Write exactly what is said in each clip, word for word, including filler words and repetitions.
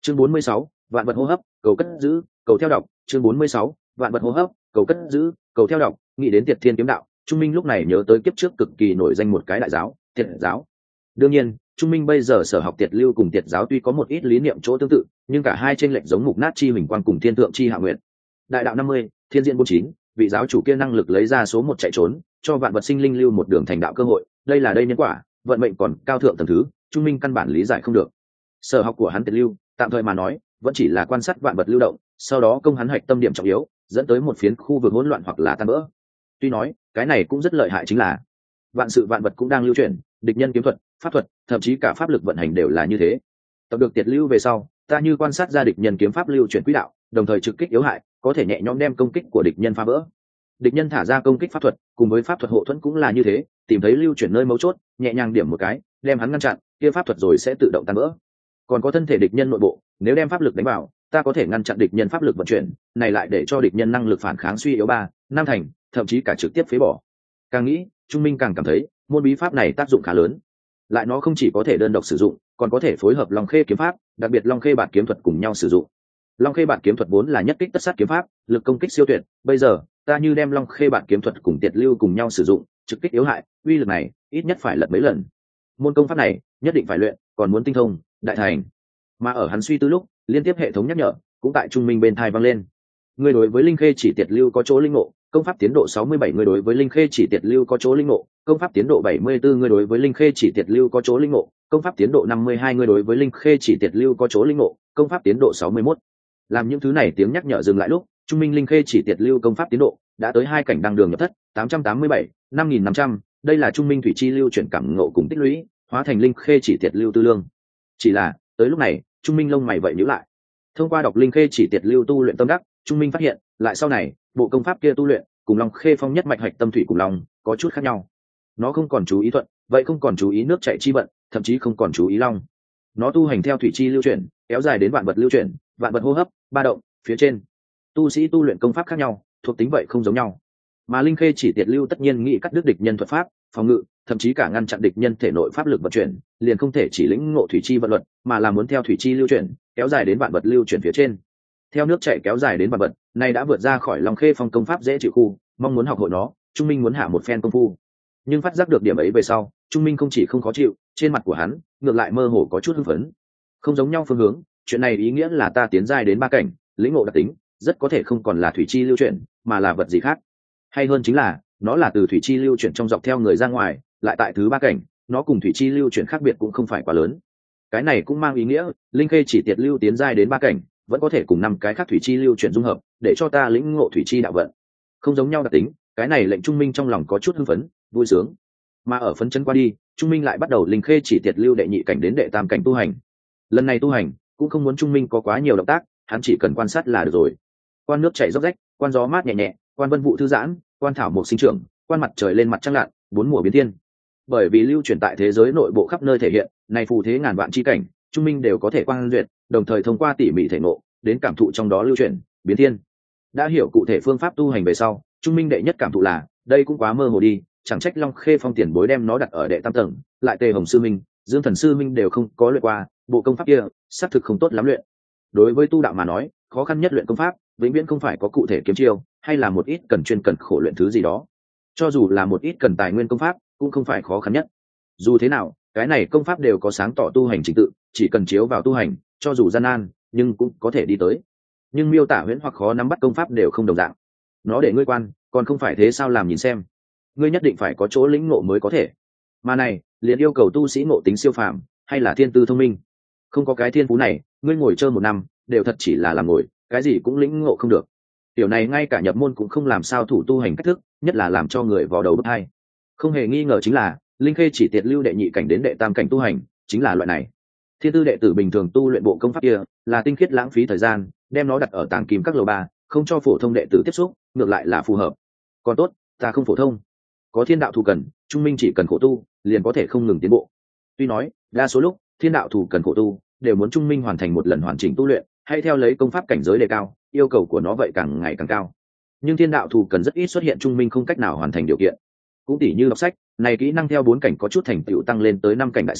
chương bốn mươi sáu, vạn vật hô hấp, cầu cất giữ, cầu theo đọc. Chương bốn mươi sáu, vạn vật hô hấp, cầu cất giữ, cầu theo đọc. Nghĩ đến Tiệt Thiên kiếm đạo, Trung Minh lúc này nhớ tới kiếp trước cực kỳ nổi danh một cái đại giáo, Tiệt giáo. Đương nhiên, Trung Minh bây giờ sở học Tiệt lưu cùng Tiệt giáo tuy có một ít lý niệm chỗ tương tự, nhưng cả hai trên lệch giống mục nát chi huỳnh quang cùng thiên thượng chi hạ nguyện. Đại đạo năm mươi, thiên diện bốn chín, vị giáo chủ kia năng lực lấy ra số một chạy trốn, cho vạn vật sinh linh lưu một đường thành đạo cơ hội, đây là đây nhân quả, vận mệnh còn cao thượng tầng thứ, Trung Minh căn bản lý giải không được. Sở học của hắn Tiệt lưu, tạm thời mà nói, vẫn chỉ là quan sát vạn vật lưu động, sau đó công hắn hạch tâm điểm trọng yếu, dẫn tới một phiến khu vực hỗn loạn hoặc là tan vỡ. Tuy nói, cái này cũng rất lợi hại chính là vạn sự vạn vật cũng đang lưu chuyển, địch nhân kiếm thuật, pháp thuật, thậm chí cả pháp lực vận hành đều là như thế. Tập được Tiệt lưu về sau, ta như quan sát ra địch nhân kiếm pháp lưu chuyển quỹ đạo, đồng thời trực kích yếu hại, có thể nhẹ nhõm đem công kích của địch nhân phá vỡ. Địch nhân thả ra công kích pháp thuật, cùng với pháp thuật hộ thuẫn cũng là như thế, tìm thấy lưu chuyển nơi mấu chốt, nhẹ nhàng điểm một cái, đem hắn ngăn chặn, kia pháp thuật rồi sẽ tự động tan vỡ. Còn có thân thể địch nhân nội bộ, nếu đem pháp lực đánh vào, ta có thể ngăn chặn địch nhân pháp lực vận chuyển, này lại để cho địch nhân năng lực phản kháng suy yếu ba, năm thành, thậm chí cả trực tiếp phế bỏ. Càng nghĩ, Trung Minh càng cảm thấy, môn bí pháp này tác dụng khá lớn. Lại nó không chỉ có thể đơn độc sử dụng, còn có thể phối hợp Long Khê kiếm pháp, đặc biệt Long Khê bản kiếm thuật cùng nhau sử dụng. Long Khê bản kiếm thuật vốn là nhất kích tất sát kiếm pháp, lực công kích siêu tuyệt, bây giờ, ta như đem Long Khê bản kiếm thuật cùng Tiệt lưu cùng nhau sử dụng, trực kích yếu hại, uy lực này ít nhất phải lật mấy lần. Môn công pháp này, nhất định phải luyện, còn muốn tinh thông, đại thành. Mà ở hắn suy tư lúc, liên tiếp hệ thống nhắc nhở cũng tại Trung Minh bên tai vang lên. Người đối với Linh Khê chỉ Tiệt lưu có chỗ linh ngộ, công pháp tiến độ sáu mươi bảy, người đối với Linh Khê chỉ Tiệt lưu có chỗ linh ngộ, công pháp tiến độ bảy mươi tư, người đối với Linh Khê chỉ Tiệt lưu có chỗ linh ngộ, công pháp tiến độ năm mươi hai, người đối với Linh Khê chỉ Tiệt lưu có chỗ linh ngộ, công pháp tiến độ sáu mươi mốt. Làm những thứ này tiếng nhắc nhở dừng lại lúc, Trung Minh Linh Khê chỉ Tiệt lưu công pháp tiến độ đã tới hai cảnh đăng đường nhập thất, tám trăm tám mươi bảy, năm nghìn năm trăm, đây là Trung Minh thủy chi lưu chuyển cảm ngộ cùng tích lũy, hóa thành Linh Khê chỉ Tiệt lưu tư lương. Chỉ là, tới lúc này, Trung Minh lông mày vậy nhíu lại. Thông qua đọc Linh Khê chỉ Tiệt lưu tu luyện tâm đắc, Trung Minh phát hiện, lại sau này, bộ công pháp kia tu luyện, cùng Long Khê phong nhất mạch hạch tâm thủy cùng long, có chút khác nhau. Nó không còn chú ý thuận, vậy không còn chú ý nước chảy chi vận, thậm chí không còn chú ý long. Nó tu hành theo thủy chi lưu chuyển, kéo dài đến vạn vật lưu chuyển, vạn vật hô hấp, ba động, phía trên. Tu sĩ tu luyện công pháp khác nhau, thuộc tính vậy không giống nhau. Mà Linh Khê chỉ Tiệt lưu tất nhiên nghĩ cắt đứt địch nhân thuật pháp, phòng ngự, thậm chí cả ngăn chặn địch nhân thể nội pháp lực vận chuyển, liền không thể chỉ lĩnh ngộ thủy chi vận luật, mà là muốn theo thủy chi lưu chuyển, kéo dài đến vạn vật lưu chuyển phía trên. Theo nước chảy kéo dài đến vạn vật, này đã vượt ra khỏi Long Khê phong công pháp dễ chịu khu, mong muốn học hội nó, Trung Minh muốn hạ một phen công phu. Nhưng phát giác được điểm ấy về sau, Trung Minh không chỉ không khó chịu, trên mặt của hắn ngược lại mơ hồ có chút hưng phấn. Không giống nhau phương hướng, chuyện này ý nghĩa là ta tiến giai đến ba cảnh, lĩnh ngộ đặc tính, rất có thể không còn là thủy chi lưu chuyển, mà là vật gì khác. Hay hơn chính là, nó là từ thủy chi lưu chuyển trong dọc theo người ra ngoài, lại tại thứ ba cảnh, nó cùng thủy chi lưu chuyển khác biệt cũng không phải quá lớn. Cái này cũng mang ý nghĩa, Linh Khê chỉ Tiệt lưu tiến giai đến ba cảnh, vẫn có thể cùng năm cái khác thủy chi lưu chuyển dung hợp, để cho ta lĩnh ngộ thủy chi đạo vận. Không giống nhau đặc tính, cái này lệnh Trung Minh trong lòng có chút hưng phấn, vui sướng. Mà ở phấn chấn qua đi, Trung Minh lại bắt đầu Linh Khê chỉ Tiệt lưu đệ nhị cảnh đến đệ tam cảnh tu hành. Lần này tu hành, cũng không muốn Trung Minh có quá nhiều động tác, hắn chỉ cần quan sát là được rồi. Quan nước chảy róc rách, quan gió mát nhẹ nhẹ, quan vân vụ thư giãn, quan thảo mộc sinh trưởng, quan mặt trời lên mặt trăng lặn, bốn mùa biến thiên. Bởi vì lưu chuyển tại thế giới nội bộ khắp nơi thể hiện, này phù thế ngàn vạn chi cảnh, Trung Minh đều có thể quan duyệt, đồng thời thông qua tỉ mỉ thể ngộ, đến cảm thụ trong đó lưu chuyển, biến thiên. Đã hiểu cụ thể phương pháp tu hành về sau, Trung Minh đệ nhất cảm thụ là, đây cũng quá mơ hồ đi, chẳng trách Long Khê phong tiền bối đem nó đặt ở đệ tam tầng, lại Tề Hồng sư minh, Dương Thần sư minh đều không có luyện qua, bộ công pháp kia, xác thực không tốt lắm luyện. Đối với tu đạo mà nói, khó khăn nhất luyện công pháp, vĩnh viễn không phải có cụ thể kiếm chiêu, hay là một ít cần chuyên cần khổ luyện thứ gì đó. Cho dù là một ít cần tài nguyên công pháp, cũng không phải khó khăn nhất. Dù thế nào, cái này công pháp đều có sáng tỏ tu hành trình tự, chỉ cần chiếu vào tu hành, cho dù gian nan, nhưng cũng có thể đi tới. Nhưng miêu tả huyễn hoặc khó nắm bắt công pháp đều không đồng dạng. Nó để ngươi quan, còn không phải thế sao làm nhìn xem. Ngươi nhất định phải có chỗ lĩnh ngộ mới có thể. Mà này, liền yêu cầu tu sĩ ngộ tính siêu phàm, hay là thiên tư thông minh. Không có cái thiên phú này, ngươi ngồi chơi một năm, đều thật chỉ là làm ngồi, cái gì cũng lĩnh ngộ không được. Điều này ngay cả nhập môn cũng không làm sao thủ tu hành cách thức, nhất là làm cho người vào đầu bứt hai. Không hề nghi ngờ chính là, Linh Khê chỉ Tiệt lưu đệ nhị cảnh đến đệ tam cảnh tu hành, chính là loại này. Thiên tư đệ tử bình thường tu luyện bộ công pháp kia, là tinh khiết lãng phí thời gian, đem nó đặt ở tàng kim các lầu ba, không cho phổ thông đệ tử tiếp xúc, ngược lại là phù hợp. Còn tốt, ta không phổ thông, có thiên đạo thù cần, Trung Minh chỉ cần khổ tu, liền có thể không ngừng tiến bộ. Tuy nói, đa số lúc, thiên đạo thù cần khổ tu, đều muốn Trung Minh hoàn thành một lần hoàn chỉnh tu luyện, hay theo lấy công pháp cảnh giới đề cao, yêu cầu của nó vậy càng ngày càng cao. Nhưng thiên đạo thù cần rất ít xuất hiện Trung Minh không cách nào hoàn thành điều kiện. Cũng tỉ như đọc sách, này kỹ năng theo bốn cảnh có chút thành tựu tăng lên tới năm cảnh đại sư,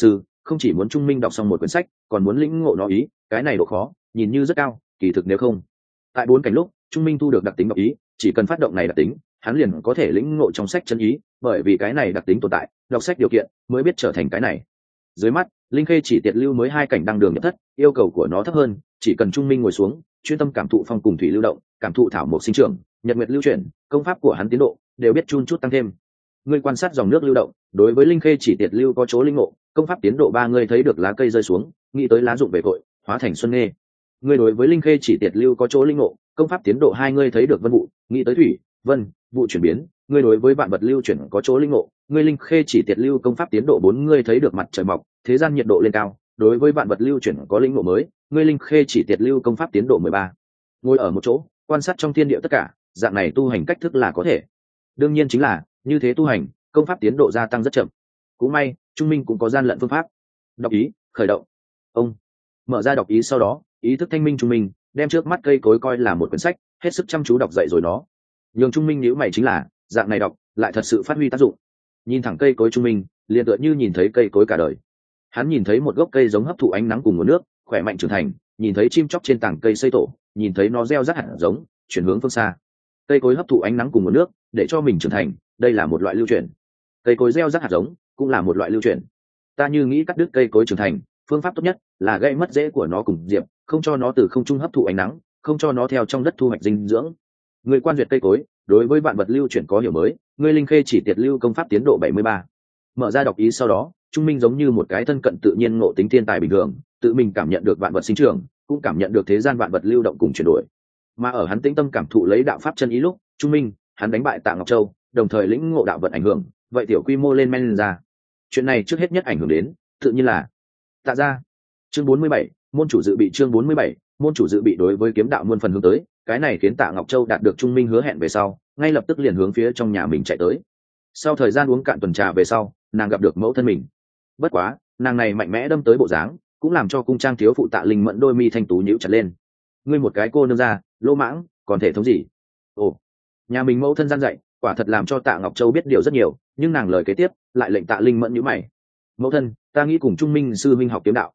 không chỉ muốn Trung Minh đọc xong một quyển sách, còn muốn lĩnh ngộ nó ý, cái này độ khó nhìn như rất cao, kỳ thực nếu không. Tại bốn cảnh lúc, Trung Minh thu được đặc tính đọc ý, chỉ cần phát động này đặc tính, hắn liền có thể lĩnh ngộ trong sách chân ý, bởi vì cái này đặc tính tồn tại, đọc sách điều kiện mới biết trở thành cái này. Dưới mắt, Linh Khê chỉ tiệt lưu mới hai cảnh đăng đường nhập thất, yêu cầu của nó thấp hơn, chỉ cần Trung Minh ngồi xuống, chuyên tâm cảm thụ phong cùng thủy lưu động, cảm thụ thảo mộc sinh trưởng, nhật nguyệt lưu chuyển, công pháp của hắn tiến độ đều biết chun chút tăng thêm. Ngươi quan sát dòng nước lưu động, đối với Linh Khê chỉ tiệt lưu có chỗ linh ngộ, công pháp tiến độ ba ngươi thấy được lá cây rơi xuống, nghĩ tới lá dụng về cội, hóa thành xuân nghê. Ngươi đối với Linh Khê chỉ tiệt lưu có chỗ linh ngộ, công pháp tiến độ hai ngươi thấy được vân vụ, nghĩ tới thủy, vân, vụ chuyển biến. Ngươi đối với vạn vật lưu chuyển có chỗ linh ngộ, ngươi Linh Khê chỉ tiệt lưu công pháp tiến độ bốn ngươi thấy được mặt trời mọc, thế gian nhiệt độ lên cao. Đối với vạn vật lưu chuyển có linh ngộ mới, ngươi Linh Khê chỉ tiệt lưu công pháp tiến độ mười ba. Ngồi ở một chỗ, quan sát trong thiên địa tất cả, dạng này tu hành cách thức là có thể. Đương nhiên chính là như thế tu hành, công pháp tiến độ gia tăng rất chậm. Cũng may, Trung Minh cũng có gian lận phương pháp. Đọc ý, khởi động. Ông mở ra đọc ý sau đó, ý thức thanh minh Trung Minh, đem trước mắt cây cối coi là một quyển sách, hết sức chăm chú đọc dạy rồi nó. Nhường Trung Minh nhíu mày chính là, dạng này đọc lại thật sự phát huy tác dụng. Nhìn thẳng cây cối Trung Minh, liền tựa như nhìn thấy cây cối cả đời. Hắn nhìn thấy một gốc cây giống hấp thụ ánh nắng cùng nguồn nước, khỏe mạnh trưởng thành, nhìn thấy chim chóc trên tảng cây xây tổ, nhìn thấy nó gieo rắc hạt giống, chuyển hướng phương xa. Cây cối hấp thụ ánh nắng cùng nguồn nước, để cho mình trưởng thành, đây là một loại lưu chuyển. Cây cối gieo rắc hạt giống, cũng là một loại lưu chuyển. Ta như nghĩ cắt đứt cây cối trưởng thành, phương pháp tốt nhất là gây mất rễ của nó cùng diệp, không cho nó từ không trung hấp thụ ánh nắng, không cho nó theo trong đất thu hoạch dinh dưỡng. Người quan duyệt cây cối, đối với vạn vật lưu chuyển có hiểu mới, người Linh Khê chỉ tiệt lưu công pháp tiến độ bảy mươi ba. Mở ra đọc ý sau đó, Trung Minh giống như một cái thân cận tự nhiên ngộ tính thiên tài bình thường, tự mình cảm nhận được vạn vật sinh trưởng, cũng cảm nhận được thế gian vạn vật lưu động cùng chuyển đổi. Mà ở hắn tĩnh tâm cảm thụ lấy đạo pháp chân ý lúc, Trung Minh, hắn đánh bại Tạ Ngọc Châu, đồng thời lĩnh ngộ đạo vận ảnh hưởng, vậy tiểu quy mô lên men lên ra. Chuyện này trước hết nhất ảnh hưởng đến, tự nhiên là Tạ gia. Chương bốn mươi bảy, môn chủ dự bị chương bốn mươi bảy, môn chủ dự bị đối với kiếm đạo muôn phần hướng tới, cái này khiến Tạ Ngọc Châu đạt được Trung Minh hứa hẹn về sau, ngay lập tức liền hướng phía trong nhà mình chạy tới. Sau thời gian uống cạn tuần trà về sau, nàng gặp được mẫu thân mình. Bất quá, nàng này mạnh mẽ đâm tới bộ dáng, cũng làm cho cung trang thiếu phụ Tạ Linh Mẫn đôi mi thanh tú nhíu chặt lên. Ngươi một cái cô nương ra, lỗ mãng, còn thể thống gì? Ồ, nhà mình mẫu thân gian dạy, quả thật làm cho Tạ Ngọc Châu biết điều rất nhiều, nhưng nàng lời kế tiếp lại lệnh Tạ Linh Mẫn nhíu mày. Mẫu thân, ta nghĩ cùng Trung Minh sư minh học kiếm đạo.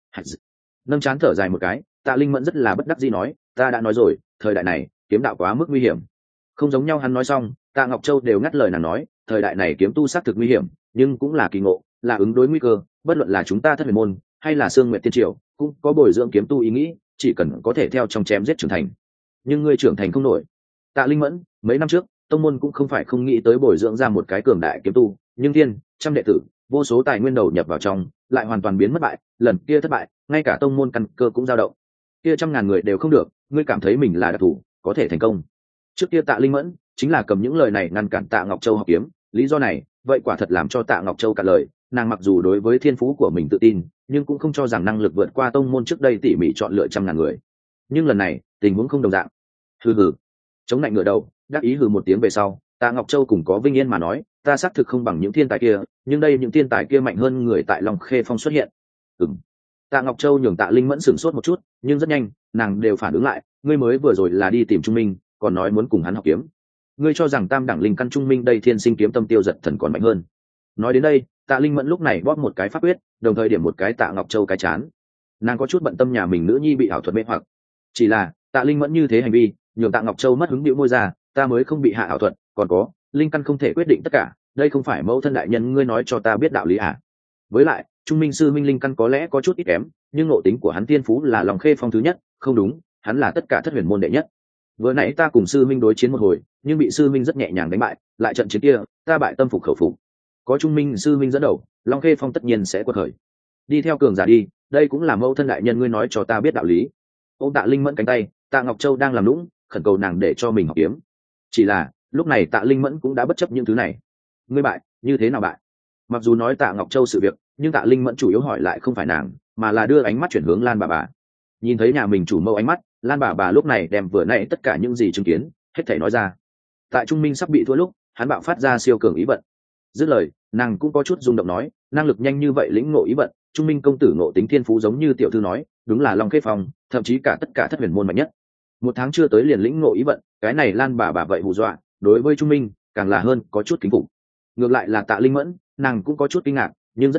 Nâng chán thở dài một cái, Tạ Linh Mẫn rất là bất đắc dĩ nói, ta đã nói rồi, thời đại này kiếm đạo quá mức nguy hiểm. Không giống nhau. Hắn nói xong, Tạ Ngọc Châu đều ngắt lời nàng nói, thời đại này kiếm tu xác thực nguy hiểm, nhưng cũng là kỳ ngộ, là ứng đối nguy cơ, bất luận là chúng ta Thất Huyền môn hay là Sương Nguyệt Tiên Triều, cũng có bồi dưỡng kiếm tu ý nghĩ, chỉ cần có thể theo trong chém giết trưởng thành. Nhưng ngươi trưởng thành không nổi. Tạ Linh Mẫn, mấy năm trước, tông môn cũng không phải không nghĩ tới bồi dưỡng ra một cái cường đại kiếm tu, nhưng thiên, trăm đệ tử, vô số tài nguyên đầu nhập vào trong, lại hoàn toàn biến mất bại, lần kia thất bại, ngay cả tông môn căn cơ cũng dao động. Kia trăm ngàn người đều không được, ngươi cảm thấy mình là đặc thủ, có thể thành công. Trước kia Tạ Linh Mẫn chính là cầm những lời này ngăn cản Tạ Ngọc Châu học kiếm, lý do này, vậy quả thật làm cho Tạ Ngọc Châu cạn lời, nàng mặc dù đối với thiên phú của mình tự tin, nhưng cũng không cho rằng năng lực vượt qua tông môn trước đây tỉ mỉ chọn lựa trăm ngàn người. Nhưng lần này, tình huống không đồng dạng. Hừ hừ. Chống lạnh ngửa đầu, đắc ý hừ một tiếng về sau, Tạ Ngọc Châu cùng có vinh yên mà nói, ta xác thực không bằng những thiên tài kia, nhưng đây những thiên tài kia mạnh hơn người tại Long Khê Phong xuất hiện. Ừm. Tạ Ngọc Châu nhường Tạ Linh Mẫn sửng sốt một chút, nhưng rất nhanh, nàng đều phản ứng lại, ngươi mới vừa rồi là đi tìm Trung Minh, còn nói muốn cùng hắn học kiếm. Ngươi cho rằng tam đẳng linh căn Trung Minh đây thiên sinh kiếm tâm tiêu giật thần còn mạnh hơn. Nói đến đây, Tạ Linh Mẫn lúc này bóp một cái pháp quyết, đồng thời điểm một cái Tạ Ngọc Châu cái chán. Nàng có chút bận tâm nhà mình nữ nhi bị ảo thuật mê hoặc. Chỉ là, Tạ Linh Mẫn như thế hành vi, nhường Tạ Ngọc Châu mất hứng bĩu môi ra, ta mới không bị hạ ảo thuật, còn có, linh căn không thể quyết định tất cả, đây không phải mẫu thân đại nhân ngươi nói cho ta biết đạo lý à? Với lại, Trung Minh sư minh linh căn có lẽ có chút ít kém, nhưng ngộ tính của hắn tiên phú là Long Khê Phong thứ nhất, không đúng, hắn là tất cả Thất Huyền môn đệ nhất. Vừa nãy ta cùng sư minh đối chiến một hồi, nhưng bị sư minh rất nhẹ nhàng đánh bại, lại trận chiến kia, ta bại tâm phục khẩu phục. Có Trung Minh sư minh dẫn đầu, Long Khê Phong tất nhiên sẽ quật khởi. Đi theo cường giả đi, đây cũng là mẫu thân đại nhân ngươi nói cho ta biết đạo lý. Ôm Tạ Linh Mẫn cánh tay, Tạ Ngọc Châu đang làm lũng, khẩn cầu nàng để cho mình học kiếm. Chỉ là, lúc này Tạ Linh Mẫn cũng đã bất chấp những thứ này. Ngươi bại, như thế nào bại? Mặc dù nói Tạ Ngọc Châu sự việc, nhưng Tạ Linh Mẫn chủ yếu hỏi lại không phải nàng, mà là đưa ánh mắt chuyển hướng Lan bà bà. Nhìn thấy nhà mình chủ mẫu ánh mắt, Lan bà bà lúc này đem vừa nãy tất cả những gì chứng kiến, hết thảy nói ra. Tại Trung Minh sắp bị thua lúc, hắn bạo phát ra siêu cường ý vận. Dứt lời, nàng cũng có chút rung động nói, năng lực nhanh như vậy lĩnh ngộ ý vận, Trung Minh công tử ngộ tính thiên phú giống như tiểu thư nói, đúng là Long Khê Phong, thậm chí cả tất cả Thất Huyền môn mạnh nhất. Một tháng chưa tới liền lĩnh ngộ ý vận, cái này Lan bà bà vậy hù dọa, đối với Trung Minh càng là hơn có chút kính phục. Ngược lại là Tạ Linh Mẫn, nàng cũng có chút kinh ngạc, nhưng rất nhanh,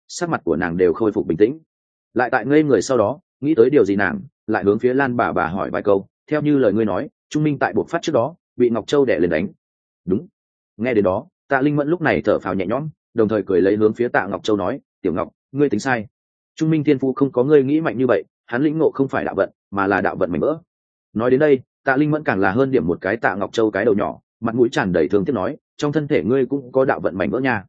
sắc mặt của nàng đều khôi phục bình tĩnh. Lại tại ngây người sau đó nghĩ tới điều gì, nàng lại hướng phía Lan bà bà hỏi vài câu. Theo như lời ngươi nói, Trung Minh tại buộc phát trước đó bị Ngọc Châu đè lên đánh. Đúng. Nghe đến đó, Tạ Linh Mẫn lúc này thở phào nhẹ nhõm, đồng thời cười lấy hướng phía Tạ Ngọc Châu nói, tiểu Ngọc, ngươi tính sai. Trung Minh thiên phu không có ngươi nghĩ mạnh như vậy, hắn lĩnh ngộ không phải đạo vận mà là đạo vận mảnh vỡ. Nói đến đây, Tạ Linh Mẫn càng là hơn điểm một cái Tạ Ngọc Châu cái đầu nhỏ, mặt mũi tràn đầy thương tiếc nói, trong thân thể ngươi cũng có đạo vận mảnh vỡ nha.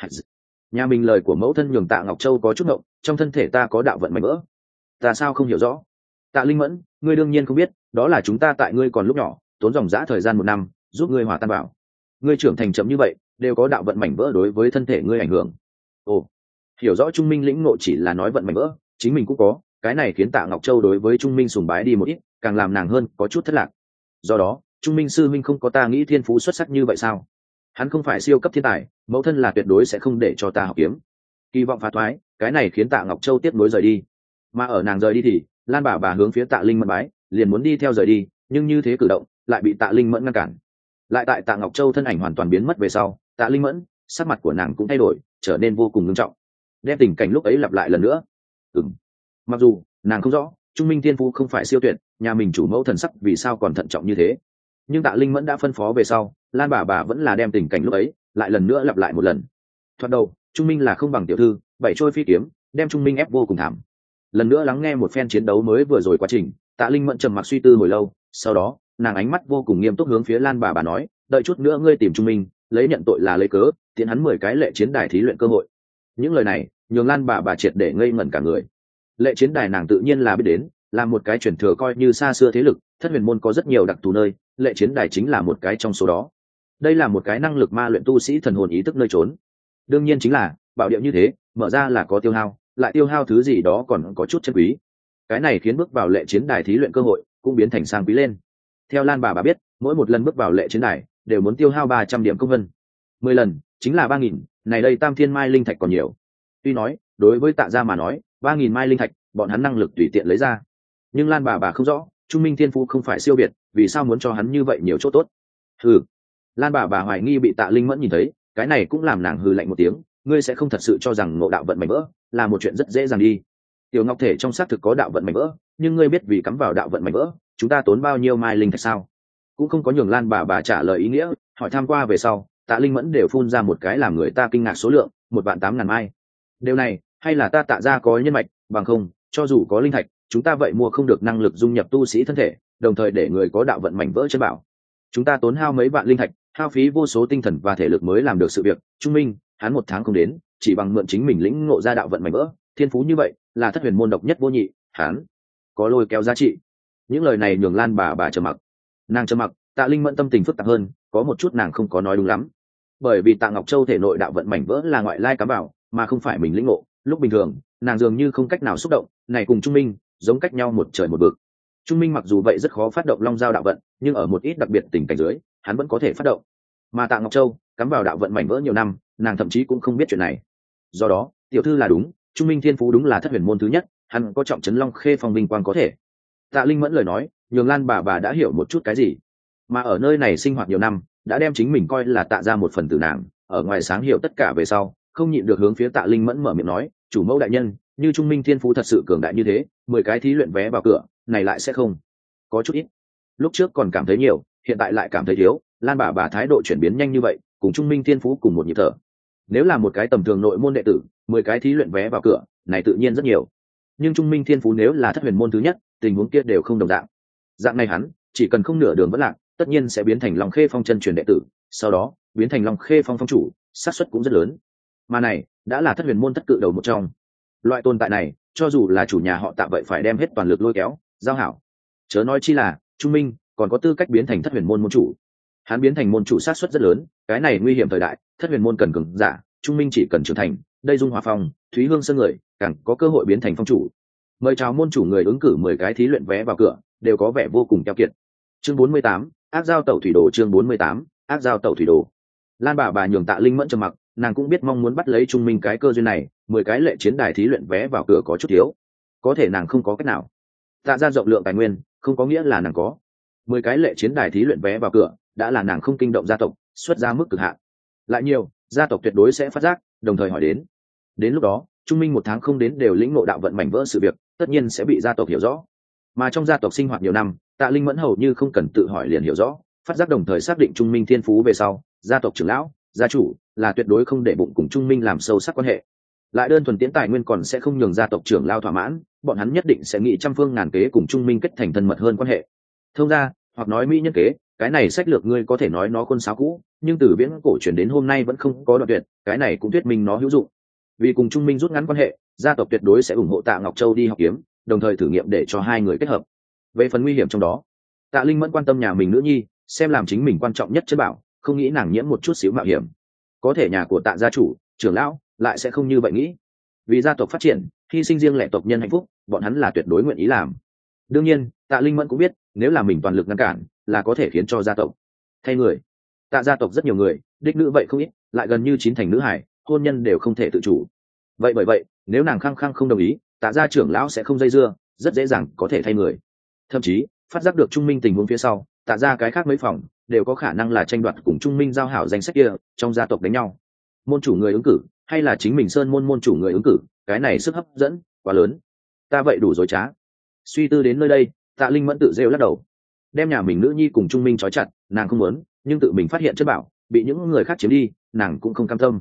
Nhà mình lời của mẫu thân nhường Tạ Ngọc Châu có chút ngộng, trong thân thể ta có đạo vận mảnh vỡ. Ta sao không hiểu rõ? Tạ Linh Mẫn, ngươi đương nhiên không biết, đó là chúng ta tại ngươi còn lúc nhỏ tốn dòng dã thời gian một năm giúp ngươi hòa tan vào. Ngươi trưởng thành chậm như vậy, đều có đạo vận mảnh vỡ đối với thân thể ngươi ảnh hưởng. Ồ, hiểu rõ Trung Minh lĩnh ngộ chỉ là nói vận mảnh vỡ, chính mình cũng có, cái này khiến Tạ Ngọc Châu đối với Trung Minh sùng bái đi một ít, càng làm nàng hơn có chút thất lạc. Do đó, Trung Minh sư minh không có ta nghĩ thiên phú xuất sắc như vậy sao? Hắn không phải siêu cấp thiên tài, mẫu thân là tuyệt đối sẽ không để cho ta học kiếm. Kỳ vọng phá thoái, cái này khiến Tạ Ngọc Châu tiếp nối rời đi. Mà ở nàng rời đi thì Lan bà bà hướng phía Tạ Linh Mẫn bái, liền muốn đi theo rời đi, nhưng như thế cử động lại bị Tạ Linh Mẫn ngăn cản. Lại tại Tạ Ngọc Châu thân ảnh hoàn toàn biến mất về sau, Tạ Linh Mẫn sắc mặt của nàng cũng thay đổi, trở nên vô cùng nghiêm trọng. Đem tình cảnh lúc ấy lặp lại lần nữa. Ừm. Mặc dù nàng không rõ Trung Minh thiên phú không phải siêu tuyệt, nhà mình chủ mẫu thần sắc vì sao còn thận trọng như thế, nhưng Tạ Linh Mẫn đã phân phó về sau, Lan bà bà vẫn là đem tình cảnh lúc ấy lại lần nữa lặp lại một lần. Thoạt đầu, Trung Minh là không bằng tiểu thư, bảy trôi phi kiếm đem Trung Minh ép vô cùng thảm. Lần nữa lắng nghe một phen chiến đấu mới vừa rồi quá trình, Tạ Linh Mẫn trầm mặc suy tư hồi lâu, sau đó nàng ánh mắt vô cùng nghiêm túc hướng phía Lan bà bà nói, đợi chút nữa ngươi tìm Trung Minh, lấy nhận tội là lấy cớ tiến hắn mười cái lệ chiến đài thí luyện cơ hội. Những lời này nhường Lan bà bà triệt để ngây ngẩn cả người. Lệ chiến đài nàng tự nhiên là biết đến, là một cái truyền thừa coi như xa xưa thế lực, Thất Huyền môn có rất nhiều đặc thù nơi, lệ chiến đài chính là một cái trong số đó. Đây là một cái năng lực ma luyện tu sĩ thần hồn ý thức nơi trốn. Đương nhiên chính là bảo địa như thế, mở ra là có tiêu hao, lại tiêu hao thứ gì đó còn có chút chân quý. Cái này khiến bước vào lệ chiến đài thí luyện cơ hội cũng biến thành sang quý lên. Theo Lan bà bà biết, mỗi một lần bước vào lệ chiến đài đều muốn tiêu hao ba trăm điểm công vân. mười lần chính là ba nghìn, này đây Tam Thiên Mai linh thạch còn nhiều. Tuy nói, đối với Tạ gia mà nói, ba nghìn mai linh thạch, bọn hắn năng lực tùy tiện lấy ra. Nhưng Lan bà bà không rõ, Trung Minh thiên phú không phải siêu biệt, vì sao muốn cho hắn như vậy nhiều chỗ tốt? Hừ. Lan bà bà hoài nghi bị Tạ Linh Mẫn nhìn thấy, cái này cũng làm nàng hừ lạnh một tiếng, ngươi sẽ không thật sự cho rằng ngộ đạo vận mảnh vỡ là một chuyện rất dễ dàng đi. Tiểu Ngọc thể trong xác thực có đạo vận mảnh vỡ, nhưng ngươi biết vì cắm vào đạo vận mảnh vỡ, chúng ta tốn bao nhiêu mai linh thạch sao? Cũng không có nhường Lan bà bà trả lời ý nghĩa, hỏi tham qua về sau, Tạ Linh Mẫn đều phun ra một cái làm người ta kinh ngạc số lượng, một vạn tám ngàn mai. Điều này, hay là ta Tạ gia có nhân mạch, bằng không, cho dù có linh thạch, chúng ta vậy mua không được năng lực dung nhập tu sĩ thân thể, đồng thời để người có đạo vận mảnh vỡ chân bảo. Chúng ta tốn hao mấy vạn linh thạch, hao phí vô số tinh thần và thể lực mới làm được sự việc. Trung Minh, hắn một tháng không đến, chỉ bằng mượn chính mình lĩnh ngộ ra đạo vận mảnh vỡ, thiên phú như vậy, là Thất Huyền môn độc nhất vô nhị, hắn có lôi kéo giá trị. Những lời này nhường Lan bà bà trầm mặc. Nàng trầm mặc, Tạ Linh Mẫn tâm tình phức tạp hơn, có một chút nàng không có nói đúng lắm. Bởi vì Tạ Ngọc Châu thể nội đạo vận mảnh vỡ là ngoại lai cắm vào, mà không phải mình lĩnh ngộ, lúc bình thường, nàng dường như không cách nào xúc động, này cùng Trung Minh giống cách nhau một trời một vực. Trung Minh mặc dù vậy rất khó phát động long giao đạo vận, nhưng ở một ít đặc biệt tình cảnh dưới, hắn vẫn có thể phát động. Mà Tạ Ngọc Châu cắm vào đạo vận mảnh vỡ nhiều năm, nàng thậm chí cũng không biết chuyện này. Do đó, tiểu thư là đúng, Trung Minh thiên phú đúng là Thất Huyền môn thứ nhất, hắn có trọng trấn Long Khê phong vinh quang có thể. Tạ Linh Mẫn lời nói, nhường Lan bà bà đã hiểu một chút cái gì. Mà ở nơi này sinh hoạt nhiều năm, đã đem chính mình coi là Tạ ra một phần tử nàng, ở ngoài sáng hiểu tất cả về sau, không nhịn được hướng phía Tạ Linh Mẫn mở miệng nói, chủ mẫu đại nhân, như Trung Minh thiên phú thật sự cường đại như thế, mười cái thí luyện vé vào cửa, này lại sẽ không có chút ít. Lúc trước còn cảm thấy nhiều, hiện tại lại cảm thấy thiếu. Lan bà bà thái độ chuyển biến nhanh như vậy, cùng Trung Minh thiên phú cùng một nhịp thở. Nếu là một cái tầm thường nội môn đệ tử, mười cái thí luyện vé vào cửa, này tự nhiên rất nhiều. Nhưng Trung Minh thiên phú nếu là Thất Huyền môn thứ nhất, tình huống kia đều không đồng dạng. Dạng này hắn, chỉ cần không nửa đường vẫn lạc, tất nhiên sẽ biến thành Long Khê phong chân truyền đệ tử, sau đó biến thành Long Khê phong phong chủ, xác suất cũng rất lớn. Mà này, đã là Thất Huyền môn thất cự đầu một trong. Loại tồn tại này, cho dù là chủ nhà họ Tạ vậy phải đem hết toàn lực lôi kéo, giao hảo. Chớ nói chi là, Trung Minh còn có tư cách biến thành Thất Huyền môn môn chủ. Hắn biến thành môn chủ sát suất rất lớn, cái này nguy hiểm thời đại, Thất Huyền môn cần cường giả, Trung Minh chỉ cần trưởng thành, đây Dung Hòa Phong, Thúy Hương Sơn người, càng có cơ hội biến thành phong chủ. Mời chào môn chủ người ứng cử mười cái thí luyện vé vào cửa, đều có vẻ vô cùng keo kiệt. Chương bốn mươi tám, ác giao tẩu thủy đồ, chương bốn mươi tám, ác giao tẩu thủy đồ. Lan bà bà nhường Tạ Linh Mẫn trầm mặc, nàng cũng biết mong muốn bắt lấy Trung Minh cái cơ duyên này, mười cái lệ chiến đài thí luyện vé vào cửa có chút thiếu. Có thể nàng không có cách nào. Tạ ra rộng lượng tài nguyên, không có nghĩa là nàng có. mười cái lệ chiến đài thí luyện vé vào cửa, đã là nàng không kinh động gia tộc, xuất ra mức cực hạn. Lại nhiều, gia tộc tuyệt đối sẽ phát giác, đồng thời hỏi đến. Đến lúc đó, Trung Minh một tháng không đến đều lĩnh ngộ đạo vận mảnh vỡ sự việc, tất nhiên sẽ bị gia tộc hiểu rõ. Mà trong gia tộc sinh hoạt nhiều năm, Tạ Linh Mẫn hầu như không cần tự hỏi liền hiểu rõ, phát giác đồng thời xác định Trung Minh thiên phú về sau, gia tộc trưởng lão, gia chủ là tuyệt đối không để bụng cùng Trung Minh làm sâu sắc quan hệ. Lại đơn thuần tiến tài nguyên còn sẽ không nhường gia tộc trưởng lao thỏa mãn, bọn hắn nhất định sẽ nghĩ trăm phương ngàn kế cùng Trung Minh kết thành thân mật hơn quan hệ. Thông ra, hoặc nói mỹ nhân kế, cái này sách lược ngươi có thể nói nó khuôn sáo cũ, nhưng từ viễn cổ truyền đến hôm nay vẫn không có đoạn tuyệt, cái này cũng thuyết minh nó hữu dụng. Vì cùng Trung Minh rút ngắn quan hệ, gia tộc tuyệt đối sẽ ủng hộ Tạ Ngọc Châu đi học kiếm, đồng thời thử nghiệm để cho hai người kết hợp. Về phần nguy hiểm trong đó, Tạ Linh Mẫn quan tâm nhà mình nữ nhi, xem làm chính mình quan trọng nhất chân bảo, không nghĩ nàng nhiễm một chút xíu mạo hiểm. Có thể nhà của Tạ gia chủ, trưởng lão lại sẽ không như vậy nghĩ. Vì gia tộc phát triển, hy sinh riêng lẻ tộc nhân hạnh phúc, bọn hắn là tuyệt đối nguyện ý làm. Đương nhiên, Tạ Linh Mẫn cũng biết, nếu là mình toàn lực ngăn cản, là có thể khiến cho gia tộc thay người. Tạ gia tộc rất nhiều người, đích nữ vậy không ít, lại gần như chín thành nữ hải, hôn nhân đều không thể tự chủ. Vậy bởi vậy, nếu nàng khăng khăng không đồng ý, Tạ gia trưởng lão sẽ không dây dưa, rất dễ dàng có thể thay người. Thậm chí, phát giác được Trung Minh tình huống phía sau, Tạ gia cái khác mấy phòng đều có khả năng là tranh đoạt cùng Trung Minh giao hảo danh sách kia, trong gia tộc đánh nhau. Môn chủ người ứng cử, hay là chính mình sơn môn môn chủ người ứng cử, cái này sức hấp dẫn quá lớn. Ta vậy đủ dối trá. Suy tư đến nơi đây, Tạ Linh Mẫn tự rêu lắc đầu, đem nhà mình nữ nhi cùng Trung Minh trói chặt, nàng không muốn, nhưng tự mình phát hiện chất bảo bị những người khác chiếm đi, nàng cũng không cam tâm.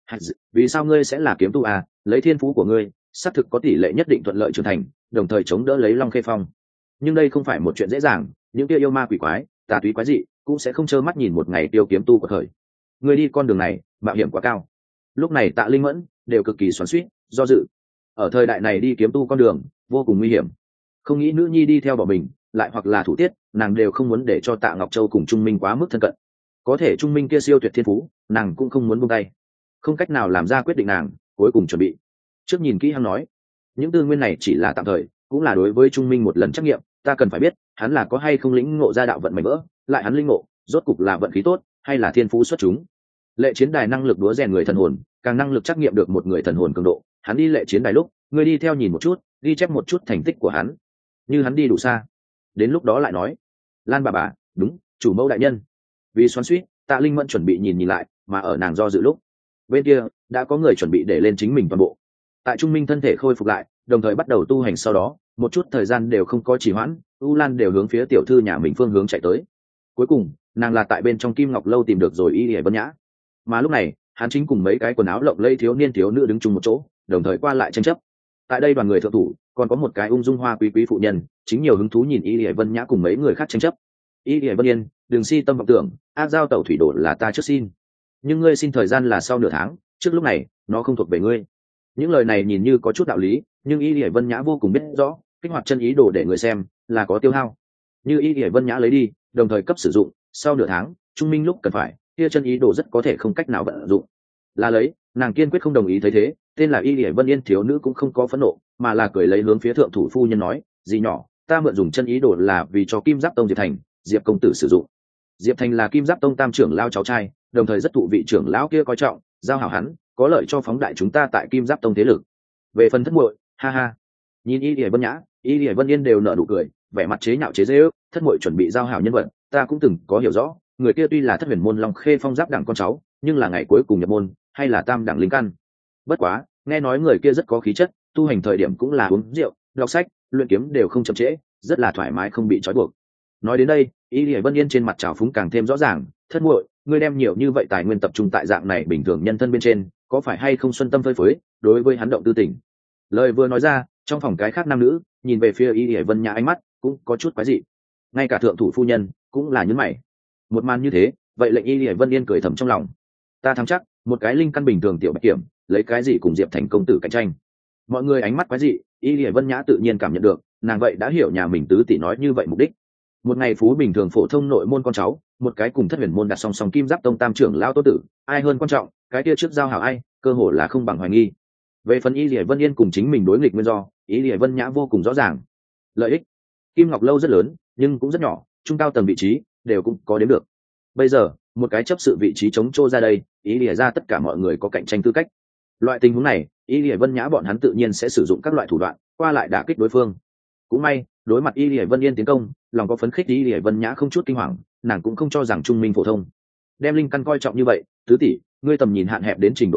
Vì sao ngươi sẽ là kiếm tu à? Lấy thiên phú của ngươi, xác thực có tỷ lệ nhất định thuận lợi trưởng thành, đồng thời chống đỡ lấy Long Khê Phong. Nhưng đây không phải một chuyện dễ dàng, những kia yêu ma quỷ quái, tà túy quái dị, cũng sẽ không trơ mắt nhìn một ngày tiêu kiếm tu của khởi. Ngươi đi con đường này, mạo hiểm quá cao. Lúc này Tạ Linh Mẫn đều cực kỳ xoắn xuýt, do dự. Ở thời đại này đi kiếm tu con đường, vô cùng nguy hiểm. Không nghĩ nữ nhi đi theo bỏ mình, lại hoặc là thủ tiết, nàng đều không muốn để cho Tạ Ngọc Châu cùng Trung Minh quá mức thân cận. Có thể Trung Minh kia siêu tuyệt thiên phú, nàng cũng không muốn buông tay. Không cách nào làm ra quyết định, nàng cuối cùng chuẩn bị. Trước nhìn kỹ hắn nói, những tư nguyên này chỉ là tạm thời, cũng là đối với Trung Minh một lần trắc nghiệm, ta cần phải biết, hắn là có hay không lĩnh ngộ ra đạo vận mảnh vỡ, lại hắn lĩnh ngộ, rốt cục là vận khí tốt, hay là thiên phú xuất chúng. Lệ chiến đài năng lực đúa rèn người thần hồn, càng năng lực trắc nghiệm được một người thần hồn cường độ. Hắn đi lệ chiến đài lúc, ngươi đi theo nhìn một chút, ghi chép một chút thành tích của hắn. Như hắn đi đủ xa, đến lúc đó lại nói. Lan bà bà, đúng, chủ mẫu đại nhân. Vì xoắn xuýt, Tạ Linh Mẫn chuẩn bị nhìn nhìn lại, mà ở nàng do dự lúc, bên kia đã có người chuẩn bị để lên chính mình toàn bộ. Tại Trung Minh thân thể khôi phục lại, đồng thời bắt đầu tu hành, sau đó một chút thời gian đều không có trì hoãn, U Lan đều hướng phía tiểu thư nhà mình phương hướng chạy tới. Cuối cùng, nàng là tại bên trong Kim Ngọc lâu tìm được rồi Y Lệ Vân Nhã. Mà lúc này, hắn chính cùng mấy cái quần áo lộng lẫy thiếu niên thiếu nữ đứng chung một chỗ, đồng thời qua lại tranh chấp. Tại đây đoàn người thượng thủ, còn có một cái ung dung hoa quý quý phụ nhân, chính nhiều hứng thú nhìn Y Lệ Vân Nhã cùng mấy người khác tranh chấp. Y Lệ Vân Yên, đừng si tâm vọng tưởng, ác giao tẩu thủy đổ là ta trước xin, nhưng ngươi xin thời gian là sau nửa tháng, trước lúc này nó không thuộc về ngươi. Những lời này nhìn như có chút đạo lý, nhưng Y Lệ Vân Nhã vô cùng biết rõ, kích hoạt chân ý đồ để người xem là có tiêu hao. Như Y Lệ Vân Nhã lấy đi, đồng thời cấp sử dụng, sau nửa tháng, Trung Minh lúc cần phải, kia chân ý đồ rất có thể không cách nào vận dụng. Là lấy, nàng kiên quyết không đồng ý. Thấy thế, tên là Y Lệ Vân Yên thiếu nữ cũng không có phẫn nộ, mà là cười lấy hướng phía thượng thủ phu nhân nói, dì nhỏ, ta mượn dùng chân ý đồ là vì cho Kim Giáp Tông Diệp Thành, Diệp công tử sử dụng. Diệp Thành là Kim Giáp Tông tam trưởng lao cháu trai, đồng thời rất thụ vị trưởng lão kia coi trọng, giao hảo hắn, có lợi cho phóng đại chúng ta tại Kim Giáp Tông thế lực. Về phần thất muội, ha ha. Nhìn Y Lệ Vân Nhã, Y Lệ Vân Yên đều nở nụ cười, vẻ mặt chế nhạo chế giễu, thất muội chuẩn bị giao hảo nhân vật, ta cũng từng có hiểu rõ, người kia tuy là thất huyền môn Long Khê Phong Giáp đẳng con cháu, nhưng là ngày cuối cùng nhập môn, hay là tam đẳng linh căn. Bất quá, nghe nói người kia rất có khí chất, tu hành thời điểm cũng là uống rượu, đọc sách, luyện kiếm đều không chậm trễ, rất là thoải mái không bị trói buộc. Nói đến đây, Y Lệ Vân Yên trên mặt trào phúng càng thêm rõ ràng, thất muội, ngươi đem nhiều như vậy tài nguyên tập trung tại dạng này bình thường nhân thân bên trên, có phải hay không xuân tâm phơi phới, đối với hắn động tư tình. Lời vừa nói ra, trong phòng cái khác nam nữ nhìn về phía Y Lệ Vân Nhã, ánh mắt cũng có chút quái dị. Ngay cả thượng thủ phu nhân cũng là nhướng mày. Một màn như thế, vậy lệnh Y Lệ Vân Yên cười thầm trong lòng. Ta thắng chắc, một cái linh căn bình thường tiểu bạch kiểm, lấy cái gì cùng Diệp Thành công tử cạnh tranh. Mọi người ánh mắt quái dị, Y Lệ Vân Nhã tự nhiên cảm nhận được, nàng vậy đã hiểu nhà mình tứ tỷ nói như vậy mục đích. Một ngày phú bình thường phổ thông nội môn con cháu, một cái cùng thất huyền môn đặt song song Kim Giáp Tông tam trưởng lão tô tử, ai hơn quan trọng, cái kia trước giao hảo ai, cơ hồ là không bằng hoài nghi. Về phần Y Lệ Vân Yên cùng chính mình đối nghịch nguyên do, Y Lệ Vân Nhã vô cùng rõ ràng. Lợi ích, Kim Ngọc lâu rất lớn, nhưng cũng rất nhỏ, trung cao tầng vị trí đều cũng có đến được. Bây giờ, một cái chấp sự vị trí chống trô ra đây, Y Lệ ra tất cả mọi người có cạnh tranh tư cách. Loại tình huống này, Y Lệ Vân Nhã bọn hắn tự nhiên sẽ sử dụng các loại thủ đoạn, qua lại đả kích đối phương. Cũng may, đối mặt Y Lệ Vân Yên tiến công, lòng có phấn khích, Y Lệ Vân Nhã không chút kinh hoàng, nàng cũng không cho rằng Trung Minh phổ thông. Đem linh căn coi trọng như vậy, tứ tỷ, ngươi tầm nhìn hạn hẹp đến trình độ này,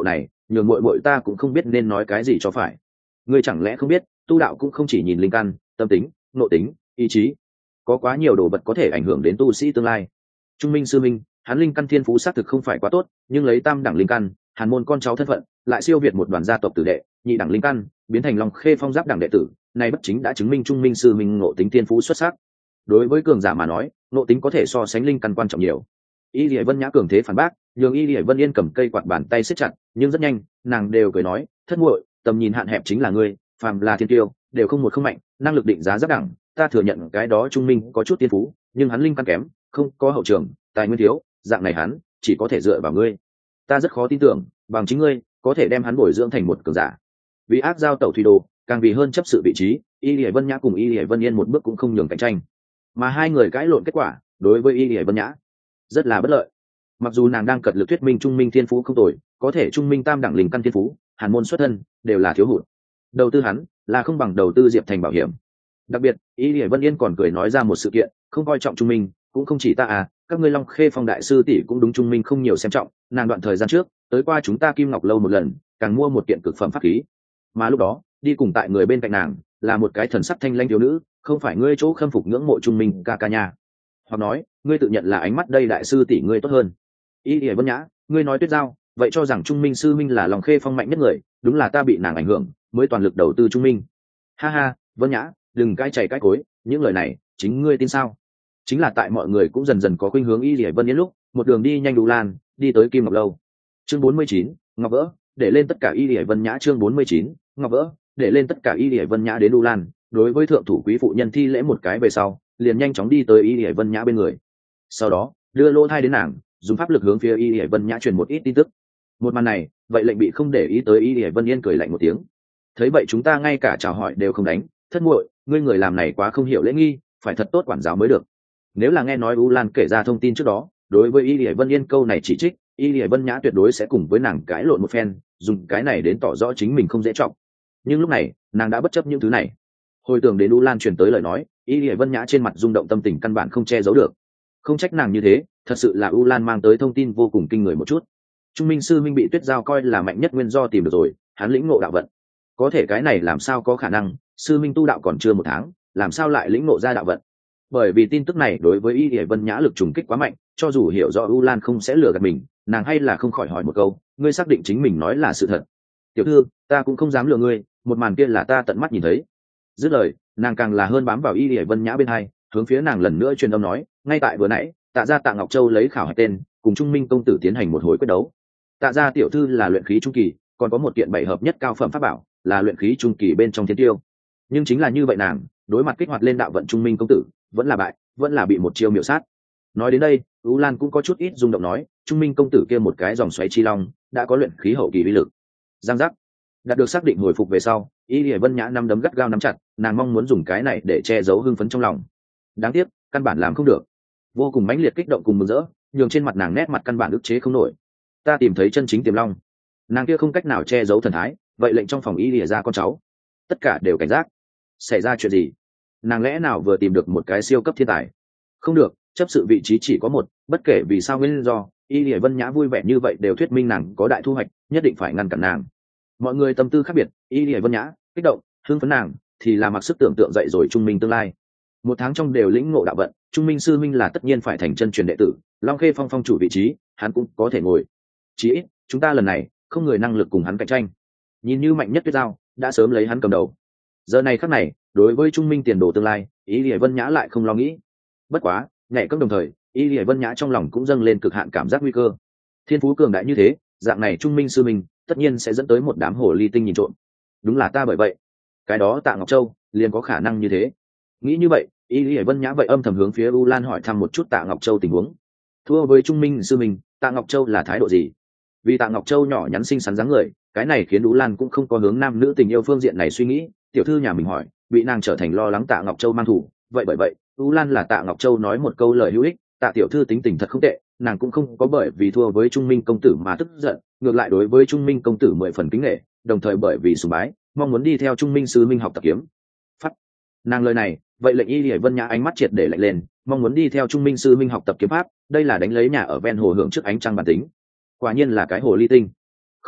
nhường muội muội ta cũng không biết nên nói cái gì cho phải. Ngươi chẳng lẽ không biết, tu đạo cũng không chỉ nhìn linh căn, tâm tính, nội tính, ý chí, có quá nhiều đồ vật có thể ảnh hưởng đến tu sĩ tương lai. Trung Minh sư minh, hắn linh căn thiên phú xác thực không phải quá tốt, nhưng lấy tam đẳng linh căn, hàn môn con cháu thân phận, lại siêu việt một đoàn gia tộc tử đệ, nhị đẳng linh căn, biến thành Long Khê Phong giáp đẳng đệ tử, này bất chính đã chứng minh Trung Minh sư minh ngộ tính thiên phú xuất sắc. Đối với cường giả mà nói, ngộ tính có thể so sánh linh căn quan trọng nhiều. Y Lệ Vân Nhã cường thế phản bác, nhường Y Lệ Vân Yên cầm cây quạt bàn tay siết chặt, nhưng rất nhanh, nàng đều cười nói, thất muội, tầm nhìn hạn hẹp chính là ngươi, phàm là thiên tiêu, đều không một không mạnh, năng lực định giá rất đẳng, ta thừa nhận cái đó Trung Minh có chút tiên phú, nhưng hắn linh căn kém, không có hậu trường, tài nguyên thiếu, dạng này hắn chỉ có thể dựa vào ngươi. Ta rất khó tin tưởng, bằng chính ngươi có thể đem hắn bồi dưỡng thành một cường giả. Vì ác giao tẩu thủy đồ, càng vì hơn chấp sự vị trí, Y Lệ Vân Nhã cùng Y Lệ Vân Yên một bước cũng không nhường cạnh tranh, mà hai người cãi lộn kết quả, đối với Y Lệ Vân Nhã rất là bất lợi. Mặc dù nàng đang cật lực thuyết minh Trung Minh thiên phú không tồi, có thể Trung Minh tam đẳng linh căn thiên phú, hàn môn xuất thân đều là thiếu hụt. Đầu tư hắn là không bằng đầu tư Diệp Thành bảo hiểm. Đặc biệt, Y Lệ Vân Yên còn cười nói ra một sự kiện, không coi trọng Trung Minh, cũng không chỉ ta à, các ngươi Long Khê Phong đại sư tỷ cũng đúng Trung Minh không nhiều xem trọng, nàng đoạn thời gian trước tới qua chúng ta Kim Ngọc lâu một lần, càng mua một kiện cực phẩm pháp khí. Mà lúc đó, đi cùng tại người bên cạnh nàng là một cái thần sắc thanh lãnh thiếu nữ, không phải ngươi chỗ khâm phục ngưỡng mộ Trung Minh ca ca nha. Hoặc nói, ngươi tự nhận là ánh mắt đây đại sư tỷ ngươi tốt hơn. Y Lệ Vân Nhã, ngươi nói tuyết giao, vậy cho rằng Trung Minh sư minh là Long Khê Phong mạnh nhất người, đúng là ta bị nàng ảnh hưởng, mới toàn lực đầu tư Trung Minh. Ha ha, Vân Nhã, đừng cãi chảy cãi cối, những lời này chính ngươi tin sao? Chính là tại mọi người cũng dần dần có khuynh hướng Y Lệ Vân Yên lúc, một đường đi nhanh đủ lan, đi tới Kim Ngọc lâu. Chương bốn mươi chín, Ngọc vỡ, để lên tất cả Y Lệ Vân Nhã. Chương bốn mươi chín, Ngọc vỡ, để lên tất cả Y Lệ Vân Nhã đến đủ lan, đối với thượng thủ quý phụ nhân thi lễ một cái về sau, liền nhanh chóng đi tới Y Lệ Vân Nhã bên người. Sau đó, đưa lỗ thai đến nàng, dùng pháp lực hướng phía Y Lệ Vân Nhã truyền một ít tin tức. Một màn này, vậy lệnh bị không để ý tới Y Lệ Vân Yên cười lạnh một tiếng. Thấy vậy chúng ta ngay cả chào hỏi đều không đánh, thất muội, ngươi người làm này quá không hiểu lễ nghi, phải thật tốt quản giáo mới được. Nếu là nghe nói U Lan kể ra thông tin trước đó, đối với Y Lệ Vân Yên câu này chỉ trích, Y Lệ Vân Nhã tuyệt đối sẽ cùng với nàng cãi lộn một phen, dùng cái này đến tỏ rõ chính mình không dễ trọng. Nhưng lúc này, nàng đã bất chấp những thứ này. Hồi tưởng đến U Lan truyền tới lời nói, Y Lệ Vân Nhã trên mặt rung động tâm tình căn bản không che giấu được. Không trách nàng như thế, thật sự là U Lan mang tới thông tin vô cùng kinh người một chút. Trung Minh sư minh bị Tuyết Giao coi là mạnh nhất nguyên do tìm được rồi, hắn lĩnh ngộ đạo vận. Có thể cái này làm sao có khả năng, sư minh tu đạo còn chưa một tháng, làm sao lại lĩnh ngộ ra đạo vận? Bởi vì tin tức này đối với Y Lệ Vân Nhã lực trùng kích quá mạnh, cho dù hiểu rõ U Lan không sẽ lừa gạt mình, nàng hay là không khỏi hỏi một câu, ngươi xác định chính mình nói là sự thật? Tiểu thư, ta cũng không dám lừa ngươi, một màn kia là ta tận mắt nhìn thấy. Dứt lời, nàng càng là hơn bám vào Y Lệ Vân Nhã bên hai, hướng phía nàng lần nữa truyền âm nói, ngay tại vừa nãy, Tạ gia Tạ Ngọc Châu lấy khảo hạch tên, cùng Trung Minh công tử tiến hành một hồi quyết đấu. Tạ gia tiểu thư là luyện khí trung kỳ, còn có một kiện bảy hợp nhất cao phẩm pháp bảo, là luyện khí trung kỳ bên trong thiên tiêu. Nhưng chính là như vậy nàng, đối mặt kích hoạt lên đạo vận Trung Minh công tử, vẫn là bại, vẫn là bị một chiêu miểu sát. Nói đến đây, U Lan cũng có chút ít rung động nói, Trung Minh công tử kia một cái dòng xoáy chi long, đã có luyện khí hậu kỳ uy lực. Giang giác. Đạt được xác định hồi phục về sau, Y Lệ Vân Nhã năm đấm gắt gao nắm chặt, nàng mong muốn dùng cái này để che giấu hưng phấn trong lòng. Đáng tiếc, căn bản làm không được. Vô cùng mãnh liệt kích động cùng mừng rỡ, nhường trên mặt nàng nét mặt căn bản ức chế không nổi. Ta tìm thấy chân chính tiềm long. Nàng kia không cách nào che giấu thần thái, vậy lệnh trong phòng Y Lìa ra con cháu, tất cả đều cảnh giác. Xảy ra chuyện gì? Nàng lẽ nào vừa tìm được một cái siêu cấp thiên tài? Không được, chấp sự vị trí chỉ có một, bất kể vì sao nguyên do, Y Lìa Vân Nhã vui vẻ như vậy đều thuyết minh nàng có đại thu hoạch, nhất định phải ngăn cản nàng. Mọi người tâm tư khác biệt, Y Lìa Vân Nhã kích động, hưng phấn nàng thì là mặc sức tưởng tượng dậy rồi Trung Minh tương lai. Một tháng trong đều lĩnh ngộ đạo vận, Trung Minh sư minh là tất nhiên phải thành chân truyền đệ tử, Long Khê Phong phong chủ vị trí, hắn cũng có thể ngồi. Chỉ ít, chúng ta lần này không người năng lực cùng hắn cạnh tranh. Nhìn như mạnh nhất Tuyết Giao đã sớm lấy hắn cầm đầu. Giờ này khắc này, đối với Trung Minh tiền đồ tương lai, Y Lìa Vân Nhã lại không lo nghĩ. Bất quá, nhảy cấp đồng thời, Y Lìa Vân Nhã trong lòng cũng dâng lên cực hạn cảm giác nguy cơ. Thiên phú cường đại như thế, dạng này Trung Minh sư minh tất nhiên sẽ dẫn tới một đám hồ ly tinh nhìn trộm. Đúng là ta bởi vậy, cái đó Tạ Ngọc Châu liền có khả năng như thế. Nghĩ như vậy, Y Lìa Vân Nhã vậy âm thầm hướng phía U Lan hỏi thăm một chút Tạ Ngọc Châu tình huống. Thua với Trung Minh sư minh, Tạ Ngọc Châu là thái độ gì? Vì Tạ Ngọc Châu nhỏ nhắn xinh xắn dáng người, cái này khiến U Lan cũng không có hướng nam nữ tình yêu phương diện này suy nghĩ. Tiểu thư nhà mình hỏi, bị nàng trở thành lo lắng Tạ Ngọc Châu mang thủ, vậy bởi vậy, U Lan là Tạ Ngọc Châu nói một câu lời hữu ích, Tạ tiểu thư tính tình thật không tệ, nàng cũng không có bởi vì thua với Trung Minh công tử mà tức giận, ngược lại đối với Trung Minh công tử mười phần kính nể, đồng thời bởi vì sùng bái, mong muốn đi theo Trung Minh sư minh học tập kiếm. Phát. Nàng lời này, vậy lệnh Y Lìa Vân Nhã ánh mắt triệt để lạnh lên, mong muốn đi theo Trung Minh sư minh học tập kiếm pháp, đây là đánh lấy nhà ở ven hồ hưởng trước ánh trăng bản tính. Quả nhiên là cái hồ ly tinh. Không được,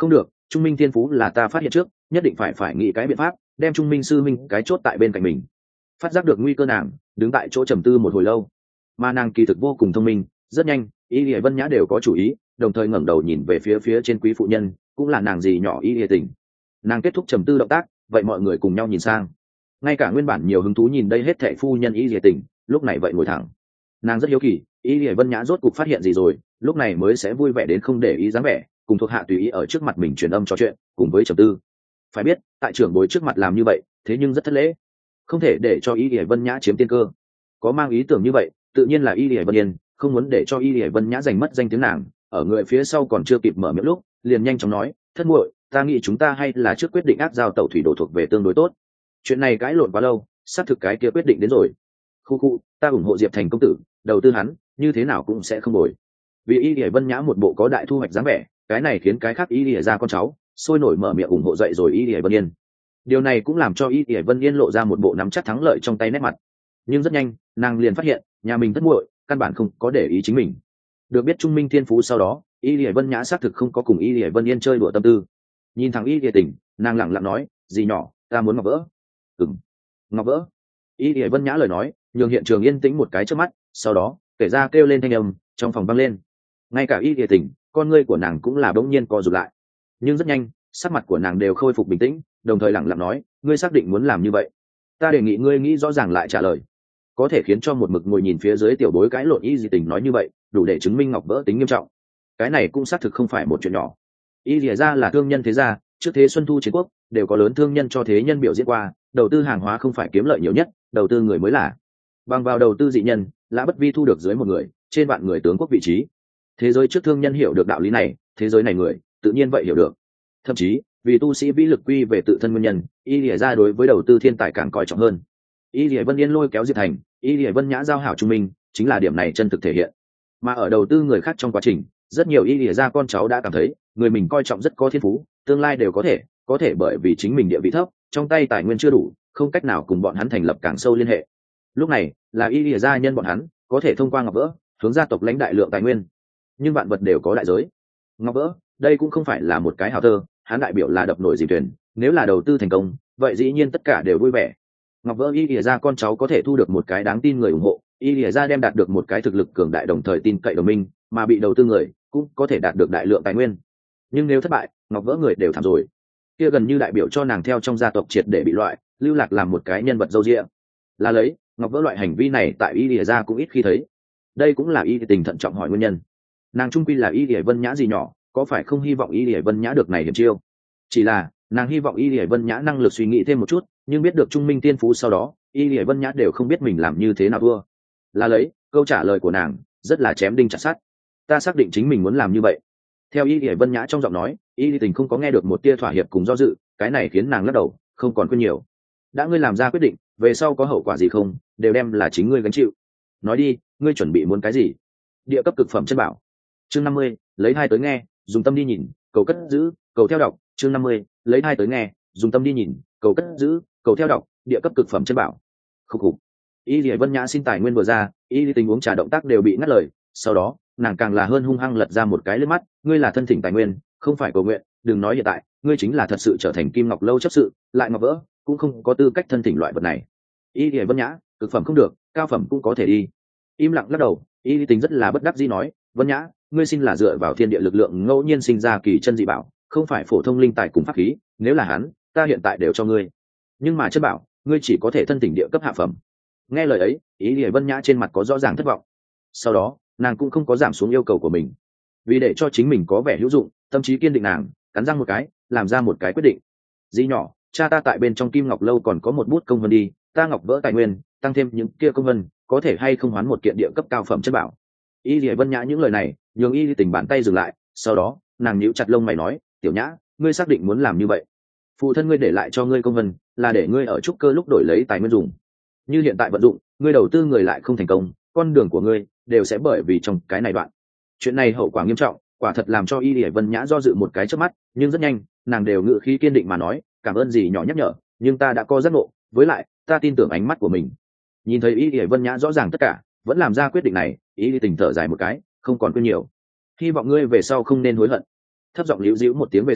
Trung Minh thiên phú là ta phát hiện trước, nhất định phải phải nghĩ cái biện pháp đem Trung Minh sư minh cái chốt tại bên cạnh mình. Phát giác được nguy cơ nàng đứng tại chỗ trầm tư một hồi lâu, mà nàng kỳ thực vô cùng thông minh, rất nhanh Y Lìa Vân Nhã đều có chủ ý, đồng thời ngẩng đầu nhìn về phía phía trên quý phụ nhân, cũng là nàng dì nhỏ Y Lìa Tình. Nàng kết thúc trầm tư động tác, vậy mọi người cùng nhau nhìn sang. Ngay cả nguyên bản nhiều hứng thú nhìn đây hết thệ phu nhân Y Lìa Tình, lúc này vậy ngồi thẳng. Nàng rất hiếu kỳ, Y Lìa Vân Nhã rốt cục phát hiện gì rồi, lúc này mới sẽ vui vẻ đến không để ý dáng vẻ, cùng thuộc hạ tùy ý ở trước mặt mình truyền âm trò chuyện, cùng với trầm tư. Phải biết, tại trưởng bối trước mặt làm như vậy, thế nhưng rất thất lễ, không thể để cho Y Lìa Vân Nhã chiếm tiên cơ. Có mang ý tưởng như vậy, tự nhiên là Y Lìa Vân Yên không muốn để cho Y Lìa Vân Nhã giành mất danh tiếng nàng, ở người phía sau còn chưa kịp mở miệng lúc, liền nhanh chóng nói, thất muội, ta nghĩ chúng ta hay là trước quyết định áp giao tẩu thủy đồ thuộc về tương đối tốt. Chuyện này cãi lộn quá lâu, xác thực cái kia quyết định đến rồi. Khu khu, ta ủng hộ Diệp Thành công tử, đầu tư hắn, như thế nào cũng sẽ không bồi. Vì Y Lìa Vân Nhã một bộ có đại thu hoạch dáng vẻ, cái này khiến cái khác Y Lìa ra con cháu sôi nổi mở miệng ủng hộ dậy rồi Y Lìa Vân Yên. Điều này cũng làm cho Y Lìa Vân Yên lộ ra một bộ nắm chắc thắng lợi trong tay nét mặt. Nhưng rất nhanh, nàng liền phát hiện, nhà mình thất muội, căn bản không có để ý chính mình. Được biết Trung Minh thiên phú sau đó, Y Lìa Vân Nhã xác thực không có cùng Y Lìa Vân Yên chơi đùa tâm tư. Nhìn thằng Y Lìa Tình, nàng lẳng lặng nói, "Dì nhỏ, ta muốn ngọc vỡ." "Ừm." "Ngọc vỡ?" Y Lìa Vân Nhã lời nói, nhường hiện trường yên tĩnh một cái trước mắt, sau đó, kể ra kêu lên thanh âm, trong phòng vang lên. Ngay cả Y Lìa Tình, con ngươi của nàng cũng là bỗng nhiên co rụt lại. Nhưng rất nhanh, sắc mặt của nàng đều khôi phục bình tĩnh, đồng thời lẳng lặng nói, "Ngươi xác định muốn làm như vậy? Ta đề nghị ngươi nghĩ rõ ràng lại trả lời." Có thể khiến cho một mực ngồi nhìn phía dưới tiểu bối cãi lộn Y Lìa Tình nói như vậy, đủ để chứng minh ngọc vỡ tính nghiêm trọng. Cái này cũng xác thực không phải một chuyện nhỏ. Y Lìa gia là thương nhân thế gia, trước thế xuân thu chiến quốc đều có lớn thương nhân cho thế nhân biểu diễn qua, đầu tư hàng hóa không phải kiếm lợi nhiều nhất, đầu tư người mới là. Bằng vào đầu tư dị nhân, Lã Bất Vi thu được dưới một người, trên vạn người tướng quốc vị trí. Thế giới trước thương nhân hiểu được đạo lý này, thế giới này người tự nhiên vậy hiểu được. Thậm chí, vì tu sĩ vĩ lực quy về tự thân nguyên nhân, Y Lìa gia đối với đầu tư thiên tài càng coi trọng hơn. Y Lìa Vân Yên lôi kéo Diệp Thành, Y Lìa Vân Nhã giao hảo Trung Minh, chính là điểm này chân thực thể hiện. Mà ở đầu tư người khác trong quá trình, rất nhiều Y Lìa gia con cháu đã cảm thấy, người mình coi trọng rất có thiên phú, tương lai đều có thể, có thể bởi vì chính mình địa vị thấp, trong tay tài nguyên chưa đủ, không cách nào cùng bọn hắn thành lập càng sâu liên hệ. Lúc này, là Y Lìa gia nhân bọn hắn, có thể thông qua ngọc vỡ, hướng gia tộc lãnh đại lượng tài nguyên. Nhưng vạn vật đều có đại giới. Ngọc vỡ, đây cũng không phải là một cái hào thơ, hắn đại biểu là đập nổi dìm thuyền, nếu là đầu tư thành công, vậy dĩ nhiên tất cả đều vui vẻ. Ngọc vỡ Y Lìa gia con cháu có thể thu được một cái đáng tin người ủng hộ, Y Lìa gia đem đạt được một cái thực lực cường đại đồng thời tin cậy đồng minh, mà bị đầu tư người cũng có thể đạt được đại lượng tài nguyên. Nhưng nếu thất bại, ngọc vỡ người đều thảm rồi. Kia gần như đại biểu cho nàng theo trong gia tộc triệt để bị loại, lưu lạc làm một cái nhân vật dâu dịa. Là lấy, ngọc vỡ loại hành vi này tại Y Lìa gia cũng ít khi thấy. Đây cũng là Y Tình thận trọng hỏi nguyên nhân. Nàng trung quy là Y Lìa Vân Nhã gì nhỏ, có phải không hy vọng Y Lìa Vân Nhã được này hiểm chiêu? Chỉ là, nàng hy vọng Y Lìa Vân Nhã năng lực suy nghĩ thêm một chút, nhưng biết được Trung Minh tiên phú sau đó, Y Lìa Vân Nhã đều không biết mình làm như thế nào thua. Là lấy, câu trả lời của nàng rất là chém đinh chặt sắt. Ta xác định chính mình muốn làm như vậy. Theo Y Lìa Vân Nhã trong giọng nói, Y Tình không có nghe được một tia thỏa hiệp cùng do dự, cái này khiến nàng lắc đầu, không còn quên nhiều. Đã ngươi làm ra quyết định, về sau có hậu quả gì không, đều đem là chính ngươi gánh chịu. Nói đi, ngươi chuẩn bị muốn cái gì? Địa cấp cực phẩm chân bảo. Chương năm mươi, lấy hai tới nghe, dùng tâm đi nhìn, cầu cất giữ, cầu theo đọc. Chương năm mươi, lấy hai tới nghe, dùng tâm đi nhìn, cầu cất giữ, cầu theo đọc. Địa cấp cực phẩm chân bảo. Khúc khục. Y Lìa Vân Nhã xin tài nguyên vừa ra, Y Tình uống trà động tác đều bị ngắt lời, sau đó, nàng càng là hơn hung hăng lật ra một cái lướt mắt, ngươi là thân thỉnh tài nguyên, không phải cầu nguyện, đừng nói hiện tại, ngươi chính là thật sự trở thành Kim Ngọc lâu chấp sự, lại ngọc vỡ, cũng không có tư cách thân thỉnh loại vật này. Y Lìa Vân Nhã, cực phẩm không được, cao phẩm cũng có thể đi. Im lặng lắc đầu, Y Tình rất là bất đắc dĩ nói, Vân Nhã, ngươi xin là dựa vào thiên địa lực lượng ngẫu nhiên sinh ra kỳ chân dị bảo, không phải phổ thông linh tài cùng pháp khí, nếu là hắn, ta hiện tại đều cho ngươi. Nhưng mà chân bảo, ngươi chỉ có thể thân thỉnh địa cấp hạ phẩm. Nghe lời ấy, Y Lìa Vân Nhã trên mặt có rõ ràng thất vọng. Sau đó, nàng cũng không có giảm xuống yêu cầu của mình, vì để cho chính mình có vẻ hữu dụng, tâm trí kiên định, nàng cắn răng một cái, làm ra một cái quyết định. Dĩ nhỏ, cha ta tại bên trong Kim Ngọc lâu còn có một bút công vân đi, ta ngọc vỡ tài nguyên, tăng thêm những kia công vân, có thể hay không hoán một kiện địa cấp cao phẩm chất bảo. Y Lìa Vân Nhã những lời này, nhường Y Tình bàn tay dừng lại, sau đó, nàng nhíu chặt lông mày nói, tiểu Nhã, ngươi xác định muốn làm như vậy? Phụ thân ngươi để lại cho ngươi công vân, là để ngươi ở trúc cơ lúc đổi lấy tài nguyên dùng. Như hiện tại vận dụng, ngươi đầu tư người lại không thành công, con đường của ngươi đều sẽ bởi vì trong cái này đoạn. Chuyện này hậu quả nghiêm trọng, quả thật làm cho Y Lìa Vân Nhã do dự một cái trước mắt, nhưng rất nhanh, nàng đều ngự khí kiên định mà nói, cảm ơn gì nhỏ nhắc nhở, nhưng ta đã có giác ngộ, với lại, ta tin tưởng ánh mắt của mình. Nhìn thấy Y Lìa Vân Nhã rõ ràng tất cả, vẫn làm ra quyết định này, Y Tình thở dài một cái, không còn quên nhiều. Hy vọng ngươi về sau không nên hối hận. Thấp giọng liễu dĩu một tiếng về sau,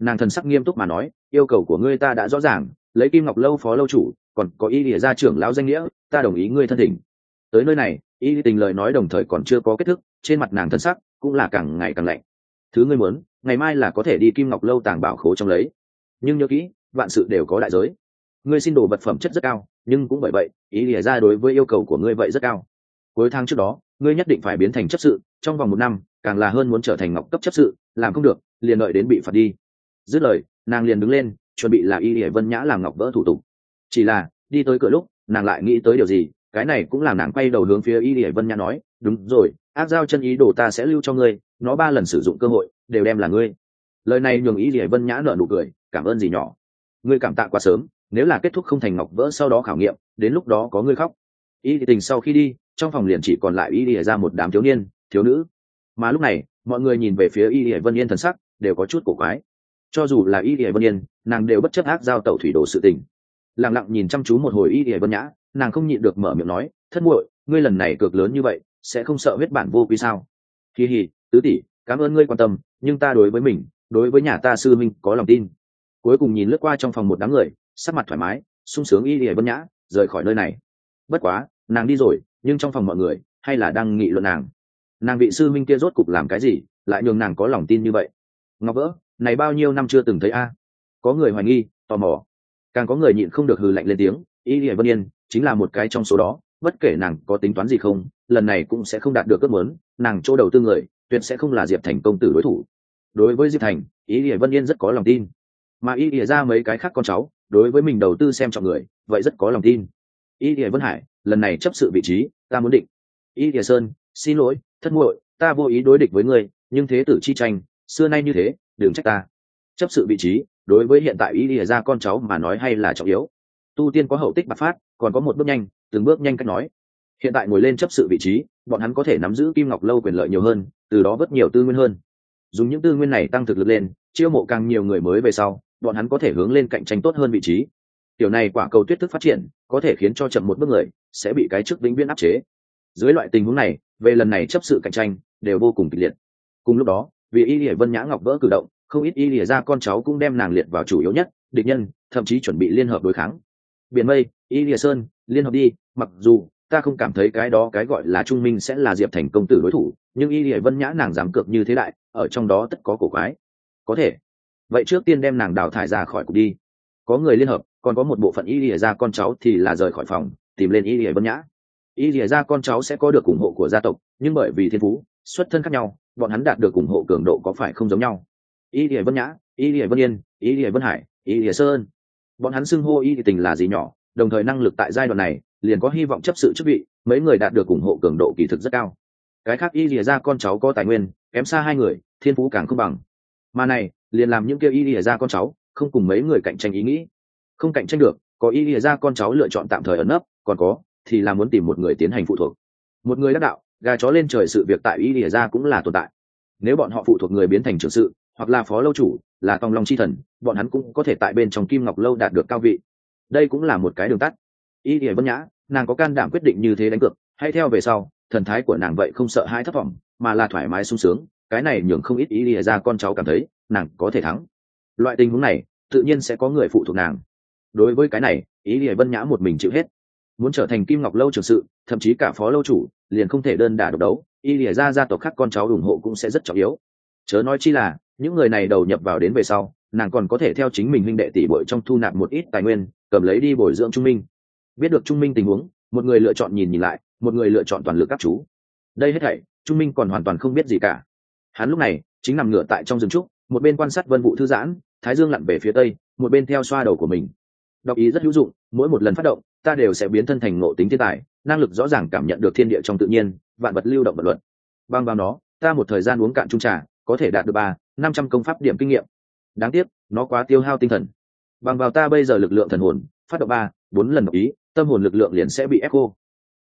Nàng thần sắc nghiêm túc mà nói, yêu cầu của ngươi ta đã rõ ràng, lấy Kim Ngọc lâu phó lâu chủ, còn có y lìa gia trưởng lão danh nghĩa, ta đồng ý ngươi thân thỉnh. Tới nơi này, y tình lời nói đồng thời còn chưa có kết thúc, trên mặt nàng thần sắc cũng là càng ngày càng lạnh. Thứ ngươi muốn, ngày mai là có thể đi Kim Ngọc lâu tàng bảo khố trong lấy, nhưng nhớ kỹ, vạn sự đều có đại giới. Ngươi xin đồ vật phẩm chất rất cao, nhưng cũng bởi vậy, y lìa gia đối với yêu cầu của ngươi vậy rất cao. Cuối tháng trước đó, ngươi nhất định phải biến thành chấp sự, trong vòng một năm, càng là hơn muốn trở thành ngọc cấp chấp sự, làm không được, liền đợi đến bị phạt đi. Dứt lời, nàng liền đứng lên, chuẩn bị là y lìa vân nhã làm ngọc vỡ thủ tục. Chỉ là đi tới cửa lúc, nàng lại nghĩ tới điều gì, cái này cũng làm nàng quay đầu hướng phía y lìa vân nhã nói, đúng rồi, ác giao chân ý đồ ta sẽ lưu cho ngươi, nó ba lần sử dụng cơ hội đều đem là ngươi. Lời này nhường y lìa vân nhã nở nụ cười, cảm ơn gì nhỏ, ngươi cảm tạ quá sớm, nếu là kết thúc không thành ngọc vỡ sau đó khảo nghiệm, đến lúc đó có ngươi khóc. Y tình sau khi đi, trong phòng liền chỉ còn lại y lìa ra một đám thiếu niên thiếu nữ, mà lúc này mọi người nhìn về phía y lìa vân yên thần sắc đều có chút cổ quái. Cho dù là y lìa vân yên, nàng đều bất chấp ác giao tẩu thủy đồ sự tình, lặng lặng nhìn chăm chú một hồi y lìa vân nhã, nàng không nhịn được mở miệng nói, thất muội, ngươi lần này cược lớn như vậy, sẽ không sợ huyết bản vô quý sao? Hi hi, tứ tỷ, cảm ơn ngươi quan tâm, nhưng ta đối với mình, đối với nhà ta sư minh có lòng tin. Cuối cùng nhìn lướt qua trong phòng một đám người, sắc mặt thoải mái sung sướng y lìa vân nhã rời khỏi nơi này. Bất quá nàng đi rồi, nhưng trong phòng mọi người hay là đang nghị luận nàng. Nàng vị sư minh kia rốt cục làm cái gì lại nhường nàng có lòng tin như vậy? Ngọc vỡ này bao nhiêu năm chưa từng thấy a? Có người hoài nghi tò mò, càng có người nhịn không được hừ lạnh lên tiếng. Y lìa vân yên chính là một cái trong số đó, bất kể nàng có tính toán gì không, lần này cũng sẽ không đạt được ước muốn. Nàng chỗ đầu tư người tuyệt sẽ không là Diệp Thành công tử đối thủ. Đối với Diệp Thành, Y lìa vân yên rất có lòng tin, mà Y lìa ra mấy cái khác con cháu đối với mình đầu tư xem trọng người vậy rất có lòng tin. Y lìa vân hải, lần này chấp sự vị trí ta muốn định. Y lìa sơn, xin lỗi thất muội, ta vô ý đối địch với ngươi, nhưng thế tử chi tranh xưa nay như thế, đừng trách ta. Chấp sự vị trí đối với hiện tại Y lìa ra con cháu mà nói hay là trọng yếu. Tu tiên có hậu tích bạc phát, còn có một bước nhanh từng bước nhanh cách nói. Hiện tại ngồi lên chấp sự vị trí, bọn hắn có thể nắm giữ Kim Ngọc lâu quyền lợi nhiều hơn, từ đó vớt nhiều tư nguyên hơn, dùng những tư nguyên này tăng thực lực lên, chiêu mộ càng nhiều người mới về sau, bọn hắn có thể hướng lên cạnh tranh tốt hơn vị trí. Điều này quả cầu tuyết thức phát triển có thể khiến cho chậm một bước người sẽ bị cái trước vĩnh viễn áp chế. Dưới loại tình huống này, về lần này chấp sự cạnh tranh đều vô cùng kịch liệt. Cùng lúc đó, vì Y lìa vân nhã ngọc vỡ cử động, không ít Y lìa ra con cháu cũng đem nàng liệt vào chủ yếu nhất địch nhân, thậm chí chuẩn bị liên hợp đối kháng. Biển mây, Y lìa sơn, liên hợp đi. Mặc dù ta không cảm thấy cái đó cái gọi là trung minh sẽ là Diệp Thành công tử đối thủ, nhưng Y lìa vân nhã nàng dám cược như thế đại, ở trong đó tất có cổ quái. Có thể vậy trước tiên đem nàng đào thải ra khỏi cục đi. Có người liên hợp, còn có một bộ phận Y lìa ra con cháu thì là rời khỏi phòng tìm lên Y lìa vân nhã. Y lìa ra con cháu sẽ có được ủng hộ của gia tộc, nhưng bởi vì thiên phú xuất thân khác nhau, bọn hắn đạt được ủng hộ cường độ có phải không giống nhau. Y lìa vân nhã, Y lìa vân yên, Y lìa vân hải, Y lìa sơn, bọn hắn xưng hô Y tình là gì nhỏ, đồng thời năng lực tại giai đoạn này liền có hy vọng chấp sự chức vị, mấy người đạt được ủng hộ cường độ kỳ thực rất cao. Cái khác Y lìa ra con cháu có tài nguyên kém xa hai người, thiên phú càng không bằng, mà này liền làm những kêu Y lìa ra con cháu không cùng mấy người cạnh tranh ý nghĩ. Không cạnh tranh được, có Y lìa ra con cháu lựa chọn tạm thời ẩn nấp, còn có thì là muốn tìm một người tiến hành phụ thuộc. Một người đắc đạo, gà chó lên trời sự việc tại Y lìa ra cũng là tồn tại. Nếu bọn họ phụ thuộc người biến thành trưởng sự hoặc là phó lâu chủ, là tòng long chi thần, bọn hắn cũng có thể tại bên trong Kim Ngọc lâu đạt được cao vị. Đây cũng là một cái đường tắt. Y lìa vân nhã, nàng có can đảm quyết định như thế đánh cược, hay theo về sau, thần thái của nàng vậy không sợ hãi thất vọng, mà là thoải mái sung sướng. Cái này nhường không ít Y lìa ra con cháu cảm thấy nàng có thể thắng. Loại tình huống này tự nhiên sẽ có người phụ thuộc nàng. Đối với cái này, Y lìa vân nhã một mình chịu hết. Muốn trở thành Kim Ngọc lâu trưởng sự, thậm chí cả phó lâu chủ, liền không thể đơn đả độc đấu. Y lìa ra gia tộc khác con cháu ủng hộ cũng sẽ rất trọng yếu. Chớ nói chi là những người này đầu nhập vào đến về sau, nàng còn có thể theo chính mình huynh đệ tỷ bội trong thu nạp một ít tài nguyên, cầm lấy đi bồi dưỡng Trung Minh. Biết được Trung Minh tình huống, một người lựa chọn nhìn nhìn lại, một người lựa chọn toàn lực các chú. Đây hết thảy, Trung Minh còn hoàn toàn không biết gì cả. Hắn lúc này chính nằm ngửa tại trong rừng trúc, một bên quan sát vân vụ thư giãn, thái dương lặn về phía tây, một bên theo xoa đầu của mình. Đọc ý rất hữu dụng, mỗi một lần phát động, ta đều sẽ biến thân thành ngộ tính thiên tài, năng lực rõ ràng cảm nhận được thiên địa trong tự nhiên, vạn vật lưu động vật luận. Bằng vào nó, ta một thời gian uống cạn chung trà, có thể đạt được ba, năm trăm công pháp điểm kinh nghiệm. Đáng tiếc, nó quá tiêu hao tinh thần. Bằng vào ta bây giờ lực lượng thần hồn, phát động ba, bốn lần đọc ý, tâm hồn lực lượng liền sẽ bị ép khô.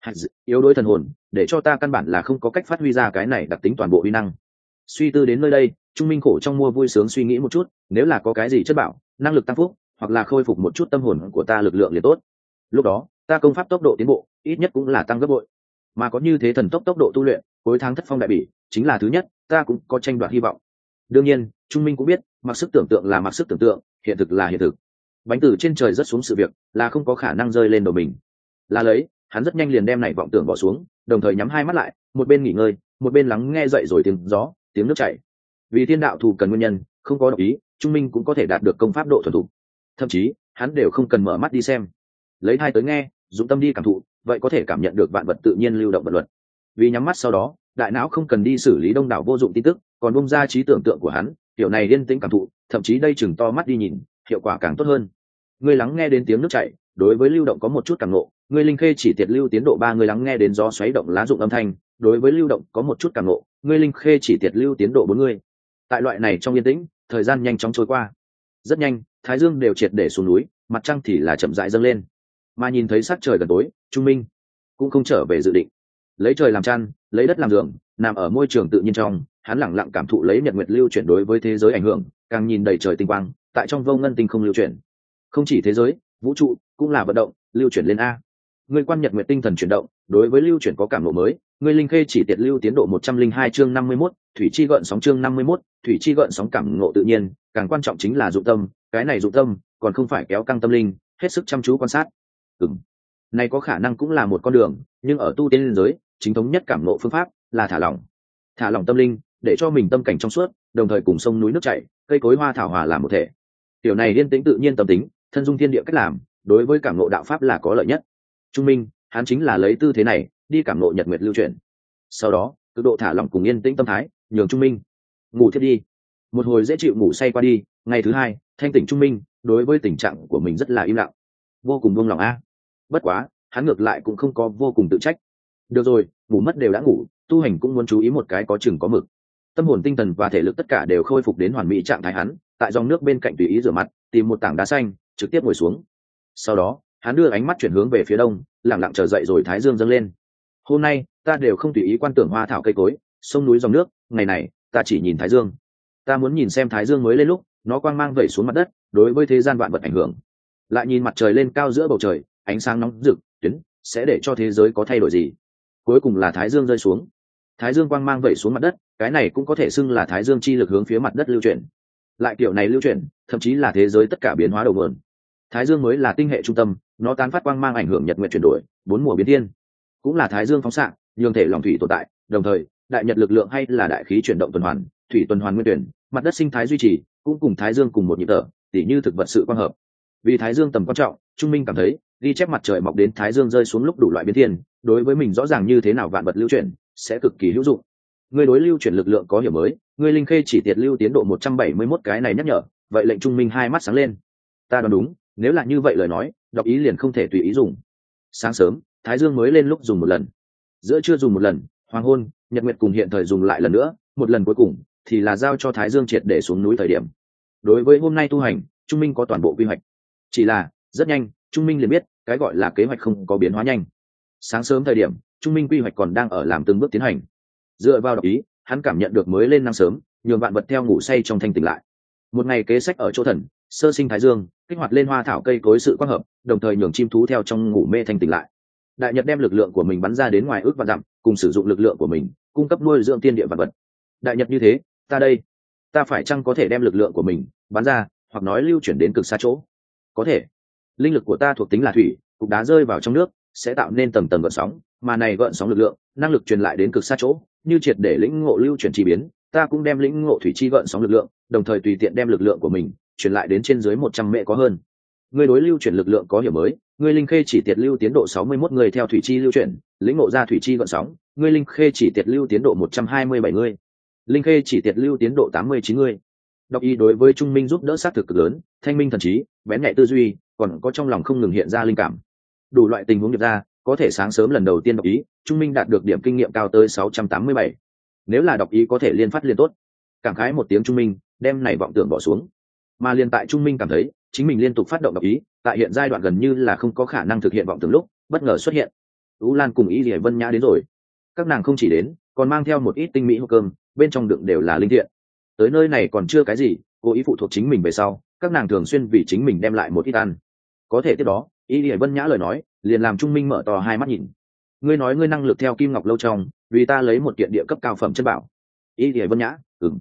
Yếu đuối thần hồn, để cho ta căn bản là không có cách phát huy ra cái này đặc tính toàn bộ uy năng. Suy tư đến nơi đây, Trung Minh khổ trong mua vui sướng suy nghĩ một chút, nếu là có cái gì chất bảo, năng lực tăng phúc, hoặc là khôi phục một chút tâm hồn của ta lực lượng liền tốt. Lúc đó, ta công pháp tốc độ tiến bộ, ít nhất cũng là tăng gấp bội. Mà có như thế thần tốc tốc độ tu luyện, cuối tháng thất phong đại bỉ, chính là thứ nhất, ta cũng có tranh đoạt hy vọng. đương nhiên Trung Minh cũng biết mặc sức tưởng tượng là mặc sức tưởng tượng, hiện thực là hiện thực. Bánh từ trên trời rớt xuống sự việc là không có khả năng rơi lên đầu mình. Là lấy hắn rất nhanh liền đem này vọng tưởng bỏ xuống, đồng thời nhắm hai mắt lại, một bên nghỉ ngơi một bên lắng nghe dậy rồi tiếng gió tiếng nước chảy. Vì thiên đạo thù cần nguyên nhân, không có độc ý, Trung Minh cũng có thể đạt được công pháp độ thuần thục, thậm chí hắn đều không cần mở mắt đi xem, lấy thai tới nghe, dụng tâm đi cảm thụ, vậy có thể cảm nhận được vạn vật tự nhiên lưu động vật luật. Vì nhắm mắt sau đó, đại não không cần đi xử lý đông đảo vô dụng tin tức, còn bung ra trí tưởng tượng của hắn, kiểu này yên tĩnh cảm thụ, thậm chí đây chừng to mắt đi nhìn, hiệu quả càng tốt hơn. Ngươi lắng nghe đến tiếng nước chảy, đối với lưu động có một chút cảm ngộ, ngươi linh khê chỉ tiệt lưu tiến độ ba, ngươi lắng nghe đến gió xoáy động lá dụng âm thanh, đối với lưu động có một chút cảm ngộ, ngươi linh khê chỉ tiệt lưu tiến độ bốn ngươi. Tại loại này trong yên tĩnh, thời gian nhanh chóng trôi qua. Rất nhanh, thái dương đều triệt để xuống núi, mặt trăng thì là chậm rãi dâng lên. Mà nhìn thấy sắc trời gần tối, Trung Minh cũng không trở về dự định. Lấy trời làm chăn, lấy đất làm giường, nằm ở môi trường tự nhiên trong, hắn lặng lặng cảm thụ lấy nhật nguyệt lưu chuyển đối với thế giới ảnh hưởng, càng nhìn đầy trời tinh quang, tại trong vô ngân tinh không lưu chuyển. Không chỉ thế giới, vũ trụ cũng là vận động, lưu chuyển lên a. Ngươi quan nhật nguyệt tinh thần chuyển động, đối với lưu chuyển có cảm ngộ mới, ngươi linh khê chỉ tiệt lưu tiến độ một trăm linh hai chương năm mươi mốt, thủy chi gợn sóng chương năm mươi mốt, thủy chi gợn sóng cảm ngộ tự nhiên, càng quan trọng chính là dụng tâm, cái này dụng tâm, còn không phải kéo căng tâm linh, hết sức chăm chú quan sát. Ừm. Này có khả năng cũng là một con đường, nhưng ở tu tiên giới, chính thống nhất cảm ngộ phương pháp là thả lỏng. Thả lỏng tâm linh, để cho mình tâm cảnh trong suốt, đồng thời cùng sông núi nước chảy, cây cối hoa thảo hòa làm một thể. Tiểu này yên tĩnh tự nhiên tâm tính, thân dung thiên địa cách làm, đối với cảm ngộ đạo pháp là có lợi nhất. Trung Minh, hắn chính là lấy tư thế này đi cảm ngộ nhật nguyệt lưu chuyển. Sau đó, cực độ thả lỏng cùng yên tĩnh tâm thái, nhường Trung Minh ngủ thiếp đi. Một hồi dễ chịu ngủ say qua đi, ngày thứ hai, thanh tỉnh Trung Minh, đối với tình trạng của mình rất là im lặng, vô cùng buông lòng a. Bất quá, hắn ngược lại cũng không có vô cùng tự trách. Được rồi, ngủ mất đều đã ngủ, tu hành cũng muốn chú ý một cái có chừng có mực. Tâm hồn tinh thần và thể lực tất cả đều khôi phục đến hoàn mỹ trạng thái, hắn tại dòng nước bên cạnh tùy ý rửa mặt, tìm một tảng đá xanh, trực tiếp ngồi xuống. Sau đó, hắn đưa ánh mắt chuyển hướng về phía đông, lặng lặng chờ dậy rồi thái dương dâng lên. Hôm nay, ta đều không tùy ý quan tưởng hoa thảo cây cối, sông núi dòng nước, ngày này, ta chỉ nhìn thái dương. Ta muốn nhìn xem thái dương mới lên lúc, nó quang mang vẩy xuống mặt đất, đối với thế gian vạn vật ảnh hưởng. Lại nhìn mặt trời lên cao giữa bầu trời, ánh sáng nóng rực, tuyến, sẽ để cho thế giới có thay đổi gì. Cuối cùng là thái dương rơi xuống. Thái dương quang mang vẩy xuống mặt đất, cái này cũng có thể xưng là thái dương chi lực hướng phía mặt đất lưu chuyển. Lại kiểu này lưu chuyển, thậm chí là thế giới tất cả biến hóa đầu nguồn. Thái dương mới là tinh hệ trung tâm, nó tán phát quang mang ảnh hưởng nhật nguyệt chuyển đổi, bốn mùa biến thiên. Cũng là thái dương phóng xạ, nhường thể lòng thủy tồn tại, đồng thời, đại nhật lực lượng hay là đại khí chuyển động tuần hoàn, thủy tuần hoàn nguyên tuyển, mặt đất sinh thái duy trì, cũng cùng thái dương cùng một nhịp thở, tỉ như thực vật sự quang hợp. Vì thái dương tầm quan trọng, Trung Minh cảm thấy, ghi chép mặt trời mọc đến thái dương rơi xuống lúc đủ loại biến thiên, đối với mình rõ ràng như thế nào vạn vật lưu chuyển, sẽ cực kỳ hữu dụng. Người đối lưu chuyển lực lượng có hiểu mới, người linh khê chỉ tiệt lưu tiến độ một trăm bảy mươi mốt cái này nhắc nhở, vậy lệnh Trung Minh hai mắt sáng lên. Ta đoán đúng, nếu là như vậy lời nói, đọc ý liền không thể tùy ý dùng. Sáng sớm, thái dương mới lên lúc dùng một lần, giữa trưa dùng một lần, hoàng hôn, nhật nguyệt cùng hiện thời dùng lại lần nữa, một lần cuối cùng thì là giao cho thái dương triệt để xuống núi thời điểm. Đối với hôm nay tu hành, Trung Minh có toàn bộ quy hoạch. Chỉ là, rất nhanh, Trung Minh liền biết, cái gọi là kế hoạch không có biến hóa nhanh. Sáng sớm thời điểm, Trung Minh quy hoạch còn đang ở làm từng bước tiến hành. Dựa vào đọc ý, hắn cảm nhận được mới lên năng sớm, nhường vạn vật theo ngủ say trong thanh tỉnh lại. Một ngày kế sách ở chỗ thần, sơ sinh thái dương, kích hoạt lên hoa thảo cây cối sự quang hợp, đồng thời nhường chim thú theo trong ngủ mê thanh tỉnh lại. Đại nhật đem lực lượng của mình bắn ra đến ngoài ước vạn dặm, cùng sử dụng lực lượng của mình cung cấp nuôi dưỡng tiên địa vạn vật. Đại nhật như thế, ta đây, ta phải chăng có thể đem lực lượng của mình bắn ra, hoặc nói lưu chuyển đến cực xa chỗ? Có thể. Linh lực của ta thuộc tính là thủy, cục đá rơi vào trong nước sẽ tạo nên tầng tầng gợn sóng, mà này gợn sóng lực lượng, năng lực truyền lại đến cực xa chỗ, như triệt để lĩnh ngộ lưu chuyển chi biến, ta cũng đem lĩnh ngộ thủy chi gợn sóng lực lượng, đồng thời tùy tiện đem lực lượng của mình truyền lại đến trên dưới một trăm mệ có hơn. Người đối lưu chuyển lực lượng có hiểu mới, người linh khê chỉ tiệt lưu tiến độ sáu mươi mốt người theo thủy chi lưu chuyển, lĩnh ngộ ra thủy chi gợn sóng, người linh khê chỉ tiệt lưu tiến độ một trăm hai mươi bảy người, linh khê chỉ tiệt lưu tiến độ tám mươi chín người. Đọc ý đối với Trung Minh giúp đỡ xác thực cực lớn, thanh minh thần trí, bén nhạy tư duy, còn có trong lòng không ngừng hiện ra linh cảm. Đủ loại tình huống điệp ra, có thể sáng sớm lần đầu tiên đọc ý, Trung Minh đạt được điểm kinh nghiệm cao tới sáu trăm tám mươi bảy. Nếu là đọc ý có thể liên phát liên tốt. Cảm khái một tiếng Trung Minh, đem này vọng tưởng bỏ xuống. Mà liên tại Trung Minh cảm thấy, chính mình liên tục phát động đọc ý, tại hiện giai đoạn gần như là không có khả năng thực hiện vọng tưởng lúc, bất ngờ xuất hiện. Ú Lan cùng Ý Liễu Vân Nhã đến rồi. Các nàng không chỉ đến, còn mang theo một ít tinh mỹ hộp cơm, bên trong đựng đều là linh thiện. Tới nơi này còn chưa cái gì, cố ý phụ thuộc chính mình về sau, các nàng thường xuyên vì chính mình đem lại một ít ăn. Có thể tiếp đó, Ý Liễu Vân Nhã lời nói, liền làm Trung Minh mở to hai mắt nhìn. Ngươi nói ngươi năng lực theo Kim Ngọc lâu trong, vì ta lấy một kiện địa cấp cao phẩm chất bảo. Ý Liễu Vân Nhã, ừm.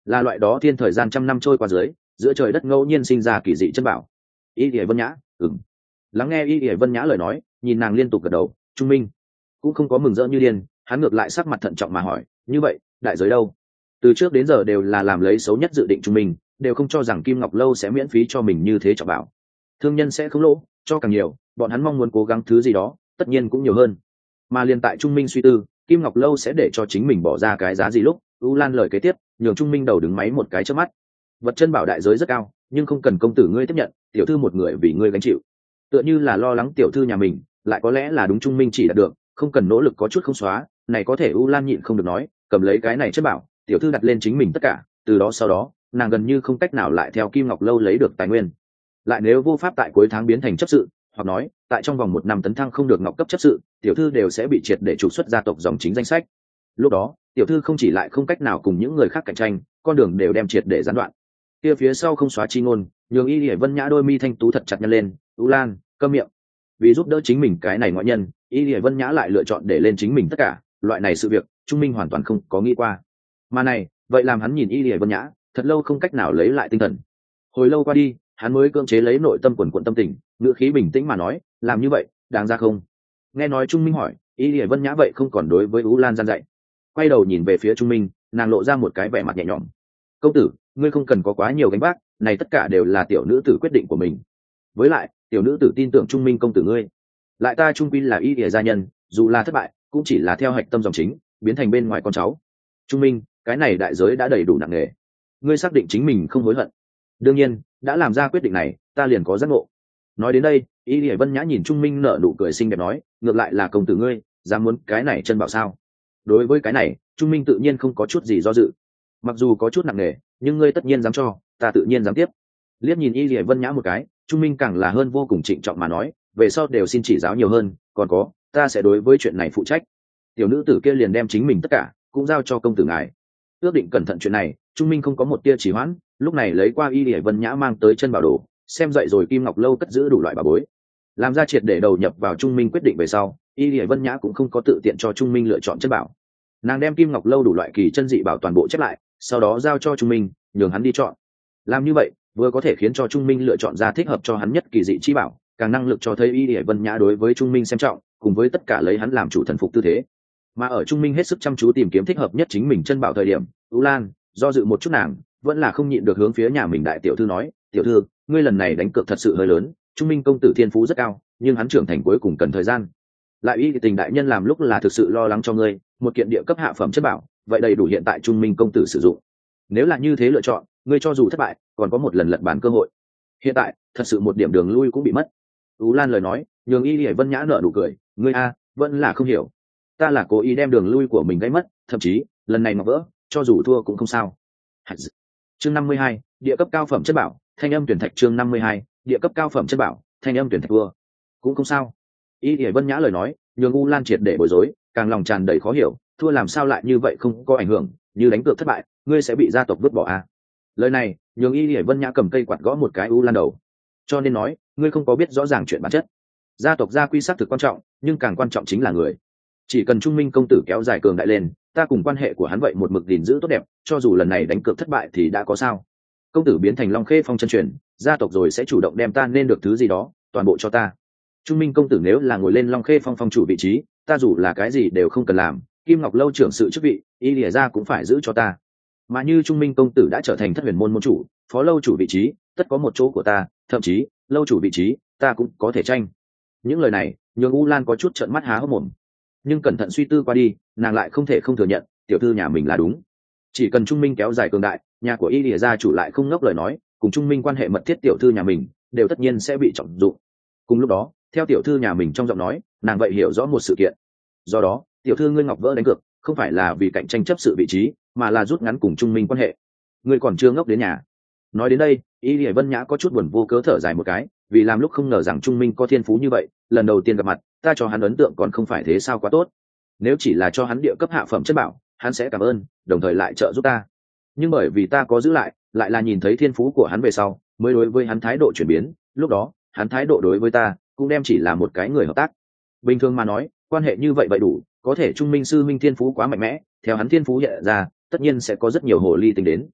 là loại đó thiên thời gian trăm năm trôi qua dưới giữa trời đất ngẫu nhiên sinh ra kỳ dị chân bảo. Y ỉa vân nhã ừng lắng nghe Y ỉa vân nhã lời nói, nhìn nàng liên tục gật đầu. Trung minh cũng không có mừng rỡ như điên, hắn ngược lại sắc mặt thận trọng mà hỏi, như vậy đại giới đâu? Từ trước đến giờ đều là làm lấy xấu nhất dự định Trung minh, đều không cho rằng Kim Ngọc Lâu sẽ miễn phí cho mình như thế trọng bảo. Thương nhân sẽ không lỗ, cho càng nhiều, bọn hắn mong muốn cố gắng thứ gì đó tất nhiên cũng nhiều hơn. Mà liên tại Trung minh suy tư Kim Ngọc Lâu sẽ để cho chính mình bỏ ra cái giá gì lúc, U Lan lời kế tiếp nhường Trung minh đầu đứng máy một cái trước mắt. Vật chân bảo đại giới rất cao, nhưng không cần công tử ngươi tiếp nhận, tiểu thư một người vì ngươi gánh chịu. Tựa như là lo lắng tiểu thư nhà mình, lại có lẽ là đúng Trung minh chỉ đạt được, không cần nỗ lực có chút không xóa, này có thể U Lan nhịn không được nói, cầm lấy cái này chất bảo, tiểu thư đặt lên chính mình tất cả, từ đó sau đó, nàng gần như không cách nào lại theo Kim Ngọc Lâu lấy được tài nguyên. Lại nếu vô pháp tại cuối tháng biến thành chấp sự, hoặc nói, tại trong vòng một năm tấn thăng không được ngọc cấp chấp sự, tiểu thư đều sẽ bị triệt để trục xuất gia tộc dòng chính danh sách. Lúc đó, tiểu thư không chỉ lại không cách nào cùng những người khác cạnh tranh, con đường đều đem triệt để gián đoạn. Kia phía sau không xóa chi ngôn, nhường Y Lệ Vân Nhã đôi mi thanh tú thật chặt nhăn lên. U Lan, câm miệng. Vì giúp đỡ chính mình cái này ngoại nhân, Y Lệ Vân Nhã lại lựa chọn để lên chính mình tất cả, loại này sự việc, Trung Minh hoàn toàn không có nghĩ qua. Mà này, vậy làm hắn nhìn Y Lệ Vân Nhã, thật lâu không cách nào lấy lại tinh thần. Hồi lâu qua đi, hắn mới cưỡng chế lấy nội tâm quần quần tâm tình, ngữ khí bình tĩnh mà nói, làm như vậy, đáng ra không? Nghe nói Trung Minh hỏi, Y Lệ Vân Nhã vậy không còn đối với U Lan gian dạy. Quay đầu nhìn về phía Trung Minh, nàng lộ ra một cái vẻ mặt nhẹ nhõm. Công tử, ngươi không cần có quá nhiều gánh vác, này tất cả đều là tiểu nữ tử quyết định của mình. Với lại, tiểu nữ tử tin tưởng Trung Minh công tử ngươi. Lại ta trung quy là Y Lệ gia nhân, dù là thất bại, cũng chỉ là theo hạch tâm dòng chính, biến thành bên ngoài con cháu. Trung Minh, cái này đại giới đã đầy đủ nặng nề. Ngươi xác định chính mình không hối hận? Đương nhiên, đã làm ra quyết định này, ta liền có giác ngộ. Nói đến đây, Y Lệ Vân Nhã nhìn Trung Minh nở nụ cười xinh đẹp nói, ngược lại là công tử ngươi, dám muốn cái này chân bảo sao? Đối với cái này, Trung Minh tự nhiên không có chút gì do dự. Mặc dù có chút nặng nề, nhưng ngươi tất nhiên dám cho, ta tự nhiên dám tiếp. Liếc nhìn Y Lệ Vân Nhã một cái, Trung Minh càng là hơn vô cùng trịnh trọng mà nói, về sau đều xin chỉ giáo nhiều hơn, còn có, ta sẽ đối với chuyện này phụ trách. Tiểu nữ tử kia liền đem chính mình tất cả cũng giao cho công tử ngài. Ước định cẩn thận chuyện này, Trung Minh không có một tia trì hoãn, lúc này lấy qua Y Lệ Vân Nhã mang tới chân bảo đồ, xem dậy rồi Kim Ngọc Lâu cất giữ đủ loại bảo bối. Làm ra triệt để đầu nhập vào Trung Minh quyết định về sau, Y Lệ Vân Nhã cũng không có tự tiện cho Trung Minh lựa chọn chân bảo. Nàng đem Kim Ngọc Lâu đủ loại kỳ chân dị bảo toàn bộ chép lại, sau đó giao cho Trung Minh, nhường hắn đi chọn. Làm như vậy, vừa có thể khiến cho Trung Minh lựa chọn ra thích hợp cho hắn nhất kỳ dị chi bảo, càng năng lực cho thấy Y Lệ Vân Nhã đối với Trung Minh xem trọng, cùng với tất cả lấy hắn làm chủ thần phục tư thế. Mà ở Trung Minh hết sức chăm chú tìm kiếm thích hợp nhất chính mình chân bảo thời điểm, U Lan do dự một chút, nàng vẫn là không nhịn được hướng phía nhà mình đại tiểu thư nói, tiểu thư, ngươi lần này đánh cược thật sự hơi lớn, Trung Minh công tử thiên phú rất cao, nhưng hắn trưởng thành cuối cùng cần thời gian. Lại Y Tình đại nhân làm lúc là thực sự lo lắng cho ngươi, một kiện địa cấp hạ phẩm chất bảo, vậy đầy đủ hiện tại Trung Minh công tử sử dụng. Nếu là như thế lựa chọn, ngươi cho dù thất bại, còn có một lần lật bàn cơ hội. Hiện tại, thật sự một điểm đường lui cũng bị mất. U Lan lời nói, nhường Y Lệ Vân Nhã nở nụ cười, ngươi a, vẫn là không hiểu. Ta là cố ý đem đường lui của mình gây mất, thậm chí, lần này mà vỡ, cho dù thua cũng không sao. Chương năm mươi hai, địa cấp cao phẩm chất bảo, thanh âm tuyển thạch. Chương năm mươi hai, địa cấp cao phẩm chất bảo, thanh âm tuyển thạch vua. Cũng không sao. Y Lệ Vân Nhã lời nói, nhường U Lan triệt để bối rối, càng lòng tràn đầy khó hiểu, thua làm sao lại như vậy không có ảnh hưởng, như đánh cược thất bại, ngươi sẽ bị gia tộc vứt bỏ à? Lời này, nhường Y Lệ Vân Nhã cầm cây quạt gõ một cái U Lan đầu. Cho nên nói, ngươi không có biết rõ ràng chuyện bản chất. Gia tộc gia quy xác thực quan trọng, nhưng càng quan trọng chính là người. Chỉ cần Trung Minh công tử kéo dài cường đại lên, ta cùng quan hệ của hắn vậy một mực gìn giữ tốt đẹp, cho dù lần này đánh cược thất bại thì đã có sao? Công tử biến thành Long Khê Phong chân truyền, gia tộc rồi sẽ chủ động đem ta nên được thứ gì đó, toàn bộ cho ta. Trung Minh công tử nếu là ngồi lên Long Khê Phong phong chủ vị trí, ta dù là cái gì đều không cần làm, Kim Ngọc Lâu trưởng sự chức vị, Y Lìa gia cũng phải giữ cho ta. Mà như Trung Minh công tử đã trở thành Thất Huyền môn môn chủ, phó lâu chủ vị trí, tất có một chỗ của ta, thậm chí, lâu chủ vị trí, ta cũng có thể tranh. Những lời này, nhường U Lan có chút trợn mắt há hốc mồm. Nhưng cẩn thận suy tư qua đi, nàng lại không thể không thừa nhận, tiểu thư nhà mình là đúng. Chỉ cần Trung Minh kéo dài cường đại, nhà của Y Lìa gia chủ lại không ngốc lời nói, cùng Trung Minh quan hệ mật thiết tiểu thư nhà mình, đều tất nhiên sẽ bị trọng dụng. Cùng lúc đó, theo tiểu thư nhà mình trong giọng nói, nàng vậy hiểu rõ một sự kiện. Do đó, tiểu thư ngươi Ngọc Vỡ đánh cược, không phải là vì cạnh tranh chấp sự vị trí, mà là rút ngắn cùng Trung Minh quan hệ. Ngươi còn chưa ngốc đến nhà. Nói đến đây, Y Lìa Vân Nhã có chút buồn vô cớ thở dài một cái, vì làm lúc không ngờ rằng Trung Minh có thiên phú như vậy, lần đầu tiên gặp mặt, ta cho hắn ấn tượng còn không phải thế sao quá tốt. Nếu chỉ là cho hắn địa cấp hạ phẩm chất bảo, hắn sẽ cảm ơn, đồng thời lại trợ giúp ta. Nhưng bởi vì ta có giữ lại, lại là nhìn thấy thiên phú của hắn về sau, mới đối với hắn thái độ chuyển biến, lúc đó, hắn thái độ đối với ta, cũng đem chỉ là một cái người hợp tác. Bình thường mà nói, quan hệ như vậy vậy đủ, có thể Trung Minh sư minh thiên phú quá mạnh mẽ, theo hắn thiên phú hiện ra, tất nhiên sẽ có rất nhiều hồ ly tính đến.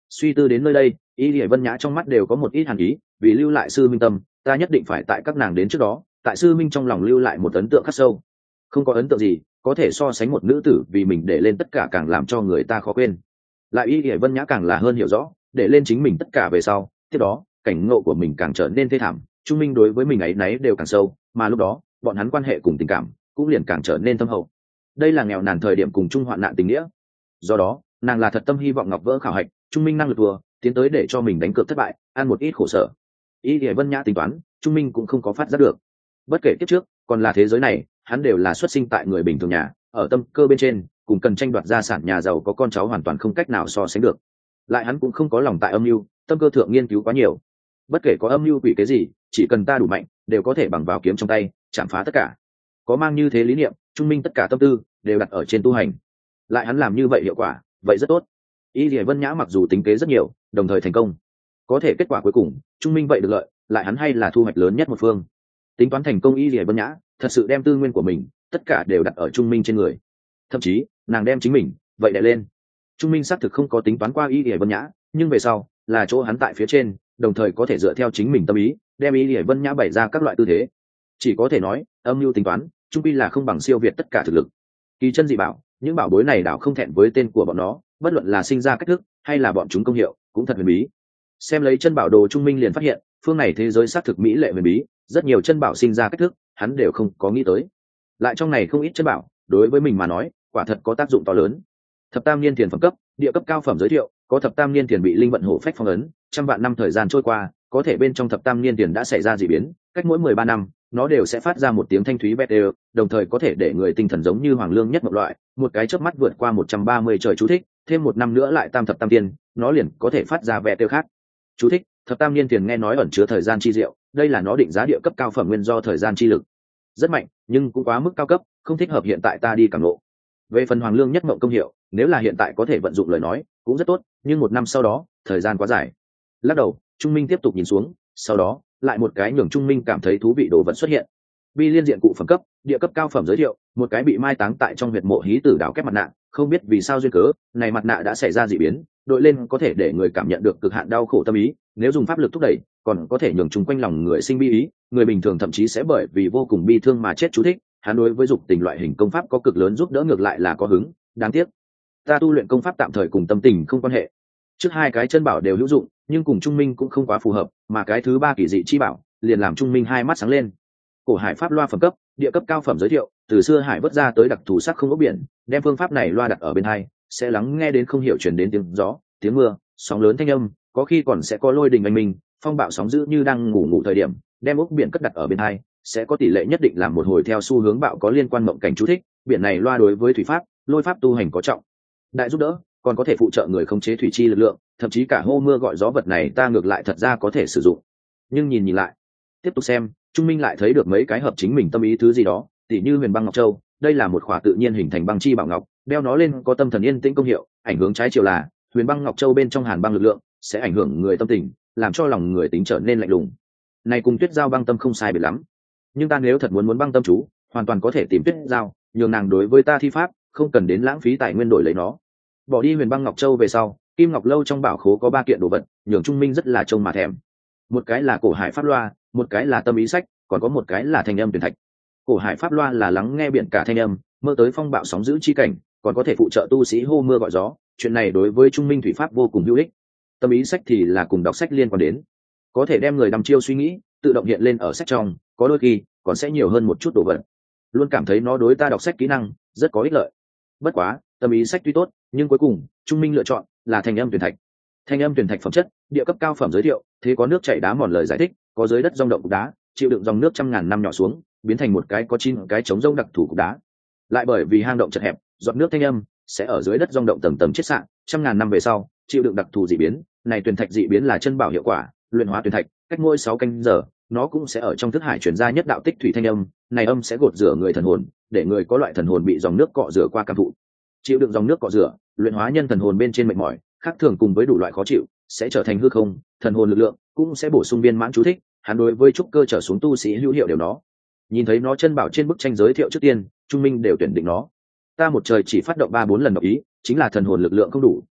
Suy tư đến nơi đây, y lìa vân nhã trong mắt đều có một ít hàn ý, vì lưu lại sư minh tâm, ta nhất định phải tại các nàng đến trước đó, tại sư minh trong lòng lưu lại một ấn tượng khắc sâu. Không có ấn tượng gì có thể so sánh một nữ tử vì mình để lên tất cả càng làm cho người ta khó quên. Lại y lìa vân nhã càng là hơn hiểu rõ, để lên chính mình tất cả về sau, tiếp đó cảnh ngộ của mình càng trở nên thê thảm, trung minh đối với mình ấy nấy đều càng sâu, mà lúc đó bọn hắn quan hệ cùng tình cảm cũng liền càng trở nên thâm hậu. Đây là nghèo nàn thời điểm cùng chung hoạn nạn tình nghĩa. Do đó nàng là thật tâm hy vọng ngọc vỡ khảo hạch, trung minh năng lực vừa tiến tới để cho mình đánh cược thất bại, ăn một ít khổ sở. Y lìa vân nhã tính toán trung minh cũng không có phát giác được. Bất kể kiếp trước còn là thế giới này, hắn đều là xuất sinh tại người bình thường nhà, ở tâm cơ bên trên cùng cần tranh đoạt gia sản nhà giàu có con cháu hoàn toàn không cách nào so sánh được. Lại hắn cũng không có lòng tại âm mưu, tâm cơ thượng nghiên cứu quá nhiều. Bất kể có âm mưu quỷ cái gì, chỉ cần ta đủ mạnh đều có thể bằng vào kiếm trong tay chạm phá tất cả. Có mang như thế lý niệm, trung minh tất cả tâm tư đều đặt ở trên tu hành. Lại hắn làm như vậy hiệu quả vậy rất tốt. Y lìa vân nhã mặc dù tính kế rất nhiều, đồng thời thành công, có thể kết quả cuối cùng trung minh vậy được lợi, lại hắn hay là thu hoạch lớn nhất một phương. Tính toán thành công, y lìa vân nhã thật sự đem tư nguyên của mình tất cả đều đặt ở trung minh trên người, thậm chí nàng đem chính mình vậy đè lên. Trung minh xác thực không có tính toán qua y lìa vân nhã, nhưng về sau là chỗ hắn tại phía trên, đồng thời có thể dựa theo chính mình tâm ý đem y lìa vân nhã bày ra các loại tư thế. Chỉ có thể nói âm mưu tính toán trung pi là không bằng siêu việt tất cả thực lực. Kỳ chân dị bảo, những bảo bối này đảo không thẹn với tên của bọn nó, bất luận là sinh ra cách thức hay là bọn chúng công hiệu cũng thật huyền bí. Xem lấy chân bảo đồ, trung minh liền phát hiện phương này thế giới xác thực mỹ lệ huyền bí, rất nhiều chân bảo sinh ra cách thức hắn đều không có nghĩ tới. Lại trong này không ít chân bảo đối với mình mà nói quả thật có tác dụng to lớn. Thập tam niên tiền phẩm cấp, địa cấp cao phẩm giới thiệu, có thập tam niên tiền bị linh vận hổ phách phong ấn, trăm vạn năm thời gian trôi qua, có thể bên trong thập tam niên tiền đã xảy ra dị biến, cách mỗi mười ba năm nó đều sẽ phát ra một tiếng thanh thúy vẹt đều, đồng thời có thể để người tinh thần giống như hoàng lương nhất một loại, một cái chớp mắt vượt qua một trăm ba mươi trời chú thích, thêm một năm nữa lại tam thập tam tiên, nó liền có thể phát ra vẹt đều khác. Chú thích: thập tam niên tiền nghe nói ẩn chứa thời gian chi diệu, đây là nó định giá địa cấp cao phẩm nguyên do thời gian chi lực. Rất mạnh, nhưng cũng quá mức cao cấp, không thích hợp hiện tại ta đi cảm ngộ. Về phần hoàng lương nhất mộng công hiệu, nếu là hiện tại có thể vận dụng lời nói cũng rất tốt, nhưng một năm sau đó thời gian quá dài. Lắc đầu, trung minh tiếp tục nhìn xuống, sau đó lại một cái nhường trung minh cảm thấy thú vị đồ vật xuất hiện. Bi liên diện cụ phẩm cấp, địa cấp cao phẩm giới thiệu, một cái bị mai táng tại trong huyệt mộ hí tử đào kép mặt nạ, không biết vì sao duyên cớ này mặt nạ đã xảy ra dị biến, đội lên có thể để người cảm nhận được cực hạn đau khổ tâm ý, nếu dùng pháp lực thúc đẩy còn có thể nhường chung quanh lòng người sinh bi ý, người bình thường thậm chí sẽ bởi vì vô cùng bi thương mà chết. Chú thích: hắn đối với dục tình loại hình công pháp có cực lớn giúp đỡ, ngược lại là có hứng, đáng tiếc ta tu luyện công pháp tạm thời cùng tâm tình không quan hệ. Trước hai cái chân bảo đều hữu dụng, nhưng cùng trung minh cũng không quá phù hợp, mà cái thứ ba kỳ dị chi bảo liền làm trung minh hai mắt sáng lên. Cổ hải pháp loa phẩm cấp, địa cấp cao phẩm giới thiệu, từ xưa hải vớt ra tới đặc thù sắc không ốc biển, đem phương pháp này loa đặt ở bên hai sẽ lắng nghe đến không hiểu truyền đến tiếng gió, tiếng mưa, sóng lớn thanh âm, có khi còn sẽ có lôi đình oanh minh, phong bạo sóng dữ như đang ngủ ngủ thời điểm đem ốc biển cất đặt ở bên hai sẽ có tỷ lệ nhất định làm một hồi theo xu hướng bạo có liên quan mộng cảnh. Chú thích: biển này loa đối với thủy pháp, lôi pháp tu hành có trọng đại giúp đỡ, còn có thể phụ trợ người khống chế thủy chi lực lượng, thậm chí cả hô mưa gọi gió vật này ta ngược lại thật ra có thể sử dụng. Nhưng nhìn nhìn lại, tiếp tục xem, trung minh lại thấy được mấy cái hợp chính mình tâm ý thứ gì đó, tỉ như huyền băng ngọc châu, đây là một khỏa tự nhiên hình thành băng chi bảo ngọc, đeo nó lên có tâm thần yên tĩnh công hiệu, ảnh hướng trái chiều là huyền băng ngọc châu bên trong hàn băng lực lượng sẽ ảnh hưởng người tâm tình, làm cho lòng người tính trở nên lạnh lùng. Này cùng tuyết giao băng tâm không sai biệt lắm, nhưng ta nếu thật muốn muốn băng tâm chú, hoàn toàn có thể tìm tuyết giao nhường nàng đối với ta thi pháp, không cần đến lãng phí tài nguyên đổi lấy nó. Bỏ đi huyền băng ngọc châu về sau, kim ngọc lâu trong bảo khố có ba kiện đồ vật nhường trung minh rất là trông mà thèm. Một cái là cổ hải pháp loa, một cái là tâm ý sách, còn có một cái là thanh âm tuyển thạch. Cổ hải pháp loa là lắng nghe biển cả thanh âm, mơ tới phong bạo sóng dữ chi cảnh, còn có thể phụ trợ tu sĩ hô mưa gọi gió, chuyện này đối với trung minh thủy pháp vô cùng hữu ích. Tâm ý sách thì là cùng đọc sách liên quan đến, có thể đem người đăm chiêu suy nghĩ tự động hiện lên ở sách trong, có đôi khi còn sẽ nhiều hơn một chút đồ vật. Luôn cảm thấy nó đối ta đọc sách kỹ năng rất có ích lợi. Bất quá tâm ý sách tuy tốt, nhưng cuối cùng trung minh lựa chọn là thanh âm tuyển thạch. Thanh âm tuyển thạch phẩm chất, địa cấp cao phẩm giới thiệu, thế có nước chảy đá mòn lời giải thích, có dưới đất dòng động cục đá, chịu đựng dòng nước trăm ngàn năm nhỏ xuống, biến thành một cái có chín cái chống rông đặc thủ cục đá. Lại bởi vì hang động chật hẹp, giọt nước thanh âm sẽ ở dưới đất dòng động tầng tầng chết sạn, trăm ngàn năm về sau chịu đựng đặc thù dị biến. Này tuyển thạch dị biến là chân bảo hiệu quả, luyện hóa tuyển thạch, cách mỗi sáu canh giờ nó cũng sẽ ở trong thức hải truyền ra nhất đạo tích thủy thanh âm, này âm sẽ gột rửa người thần hồn, để người có loại thần hồn bị dòng nước cọ rửa qua cảm thụ. Chịu đựng dòng nước cọ rửa, luyện hóa nhân thần hồn bên trên mệt mỏi, khác thường cùng với đủ loại khó chịu sẽ trở thành hư không, thần hồn lực lượng cũng sẽ bổ sung viên mãn. Chú thích: hắn đối với trúc cơ trở xuống tu sĩ hữu hiệu đều nó. Nhìn thấy nó chân bảo trên bức tranh giới thiệu trước tiên, trung minh đều tuyển định nó. Ta một trời chỉ phát động ba bốn lần độc ý, chính là thần hồn lực lượng không đủ,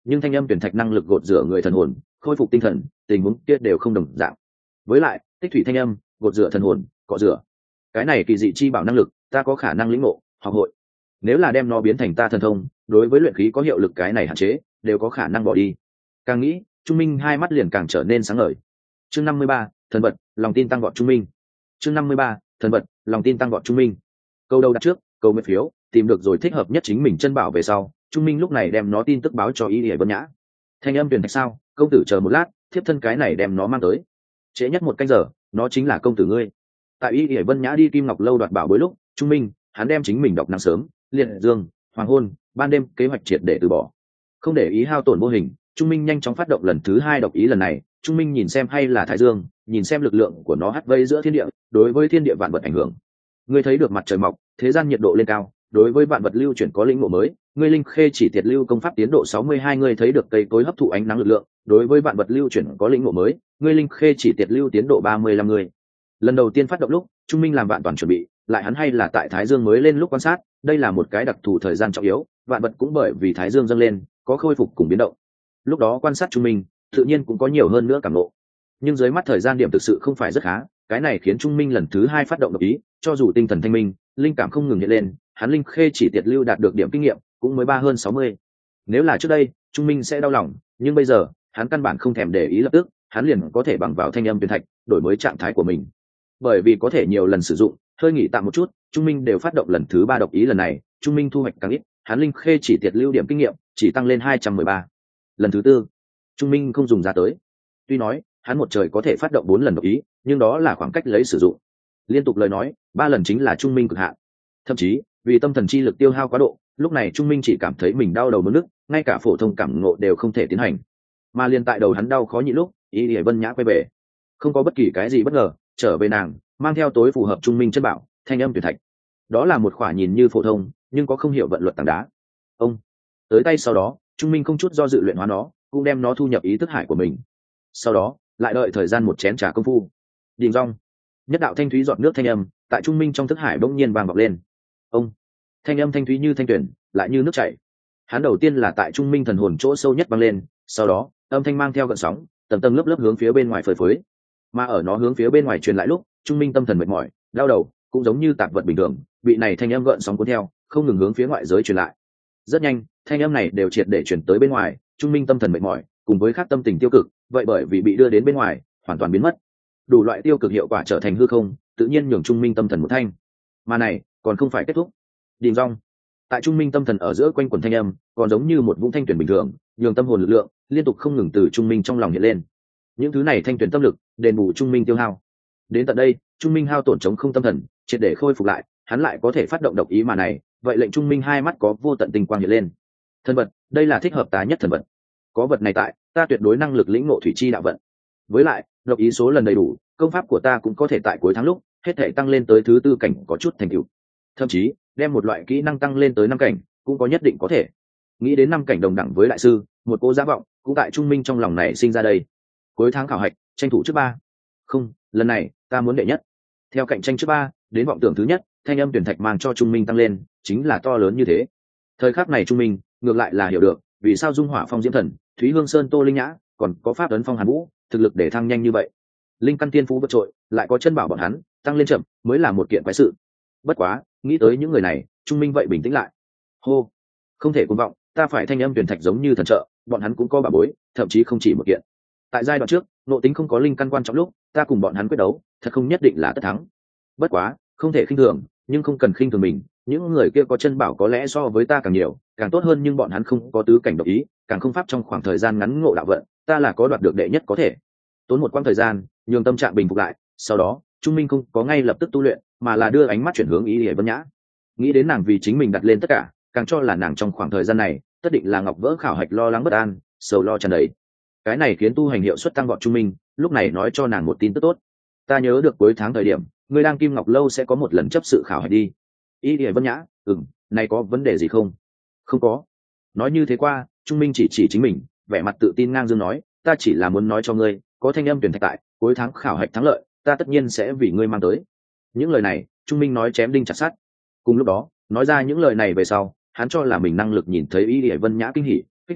nhưng thanh âm tuyển thạch năng lực gột rửa người thần hồn, khôi phục tinh thần, tình huống kia đều không đồng dạng. Với lại tích thủy thanh âm gột rửa thần hồn, cọ rửa, cái này kỳ dị chi bảo năng lực ta có khả năng lĩnh ngộ học hội. Nếu là đem nó biến thành ta thần thông, đối với luyện khí có hiệu lực cái này hạn chế đều có khả năng bỏ đi. Càng nghĩ Trung Minh hai mắt liền càng trở nên sáng ngời. Chương năm mươi ba, thần vật, lòng tin tăng vọt Trung Minh. Chương năm mươi ba, thần vật, lòng tin tăng vọt Trung Minh. Câu đầu đặt trước, câu nguyện phiếu, tìm được rồi thích hợp nhất chính mình chân bảo về sau, Trung Minh lúc này đem nó tin tức báo cho Y Lệ Vân Nhã. Thanh âm truyền thạch sao? Công tử chờ một lát, thiếp thân cái này đem nó mang tới. Trễ nhất một canh giờ, nó chính là công tử ngươi. Tại Y Lệ Vân Nhã đi Kim Ngọc lâu đoạt bảo bối lúc, Trung Minh, hắn đem chính mình đọc năng sớm, liệt dương, hoàng hôn, ban đêm kế hoạch triệt để từ bỏ. Không để ý hao tổn vô hình, Trung Minh nhanh chóng phát động lần thứ hai độc ý lần này. Trung Minh nhìn xem hay là Thái Dương, nhìn xem lực lượng của nó hắt vây giữa thiên địa, đối với thiên địa vạn vật ảnh hưởng. Ngươi thấy được mặt trời mọc, thế gian nhiệt độ lên cao, đối với vạn vật lưu chuyển có lĩnh ngộ mới. Ngươi linh khê chỉ tiệt lưu công pháp tiến độ sáu mươi hai, ngươi thấy được cây cối hấp thụ ánh nắng lực lượng, đối với vạn vật lưu chuyển có lĩnh ngộ mới. Ngươi linh khê chỉ tiệt lưu tiến độ ba mươi lăm người. Lần đầu tiên phát động lúc, Trung Minh làm vạn toàn chuẩn bị, lại hắn hay là tại Thái Dương mới lên lúc quan sát, đây là một cái đặc thù thời gian trọng yếu, vạn vật cũng bởi vì Thái Dương dâng lên, có khôi phục cùng biến động. Lúc đó quan sát Trung Minh, tự nhiên cũng có nhiều hơn nữa cảm ngộ. Nhưng dưới mắt thời gian điểm thực sự không phải rất khá, cái này khiến Trung Minh lần thứ hai phát động độc ý, cho dù tinh thần thanh minh, linh cảm không ngừng hiện lên, hắn linh khê chỉ tiệt lưu đạt được điểm kinh nghiệm cũng mới ba hơn sáu mươi. Nếu là trước đây, Trung Minh sẽ đau lòng, nhưng bây giờ, hắn căn bản không thèm để ý, lập tức, hắn liền có thể bằng vào thanh âm tuyển thạch, đổi mới trạng thái của mình. Bởi vì có thể nhiều lần sử dụng, hơi nghỉ tạm một chút, Trung Minh đều phát động lần thứ ba độc ý lần này, Trung Minh thu hoạch càng ít, hắn linh khê chỉ tiệt lưu điểm kinh nghiệm chỉ tăng lên hai trăm mười ba. Lần thứ tư, Trung Minh không dùng ra tới. Tuy nói, hắn một trời có thể phát động bốn lần độc ý, nhưng đó là khoảng cách lấy sử dụng. Liên tục lời nói, ba lần chính là Trung Minh cực hạn. Thậm chí, vì tâm thần chi lực tiêu hao quá độ, lúc này Trung Minh chỉ cảm thấy mình đau đầu muốn nức, ngay cả phổ thông cảm ngộ đều không thể tiến hành. Mà liền tại đầu hắn đau khó nhịn lúc, Y Lệ Vân Nhã quay về, không có bất kỳ cái gì bất ngờ, trở về nàng, mang theo tối phù hợp Trung Minh chân bảo, thanh âm tuyệt thạch. Đó là một khỏa nhìn như phổ thông, nhưng có không hiểu vận luật tảng đá. Ông tới tay sau đó, Trung Minh không chút do dự luyện hóa nó, cũng đem nó thu nhập ý thức hải của mình. Sau đó, lại đợi thời gian một chén trà công phu. Đình rong, nhất đạo thanh thúy giọt nước thanh âm, tại Trung Minh trong thức hải bỗng nhiên vang vọng lên. Ông thanh âm thanh thúy như thanh tuyển, lại như nước chảy. Hắn đầu tiên là tại Trung Minh thần hồn chỗ sâu nhất vang lên, sau đó, âm thanh mang theo gợn sóng, tầng tầng lớp lớp hướng phía bên ngoài phơi phới. Mà ở nó hướng phía bên ngoài truyền lại lúc, Trung Minh tâm thần mệt mỏi, đau đầu, cũng giống như tạp vật bình thường, bị này thanh âm gợn sóng cuốn theo, không ngừng hướng phía ngoại giới truyền lại. Rất nhanh, thanh âm này đều triệt để truyền tới bên ngoài, Trung Minh tâm thần mệt mỏi, cùng với khác tâm tình tiêu cực, vậy bởi vì bị đưa đến bên ngoài, hoàn toàn biến mất. Đủ loại tiêu cực hiệu quả trở thành hư không, tự nhiên nhường Trung Minh tâm thần một thanh. Mà này, còn không phải kết thúc. Đình rong, tại Trung Minh tâm thần ở giữa quanh quần thanh âm, còn giống như một vũng thanh tuyển bình thường, nhường tâm hồn lực lượng liên tục không ngừng từ Trung Minh trong lòng hiện lên. Những thứ này thanh tuyển tâm lực, đền bù Trung Minh tiêu hao. Đến tận đây, Trung Minh hao tổn chống không tâm thần, triệt để khôi phục lại, hắn lại có thể phát động độc ý mà này, vậy lệnh Trung Minh hai mắt có vô tận tinh quang hiện lên. Thần vật, đây là thích hợp tá nhất thần vật. Có vật này tại, ta tuyệt đối năng lực lĩnh ngộ thủy chi đạo vận. Với lại, độc ý số lần đầy đủ, công pháp của ta cũng có thể tại cuối tháng lúc, hết thể tăng lên tới thứ tư cảnh có chút thành tựu. Thậm chí, đem một loại kỹ năng tăng lên tới năm cảnh, cũng có nhất định có thể. Nghĩ đến năm cảnh đồng đẳng với đại sư, một cô giá vọng, cũng tại Trung Minh trong lòng này sinh ra đây. Cuối tháng khảo hạch, tranh thủ trước ba. Không, lần này, ta muốn đệ nhất. Theo cạnh tranh trước ba, đến vọng tưởng thứ nhất, thanh âm tuyển thạch mang cho Trung Minh tăng lên, chính là to lớn như thế. Thời khắc này Trung Minh, ngược lại là hiểu được, vì sao Dung Hỏa Phong Diễm Thần, Thúy Hương Sơn Tô Linh Nhã, còn có pháp ấn Phong Hàn Vũ, thực lực để thăng nhanh như vậy. Linh căn tiên phú vượt trội, lại có chân bảo bọn hắn, tăng lên chậm, mới là một kiện quái sự. Bất quá, nghĩ tới những người này, Trung Minh vậy bình tĩnh lại. Hô, không thể cuồng vọng, ta phải thanh âm tuyển thạch giống như thần trợ, bọn hắn cũng có bảo bối, thậm chí không chỉ một kiện. Tại giai đoạn trước, nội tính không có linh căn quan trọng lúc, ta cùng bọn hắn quyết đấu, thật không nhất định là tất thắng. Bất quá, không thể khinh thường, nhưng không cần khinh thường mình, những người kia có chân bảo có lẽ so với ta càng nhiều, càng tốt hơn, nhưng bọn hắn không có tứ cảnh độc ý, càng không pháp trong khoảng thời gian ngắn ngộ đạo vận, ta là có đoạt được đệ nhất có thể. Tốn một quãng thời gian, nhường tâm trạng bình phục lại, sau đó, Trung Minh không có ngay lập tức tu luyện, mà là đưa ánh mắt chuyển hướng Y Lệ Vân Nhã. Nghĩ đến nàng vì chính mình đặt lên tất cả, càng cho là nàng trong khoảng thời gian này, tất định là ngọc vỡ khảo hạch lo lắng bất an, sầu lo tràn đầy. Cái này khiến tu hành hiệu suất tăng vọt. Trung Minh lúc này nói cho nàng một tin tức tốt. Ta nhớ được cuối tháng thời điểm, ngươi đang Kim Ngọc lâu sẽ có một lần chấp sự khảo hạch đi. Y Lệ Vân Nhã, ừm, này có vấn đề gì không? Không có. Nói như thế qua, Trung Minh chỉ chỉ chính mình, vẻ mặt tự tin ngang dương nói, ta chỉ là muốn nói cho ngươi, có thanh âm tuyển thạch tại, cuối tháng khảo hạch thắng lợi, ta tất nhiên sẽ vì ngươi mang tới. Những lời này, Trung Minh nói chém đinh chặt sắt. Cùng lúc đó, nói ra những lời này về sau, hắn cho là mình năng lực nhìn thấy Y Lệ Vân Nhã kinh hỉ, kích động,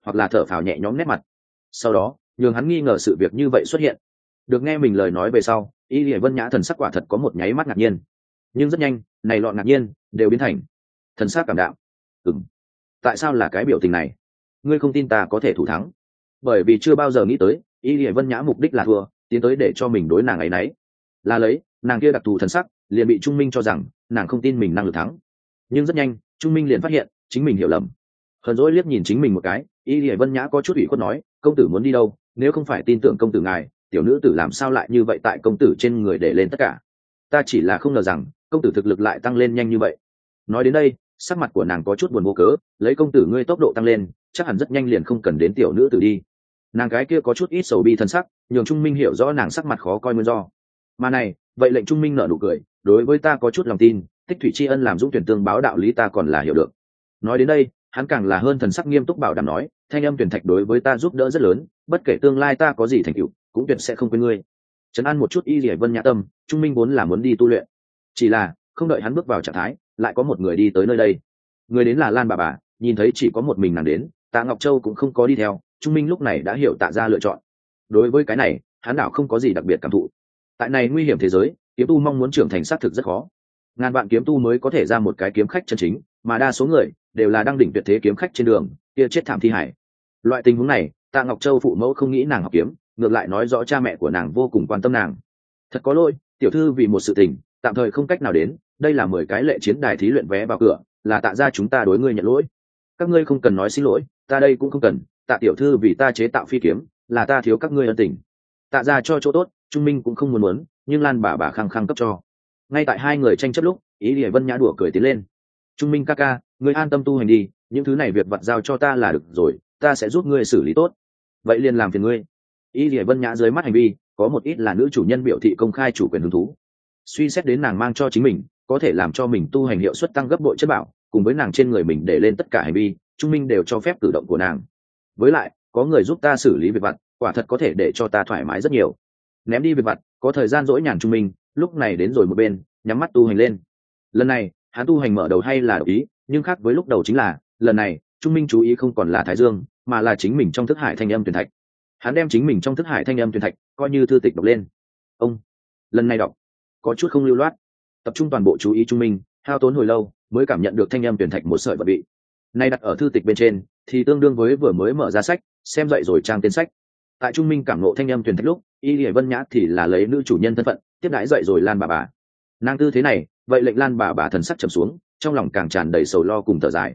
hoặc là thở phào nhẹ nhõm nét mặt. Sau đó nhường hắn nghi ngờ sự việc như vậy xuất hiện. Được nghe mình lời nói về sau, y lìa vân nhã thần sắc quả thật có một nháy mắt ngạc nhiên, nhưng rất nhanh này lọn ngạc nhiên đều biến thành thần sắc cảm đạo. Ừm, tại sao là cái biểu tình này? Ngươi không tin ta có thể thủ thắng? Bởi vì chưa bao giờ nghĩ tới y lìa vân nhã mục đích là thua, tiến tới để cho mình đối nàng ấy nấy, là lấy nàng kia đặc thù thần sắc liền bị Trung Minh cho rằng nàng không tin mình năng lực thắng. Nhưng rất nhanh Trung Minh liền phát hiện chính mình hiểu lầm, hờn dỗi liếc nhìn chính mình một cái. Y lìa vân nhã có chút ủy khuất nói, công tử muốn đi đâu? Nếu không phải tin tưởng công tử ngài, tiểu nữ tử làm sao lại như vậy tại công tử trên người để lên tất cả? Ta chỉ là không ngờ rằng công tử thực lực lại tăng lên nhanh như vậy. Nói đến đây sắc mặt của nàng có chút buồn vô cớ, lấy công tử ngươi tốc độ tăng lên chắc hẳn rất nhanh liền không cần đến tiểu nữ tử đi. Nàng gái kia có chút ít sầu bi thân sắc, nhường Trung Minh hiểu rõ nàng sắc mặt khó coi nguyên do. Mà này vậy lệnh Trung Minh nở nụ cười, đối với ta có chút lòng tin, tích thủy tri ân làm dũng tuyển tương báo đạo lý ta còn là hiểu được. Nói đến đây hắn càng là hơn thần sắc nghiêm túc bảo đảm nói, thanh âm tuyển thạch đối với ta giúp đỡ rất lớn, bất kể tương lai ta có gì thành tựu cũng tuyệt sẽ không quên ngươi. Trấn an một chút y lìa vân nhã tâm, Trung Minh vốn là muốn đi tu luyện, chỉ là không đợi hắn bước vào trạng thái lại có một người đi tới nơi đây. Người đến là Lan bà bà, nhìn thấy chỉ có một mình nàng đến, Tạ Ngọc Châu cũng không có đi theo. Trung Minh lúc này đã hiểu Tạ gia lựa chọn. Đối với cái này hắn đảo không có gì đặc biệt cảm thụ. Tại này nguy hiểm thế giới, kiếm tu mong muốn trưởng thành xác thực rất khó, ngàn vạn kiếm tu mới có thể ra một cái kiếm khách chân chính, mà đa số người đều là đang đỉnh tuyệt thế kiếm khách trên đường kia chết thảm thi hải. Loại tình huống này Tạ Ngọc Châu phụ mẫu không nghĩ nàng học kiếm, ngược lại nói rõ cha mẹ của nàng vô cùng quan tâm nàng. Thật có lỗi, tiểu thư vì một sự tình tạm thời không cách nào đến, đây là mười cái lệ chiến đài thí luyện vé vào cửa, là Tạ gia chúng ta đối ngươi nhận lỗi. Các ngươi không cần nói xin lỗi, ta đây cũng không cần. Tạ tiểu thư vì ta chế tạo phi kiếm, là ta thiếu các ngươi ân tình. Tạ gia cho chỗ tốt, Trung Minh cũng không muốn muốn, nhưng Lan bà bà khăng khăng cấp cho. Ngay tại hai người tranh chấp lúc, Ý Lìa Vân nhã đùa cười tiến lên. Trung Minh ca ca, ngươi an tâm tu hành đi, những thứ này việc vặt giao cho ta là được rồi, ta sẽ giúp ngươi xử lý tốt. Vậy liền làm phiền ngươi. Ý Lìa Vân nhã dưới mắt hành vi có một ít là nữ chủ nhân biểu thị công khai chủ quyền hứng thú. Suy xét đến nàng mang cho chính mình có thể làm cho mình tu hành hiệu suất tăng gấp bội chất bảo, cùng với nàng trên người mình để lên tất cả hành vi, Trung Minh đều cho phép cử động của nàng. Với lại có người giúp ta xử lý việc vặt, quả thật có thể để cho ta thoải mái rất nhiều. Ném đi việc vặt, có thời gian dỗi nhàn Trung Minh lúc này đến rồi một bên nhắm mắt tu hành lên. Lần này hắn tu hành mở đầu hay là độc ý, nhưng khác với lúc đầu chính là lần này Trung Minh chú ý không còn là Thái Dương, mà là chính mình trong thức hải thanh âm tuyển thạch. Hắn đem chính mình trong thức hải thanh âm tuyển thạch coi như thư tịch đọc lên. Ông lần này đọc có chút không lưu loát, tập trung toàn bộ chú ý Trung Minh hao tốn hồi lâu mới cảm nhận được thanh âm tuyển thạch một sợi vật vị. Nay đặt ở thư tịch bên trên thì tương đương với vừa mới mở ra sách xem dậy rồi trang tên sách. Tại Trung Minh cảm ngộ thanh âm tuyển thạch lúc, Y Lìa Vân nhã thì là lấy nữ chủ nhân thân phận tiếp đãi dậy rồi Lan bà bà. Nàng tư thế này vậy lệnh Lan bà bà thần sắc trầm xuống, trong lòng càng tràn đầy sầu lo cùng thở dài.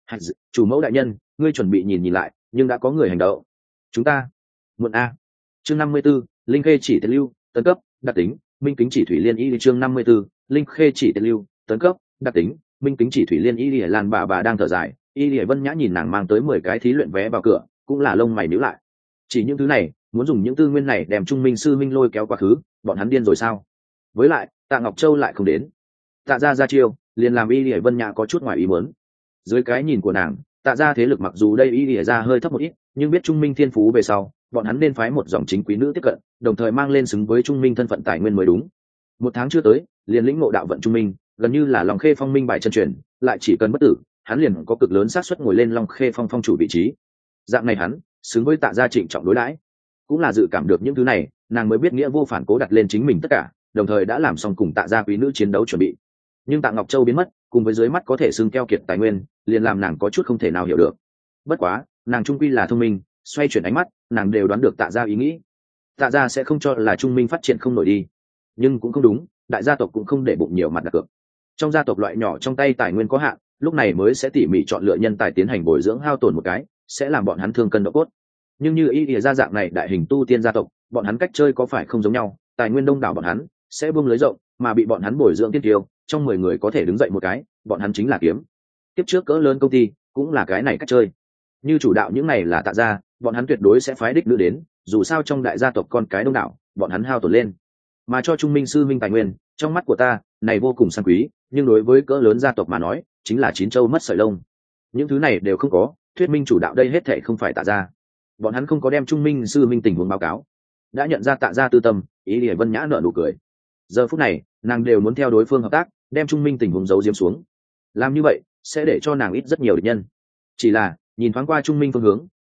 Chủ mẫu đại nhân, ngươi chuẩn bị nhìn nhìn lại, nhưng đã có người hành động. Chúng ta muộn a. Chương năm mươi 54, linh khê chỉ tiết lưu tấn cấp đặc tính minh kính chỉ thủy liên y. Chương năm mươi 54, linh khê chỉ tiết lưu tấn cấp đặc tính minh kính chỉ thủy liên y. Lan bà bà đang thở dài, Y Lìa Vân nhã nhìn nàng mang tới mười cái thí luyện vé vào cửa cũng là lông mày nhíu lại. Chỉ những thứ này muốn dùng những tư nguyên này đem Trung Minh sư minh lôi kéo quá khứ, bọn hắn điên rồi sao? Với lại Tạ Ngọc Châu lại không đến, Tạ gia ra chiêu liền làm Y Lìa Vân nhã có chút ngoài ý muốn. Dưới cái nhìn của nàng, Tạ gia thế lực mặc dù đây Y Lìa gia hơi thấp một ít, nhưng biết Trung Minh thiên phú về sau, bọn hắn nên phái một dòng chính quý nữ tiếp cận, đồng thời mang lên xứng với Trung Minh thân phận tài nguyên mới đúng. Một tháng chưa tới liền lĩnh ngộ đạo vận Trung Minh, gần như là Long Khê Phong minh bài chân truyền, lại chỉ cần bất tử hắn liền có cực lớn xác suất ngồi lên Long Khê Phong phong chủ vị trí. Dạng này hắn xứng với Tạ gia trịnh trọng đối đãi. Cũng là dự cảm được những thứ này, nàng mới biết nghĩa vô phản cố đặt lên chính mình tất cả, đồng thời đã làm xong cùng Tạ gia quý nữ chiến đấu chuẩn bị. Nhưng Tạ Ngọc Châu biến mất, cùng với dưới mắt có thể xưng keo kiệt tài nguyên, liền làm nàng có chút không thể nào hiểu được. Bất quá nàng trung quy là thông minh, xoay chuyển ánh mắt nàng đều đoán được Tạ gia ý nghĩ. Tạ gia sẽ không cho là Trung Minh phát triển không nổi đi, nhưng cũng không đúng, đại gia tộc cũng không để bụng nhiều mặt đặt cược. Trong gia tộc loại nhỏ trong tay tài nguyên có hạn, lúc này mới sẽ tỉ mỉ chọn lựa nhân tài tiến hành bồi dưỡng hao tổn một cái, sẽ làm bọn hắn thương cân độ cốt. Nhưng như Y Lìa gia dạng này đại hình tu tiên gia tộc, bọn hắn cách chơi có phải không giống nhau, tài nguyên đông đảo bọn hắn sẽ buông lưới rộng, mà bị bọn hắn bồi dưỡng tiên tiêu, trong mười người có thể đứng dậy một cái, bọn hắn chính là kiếm. Tiếp trước cỡ lớn công ty cũng là cái này cách chơi. Như chủ đạo những này là Tạ gia, bọn hắn tuyệt đối sẽ phái đích nữ đến, dù sao trong đại gia tộc con cái đông đảo, bọn hắn hao tổn lên. Mà cho Trung Minh sư minh tài nguyên, trong mắt của ta, này vô cùng sang quý, nhưng đối với cỡ lớn gia tộc mà nói, chính là chín châu mất sợi lông. Những thứ này đều không có, thuyết minh chủ đạo đây hết thảy không phải Tạ gia. Bọn hắn không có đem Trung Minh sư minh tình huống báo cáo, đã nhận ra Tạ gia tư tâm. Ý Lìa Vân nhã nở nụ cười. Giờ phút này nàng đều muốn theo đối phương hợp tác, đem Trung Minh tình huống giấu giếm xuống. Làm như vậy sẽ để cho nàng ít rất nhiều địch nhân. Chỉ là nhìn thoáng qua Trung Minh phương hướng,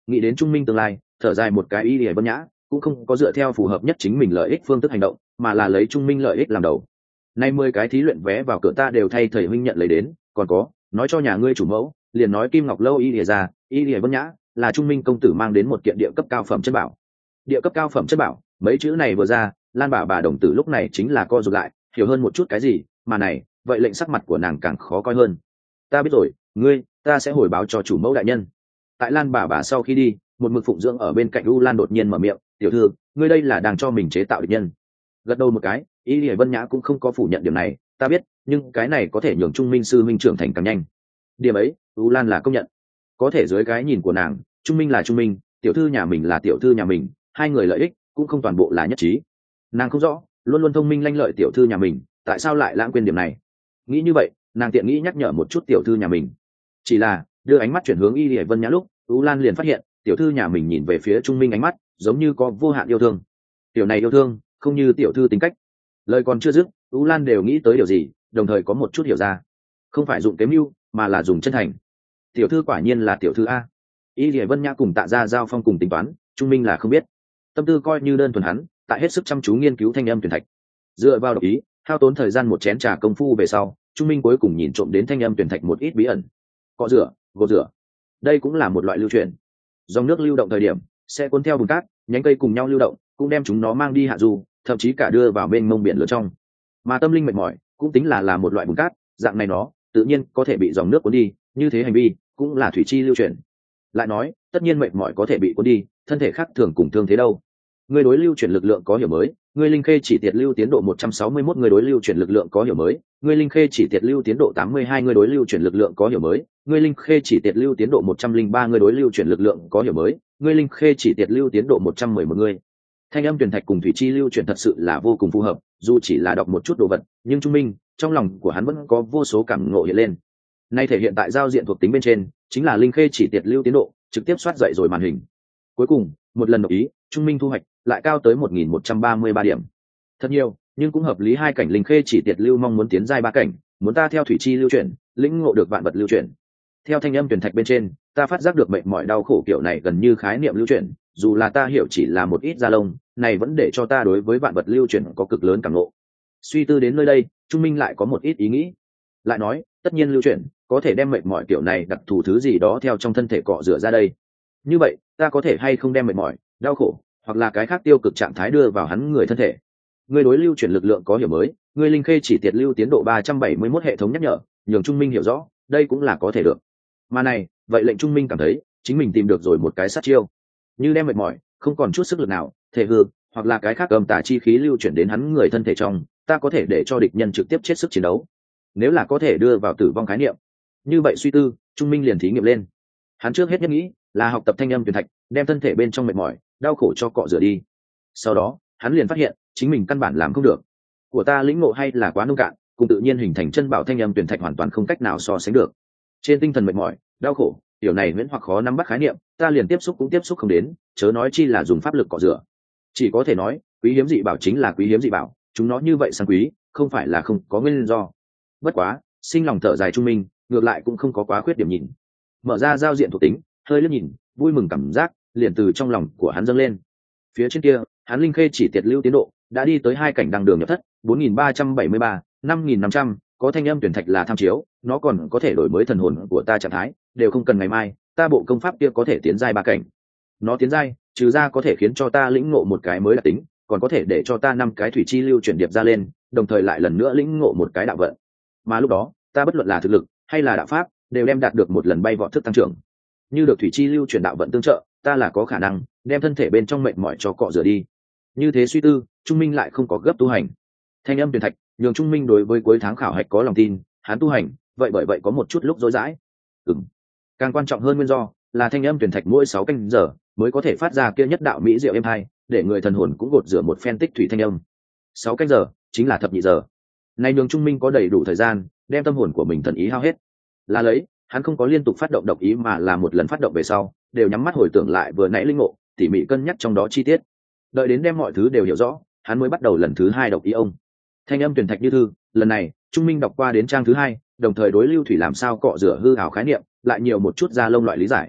nghĩ đến trung minh tương lai, thở dài một cái, y lìa vân nhã cũng không có dựa theo phù hợp nhất chính mình lợi ích phương thức hành động, mà là lấy trung minh lợi ích làm đầu. Nay mười cái thí luyện vé vào cửa ta đều thay thầy huynh nhận lấy đến, còn có nói cho nhà ngươi chủ mẫu, liền nói kim ngọc lâu y lìa ra, y lìa vân nhã là trung minh công tử mang đến một kiện địa cấp cao phẩm chất bảo. Địa cấp cao phẩm chất bảo, mấy chữ này vừa ra, Lan bà bà đồng tử lúc này chính là co rụt lại, hiểu hơn một chút cái gì mà này, vậy lệnh sắc mặt của nàng càng khó coi hơn. Ta biết rồi, ngươi, ta sẽ hồi báo cho chủ mẫu đại nhân. Tại Lan bà bà sau khi đi, một mực phụng dưỡng ở bên cạnh U Lan đột nhiên mở miệng, tiểu thư, ngươi đây là đang cho mình chế tạo địch nhân. Gật đầu một cái, y lìa vân nhã cũng không có phủ nhận điểm này, ta biết, nhưng cái này có thể nhường trung minh sư minh trưởng thành càng nhanh. Điểm ấy, U Lan là công nhận. Có thể dưới cái nhìn của nàng, trung minh là trung minh, tiểu thư nhà mình là tiểu thư nhà mình, hai người lợi ích cũng không toàn bộ là nhất trí. Nàng không rõ, luôn luôn thông minh lanh lợi tiểu thư nhà mình, tại sao lại lãng quên điểm này. Nghĩ như vậy, nàng tiện nghĩ nhắc nhở một chút tiểu thư nhà mình. Chỉ là đưa ánh mắt chuyển hướng y lìa vân nhã lúc, U Lan liền phát hiện tiểu thư nhà mình nhìn về phía trung minh ánh mắt giống như có vô hạn yêu thương. Tiểu này yêu thương không như tiểu thư tính cách. Lời còn chưa dứt, U Lan đều nghĩ tới điều gì, đồng thời có một chút hiểu ra. Không phải dụng kế mưu, mà là dùng chân thành. Tiểu thư quả nhiên là tiểu thư a. Y lìa vân nhã cùng Tạ Gia giao phong cùng tính toán, trung minh là không biết. Tâm tư coi như đơn thuần hắn, tại hết sức chăm chú nghiên cứu thanh âm tuyển thạch. Dựa vào độc ý, hao tốn thời gian một chén trà công phu về sau, trung minh cuối cùng nhìn trộm đến thanh âm tuyển thạch một ít bí ẩn. Cọ rửa, gột rửa, đây cũng là một loại lưu chuyển. Dòng nước lưu động thời điểm sẽ cuốn theo bùn cát, nhánh cây cùng nhau lưu động, cũng đem chúng nó mang đi hạ du, thậm chí cả đưa vào bên mông biển lớn trong. Mà tâm linh mệt mỏi cũng tính là là một loại bùn cát, dạng này nó tự nhiên có thể bị dòng nước cuốn đi, như thế hành vi cũng là thủy chi lưu chuyển. Lại nói, tất nhiên mệt mỏi có thể bị cuốn đi, thân thể khác thường cùng thương thế đâu. Người đối lưu chuyển lực lượng có hiểu mới, người linh khê chỉ tiệt lưu tiến độ một trăm sáu mươi mốt, người đối lưu chuyển lực lượng có hiểu mới, người linh khê chỉ tiệt lưu tiến độ tám mươi hai, người đối lưu chuyển lực lượng có hiểu mới, người linh khê chỉ tiệt lưu tiến độ một trăm linh ba, người đối lưu chuyển lực lượng có hiểu mới, người linh khê chỉ tiệt lưu tiến độ một trăm mười một người. Thanh âm tuyển thạch cùng thủy chi lưu chuyển thật sự là vô cùng phù hợp, dù chỉ là đọc một chút đồ vật, nhưng trung minh, trong lòng của hắn vẫn có vô số cảm ngộ hiện lên. Nay thể hiện tại giao diện thuộc tính bên trên, chính là linh khê chỉ tiệt lưu tiến độ, trực tiếp soát dậy rồi màn hình. Cuối cùng, một lần đồng ý, trung minh thu hoạch lại cao tới một nghìn một trăm ba mươi ba điểm. Thật nhiều, nhưng cũng hợp lý. Hai cảnh linh khê chỉ tiệt lưu mong muốn tiến giai ba cảnh, muốn ta theo thủy chi lưu chuyển, lĩnh ngộ được vạn vật lưu chuyển. Theo thanh âm tuyển thạch bên trên, ta phát giác được mệt mỏi đau khổ kiểu này gần như khái niệm lưu chuyển, dù là ta hiểu chỉ là một ít da lông, này vẫn để cho ta đối với vạn vật lưu chuyển có cực lớn cảm ngộ. Suy tư đến nơi đây, trung minh lại có một ít ý nghĩ. Lại nói, tất nhiên lưu chuyển có thể đem mệt mỏi kiểu này đặc thù thứ gì đó theo trong thân thể cọ rửa ra đây. Như vậy, ta có thể hay không đem mệt mỏi, đau khổ hoặc là cái khác tiêu cực trạng thái đưa vào hắn người thân thể. Người đối lưu chuyển lực lượng có hiểu mới, người linh khê chỉ tiệt lưu tiến độ ba trăm bảy mươi mốt hệ thống nhắc nhở, nhường trung minh hiểu rõ, đây cũng là có thể được. Mà này, vậy lệnh trung minh cảm thấy chính mình tìm được rồi một cái sát chiêu. Như đem mệt mỏi, không còn chút sức lực nào, thể hư, hoặc là cái khác âm tà chi khí lưu chuyển đến hắn người thân thể trong, ta có thể để cho địch nhân trực tiếp chết sức chiến đấu. Nếu là có thể đưa vào tử vong khái niệm, như vậy suy tư, trung minh liền thí nghiệm lên. Hắn trước hết nhất nghĩ là học tập thanh âm tuyển thạch, đem thân thể bên trong mệt mỏi, đau khổ cho cọ rửa đi. Sau đó, hắn liền phát hiện chính mình căn bản làm không được. Của ta lĩnh ngộ hay là quá nông cạn, cùng tự nhiên hình thành chân bảo thanh âm tuyển thạch hoàn toàn không cách nào so sánh được. Trên tinh thần mệt mỏi, đau khổ, điều này huyễn hoặc khó nắm bắt khái niệm, ta liền tiếp xúc cũng tiếp xúc không đến, chớ nói chi là dùng pháp lực cọ rửa. Chỉ có thể nói, quý hiếm dị bảo chính là quý hiếm dị bảo, chúng nó như vậy sang quý, không phải là không có nguyên do. Bất quá, sinh lòng thở dài trung minh, ngược lại cũng không có quá khuyết điểm nhìn. Mở ra giao diện thuộc tính, hơi liếc nhìn, vui mừng cảm giác liền từ trong lòng của hắn dâng lên. Phía trên kia, hắn linh khê chỉ tiệt lưu tiến độ đã đi tới hai cảnh đằng đường nhập thất, bốn nghìn ba trăm bảy mươi ba, năm nghìn năm trăm, có thanh âm tuyển thạch là tham chiếu, nó còn có thể đổi mới thần hồn của ta trạng thái, đều không cần ngày mai, ta bộ công pháp kia có thể tiến giai ba cảnh. Nó tiến giai, trừ ra có thể khiến cho ta lĩnh ngộ một cái mới đặc tính, còn có thể để cho ta năm cái thủy chi lưu chuyển điệp ra lên, đồng thời lại lần nữa lĩnh ngộ một cái đạo vận. Mà lúc đó, ta bất luận là thực lực hay là đạo pháp, đều đem đạt được một lần bay vọt thức tăng trưởng. Như được thủy chi lưu chuyển đạo vận tương trợ, ta là có khả năng đem thân thể bên trong mệt mỏi cho cọ rửa đi. Như thế suy tư, trung minh lại không có gấp tu hành. Thanh âm tuyển thạch nhường trung minh đối với cuối tháng khảo hạch có lòng tin, hắn tu hành vậy bởi vậy có một chút lúc rối rãi. Ừm. Càng quan trọng hơn nguyên do là thanh âm tuyển thạch mỗi sáu canh giờ mới có thể phát ra kia nhất đạo mỹ diệu êm hai, để người thần hồn cũng gột rửa một phen tích thủy thanh âm. Sáu canh giờ chính là thập nhị giờ. Này nhường trung minh có đầy đủ thời gian đem tâm hồn của mình thần ý hao hết. Là lấy, hắn không có liên tục phát động độc ý mà là một lần phát động về sau, đều nhắm mắt hồi tưởng lại vừa nãy linh ngộ, tỉ mỉ cân nhắc trong đó chi tiết. Đợi đến đem mọi thứ đều hiểu rõ, hắn mới bắt đầu lần thứ hai độc ý ông. Thanh âm tuyển thạch như thư, lần này, trung minh đọc qua đến trang thứ hai, đồng thời đối lưu thủy làm sao cọ rửa hư ảo khái niệm, lại nhiều một chút ra lông loại lý giải.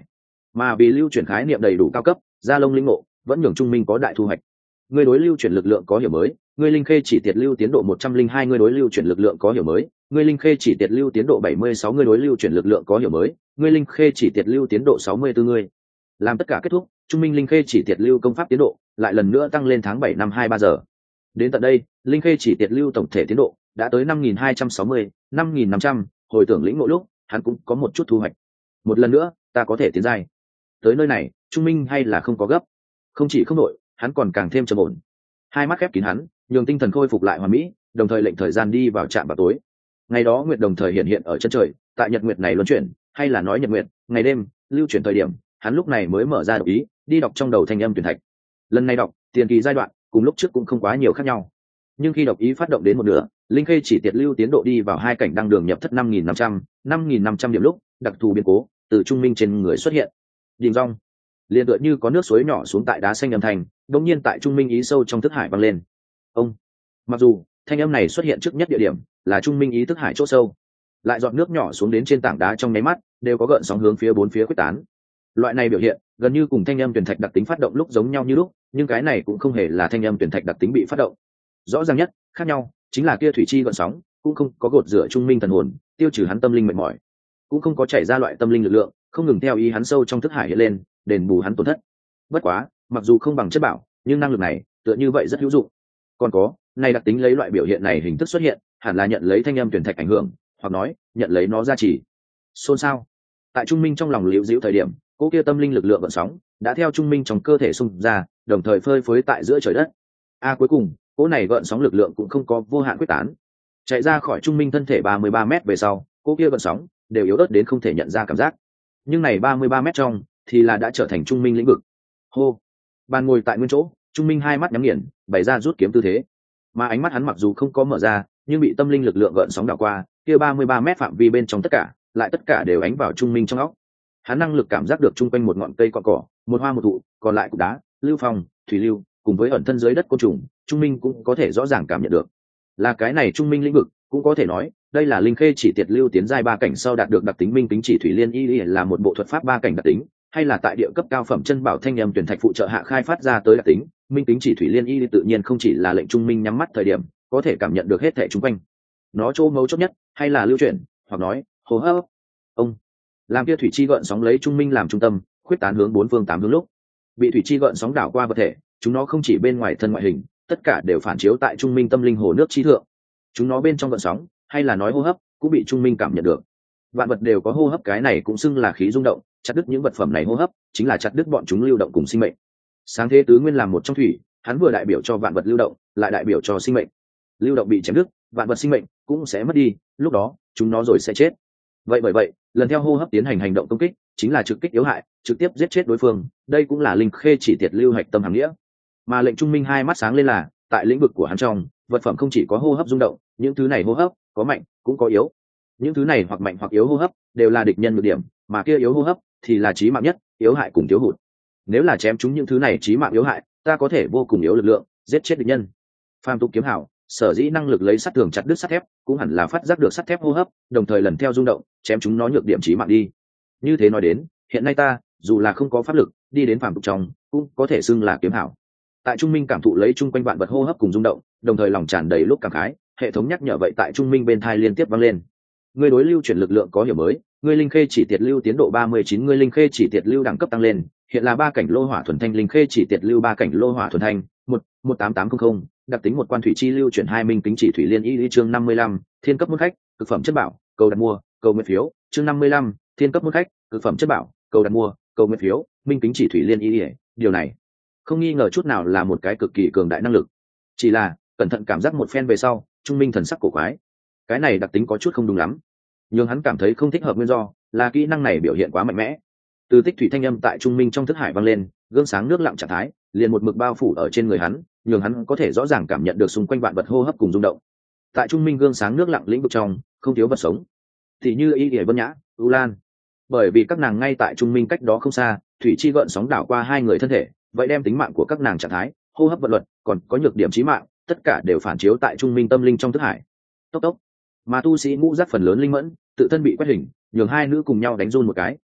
mà vì lưu chuyển khái niệm đầy đủ cao cấp, gia lông linh ngộ vẫn nhường trung minh có đại thu hoạch. Ngươi đối lưu chuyển lực lượng có hiểu mới, ngươi linh khê chỉ tiệt lưu tiến độ một trăm linh hai, ngươi đối lưu chuyển lực lượng có hiểu mới, ngươi linh khê chỉ tiệt lưu tiến độ bảy mươi sáu, ngươi đối lưu chuyển lực lượng có hiểu mới, ngươi linh khê chỉ tiệt lưu tiến độ sáu mươi tư. Ngươi làm tất cả kết thúc, trung minh linh khê chỉ tiệt lưu công pháp tiến độ lại lần nữa tăng lên tháng bảy năm hai ba giờ. Đến tận đây, linh khê chỉ tiệt lưu tổng thể tiến độ đã tới năm nghìn hai trăm sáu mươi, năm nghìn năm trăm. Hồi tưởng lĩnh ngộ lúc, hắn cũng có một chút thu hoạch. Một lần nữa, ta có thể tiến giai. Tới nơi này, trung minh hay là không có gấp, không chỉ không nội, hắn còn càng thêm trầm ổn. Hai mắt khép kín hắn, nhường tinh thần khôi phục lại hoàn mỹ, đồng thời lệnh thời gian đi vào trạm vào tối. Ngày đó nguyệt đồng thời hiện hiện ở chân trời, tại nhật nguyệt này luân chuyển, hay là nói nhật nguyệt, ngày đêm lưu chuyển thời điểm, hắn lúc này mới mở ra độc ý, đi đọc trong đầu thanh âm tuyển thạch. Lần này đọc, tiền kỳ giai đoạn, cùng lúc trước cũng không quá nhiều khác nhau. Nhưng khi độc ý phát động đến một nửa, linh khê chỉ tiệt lưu tiến độ đi vào hai cảnh đăng đường nhập thất năm nghìn năm trăm, năm nghìn năm trăm điểm lúc, đặc thù biến cố từ trung minh trên người xuất hiện. Đình rong, liền tựa như có nước suối nhỏ xuống tại đá xanh âm thanh, đột nhiên tại trung minh ý sâu trong thức hải vang lên. Ông, mặc dù thanh âm này xuất hiện trước nhất địa điểm là trung minh ý thức hải chỗ sâu, lại giọt nước nhỏ xuống đến trên tảng đá trong nháy mắt đều có gợn sóng hướng phía bốn phía quyết tán. Loại này biểu hiện gần như cùng thanh âm tuyển thạch đặc tính phát động lúc giống nhau như lúc, nhưng cái này cũng không hề là thanh âm tuyển thạch đặc tính bị phát động. Rõ ràng nhất khác nhau chính là kia thủy chi gợn sóng cũng không có gột rửa trung minh thần hồn, tiêu trừ hắn tâm linh mệt mỏi, cũng không có chảy ra loại tâm linh lực lượng không ngừng theo ý hắn sâu trong thức hải hiện lên, đền bù hắn tổn thất. Bất quá, mặc dù không bằng chất bảo, nhưng năng lực này tựa như vậy rất hữu dụng. Còn có, này đặc tính lấy loại biểu hiện này hình thức xuất hiện, hẳn là nhận lấy thanh âm tuyển thạch ảnh hưởng, hoặc nói, nhận lấy nó gia trì. Xôn xao. Tại trung minh trong lòng liễu diễu thời điểm, cô kia tâm linh lực lượng gợn sóng đã theo trung minh trong cơ thể xung ra, đồng thời phơi phới tại giữa trời đất. A cuối cùng, cô này gợn sóng lực lượng cũng không có vô hạn quyết tán. Chạy ra khỏi trung minh thân thể ba mươi ba mét về sau, cô kia gợn sóng đều yếu ớt đến không thể nhận ra cảm giác. Nhưng này ba mươi ba mét trong thì là đã trở thành trung minh lĩnh vực. Hô. Bàn ngồi tại nguyên chỗ, trung minh hai mắt nhắm nghiền, bày ra rút kiếm tư thế. Mà ánh mắt hắn mặc dù không có mở ra, nhưng bị tâm linh lực lượng gợn sóng đảo qua, kia ba mươi ba mét phạm vi bên trong tất cả, lại tất cả đều ánh vào trung minh trong óc. Hắn năng lực cảm giác được chung quanh một ngọn cây cọn cỏ, một hoa một thụ, còn lại cục đá, lưu phong, thủy lưu, cùng với ẩn thân dưới đất côn trùng, trung minh cũng có thể rõ ràng cảm nhận được. Là cái này trung minh lĩnh vực, cũng có thể nói, đây là linh khê chỉ tiệt lưu tiến giai ba cảnh sau đạt được đặc tính minh tính chỉ thủy liên y là một bộ thuật pháp ba cảnh đặc tính, hay là tại địa cấp cao phẩm chân bảo thanh âm tuyển thạch phụ trợ hạ khai phát ra tới đặc tính, minh tính chỉ thủy liên y tự nhiên không chỉ là lệnh trung minh nhắm mắt thời điểm có thể cảm nhận được hết thảy xung quanh. Nó chỗ mấu chốt nhất hay là lưu chuyển, hoặc nói, hô hấp. Ông làm kia thủy chi gợn sóng lấy trung minh làm trung tâm, khuyết tán hướng bốn phương tám hướng lúc, bị thủy chi gợn sóng đảo qua vật thể, chúng nó không chỉ bên ngoài thân ngoại hình, tất cả đều phản chiếu tại trung minh tâm linh hồ nước chi thượng. Chúng nó bên trong gợn sóng, hay là nói hô hấp, cũng bị trung minh cảm nhận được. Vạn vật đều có hô hấp, cái này cũng xưng là khí rung động, chặt đứt những vật phẩm này hô hấp, chính là chặt đứt bọn chúng lưu động cùng sinh mệnh. Sáng thế tứ nguyên làm một trong thủy, hắn vừa đại biểu cho vạn vật lưu động, lại đại biểu cho sinh mệnh. Lưu động bị chém đứt, vạn vật sinh mệnh cũng sẽ mất đi, lúc đó chúng nó rồi sẽ chết. Vậy bởi vậy, lần theo hô hấp tiến hành hành động công kích, chính là trực kích yếu hại, trực tiếp giết chết đối phương, đây cũng là linh khê chỉ tiệt lưu hạch tâm hàm nghĩa. Mà lệnh trung minh hai mắt sáng lên là, tại lĩnh vực của hắn trong, vật phẩm không chỉ có hô hấp rung động, những thứ này hô hấp có mạnh cũng có yếu. Những thứ này hoặc mạnh hoặc yếu hô hấp đều là địch nhân nhược điểm, mà kia yếu hô hấp thì là chí mạng nhất, yếu hại cùng thiếu hụt. Nếu là chém chúng những thứ này chí mạng yếu hại, ta có thể vô cùng yếu lực lượng giết chết địch nhân. Phàm tục kiếm hảo, sở dĩ năng lực lấy sắt thường chặt đứt sắt thép, cũng hẳn là phát giác được sắt thép hô hấp, đồng thời lần theo rung động, chém chúng nó nhược điểm chí mạng đi. Như thế nói đến, hiện nay ta, dù là không có pháp lực, đi đến phàm tục trong, cũng có thể xưng là kiếm hảo. Tại trung minh cảm thụ lấy chung quanh vạn vật hô hấp cùng rung động, đồng thời lòng tràn đầy lúc cảm khái, hệ thống nhắc nhở vậy tại trung minh bên thai liên tiếp vang lên. Ngươi đối lưu chuyển lực lượng có hiểu mới, ngươi linh khê chỉ tiệt lưu tiến độ ba mươi chín, ngươi linh khê chỉ tiệt lưu đẳng cấp tăng lên, hiện là ba cảnh lô hỏa thuần thanh, linh khê chỉ tiệt lưu ba cảnh lô hỏa thuần thanh, một một tám tám không không, đặc tính một quan thủy chi lưu chuyển hai minh tính chỉ thủy liên y lý chương năm mươi lăm, thiên cấp môn khách, cực phẩm chất bảo, cầu đặt mua, cầu nguyện phiếu, chương năm mươi lăm, thiên cấp môn khách, cực phẩm chất bảo, cầu đặt mua, cầu nguyện phiếu, minh tính chỉ thủy liên y lý, điều này không nghi ngờ chút nào là một cái cực kỳ cường đại năng lực. Chỉ là, cẩn thận cảm giác một phen về sau, trung minh thần sắc cổ quái. Cái này đặc tính có chút không đúng lắm. Nhưng hắn cảm thấy không thích hợp nguyên do là kỹ năng này biểu hiện quá mạnh mẽ. Từ tích thủy thanh âm tại trung minh trong thức hải vang lên, gương sáng nước lặng trạng thái liền một mực bao phủ ở trên người hắn, nhường hắn có thể rõ ràng cảm nhận được xung quanh vạn vật hô hấp cùng rung động. Tại trung minh gương sáng nước lặng lĩnh vực trong, không thiếu vật sống, thì như y điển vân nhã, u lan. Bởi vì các nàng ngay tại trung minh cách đó không xa, thủy chi gợn sóng đảo qua hai người thân thể, vậy đem tính mạng của các nàng trạng thái, hô hấp vận luật, còn có nhược điểm chí mạng, tất cả đều phản chiếu tại trung minh tâm linh trong thức hải. Tốc tốc. Mà tu sĩ ngũ giác phần lớn linh mẫn, tự thân bị quét hình, nhường hai nữ cùng nhau đánh run một cái,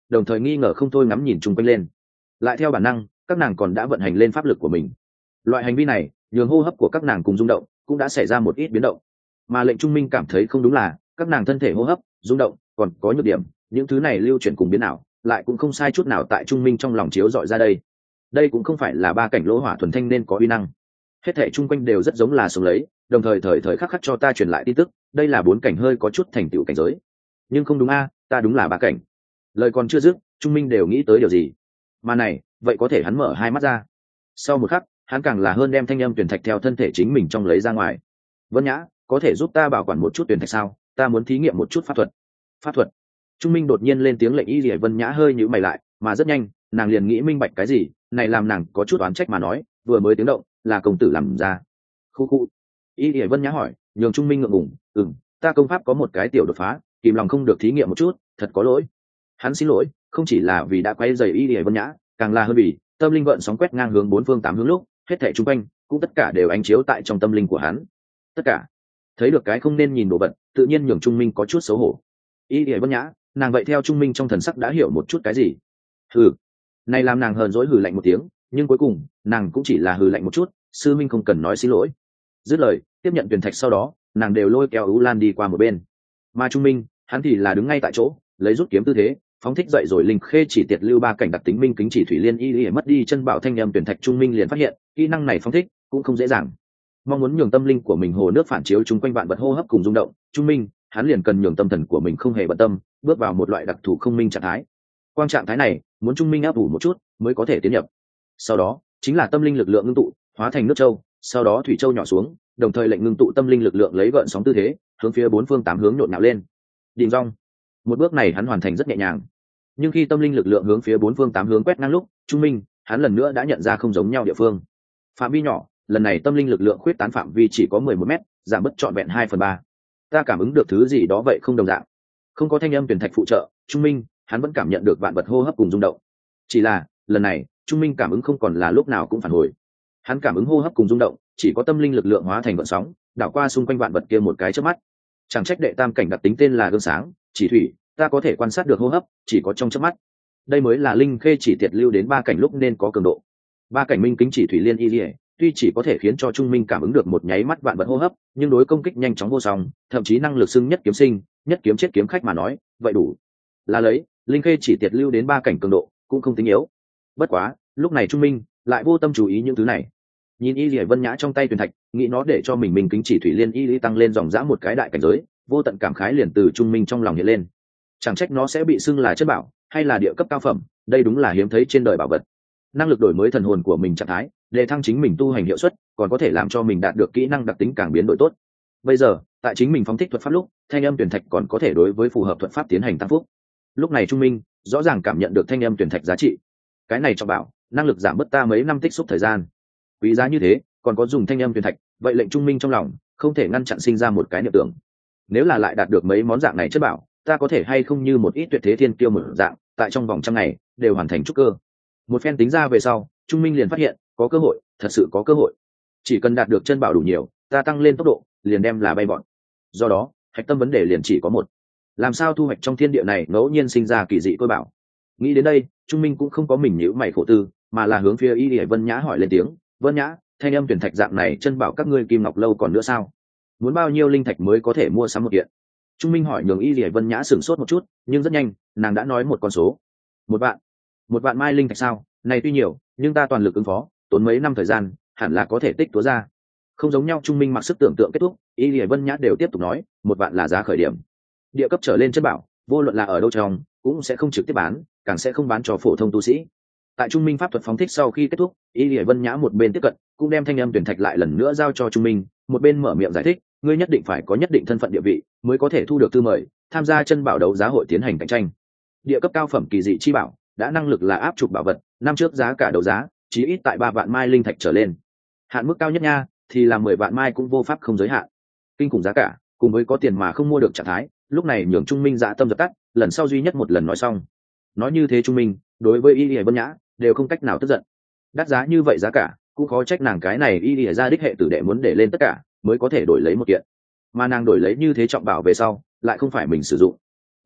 đồng thời nghi ngờ không thôi ngắm nhìn chung quanh lên. Lại theo bản năng, các nàng còn đã vận hành lên pháp lực của mình. Loại hành vi này nhường hô hấp của các nàng cùng rung động cũng đã xảy ra một ít biến động, mà lệnh trung minh cảm thấy không đúng là các nàng thân thể hô hấp rung động còn có nhược điểm, những thứ này lưu chuyển cùng biến nào lại cũng không sai chút nào tại trung minh trong lòng chiếu dọi ra đây. Đây cũng không phải là ba cảnh lỗ hỏa thuần thanh nên có uy năng, hết thể chung quanh đều rất giống là sống lấy, đồng thời thời thời khắc khắc cho ta truyền lại tin tức. Đây là bốn cảnh hơi có chút thành tựu cảnh giới, nhưng không đúng a, ta đúng là ba cảnh. Lời còn chưa dứt, trung minh đều nghĩ tới điều gì, mà này vậy có thể hắn mở hai mắt ra. Sau một khắc, hắn càng là hơn đem thanh âm tuyển thạch theo thân thể chính mình trong lấy ra ngoài. Vân Nhã, có thể giúp ta bảo quản một chút tuyển thạch sao? Ta muốn thí nghiệm một chút pháp thuật. Pháp thuật? Trung minh đột nhiên lên tiếng lệnh. Y Lệ Vân Nhã hơi nhíu mày lại, mà rất nhanh nàng liền nghĩ minh bạch cái gì, này làm nàng có chút oán trách mà nói, vừa mới tiếng động là công tử làm ra. Khu khu. Y Lệ Vân Nhã hỏi, nhường Trung minh ngượng ngùng, ừm, ta công pháp có một cái tiểu đột phá, kìm lòng không được thí nghiệm một chút, thật có lỗi. Hắn xin lỗi, không chỉ là vì đã quay rầy Y Lệ Vân Nhã, càng là hơn vì tâm linh gợn sóng quét ngang hướng bốn phương tám hướng lúc, hết thảy chung quanh cũng tất cả đều ánh chiếu tại trong tâm linh của hắn. Tất cả thấy được cái không nên nhìn đồ vật, tự nhiên nhường Trung minh có chút xấu hổ. Y Lệ Vân Nhã, nàng vậy theo Trung minh trong thần sắc đã hiểu một chút cái gì. Hừ, này làm nàng hờn dỗi hừ lạnh một tiếng, nhưng cuối cùng nàng cũng chỉ là hừ lạnh một chút, sư minh không cần nói xin lỗi. Dứt lời, tiếp nhận tuyển thạch sau đó, nàng đều lôi kéo U Lan đi qua một bên. Mà Trung minh, hắn thì là đứng ngay tại chỗ, lấy rút kiếm tư thế, phóng thích dậy rồi linh khê chỉ tiệt lưu ba cảnh đặc tính minh kính chỉ thủy liên y y mất đi chân bảo thanh âm tuyển thạch. Trung minh liền phát hiện kỹ năng này phóng thích cũng không dễ dàng. Mong muốn nhường tâm linh của mình hồ nước phản chiếu chung quanh vạn vật hô hấp cùng rung động, Trung minh hắn liền cần nhường tâm thần của mình không hề bận tâm, bước vào một loại đặc thù không minh trạng thái. Quan trạng thái này muốn Trung minh áp ủ một chút mới có thể tiến nhập. Sau đó chính là tâm linh lực lượng ngưng tụ hóa thành nước châu, sau đó thủy châu nhỏ xuống, đồng thời lệnh ngưng tụ tâm linh lực lượng lấy gợn sóng tư thế hướng phía bốn phương tám hướng nhộn nhạo lên. Đình rong, một bước này hắn hoàn thành rất nhẹ nhàng, nhưng khi tâm linh lực lượng hướng phía bốn phương tám hướng quét ngang lúc, Trung minh hắn lần nữa đã nhận ra không giống nhau địa phương. Phạm vi nhỏ, lần này tâm linh lực lượng khuyết tán phạm vi chỉ có mười một mét, giảm bớt trọn vẹn hai phần ba. Ta cảm ứng được thứ gì đó vậy không đồng dạng. Không có thanh âm tuyển thạch phụ trợ, Trung minh hắn vẫn cảm nhận được vạn vật hô hấp cùng rung động. Chỉ là lần này Trung minh cảm ứng không còn là lúc nào cũng phản hồi, hắn cảm ứng hô hấp cùng rung động chỉ có tâm linh lực lượng hóa thành vận sóng đảo qua xung quanh vạn vật kia một cái chớp mắt. Chẳng trách đệ tam cảnh đặc tính tên là gương sáng chỉ thủy, ta có thể quan sát được hô hấp chỉ có trong chớp mắt. Đây mới là linh khê chỉ tiệt lưu đến ba cảnh lúc nên có cường độ. Ba cảnh minh kính chỉ thủy liên y lìa tuy chỉ có thể khiến cho Trung minh cảm ứng được một nháy mắt vạn vật hô hấp, nhưng đối công kích nhanh chóng vô song, thậm chí năng lực xưng nhất kiếm sinh nhất kiếm chết kiếm khách mà nói vậy đủ là lấy. Linh khê chỉ tiệt lưu đến ba cảnh cường độ cũng không tính yếu. Bất quá lúc này Trung minh lại vô tâm chú ý những thứ này, nhìn Y Lệ Vân Nhã trong tay tuyển thạch, nghĩ nó để cho mình minh kính chỉ thủy liên y lý tăng lên dòng dã một cái đại cảnh giới, vô tận cảm khái liền từ Trung minh trong lòng hiện lên. Chẳng trách nó sẽ bị xưng là chất bảo hay là địa cấp cao phẩm, đây đúng là hiếm thấy trên đời bảo vật. Năng lực đổi mới thần hồn của mình trạng thái, để thăng chính mình tu hành hiệu suất, còn có thể làm cho mình đạt được kỹ năng đặc tính càng biến đổi tốt. Bây giờ tại chính mình phóng thích thuật pháp lúc, thanh âm tuyển thạch còn có thể đối với phù hợp thuật pháp tiến hành tăng phúc. Lúc này Trung minh rõ ràng cảm nhận được thanh âm tuyển thạch giá trị. Cái này cho bảo năng lực giảm bớt ta mấy năm tích xúc thời gian, quý giá như thế còn có dùng thanh âm tuyển thạch, vậy lệnh Trung minh trong lòng không thể ngăn chặn sinh ra một cái niệm tưởng, nếu là lại đạt được mấy món dạng này chất bảo, ta có thể hay không như một ít tuyệt thế thiên kiêu một dạng tại trong vòng trăm ngày đều hoàn thành trúc cơ. Một phen tính ra về sau, Trung minh liền phát hiện có cơ hội, thật sự có cơ hội. Chỉ cần đạt được chân bảo đủ nhiều, ta tăng lên tốc độ liền đem là bay bọn. Do đó hạch tâm vấn đề liền chỉ có một: làm sao thu hoạch trong thiên địa này ngẫu nhiên sinh ra kỳ dị tôi bảo. Nghĩ đến đây, Trung minh cũng không có mình nhíu mày khổ tư, mà là hướng phía Y Lệ Vân Nhã hỏi lên tiếng: Vân Nhã, thanh âm tuyển thạch dạng này chân bảo các ngươi kim ngọc lâu còn nữa sao? Muốn bao nhiêu linh thạch mới có thể mua sắm một kiện? Trung minh hỏi nhường Y Lệ Vân Nhã sửng sốt một chút, nhưng rất nhanh nàng đã nói một con số: một vạn. Một vạn mai linh thạch sao? Này tuy nhiều, nhưng ta toàn lực ứng phó, tốn mấy năm thời gian hẳn là có thể tích túa ra. Không giống nhau. Trung minh mặc sức tưởng tượng kết thúc, Y Lệ Vân Nhã đều tiếp tục nói: một vạn là giá khởi điểm. Địa cấp trở lên chân bảo, vô luận là ở đâu trong, cũng sẽ không trực tiếp bán, càng sẽ không bán cho phổ thông tu sĩ. Tại Trung minh pháp thuật phóng thích sau khi kết thúc, Y Lệ Vân Nhã một bên tiếp cận, cũng đem thanh âm tuyển thạch lại lần nữa giao cho Trung minh, một bên mở miệng giải thích: ngươi nhất định phải có nhất định thân phận địa vị mới có thể thu được thư mời tham gia chân bảo đấu giá hội tiến hành cạnh tranh. Địa cấp cao phẩm kỳ dị chi bảo đã năng lực là áp trục bảo vật, năm trước giá cả đấu giá chí ít tại ba vạn mai linh thạch trở lên, hạn mức cao nhất nha thì là mười vạn mai cũng vô pháp không giới hạn. Kinh khủng giá cả cùng với có tiền mà không mua được trạng thái, lúc này nhường Trung minh dạ tâm dập tắt, lần sau duy nhất một lần nói xong. Nói như thế Trung minh đối với Y Lệ Vân Nhã đều không cách nào tức giận. Đắt giá như vậy giá cả cũng khó trách nàng cái này Y Lệ gia đích hệ tử đệ muốn để lên tất cả mới có thể đổi lấy một kiện, mà nàng đổi lấy như thế trọng bảo về sau lại không phải mình sử dụng.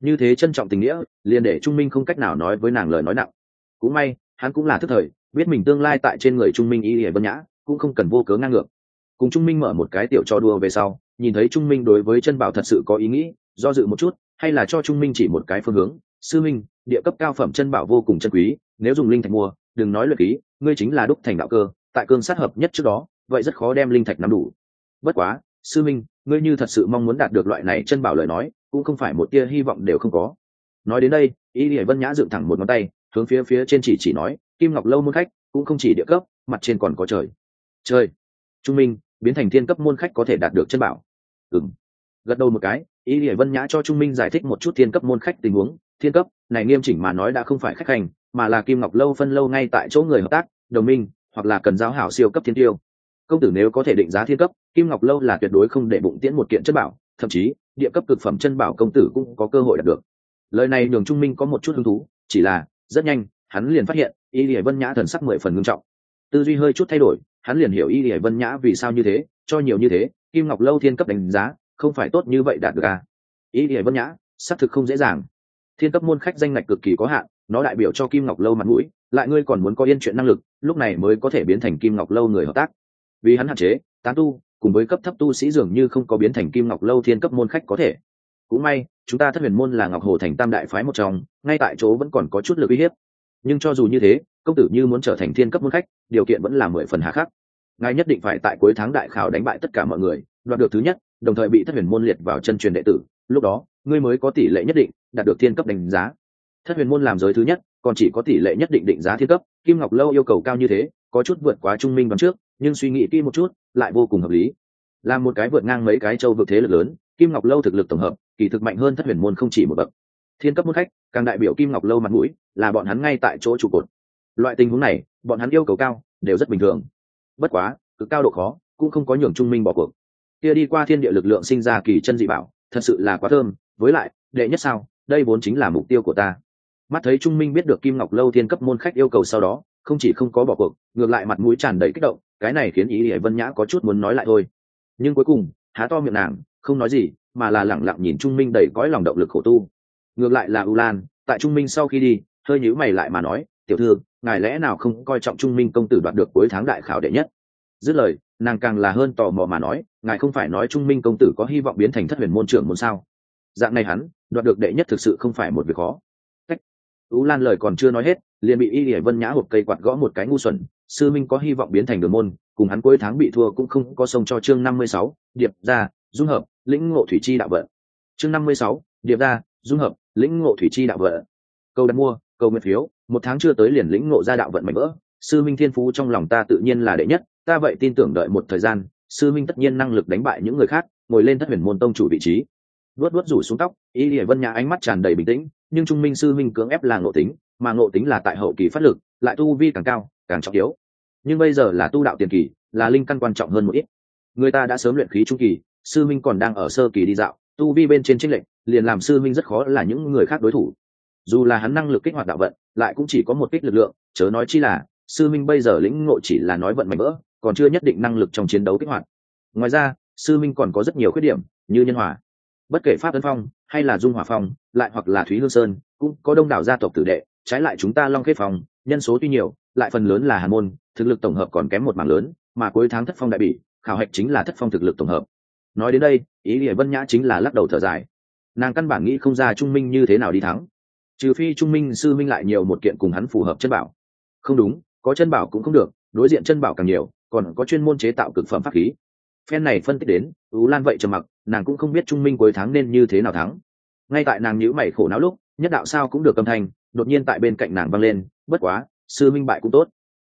như thế trân trọng tình nghĩa liền để Trung Minh không cách nào nói với nàng lời nói nặng. Cũng may hắn cũng là thức thời, biết mình tương lai tại trên người Trung Minh Y Lìa Vân Nhã cũng không cần vô cớ ngang ngược. Cùng Trung Minh mở một cái tiểu trò đùa về sau, nhìn thấy Trung Minh đối với chân bảo thật sự có ý nghĩ, do dự một chút, hay là cho Trung Minh chỉ một cái phương hướng. Sư minh, địa cấp cao phẩm chân bảo vô cùng chân quý, nếu dùng linh thạch mua, đừng nói luyện khí, ngươi chính là đúc thành đạo cơ, tại cương sát hợp nhất trước đó, vậy rất khó đem linh thạch nắm đủ. Bất quá, sư minh, ngươi như thật sự mong muốn đạt được loại này chân bảo lời nói, cũng không phải một tia hy vọng đều không có. Nói đến đây, Y Lìa Vân Nhã dựng thẳng một ngón tay, hướng phía phía trên chỉ chỉ nói, Kim Ngọc lâu môn khách cũng không chỉ địa cấp, mặt trên còn có trời. Trời. Trung Minh biến thành thiên cấp môn khách có thể đạt được chân bảo. Ừm. Gật đầu một cái, Y Lìa Vân Nhã cho Trung Minh giải thích một chút thiên cấp môn khách tình huống. Thiên cấp này nghiêm chỉnh mà nói đã không phải khách hành, mà là Kim Ngọc lâu phân lâu ngay tại chỗ người hợp tác, đồng minh, hoặc là cần giáo hảo siêu cấp thiên tiêu. Công tử nếu có thể định giá thiên cấp, Kim Ngọc lâu là tuyệt đối không để bụng tiễn một kiện chân bảo, thậm chí địa cấp cực phẩm chân bảo công tử cũng có cơ hội đạt được. Lời này nhường Trung Minh có một chút hứng thú, chỉ là rất nhanh hắn liền phát hiện Y Lìa Vân Nhã thần sắc mười phần nghiêm trọng, tư duy hơi chút thay đổi, hắn liền hiểu Y Lìa Vân Nhã vì sao như thế, cho nhiều như thế, Kim Ngọc lâu thiên cấp đánh giá không phải tốt như vậy đạt được à? Y Lìa Vân Nhã xác thực không dễ dàng, thiên cấp môn khách danh ngạch cực kỳ có hạn, nó đại biểu cho Kim Ngọc lâu mặt mũi, lại ngươi còn muốn có yên chuyện năng lực, lúc này mới có thể biến thành Kim Ngọc lâu người hợp tác. Vì hắn hạn chế, tán tu cùng với cấp thấp tu sĩ dường như không có biến thành Kim Ngọc lâu thiên cấp môn khách có thể. Cũng may chúng ta Thất Huyền môn là Ngọc Hồ thành tam đại phái một trong, ngay tại chỗ vẫn còn có chút lực uy hiếp. Nhưng cho dù như thế, công tử như muốn trở thành thiên cấp môn khách, điều kiện vẫn là mười phần hà khắc. Ngài nhất định phải tại cuối tháng đại khảo đánh bại tất cả mọi người, đoạt được thứ nhất, đồng thời bị Thất Huyền môn liệt vào chân truyền đệ tử, lúc đó ngươi mới có tỷ lệ nhất định đạt được thiên cấp đánh giá. Thất Huyền môn làm giới thứ nhất, còn chỉ có tỷ lệ nhất định định giá thiên cấp, Kim Ngọc lâu yêu cầu cao như thế, có chút vượt quá Trung Minh đoán trước, nhưng suy nghĩ kỹ một chút, lại vô cùng hợp lý. Làm một cái vượt ngang mấy cái châu vực thế lực lớn, Kim Ngọc lâu thực lực tổng hợp, kỳ thực mạnh hơn Thất Huyền môn không chỉ một bậc. Thiên cấp môn khách, càng đại biểu Kim Ngọc lâu mặt mũi, là bọn hắn ngay tại chỗ trụ cột. Loại tình huống này, bọn hắn yêu cầu cao, đều rất bình thường. Bất quá, cực cao độ khó, cũng không có nhường Trung Minh bỏ cuộc. Kia đi qua thiên địa lực lượng sinh ra kỳ chân dị bảo, thật sự là quá thơm, với lại, đệ nhất sao, đây vốn chính là mục tiêu của ta. Mắt thấy Trung Minh biết được Kim Ngọc lâu thiên cấp môn khách yêu cầu sau đó, không chỉ không có bỏ cuộc, ngược lại mặt mũi tràn đầy kích động, cái này khiến Y Lìa Vân Nhã có chút muốn nói lại thôi. Nhưng cuối cùng, há to miệng nàng, không nói gì, mà là lẳng lặng nhìn Trung Minh đầy cõi lòng động lực khổ tu. Ngược lại là U Lan, tại Trung Minh sau khi đi, hơi nhíu mày lại mà nói, tiểu thư, ngài lẽ nào không coi trọng Trung Minh công tử đoạt được cuối tháng đại khảo đệ nhất? Dứt lời, nàng càng là hơn tò mò mà nói, ngài không phải nói Trung Minh công tử có hy vọng biến thành Thất Huyền môn trưởng môn sao? Dạng này hắn đoạt được đệ nhất thực sự không phải một việc khó. Cách U Lan lời còn chưa nói hết, liền bị Y Lìa Vân Nhã hộp cây quạt gõ một cái ngu xuẩn. Sư minh có hy vọng biến thành đường môn, cùng hắn cuối tháng bị thua cũng không có sông cho chương năm mươi sáu, điệp ra dung hợp lĩnh ngộ thủy chi đạo vận. Chương năm mươi sáu, điệp ra dung hợp lĩnh ngộ thủy chi đạo vận. Câu đặt mua, câu nguyện phiếu, một tháng chưa tới liền lĩnh ngộ ra đạo vận mạnh vỡ. Sư minh thiên phú trong lòng ta tự nhiên là đệ nhất, ta vậy tin tưởng đợi một thời gian, sư minh tất nhiên năng lực đánh bại những người khác, ngồi lên Thất Huyền môn tông chủ vị trí. Vuốt vuốt rủ xuống tóc, Y Lìa Vân Nhã ánh mắt tràn đầy bình tĩnh, nhưng Trung Minh sư minh cưỡng ép là ngộ tính, mà ngộ tính là tại hậu kỳ phát lực, lại tu vi càng cao, càng trọng yếu. Nhưng bây giờ là tu đạo tiền kỳ, là linh căn quan trọng hơn một ít. Người ta đã sớm luyện khí trung kỳ, sư minh còn đang ở sơ kỳ đi dạo, tu vi bên trên chênh lệch, liền làm sư minh rất khó là những người khác đối thủ. Dù là hắn năng lực kích hoạt đạo vận, lại cũng chỉ có một kích lực lượng, chớ nói chi là sư minh bây giờ lĩnh ngộ chỉ là nói vận mạnh vỡ, còn chưa nhất định năng lực trong chiến đấu kích hoạt. Ngoài ra, sư minh còn có rất nhiều khuyết điểm, như nhân hòa. Bất kể pháp ấn phong hay là dung hỏa phong, lại hoặc là thúy hương sơn, cũng có đông đảo gia tộc tử đệ, trái lại chúng ta long khế phong nhân số tuy nhiều, lại phần lớn là hàn môn, thực lực tổng hợp còn kém một mảng lớn, mà cuối tháng thất phong đại bỉ khảo hạch chính là thất phong thực lực tổng hợp. Nói đến đây, ý nghĩa Vân Nhã chính là lắc đầu thở dài, nàng căn bản nghĩ không ra Trung Minh như thế nào đi thắng, trừ phi Trung Minh sư minh lại nhiều một kiện cùng hắn phù hợp chân bảo. Không đúng, có chân bảo cũng không được, đối diện chân bảo càng nhiều, còn có chuyên môn chế tạo cực phẩm pháp khí. Phen này phân tích đến, Ú Lan vậy trầm mặc, nàng cũng không biết Trung Minh cuối tháng nên như thế nào thắng. Ngay tại nàng nhíu mày khổ não lúc, nhất đạo sao cũng được âm thanh đột nhiên tại bên cạnh nàng vang lên, bất quá sư minh bại cũng tốt.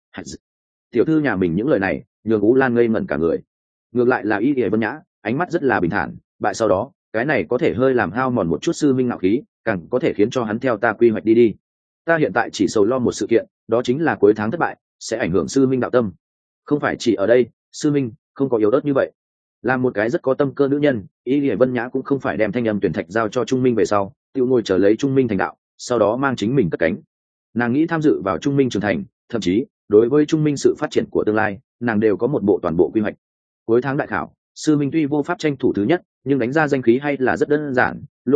Tiểu thư nhà mình những lời này nhường Ú Lan ngây ngẩn cả người. Ngược lại là Y Lìa Vân Nhã ánh mắt rất là bình thản, bại sau đó cái này có thể hơi làm hao mòn một chút sư minh ngạo khí, càng có thể khiến cho hắn theo ta quy hoạch đi đi. Ta hiện tại chỉ sầu lo một sự kiện, đó chính là cuối tháng thất bại sẽ ảnh hưởng sư minh đạo tâm. Không phải chỉ ở đây, sư minh không có yếu ớt như vậy. Là một cái rất có tâm cơ nữ nhân, Y Lìa Vân Nhã cũng không phải đem thanh âm tuyển thạch giao cho Trung Minh về sau tự ngồi chờ lấy Trung Minh thành đạo, sau đó mang chính mình cất cánh. Nàng nghĩ tham dự vào Trung Minh trưởng thành, thậm chí đối với Trung Minh sự phát triển của tương lai, nàng đều có một bộ toàn bộ quy hoạch. Cuối tháng đại khảo, sư minh tuy vô pháp tranh thủ thứ nhất, nhưng đánh ra danh khí hay là rất đơn giản. Lúc đó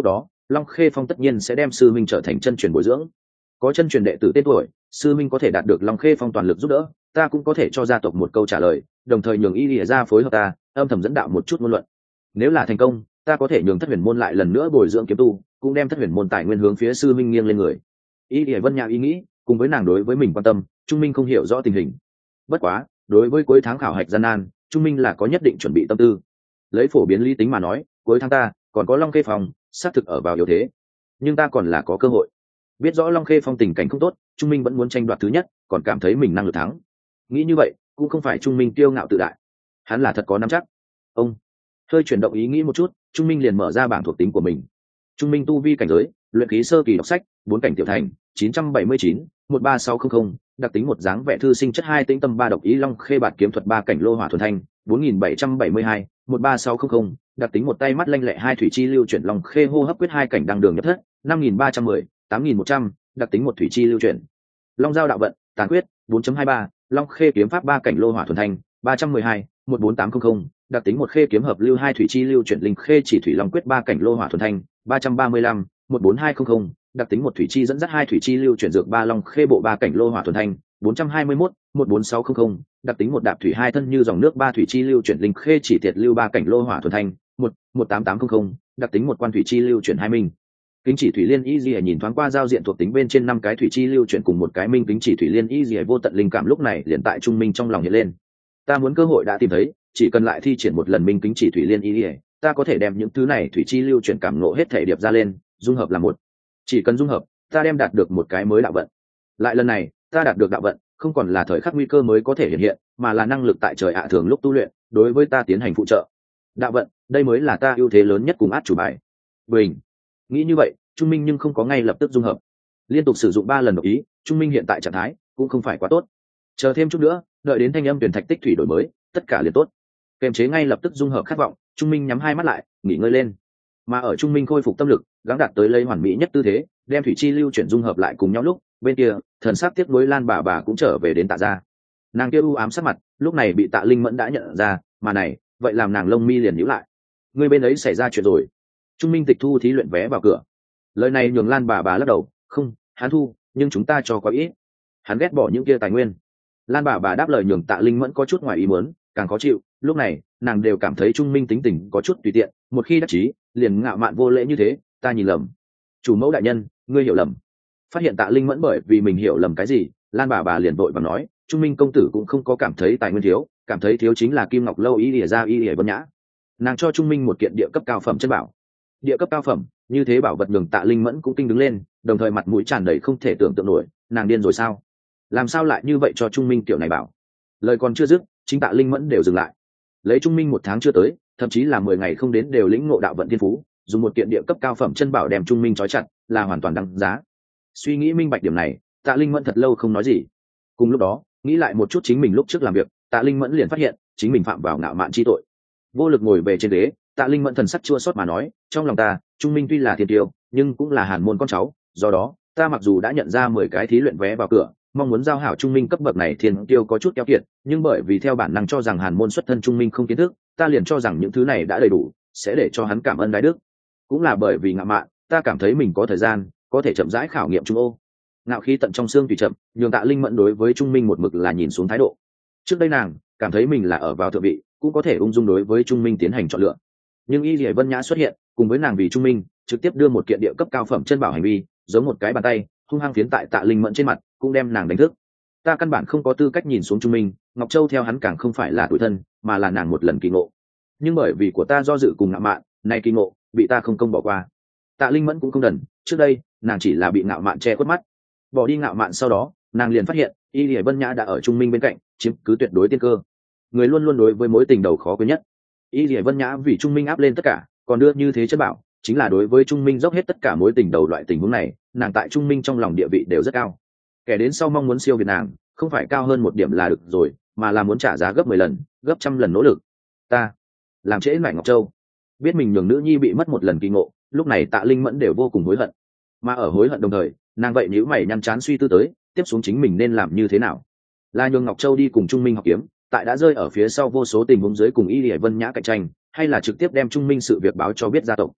Long Khê Phong tất nhiên sẽ đem sư minh trở thành chân truyền bồi dưỡng. Có chân truyền đệ tử tên tuổi, sư minh có thể đạt được Long Khê Phong toàn lực giúp đỡ, ta cũng có thể cho gia tộc một câu trả lời, đồng thời nhường y lìa ra phối hợp ta, âm thầm dẫn đạo một chút ngôn luận. Nếu là thành công, ta có thể nhường Thất Huyền môn lại lần nữa bồi dưỡng kiếm tu, cũng đem Thất Huyền môn tài nguyên hướng phía sư minh nghiêng lên người. Y lìa Vân Nhã ý nghĩ, cùng với nàng đối với mình quan tâm, Trung Minh không hiểu rõ tình hình. Bất quá, đối với cuối tháng khảo hạch gian nan, Trung Minh là có nhất định chuẩn bị tâm tư. Lấy phổ biến lý tính mà nói, cuối tháng ta còn có Long Khê Phong, xác thực ở vào yếu thế, nhưng ta còn là có cơ hội. Biết rõ Long Khê Phong tình cảnh không tốt, Trung Minh vẫn muốn tranh đoạt thứ nhất, còn cảm thấy mình năng lực thắng. Nghĩ như vậy, cũng không phải Trung Minh kiêu ngạo tự đại, hắn là thật có nắm chắc. Ông hơi chuyển động ý nghĩ một chút, Trung Minh liền mở ra bảng thuộc tính của mình. Trung Minh tu vi cảnh giới, luyện khí sơ kỳ đọc sách, bốn cảnh tiểu thành, chín trăm bảy mươi chín, một ba sáu không không, đặc tính một dáng vẻ thư sinh chất hai tĩnh tâm ba độc ý Long Khê bạt kiếm thuật ba cảnh lô hỏa thuần thanh, bốn nghìn bảy trăm bảy mươi hai, một ba sáu không không, đặc tính một tay mắt lanh lẹ hai thủy chi lưu chuyển Long Khê hô hấp quyết hai cảnh đăng đường nhập thất, năm nghìn ba trăm mười, tám nghìn một trăm, đặc tính một thủy chi lưu chuyển. Long giao đạo vận, tàn quyết, bốn chấm hai ba, Long Khê kiếm pháp ba cảnh lô hỏa thuần thanh, ba trăm mười hai, một bốn tám không không, đặc tính một khê kiếm hợp lưu hai thủy chi lưu chuyển linh khê chỉ thủy long quyết ba cảnh lô hỏa thuần thanh, ba trăm ba mươi lăm, một bốn hai không không, đặc tính một thủy chi dẫn dắt hai thủy chi lưu chuyển dược ba long khê bộ ba cảnh lô hỏa thuần thanh, bốn trăm hai mươi mốt, một bốn sáu không không, đặc tính một đạp thủy hai thân như dòng nước ba thủy chi lưu chuyển linh khê chỉ tiệt lưu ba cảnh lô hỏa thuần thanh, một một tám tám không không, đặc tính một quan thủy chi lưu chuyển hai minh. Kính chỉ thủy liên y dì nhìn thoáng qua giao diện thuộc tính bên trên năm cái thủy chi lưu chuyển cùng một cái minh kính chỉ thủy liên y dì vô tận linh cảm lúc này liền tại trung minh trong lòng hiện lên. Ta muốn cơ hội đã tìm thấy, chỉ cần lại thi triển một lần minh kính chỉ thủy liên y dì, ta có thể đem những thứ này thủy chi lưu chuyển cảm ngộ hết thể điệp ra lên, dung hợp là một. Chỉ cần dung hợp, ta đem đạt được một cái mới đạo vận. Lại lần này, ta đạt được đạo vận, không còn là thời khắc nguy cơ mới có thể hiện hiện, mà là năng lực tại trời ạ thường lúc tu luyện, đối với ta tiến hành phụ trợ. Đạo vận, đây mới là ta ưu thế lớn nhất cùng át chủ bài. Bình. Nghĩ như vậy, Trung Minh nhưng không có ngay lập tức dung hợp. Liên tục sử dụng ba lần độc ý, Trung Minh hiện tại trạng thái cũng không phải quá tốt. Chờ thêm chút nữa, đợi đến thanh âm tuyển thạch tích thủy đổi mới, tất cả liền tốt. Kềm chế ngay lập tức dung hợp khát vọng, Trung Minh nhắm hai mắt lại, nghỉ ngơi lên. Mà ở Trung Minh khôi phục tâm lực, gắng đạt tới lấy hoàn mỹ nhất tư thế, đem thủy chi lưu chuyển dung hợp lại cùng nhau lúc, bên kia, thần sắc tiếc nuối Lan bà bà cũng trở về đến Tạ gia. Nàng kia u ám sắc mặt, lúc này bị Tạ Linh Mẫn đã nhận ra, mà này, vậy làm nàng lông mi liền nhíu lại. Người bên ấy xảy ra chuyện rồi. Trung Minh tịch thu thí luyện vé vào cửa. Lời này nhường Lan bà bà lắc đầu, không, hắn thu, nhưng chúng ta cho quá ít. Hắn ghét bỏ những kia tài nguyên. Lan bà bà đáp lời nhường Tạ Linh Mẫn có chút ngoài ý muốn, càng khó chịu. Lúc này, nàng đều cảm thấy Trung Minh tính tình có chút tùy tiện, một khi đắc chí, liền ngạo mạn vô lễ như thế, ta nhìn lầm. Chủ mẫu đại nhân, ngươi hiểu lầm. Phát hiện Tạ Linh Mẫn bởi vì mình hiểu lầm cái gì, Lan bà bà liền vội và nói, Trung Minh công tử cũng không có cảm thấy tài nguyên thiếu, cảm thấy thiếu chính là kim ngọc lâu y lìa ra y lìa vân nhã. Nàng cho Trung Minh một kiện địa cấp cao phẩm chân bảo. Địa cấp cao phẩm, như thế bảo vật nhường Tạ Linh Mẫn cũng kinh đứng lên, đồng thời mặt mũi tràn đầy không thể tưởng tượng nổi, nàng điên rồi sao? Làm sao lại như vậy cho Trung Minh tiểu này bảo? Lời còn chưa dứt, chính Tạ Linh Mẫn đều dừng lại. Lấy Trung Minh một tháng chưa tới, thậm chí là mười ngày không đến đều lĩnh ngộ đạo vận thiên phú, dùng một kiện địa cấp cao phẩm chân bảo đem Trung Minh trói chặt, là hoàn toàn đáng giá. Suy nghĩ minh bạch điểm này, Tạ Linh Mẫn thật lâu không nói gì. Cùng lúc đó, nghĩ lại một chút chính mình lúc trước làm việc, Tạ Linh Mẫn liền phát hiện chính mình phạm vào ngạo mạn chi tội. Vô lực ngồi về trên ghế, Tạ Linh Mẫn thần sắc chua xót mà nói, trong lòng ta, Trung Minh tuy là thiên tiêu, nhưng cũng là hàn môn con cháu, do đó, ta mặc dù đã nhận ra mười cái thí luyện vé vào cửa, mong muốn giao hảo Trung Minh cấp bậc này thiên tiêu có chút keo kiệt, nhưng bởi vì theo bản năng cho rằng hàn môn xuất thân Trung Minh không kiến thức, ta liền cho rằng những thứ này đã đầy đủ, sẽ để cho hắn cảm ơn đái đức. Cũng là bởi vì ngạo mạn, ta cảm thấy mình có thời gian, có thể chậm rãi khảo nghiệm Trung ô. Ngạo khí tận trong xương tùy chậm, nhường Tạ Linh Mẫn đối với Trung Minh một mực là nhìn xuống thái độ. Trước đây nàng cảm thấy mình là ở vào thượng vị, cũng có thể ung dung đối với Trung Minh tiến hành chọn lựa. Nhưng Y Lệ Vân Nhã xuất hiện, cùng với nàng vì Trung Minh trực tiếp đưa một kiện địa cấp cao phẩm chân bảo hành vi, giống một cái bàn tay hung hăng phiến tại Tạ Linh Mẫn trên mặt, cũng đem nàng đánh thức. Ta căn bản không có tư cách nhìn xuống Trung Minh, Ngọc Châu theo hắn càng không phải là tuổi thân, mà là nàng một lần kỳ ngộ. Nhưng bởi vì của ta do dự cùng ngạo mạn, nay kỳ ngộ bị ta không công bỏ qua. Tạ Linh Mẫn cũng không đần, trước đây nàng chỉ là bị ngạo mạn che khuất mắt, bỏ đi ngạo mạn sau đó, nàng liền phát hiện Y Lệ Vân Nhã đã ở Trung Minh bên cạnh, chiếm cứ tuyệt đối tiên cơ. Người luôn luôn đối với mối tình đầu khó quên nhất. Y Lệ Vân Nhã vì Trung Minh áp lên tất cả, còn đưa như thế chất bảo, chính là đối với Trung Minh dốc hết tất cả mối tình đầu loại tình huống này, nàng tại Trung Minh trong lòng địa vị đều rất cao. Kẻ đến sau mong muốn siêu việt nàng, không phải cao hơn một điểm là được rồi, mà là muốn trả giá gấp mười lần, gấp trăm lần nỗ lực. Ta làm trễ nải Ngọc Châu, biết mình nhường nữ nhi bị mất một lần kỳ ngộ, lúc này Tạ Linh Mẫn đều vô cùng hối hận. Mà ở hối hận đồng thời, nàng vậy nhíu mày nhăn chán suy tư tới, tiếp xuống chính mình nên làm như thế nào? Là nhường Ngọc Châu đi cùng Trung Minh học kiếm, tại đã rơi ở phía sau vô số tình huống dưới cùng Y Lệ Vân Nhã cạnh tranh, hay là trực tiếp đem Trung Minh sự việc báo cho biết gia tộc?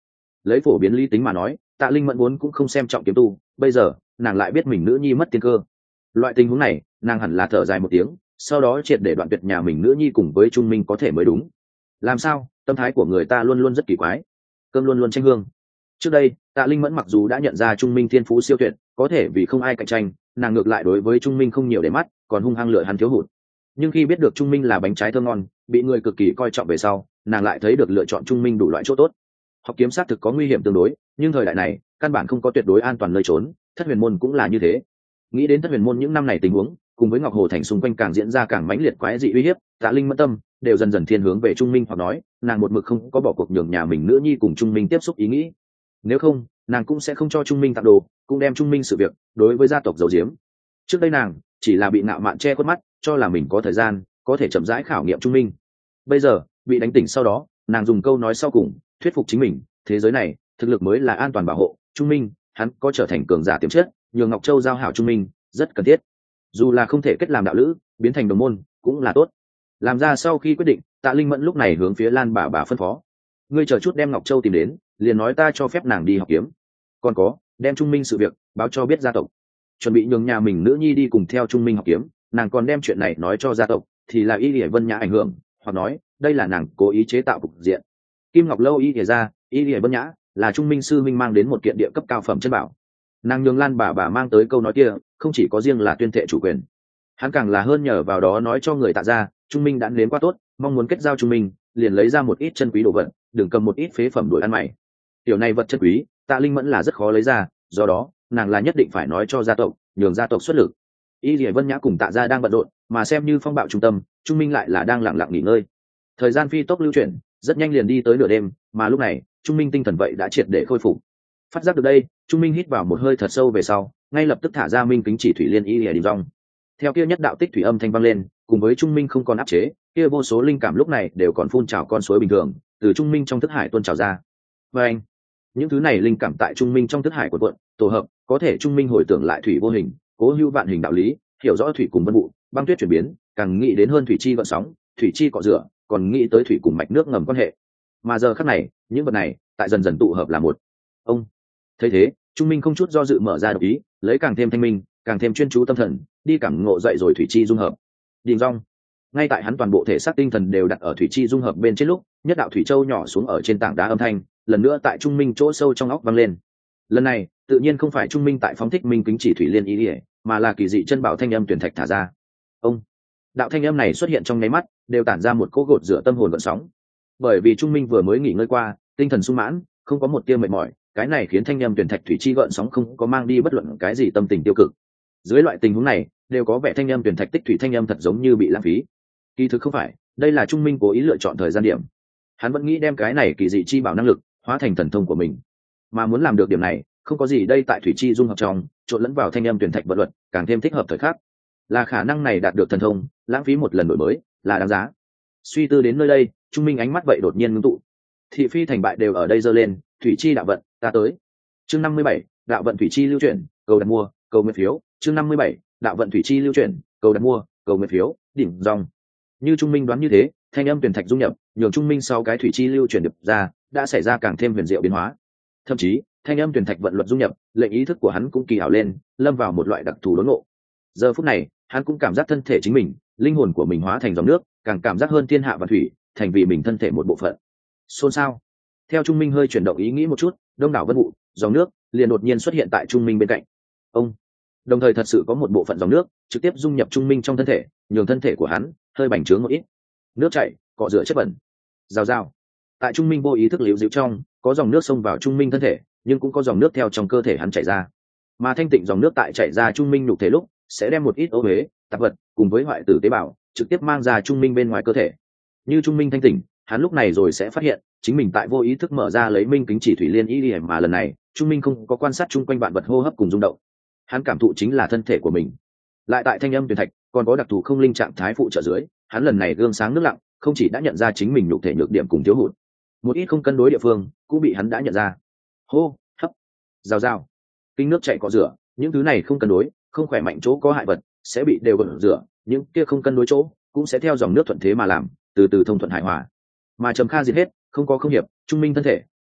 lấy phổ biến lý tính mà nói, Tạ Linh Mẫn vốn cũng không xem trọng kiếm tu, bây giờ nàng lại biết mình nữ nhi mất tiên cơ. Loại tình huống này, nàng hẳn là thở dài một tiếng, sau đó triệt để đoạn tuyệt nhà mình nữ nhi cùng với Trung Minh có thể mới đúng. Làm sao? Tâm thái của người ta luôn luôn rất kỳ quái, cơm luôn luôn tranh hương. Trước đây, Tạ Linh Mẫn mặc dù đã nhận ra Trung Minh thiên phú siêu tuyệt, có thể vì không ai cạnh tranh, nàng ngược lại đối với Trung Minh không nhiều để mắt, còn hung hăng lựa hắn thiếu hụt. Nhưng khi biết được Trung Minh là bánh trái thơm ngon, bị người cực kỳ coi trọng về sau, nàng lại thấy được lựa chọn Trung Minh đủ loại chỗ tốt. Học kiếm xác thực có nguy hiểm tương đối, nhưng thời đại này, căn bản không có tuyệt đối an toàn nơi trốn, Thất Huyền môn cũng là như thế. Nghĩ đến Thất Huyền môn những năm này tình huống, cùng với Ngọc Hồ thành xung quanh càng diễn ra càng mãnh liệt quái dị uy hiếp, Tạ Linh Mẫn tâm đều dần dần thiên hướng về Trung Minh, hoặc nói, nàng một mực không có bỏ cuộc nhường nhà mình nữ nhi cùng Trung Minh tiếp xúc ý nghĩ. Nếu không, nàng cũng sẽ không cho Trung Minh tặng đồ, cũng đem Trung Minh sự việc đối với gia tộc giấu giếm. Trước đây nàng chỉ là bị ngạo mạn che khuất mắt, cho là mình có thời gian có thể chậm rãi khảo nghiệm Trung Minh. Bây giờ bị đánh tỉnh sau đó, nàng dùng câu nói sau cùng thuyết phục chính mình, thế giới này thực lực mới là an toàn bảo hộ. Trung Minh hắn có trở thành cường giả tiềm chất, nhường Ngọc Châu giao hảo Trung Minh rất cần thiết, dù là không thể kết làm đạo lữ, biến thành đồng môn cũng là tốt. Làm ra sau khi quyết định, Tạ Linh Mẫn lúc này hướng phía Lan bà bà phân phó: ngươi chờ chút đem Ngọc Châu tìm đến, liền nói ta cho phép nàng đi học kiếm, còn có đem Trung Minh sự việc báo cho biết gia tộc, chuẩn bị nhường nhà mình nữ nhi đi cùng theo Trung Minh học kiếm. Nàng còn đem chuyện này nói cho gia tộc, thì là Y Lìa Vân Nhã ảnh hưởng, hoặc nói đây là nàng cố ý chế tạo cục diện. Kim Ngọc Lâu Y Lìa ra, Y Lìa Vân Nhã là Trung Minh sư minh mang đến một kiện địa cấp cao phẩm chân bảo. Nàng nhường Lan bà bà mang tới câu nói kia, không chỉ có riêng là tuyên thệ chủ quyền, hắn càng là hơn nhờ vào đó nói cho người Tạ ra, Trung Minh đã nếm qua tốt, mong muốn kết giao Trung Minh, liền lấy ra một ít chân quý đồ vật, đừng cầm một ít phế phẩm đuổi ăn mày. Tiểu này vật chân quý, Tạ Linh Mẫn là rất khó lấy ra, do đó nàng là nhất định phải nói cho gia tộc, nhường gia tộc xuất lực. Y Lìa Vân Nhã cùng Tạ gia đang bận rộn, mà xem như phong bạo trung tâm, Trung Minh lại là đang lặng lặng nghỉ ngơi. Thời gian phi tốc lưu chuyển, rất nhanh liền đi tới nửa đêm, mà lúc này Trung Minh tinh thần vậy đã triệt để khôi phục. Phát giác được đây, Trung Minh hít vào một hơi thật sâu về sau, ngay lập tức thả ra minh kính chỉ thủy liên Y Lìa Đình Dung. Theo kia nhất đạo tích thủy âm thanh vang lên, cùng với Trung Minh không còn áp chế, kia vô số linh cảm lúc này đều còn phun trào con suối bình thường, từ Trung Minh trong thức hải tuôn trào ra. Và anh, những thứ này linh cảm tại Trung Minh trong thức hải của quận tổ hợp, có thể Trung Minh hồi tưởng lại thủy vô hình, cố hữu vạn hình đạo lý, hiểu rõ thủy cùng vân vụ, băng tuyết chuyển biến, càng nghĩ đến hơn thủy chi gợn sóng, thủy chi cọ rửa, còn nghĩ tới thủy cùng mạch nước ngầm quan hệ. Mà giờ khắc này, những vật này tại dần dần tụ hợp là một. Ông thấy thế, Trung Minh không chút do dự mở ra độc ý, lấy càng thêm thanh minh, càng thêm chuyên chú tâm thần, đi cảm ngộ dậy rồi thủy chi dung hợp. Đình Dung, ngay tại hắn toàn bộ thể xác tinh thần đều đặt ở thủy chi dung hợp bên trên lúc, nhất đạo thủy châu nhỏ xuống ở trên tảng đá âm thanh, lần nữa tại Trung Minh chỗ sâu trong óc vang lên. Lần này, tự nhiên không phải Trung Minh tại phóng thích minh kính chỉ thủy liên ý ỉa, mà là kỳ dị chân bảo thanh âm tuyển thạch thả ra. Ông, đạo thanh âm này xuất hiện trong nháy mắt, đều tản ra một cỗ gột rửa tâm hồn gợn sóng. Bởi vì Trung Minh vừa mới nghỉ ngơi qua, tinh thần sung mãn, không có một tia mệt mỏi, cái này khiến thanh âm tuyển thạch thủy chi gợn sóng không có mang đi bất luận cái gì tâm tình tiêu cực. Dưới loại tình huống này, đều có vẻ thanh âm tuyển thạch tích thủy thanh âm thật giống như bị lãng phí. Kỳ thực không phải, đây là Trung Minh cố ý lựa chọn thời gian điểm. Hắn vẫn nghĩ đem cái này kỳ dị chi bảo năng lực hóa thành thần thông của mình, mà muốn làm được điểm này, không có gì đây tại thủy chi dung hợp trong trộn lẫn vào thanh âm tuyển thạch vận luật, càng thêm thích hợp thời khắc. Là khả năng này đạt được thần thông, lãng phí một lần đổi mới là đáng giá. Suy tư đến nơi đây, Trung Minh ánh mắt vậy đột nhiên ngưng tụ. Thị phi thành bại đều ở đây giơ lên, thủy chi đạo vận, ta tới. Chương năm mươi bảy, đạo vận thủy chi lưu chuyển, cầu đặt mua, cầu nguyện phiếu. Chương năm mươi bảy, đạo vận thủy chi lưu chuyển, cầu đặt mua, cầu nguyện phiếu. Đỉnh Dung. Như Trung Minh đoán như thế, thanh âm tuyển thạch dung nhập, nhường Trung Minh sau cái thủy chi lưu chuyển được ra, đã xảy ra càng thêm huyền diệu biến hóa. Thậm chí, thanh âm tuyển thạch vận luật dung nhập, lệnh ý thức của hắn cũng kỳ ảo lên, lâm vào một loại đặc thù đốn ngộ. Giờ phút này, hắn cũng cảm giác thân thể chính mình, linh hồn của mình hóa thành dòng nước, càng cảm giác hơn thiên hạ và thủy, thành vì mình thân thể một bộ phận. Xôn xao. Theo Trung Minh hơi chuyển động ý nghĩ một chút, đông đảo vân vụ, dòng nước liền đột nhiên xuất hiện tại Trung Minh bên cạnh. Ông, đồng thời thật sự có một bộ phận dòng nước trực tiếp dung nhập Trung Minh trong thân thể, nhường thân thể của hắn hơi bành trướng một ít. Nước chảy, cọ rửa chất bẩn. Rào rào. Tại Trung Minh vô ý thức liễu dịu trong, có dòng nước xông vào Trung Minh thân thể, nhưng cũng có dòng nước theo trong cơ thể hắn chảy ra. Mà thanh tịnh dòng nước tại chảy ra Trung Minh nhục thể lúc, sẽ đem một ít ô uế, tạp vật cùng với hoại tử tế bào trực tiếp mang ra Trung Minh bên ngoài cơ thể. Như Trung Minh thanh tỉnh, hắn lúc này rồi sẽ phát hiện chính mình tại vô ý thức mở ra lấy minh kính chỉ thủy liên ý điểm, mà lần này Trung Minh không có quan sát chung quanh vạn vật hô hấp cùng rung động, hắn cảm thụ chính là thân thể của mình. Lại tại thanh âm tuyển thạch còn có đặc thù không linh trạng thái phụ trợ dưới, hắn lần này gương sáng nước lặng, không chỉ đã nhận ra chính mình nhục thể nhược điểm cùng thiếu hụt, một ít không cân đối địa phương cũng bị hắn đã nhận ra. Hô, hấp, rào rào, kinh nước chạy cọ rửa, những thứ này không cân đối, không khỏe mạnh chỗ có hại vật sẽ bị đều gột rửa, những kia không cân đối chỗ cũng sẽ theo dòng nước thuận thế mà làm, từ từ thông thuận hài hòa. Mà trầm kha diệt hết, không có không hiệp, Trung Minh thân thể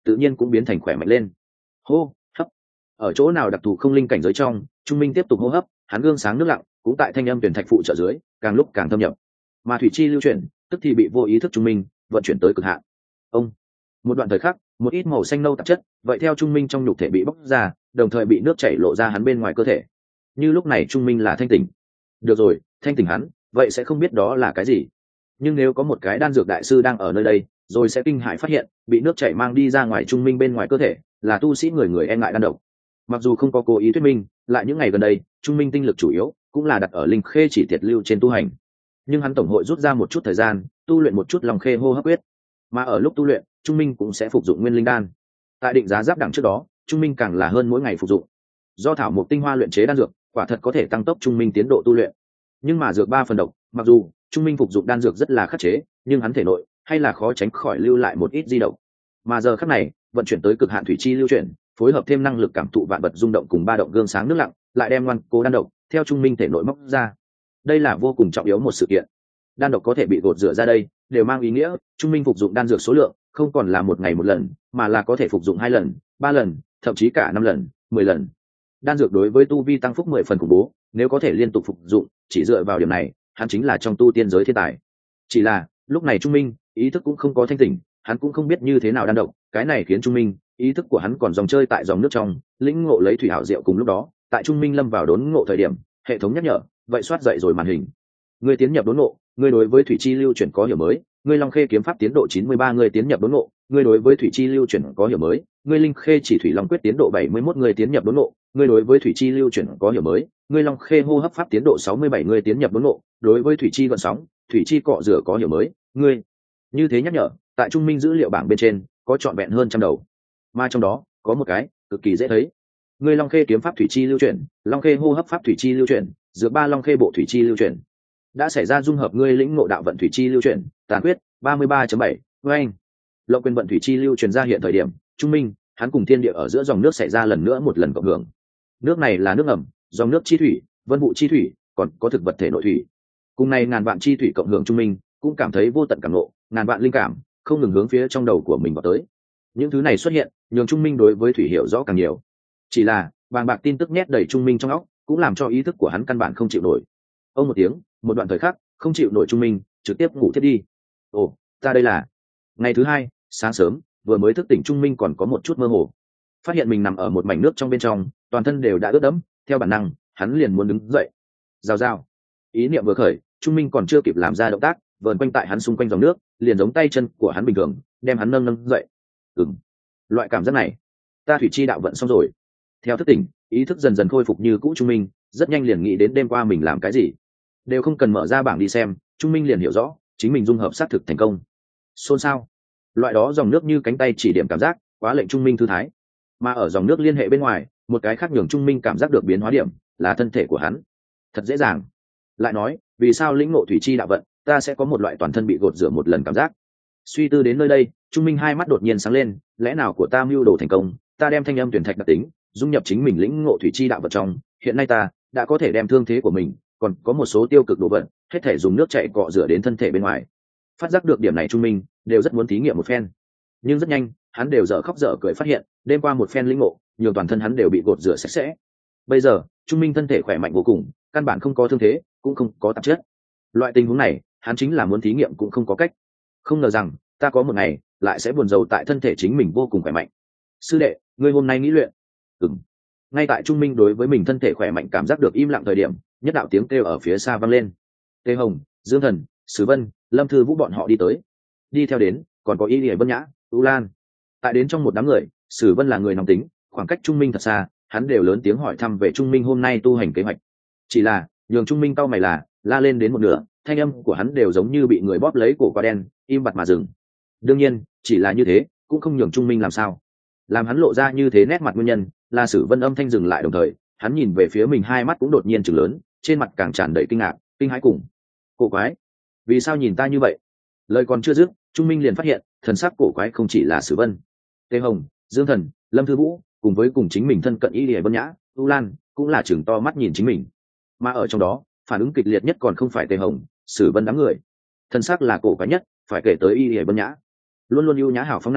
tự nhiên cũng biến thành khỏe mạnh lên. Hô hấp, ở chỗ nào đặc thù không linh cảnh giới trong, Trung Minh tiếp tục hô hấp, hắn gương sáng nước lặng cũng tại thanh âm tuyển thạch phụ trợ dưới càng lúc càng thâm nhập, mà thủy chi lưu chuyển tức thì bị vô ý thức Trung Minh vận chuyển tới cực hạn. Ông một đoạn thời khắc, một ít màu xanh nâu tạp chất vậy theo Trung Minh trong nhục thể bị bóc ra, đồng thời bị nước chảy lộ ra hắn bên ngoài cơ thể. Như lúc này Trung Minh là thanh tỉnh. Được rồi, thanh tỉnh hắn vậy sẽ không biết đó là cái gì, nhưng nếu có một cái đan dược đại sư đang ở nơi đây rồi sẽ kinh hãi phát hiện bị nước chảy mang đi ra ngoài Trung Minh bên ngoài cơ thể là tu sĩ người người e ngại đan độc. Mặc dù không có cố ý thuyết minh, lại những ngày gần đây Trung Minh tinh lực chủ yếu cũng là đặt ở linh khê chỉ tiệt lưu trên tu hành, nhưng hắn tổng hội rút ra một chút thời gian tu luyện một chút lòng khê hô hấp quyết, mà ở lúc tu luyện Trung Minh cũng sẽ phục dụng nguyên linh đan. Tại định giá giáp đẳng trước đó, Trung Minh càng là hơn mỗi ngày phục dụng do thảo mộc tinh hoa luyện chế đan dược, quả thật có thể tăng tốc Trung Minh tiến độ tu luyện. Nhưng mà dược ba phần độc, mặc dù Trung Minh phục dụng đan dược rất là khắc chế, nhưng hắn thể nội hay là khó tránh khỏi lưu lại một ít di động. Mà giờ khắc này vận chuyển tới cực hạn thủy chi lưu chuyển, phối hợp thêm năng lực cảm thụ vạn vật rung động cùng ba động gương sáng nước lặng, lại đem ngoan cố đan độc theo Trung Minh thể nội móc ra. Đây là vô cùng trọng yếu một sự kiện. Đan độc có thể bị gột rửa ra đây đều mang ý nghĩa Trung Minh phục dụng đan dược số lượng không còn là một ngày một lần, mà là có thể phục dụng hai lần, ba lần, thậm chí cả năm lần, mười lần. Đan dược đối với tu vi tăng phúc mười phần khủng bố, nếu có thể liên tục phục dụng, chỉ dựa vào điểm này hắn chính là trong tu tiên giới thiên tài. Chỉ là lúc này Trung Minh ý thức cũng không có thanh tỉnh, hắn cũng không biết như thế nào đan độc, cái này khiến Trung Minh ý thức của hắn còn dòng chơi tại dòng nước trong, lĩnh ngộ lấy thủy hảo diệu. Cùng lúc đó tại Trung Minh lâm vào đốn ngộ thời điểm, hệ thống nhắc nhở vậy soát dậy rồi màn hình. Ngươi tiến nhập đốn ngộ, ngươi đối với thủy chi lưu chuyển có hiểu mới, ngươi long khê kiếm pháp tiến độ chín mươi ba, ngươi tiến nhập đốn ngộ, ngươi đối với thủy chi lưu chuyển có hiểu mới, ngươi linh khê chỉ thủy long quyết tiến độ bảy mươi mốt, ngươi tiến nhập đốn ngộ, ngươi đối với thủy chi lưu chuyển có hiểu mới, ngươi long khê hô hấp pháp tiến độ sáu mươi bảy, ngươi tiến nhập đốn ngộ, đối với thủy chi gợn sóng, thủy chi cọ rửa có hiểu mới, ngươi. Như thế nhắc nhở tại Trung Minh dữ liệu bảng bên trên có trọn vẹn hơn trăm đầu, mà trong đó có một cái cực kỳ dễ thấy. Ngươi long khê kiếm pháp thủy chi lưu chuyển, long khê hô hấp pháp thủy chi lưu chuyển, dược ba long khê bộ thủy chi lưu chuyển, đã xảy ra dung hợp ngươi lĩnh ngộ đạo vận thủy chi lưu chuyển, tàn quyết ba mươi ba chấm bảy. Với anh lộng quyền vận thủy chi lưu truyền ra hiện thời điểm, Trung Minh hắn cùng thiên địa ở giữa dòng nước xảy ra lần nữa một lần cộng hưởng. Nước này là nước ẩm, dòng nước chi thủy, vân vụ chi thủy, còn có thực vật thể nội thủy. Cùng này ngàn vạn chi thủy cộng hưởng, Trung Minh cũng cảm thấy vô tận cảm ngộ, ngàn vạn linh cảm không ngừng hướng phía trong đầu của mình vào tới. Những thứ này xuất hiện nhường Trung Minh đối với thủy hiểu rõ càng nhiều. Chỉ là vàng bạc tin tức nhét đầy Trung Minh trong óc, cũng làm cho ý thức của hắn căn bản không chịu nổi. Ông một tiếng, một đoạn thời khắc không chịu nổi, Trung Minh trực tiếp ngủ thiết đi. Ồ, ta đây là ngày thứ hai sáng sớm, vừa mới thức tỉnh Trung Minh còn có một chút mơ hồ, phát hiện mình nằm ở một mảnh nước trong bên trong, toàn thân đều đã ướt đẫm. Theo bản năng hắn liền muốn đứng dậy. Rào rào, ý niệm vừa khởi, Trung Minh còn chưa kịp làm ra động tác, vờn quanh tại hắn xung quanh dòng nước liền giống tay chân của hắn bình thường đem hắn nâng nâng dậy. Ừm, loại cảm giác này, ta thủy chi đạo vận xong rồi. Theo thức tỉnh, ý thức dần dần khôi phục như cũ, Trung Minh rất nhanh liền nghĩ đến đêm qua mình làm cái gì, đều không cần mở ra bảng đi xem, Trung Minh liền hiểu rõ chính mình dung hợp xác thực thành công. Xôn xao, loại đó dòng nước như cánh tay chỉ điểm cảm giác quá lệnh Trung Minh thư thái. Mà ở dòng nước liên hệ bên ngoài, một cái khác nhường Trung Minh cảm giác được biến hóa điểm là thân thể của hắn. Thật dễ dàng. Lại nói, vì sao lĩnh ngộ thủy chi đạo vận, ta sẽ có một loại toàn thân bị gột rửa một lần cảm giác. Suy tư đến nơi đây, Trung Minh hai mắt đột nhiên sáng lên, lẽ nào của ta mưu đồ thành công, ta đem thanh âm tuyển thạch đặc tính dung nhập chính mình lĩnh ngộ thủy chi đạo vận trong, hiện nay ta đã có thể đem thương thế của mình, còn có một số tiêu cực đồ vật, hết thể dùng nước chảy cọ rửa đến thân thể bên ngoài. Phát giác được điểm này, Trung Minh đều rất muốn thí nghiệm một phen, nhưng rất nhanh hắn đều dở khóc dở cười phát hiện, đêm qua một phen lĩnh ngộ, nhiều toàn thân hắn đều bị gột rửa sạch sẽ. Bây giờ Trung Minh thân thể khỏe mạnh vô cùng, căn bản không có thương thế, cũng không có tạp chất. Loại tình huống này hắn chính là muốn thí nghiệm cũng không có cách. Không ngờ rằng ta có một ngày lại sẽ buồn rầu tại thân thể chính mình vô cùng khỏe mạnh. Sư đệ, ngươi hôm nay nghĩ luyện? Ừm. Ngay tại Trung Minh đối với mình thân thể khỏe mạnh cảm giác được im lặng thời điểm, nhất đạo tiếng kêu ở phía xa vang lên. Tề Hồng, Dương Thần, Sử Vân, Lâm Thư Vũ bọn họ đi tới. Đi theo đến còn có Y Lệ Vân Nhã, U Lan. Tại đến trong một đám người, Sử Vân là người nóng tính, khoảng cách Trung Minh thật xa, hắn đều lớn tiếng hỏi thăm về Trung Minh hôm nay tu hành kế hoạch. Chỉ là nhường Trung Minh cau mày là, la lên đến một nửa, thanh âm của hắn đều giống như bị người bóp lấy cổ quá đen, im bặt mà dừng. Đương nhiên, chỉ là như thế cũng không nhường Trung Minh làm sao. Làm hắn lộ ra như thế nét mặt nguyên nhân là Sử Vân âm thanh dừng lại, đồng thời hắn nhìn về phía mình, hai mắt cũng đột nhiên trừng lớn, trên mặt càng tràn đầy kinh ngạc, kinh hãi cùng cổ quái. Vì sao nhìn ta như vậy? Lời còn chưa dứt, Trung Minh liền phát hiện thần sắc cổ quái không chỉ là Sử Vân, Tề Hồng, Dương Thần, Lâm Thư Vũ cùng với cùng chính mình thân cận Y Lệ Vân Nhã, U Lan cũng là chừng to mắt nhìn chính mình. Mà ở trong đó phản ứng kịch liệt nhất còn không phải Tề Hồng, Sử Vân đám người, thần sắc là cổ quái nhất phải kể tới Y Lệ Vân Nhã. Luôn luôn ưu nhã hảo phóng nàng,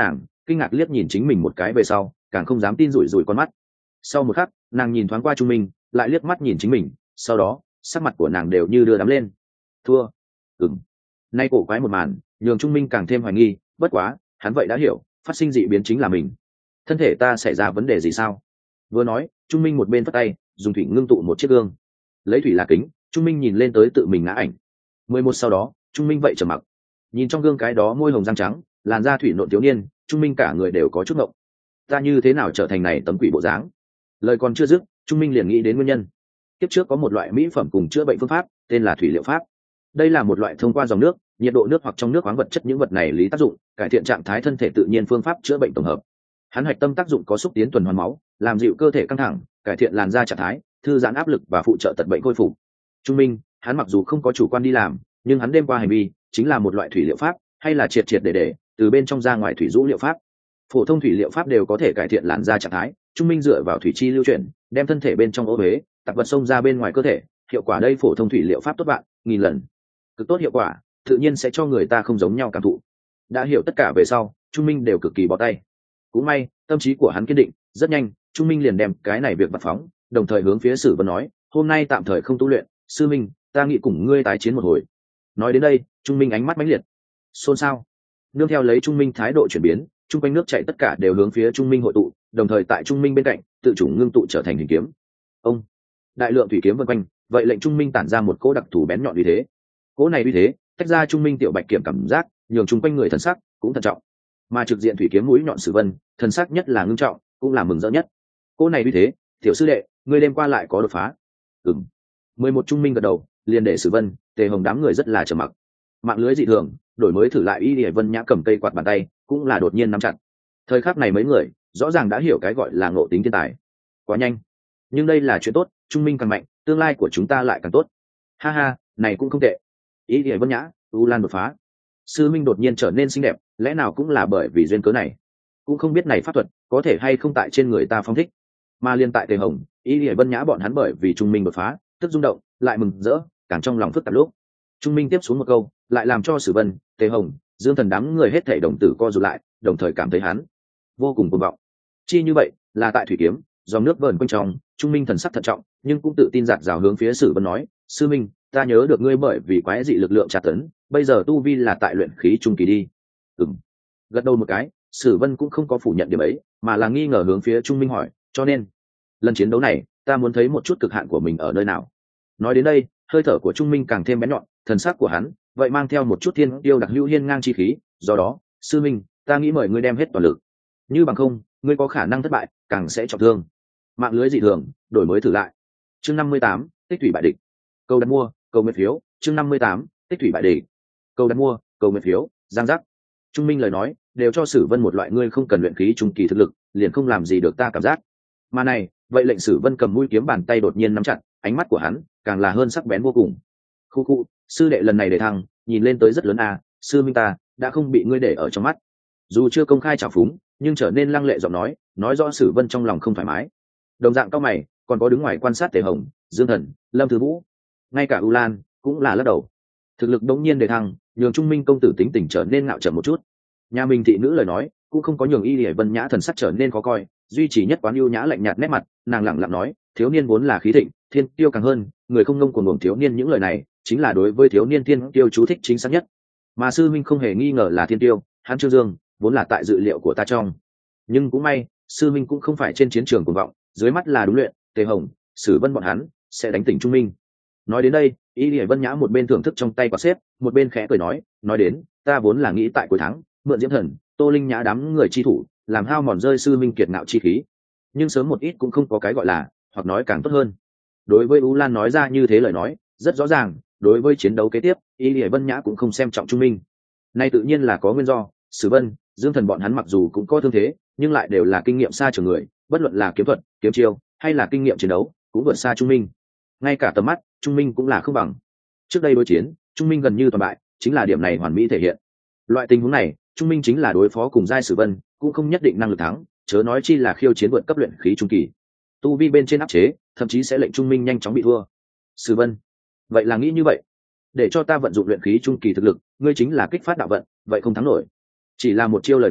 kinh ngạc liếc nhìn chính mình một cái về sau càng không dám tin rủi rủi con mắt. Sau một khắc nàng nhìn thoáng qua Trung Minh, lại liếc mắt nhìn chính mình, sau đó sắc mặt của nàng đều như đưa đám lên. Thua. Ừm. Nay cổ quái một màn nhường Trung Minh càng thêm hoài nghi, bất quá hắn vậy đã hiểu phát sinh dị biến chính là mình. Thân thể ta xảy ra vấn đề gì sao? Vừa nói Trung Minh một bên phất tay dùng thủy ngưng tụ một chiếc gương, lấy thủy là kính, Trung Minh nhìn lên tới tự mình ngã ảnh. Mười một sau đó Trung Minh vậy trầm mặc, nhìn trong gương cái đó môi hồng răng trắng, làn da thủy nộn thiếu niên, Trung Minh cả người đều có chút ngộng. Ta như thế nào trở thành này tấm quỷ bộ dáng? Lời còn chưa dứt Trung Minh liền nghĩ đến nguyên nhân. Kiếp trước có một loại mỹ phẩm cùng chữa bệnh phương pháp tên là thủy liệu pháp. Đây là một loại thông qua dòng nước, nhiệt độ nước hoặc trong nước khoáng vật chất những vật này lý tác dụng cải thiện trạng thái thân thể tự nhiên phương pháp chữa bệnh tổng hợp. Hắn hạch tâm tác dụng có xúc tiến tuần hoàn máu, làm dịu cơ thể căng thẳng, cải thiện làn da trạng thái, thư giãn áp lực và phụ trợ tật bệnh khôi phục. Trung Minh hắn mặc dù không có chủ quan đi làm, nhưng hắn đêm qua hành vi chính là một loại thủy liệu pháp, hay là triệt triệt để để từ bên trong ra ngoài thủy rũ liệu pháp. Phổ thông thủy liệu pháp đều có thể cải thiện làn da trạng thái, Trung Minh dựa vào thủy chi lưu chuyển đem thân thể bên trong ô huế tạp vật xông ra bên ngoài cơ thể, hiệu quả đây phổ thông thủy liệu pháp tốt bạn nghìn lần cực tốt, hiệu quả tự nhiên sẽ cho người ta không giống nhau cảm thụ. Đã hiểu tất cả về sau Trung Minh đều cực kỳ bó tay. Cũng may tâm trí của hắn kiên định, rất nhanh Trung Minh liền đem cái này việc vật phóng, đồng thời hướng phía Sử Vân nói, hôm nay tạm thời không tu luyện, sư minh ta nghĩ cùng ngươi tái chiến một hồi. Nói đến đây Trung Minh ánh mắt mãnh liệt, xôn xao. Nương theo lấy Trung Minh thái độ chuyển biến, chung quanh nước chảy tất cả đều hướng phía Trung Minh hội tụ, đồng thời tại Trung Minh bên cạnh tự chủ ngưng tụ trở thành hình kiếm. Ông đại lượng thủy kiếm vân quanh, vậy lệnh Trung Minh tản ra một cỗ đặc thù bén nhọn uy thế. Cỗ này uy thế tách ra Trung Minh tiểu bạch kiểm cảm giác, nhường chung quanh người thần sắc cũng thận trọng. Mà trực diện thủy kiếm mũi nhọn Sử Vân, thần sắc nhất là ngưng trọng, cũng là mừng rỡ nhất. Cỗ này uy thế, tiểu sư đệ, ngươi đêm qua lại có đột phá. Ừm. Mười một Trung Minh gật đầu, liền để Sử Vân, Tề Hồng đám người rất là trầm mặc. Mạng lưới dị thường, đổi mới thử lại Y Lệ Vân Nhã cầm cây quạt bàn tay, cũng là đột nhiên nắm chặt. Thời khắc này mấy người rõ ràng đã hiểu cái gọi là ngộ tính thiên tài. Quá nhanh, nhưng đây là chuyện tốt, Trung Minh càng mạnh, tương lai của chúng ta lại càng tốt. Ha ha, này cũng không tệ. Y Lệ Vân Nhã, U Lan đột phá. Sư Minh đột nhiên trở nên xinh đẹp, lẽ nào cũng là bởi vì duyên cớ này? Cũng không biết này pháp thuật có thể hay không tại trên người ta phong thích. Mà liên tại Tề Hồng, Y Lệ Vân Nhã bọn hắn bởi vì Trung Minh đột phá, tức rung động, lại mừng rỡ, càng trong lòng phức tạp lúc. Trung Minh tiếp xuống một câu, lại làm cho Sử Vân, Tề Hồng, Dương Thần đám người hết thảy đồng tử co rụt lại, đồng thời cảm thấy hắn vô cùng cuồng vọng. Chi như vậy, là tại thủy kiếm, dòng nước vờn quanh trong, Trung Minh thần sắc thận trọng, nhưng cũng tự tin dạt dào hướng phía Sử Vân nói, sư minh, ta nhớ được ngươi bởi vì quái dị lực lượng tra tấn, bây giờ tu vi là tại luyện khí trung kỳ đi. Ừm. Gật đầu một cái, Sử Vân cũng không có phủ nhận điểm ấy, mà là nghi ngờ hướng phía Trung Minh hỏi, cho nên lần chiến đấu này, ta muốn thấy một chút cực hạn của mình ở nơi nào. Nói đến đây, hơi thở của Trung Minh càng thêm bén nhọn, thần sắc của hắn vậy mang theo một chút thiên tiêu đặc hữu hiên ngang chi khí, do đó, sư minh, ta nghĩ mời ngươi đem hết toàn lực. Như bằng không, ngươi có khả năng thất bại, càng sẽ trọng thương. Mạng lưới dị thường, đổi mới thử lại. Chương năm mươi tám, tích thủy bại địch. Câu đặt mua, câu nguyện phiếu, chương năm mươi tám, tích thủy bại địch. Câu đặt mua, câu nguyện phiếu, giang giác. Trung Minh lời nói, đều cho Sử Vân một loại ngươi không cần luyện khí trung kỳ thực lực, liền không làm gì được ta cảm giác. Mà này, vậy lệnh Sử Vân cầm mũi kiếm bàn tay đột nhiên nắm chặt, ánh mắt của hắn càng là hơn sắc bén vô cùng. Khu khu, sư đệ lần này để thăng, nhìn lên tới rất lớn à, sư minh ta đã không bị ngươi để ở trong mắt. Dù chưa công khai trào phúng, nhưng trở nên lăng lệ giọng nói, nói rõ Sử Vân trong lòng không thoải mái. Đồng dạng cao mày, còn có đứng ngoài quan sát Tề Hồng, Dương Thần, Lâm Thứ Vũ, ngay cả U Lan cũng là lắc đầu. Thực lực đống nhiên để thăng, nhường Trung Minh công tử tính tình trở nên ngạo chậm một chút. Nhà mình thị nữ lời nói, cũng không có nhường Y Lệ Vân Nhã thần sắc trở nên khó coi, duy trì nhất quán ưu nhã lạnh nhạt nét mặt, nàng lẳng lặng nói, thiếu niên vốn là khí thịnh, thiên tiêu càng hơn, người không ngông cuồng cuồng thiếu niên, những lời này chính là đối với thiếu niên thiên tiêu chú thích chính xác nhất. Mà sư minh không hề nghi ngờ là thiên tiêu, hắn Trương Dương vốn là tại dự liệu của ta trong. Nhưng cũng may, sư minh cũng không phải trên chiến trường cuồng vọng, dưới mắt là đúng luyện, Tề Hồng, Sử Vân bọn hắn sẽ đánh tỉnh Trung Minh. Nói đến đây, Y Lệ Vân Nhã một bên thưởng thức trong tay quạt xếp, một bên khẽ cười nói, nói đến, ta vốn là nghĩ tại cuối tháng, mượn Diễm Thần, Tô Linh Nhã đám người chi thủ, làm hao mòn rơi sư minh kiệt ngạo chi khí. Nhưng sớm một ít cũng không có cái gọi là, hoặc nói càng tốt hơn. Đối với U Lan nói ra như thế lời nói, rất rõ ràng, đối với chiến đấu kế tiếp, Y Lệ Vân Nhã cũng không xem trọng Trung Minh. Nay tự nhiên là có nguyên do, Sử Vân, Dương Thần bọn hắn mặc dù cũng có thương thế, nhưng lại đều là kinh nghiệm xa trường người, bất luận là kiếm thuật, kiếm chiêu, hay là kinh nghiệm chiến đấu, cũng vượt xa Trung Minh. Ngay cả tầm mắt, Trung Minh cũng là không bằng. Trước đây đối chiến, Trung Minh gần như toàn bại, chính là điểm này hoàn mỹ thể hiện. Loại tình huống này, Trung Minh chính là đối phó cùng giai Sử Vân, cũng không nhất định năng lực thắng, chớ nói chi là khiêu chiến vượt cấp luyện khí trung kỳ. Tu vi bên trên áp chế, thậm chí sẽ lệnh Trung Minh nhanh chóng bị thua. Sử Vân, vậy là nghĩ như vậy, để cho ta vận dụng luyện khí trung kỳ thực lực, ngươi chính là kích phát đạo vận, vậy không thắng nổi. Chỉ là một chiêu lời nói,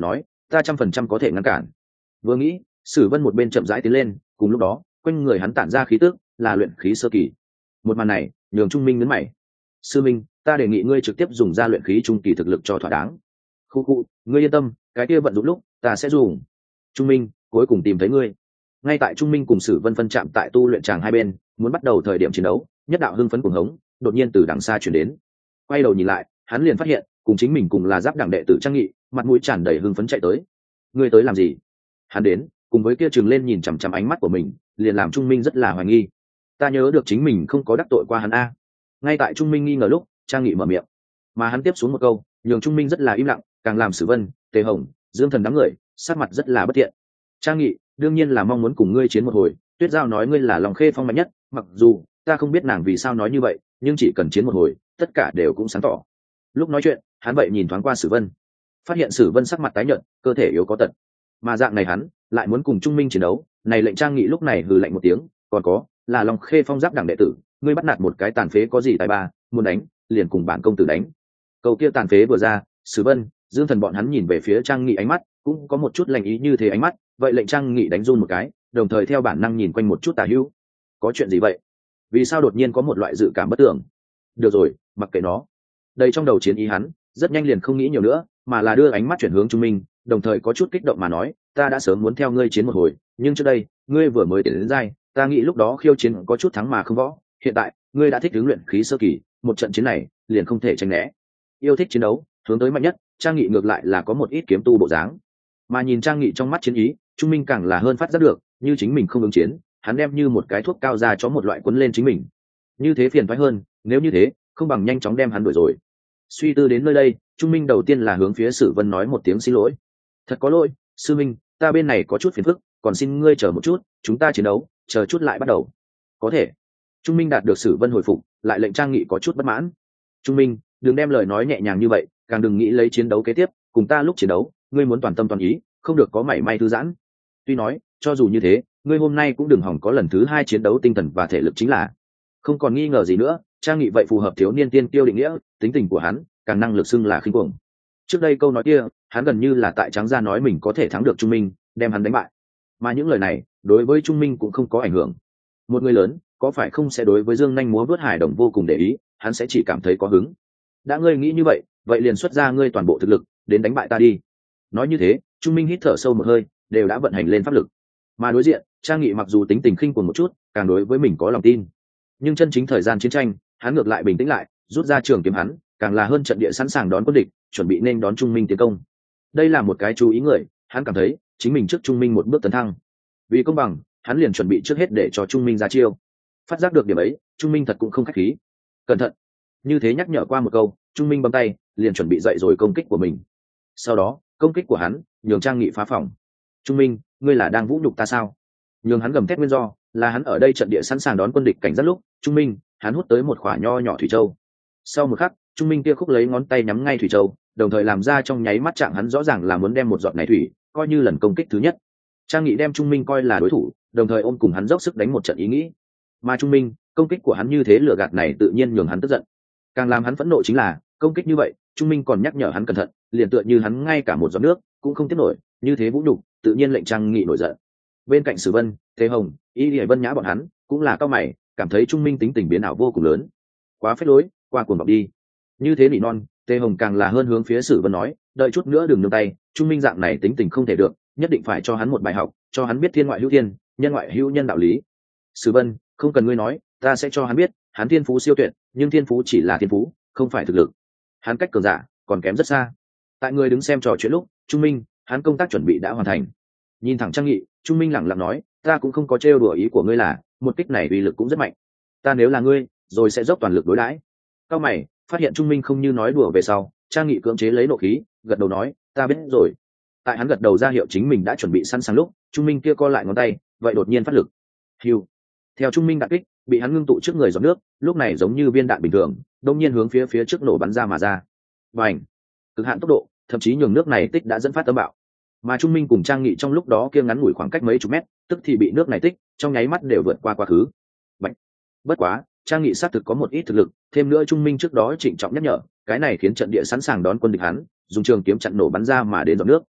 ta trăm phần trăm có thể ngăn cản. Vừa nghĩ, Sử Vân một bên chậm rãi tiến lên, cùng lúc đó quanh người hắn tản ra khí tức là luyện khí sơ kỳ. Một màn này nhường Trung Minh nhướng mày. Sư Minh, ta đề nghị ngươi trực tiếp dùng ra luyện khí trung kỳ thực lực cho thỏa đáng. Khu khu, ngươi yên tâm, cái kia vận dụng lúc ta sẽ dùng. Trung Minh cuối cùng tìm thấy ngươi. Ngay tại Trung Minh cùng Sử Vân phân chạm tại tu luyện tràng hai bên, muốn bắt đầu thời điểm chiến đấu, nhất đạo hưng phấn cuồng hống đột nhiên từ đằng xa chuyển đến. Quay đầu nhìn lại, hắn liền phát hiện cùng chính mình cùng là giáp đẳng đệ tử Trang Nghị, mặt mũi tràn đầy hưng phấn chạy tới. Ngươi tới làm gì? Hắn đến cùng với kia trừng lên nhìn chằm chằm ánh mắt của mình, liền làm Trung Minh rất là hoài nghi. Ta nhớ được chính mình không có đắc tội qua hắn a. Ngay tại Trung Minh nghi ngờ lúc, Trang Nghị mở miệng, mà hắn tiếp xuống một câu nhường Trung Minh rất là im lặng, càng làm Sử Vân, Tề Hồng, Dương Thần đám người sát mặt rất là bất thiện. Trang Nghị đương nhiên là mong muốn cùng ngươi chiến một hồi. Tuyết Giao nói ngươi là lòng khê phong mạnh nhất, mặc dù ta không biết nàng vì sao nói như vậy, nhưng chỉ cần chiến một hồi tất cả đều cũng sáng tỏ. Lúc nói chuyện hắn vậy nhìn thoáng qua Sử Vân, phát hiện Sử Vân sắc mặt tái nhợt, cơ thể yếu có tật, mà dạng này hắn lại muốn cùng Trung Minh chiến đấu, này lệnh Trang Nghị lúc này hừ lạnh một tiếng, còn có là lòng khê phong giáp đẳng đệ tử, ngươi bắt nạt một cái tàn phế có gì tài ba, muốn đánh liền cùng bản công tử đánh. Câu kia tàn phế vừa ra, Sử Vân, Dương Thần bọn hắn nhìn về phía Trang Nghị ánh mắt cũng có một chút lạnh ý như thế ánh mắt, vậy lệnh Trang Nghị đánh run một cái, đồng thời theo bản năng nhìn quanh một chút tà hữu. Có chuyện gì vậy? Vì sao đột nhiên có một loại dự cảm bất tưởng? Được rồi, mặc kệ nó. Đây trong đầu chiến ý hắn rất nhanh liền không nghĩ nhiều nữa, mà là đưa ánh mắt chuyển hướng Trung Minh, đồng thời có chút kích động mà nói, ta đã sớm muốn theo ngươi chiến một hồi, nhưng trước đây ngươi vừa mới tiến đến giai, ta nghĩ lúc đó khiêu chiến có chút thắng mà không võ, hiện tại ngươi đã thích hướng luyện khí sơ kỳ, một trận chiến này liền không thể tránh né. Yêu thích chiến đấu, hướng tới mạnh nhất, Trang Nghị ngược lại là có một ít kiếm tu bộ dáng. Mà nhìn Trang Nghị trong mắt chiến ý, Trung Minh càng là hơn phát giác được, như chính mình không ứng chiến, hắn đem như một cái thuốc cao ra cho một loại quấn lên chính mình. Như thế phiền toái hơn, nếu như thế, không bằng nhanh chóng đem hắn đuổi rồi. Suy tư đến nơi đây, Trung Minh đầu tiên là hướng phía Sử Vân nói một tiếng xin lỗi. Thật có lỗi, sư minh, ta bên này có chút phiền phức, còn xin ngươi chờ một chút, chúng ta chiến đấu, chờ chút lại bắt đầu. Có thể. Trung Minh đạt được Sử Vân hồi phục, lại lệnh Trang Nghị có chút bất mãn. Trung Minh, đừng đem lời nói nhẹ nhàng như vậy, càng đừng nghĩ lấy chiến đấu kế tiếp, cùng ta lúc chiến đấu, ngươi muốn toàn tâm toàn ý, không được có mảy may thư giãn. Tuy nói, cho dù như thế, ngươi hôm nay cũng đừng hỏng có lần thứ hai chiến đấu tinh thần và thể lực chính là. Không còn nghi ngờ gì nữa, Trang Nghị vậy phù hợp thiếu niên tiên tiêu định nghĩa, tính tình của hắn, càng năng lực xưng là khinh cuồng. Trước đây câu nói kia, hắn gần như là tại trắng ra nói mình có thể thắng được Trung Minh, đem hắn đánh bại. Mà những lời này, đối với Trung Minh cũng không có ảnh hưởng. Một người lớn, có phải không sẽ đối với Dương nhanh múa vớt hải đồng vô cùng để ý, hắn sẽ chỉ cảm thấy có hứng. Đã ngươi nghĩ như vậy, vậy liền xuất ra ngươi toàn bộ thực lực, đến đánh bại ta đi. Nói như thế, Trung Minh hít thở sâu một hơi, đều đã vận hành lên pháp lực. Mà đối diện, Trang Nghị mặc dù tính tình khinh cuồng một chút, càng đối với mình có lòng tin. Nhưng chân chính thời gian chiến tranh, hắn ngược lại bình tĩnh lại, rút ra trường kiếm hắn, càng là hơn trận địa sẵn sàng đón quân địch, chuẩn bị nên đón Trung Minh tiến công. Đây là một cái chú ý người, hắn cảm thấy chính mình trước Trung Minh một bước tấn thăng. Vì công bằng, hắn liền chuẩn bị trước hết để cho Trung Minh ra chiêu. Phát giác được điểm ấy, Trung Minh thật cũng không khách khí. Cẩn thận. Như thế nhắc nhở qua một câu, Trung Minh bấm tay, liền chuẩn bị dậy rồi công kích của mình. Sau đó, công kích của hắn nhường Trang Nghị phá phòng. Trung Minh, ngươi là đang vũ nhục ta sao? Nhường hắn gầm thét nguyên do là hắn ở đây trận địa sẵn sàng đón quân địch cảnh giác lúc, Trung Minh, hắn hút tới một khỏa nho nhỏ thủy châu. Sau một khắc, Trung Minh kia khúc lấy ngón tay nhắm ngay thủy châu, đồng thời làm ra trong nháy mắt trạng hắn rõ ràng là muốn đem một giọt này thủy coi như lần công kích thứ nhất. Trang Nghị đem Trung Minh coi là đối thủ, đồng thời ôm cùng hắn dốc sức đánh một trận ý nghĩ. Mà Trung Minh, công kích của hắn như thế lừa gạt này tự nhiên nhường hắn tức giận. Càng làm hắn phẫn nộ chính là, công kích như vậy, Trung Minh còn nhắc nhở hắn cẩn thận, liền tựa như hắn ngay cả một giọt nước cũng không tiếp nổi, như thế vũ nhục, tự nhiên lệnh Trang Nghị nổi giận. Bên cạnh Sử Vân, Thế Hồng, Y Lệ Vân Nhã bọn hắn cũng là cao mày, cảm thấy Trung Minh tính tình biến ảo vô cùng lớn, quá phết lối, qua cuồng vọng đi. Như thế nỉ non, Tề Hồng càng là hơn hướng phía Sử Vân nói, đợi chút nữa đừng nương tay, Trung Minh dạng này tính tình không thể được, nhất định phải cho hắn một bài học, cho hắn biết thiên ngoại hữu thiên, nhân ngoại hữu nhân đạo lý. Sử Vân, không cần ngươi nói, ta sẽ cho hắn biết, hắn thiên phú siêu tuyệt, nhưng thiên phú chỉ là thiên phú, không phải thực lực. Hắn cách cường giả còn kém rất xa. Tại người đứng xem trò chuyện lúc, Trung Minh, hắn công tác chuẩn bị đã hoàn thành. Nhìn thẳng Trang Nghị, Trung Minh lẳng lặng nói, ta cũng không có trêu đùa ý của ngươi là, một kích này uy lực cũng rất mạnh. Ta nếu là ngươi, rồi sẽ dốc toàn lực đối đãi. Cao mày, phát hiện Trung Minh không như nói đùa về sau, Trang Nghị cưỡng chế lấy nộ khí, gật đầu nói, ta biết rồi. Tại hắn gật đầu ra hiệu chính mình đã chuẩn bị sẵn sàng lúc, Trung Minh kia co lại ngón tay, vậy đột nhiên phát lực. Hưu. Theo Trung Minh đạn kích, bị hắn ngưng tụ trước người giọt nước, lúc này giống như viên đạn bình thường, đông nhiên hướng phía phía trước nổ bắn ra mà ra. Bành. Cực hạn tốc độ, thậm chí nhường nước này tích đã dẫn phát tâm bạo. Mà Trung Minh cùng Trang Nghị trong lúc đó kia ngắn ngủi khoảng cách mấy chục mét, tức thì bị nước này tích, trong nháy mắt đều vượt qua quá khứ. Bành. Bất quá, Trang Nghị xác thực có một ít thực lực, thêm nữa Trung Minh trước đó trịnh trọng nhắc nhở, cái này khiến trận địa sẵn sàng đón quân địch hắn, dùng trường kiếm chặn nổ bắn ra mà đến giọt nước.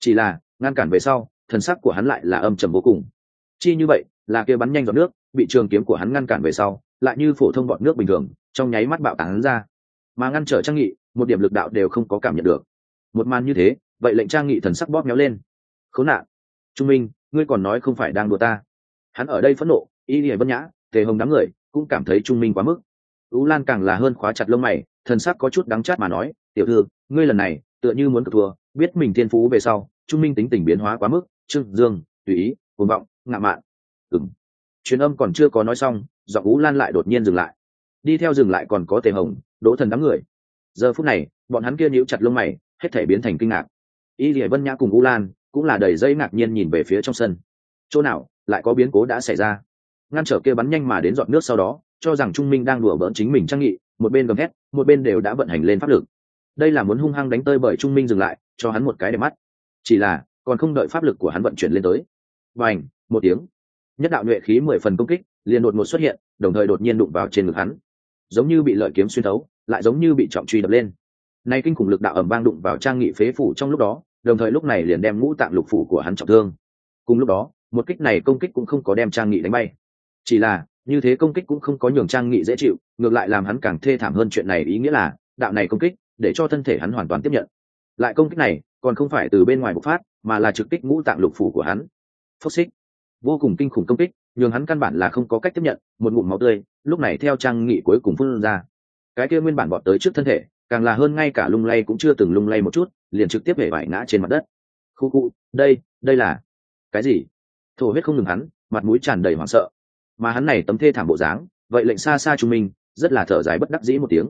chỉ là ngăn cản về sau thần sắc của hắn lại là âm trầm vô cùng. Chi như vậy là kia bắn nhanh giọt nước bị trường kiếm của hắn ngăn cản về sau lại như phổ thông bọt nước bình thường trong nháy mắt bạo tán ra, mà ngăn trở Trang Nghị một điểm lực đạo đều không có cảm nhận được. Một màn như thế vậy lệnh Trang Nghị thần sắc bóp méo lên. Khốn nạn, Trung Minh, ngươi còn nói không phải đang đùa ta. Hắn ở đây phẫn nộ, Y Lìa Vân Nhã, Tề Hồng đám người cũng cảm thấy Trung Minh quá mức. Ú Lan càng là hơn khóa chặt lông mày, thần sắc có chút đắng chát mà nói, tiểu thư, ngươi lần này tựa như muốn cược thua, biết mình thiên phú về sau, Trung Minh tính tình biến hóa quá mức, Trương Dương, tùy ý, cuồng vọng, ngạo mạn. Ừm. Truyền âm còn chưa có nói xong, giọng Ú Lan lại đột nhiên dừng lại. Đi theo dừng lại còn có Tề Hồng, Đỗ Thần đám người. Giờ phút này, bọn hắn kia nhíu chặt lông mày, hết thể biến thành kinh ngạc. Y Lìa Vân Nhã cùng Ú Lan cũng là đầy dây ngạc nhiên nhìn về phía trong sân. Chỗ nào lại có biến cố đã xảy ra? Ngăn trở kia bắn nhanh mà đến giọt nước sau đó, cho rằng Trung Minh đang đùa bỡn chính mình Trang Nghị, một bên gầm hét, một bên đều đã vận hành lên pháp lực. Đây là muốn hung hăng đánh tơi bởi Trung Minh dừng lại, cho hắn một cái để mắt. Chỉ là, còn không đợi pháp lực của hắn vận chuyển lên tới. Bành, một tiếng, nhất đạo nhuệ khí mười phần công kích, liền đột ngột xuất hiện, đồng thời đột nhiên đụng vào trên ngực hắn. Giống như bị lợi kiếm xuyên thấu, lại giống như bị trọng truy đập lên. Nay kinh khủng lực đạo ầm vang đụng vào Trang Nghị phế phủ trong lúc đó, đồng thời lúc này liền đem ngũ tạng lục phủ của hắn trọng thương. Cùng lúc đó, một kích này công kích cũng không có đem Trang Nghị đánh bay. Chỉ là, như thế công kích cũng không có nhường Trang Nghị dễ chịu, ngược lại làm hắn càng thê thảm hơn. Chuyện này ý nghĩa là, đạo này công kích, để cho thân thể hắn hoàn toàn tiếp nhận. Lại công kích này, còn không phải từ bên ngoài bộc phát, mà là trực kích ngũ tạng lục phủ của hắn. Phốc xích, vô cùng kinh khủng công kích, nhường hắn căn bản là không có cách tiếp nhận, một ngụm máu tươi, lúc này theo Trang Nghị cuối cùng phun ra. Cái kia nguyên bản bọt tới trước thân thể, càng là hơn ngay cả lung lay cũng chưa từng lung lay một chút, liền trực tiếp hể vải ngã trên mặt đất. Khu khu, đây, đây là cái gì? Thổ huyết không ngừng hắn, mặt mũi tràn đầy hoảng sợ. Mà hắn này tấm thê thảm bộ dáng, vậy lệnh xa xa Trung Minh rất là thở dài bất đắc dĩ một tiếng.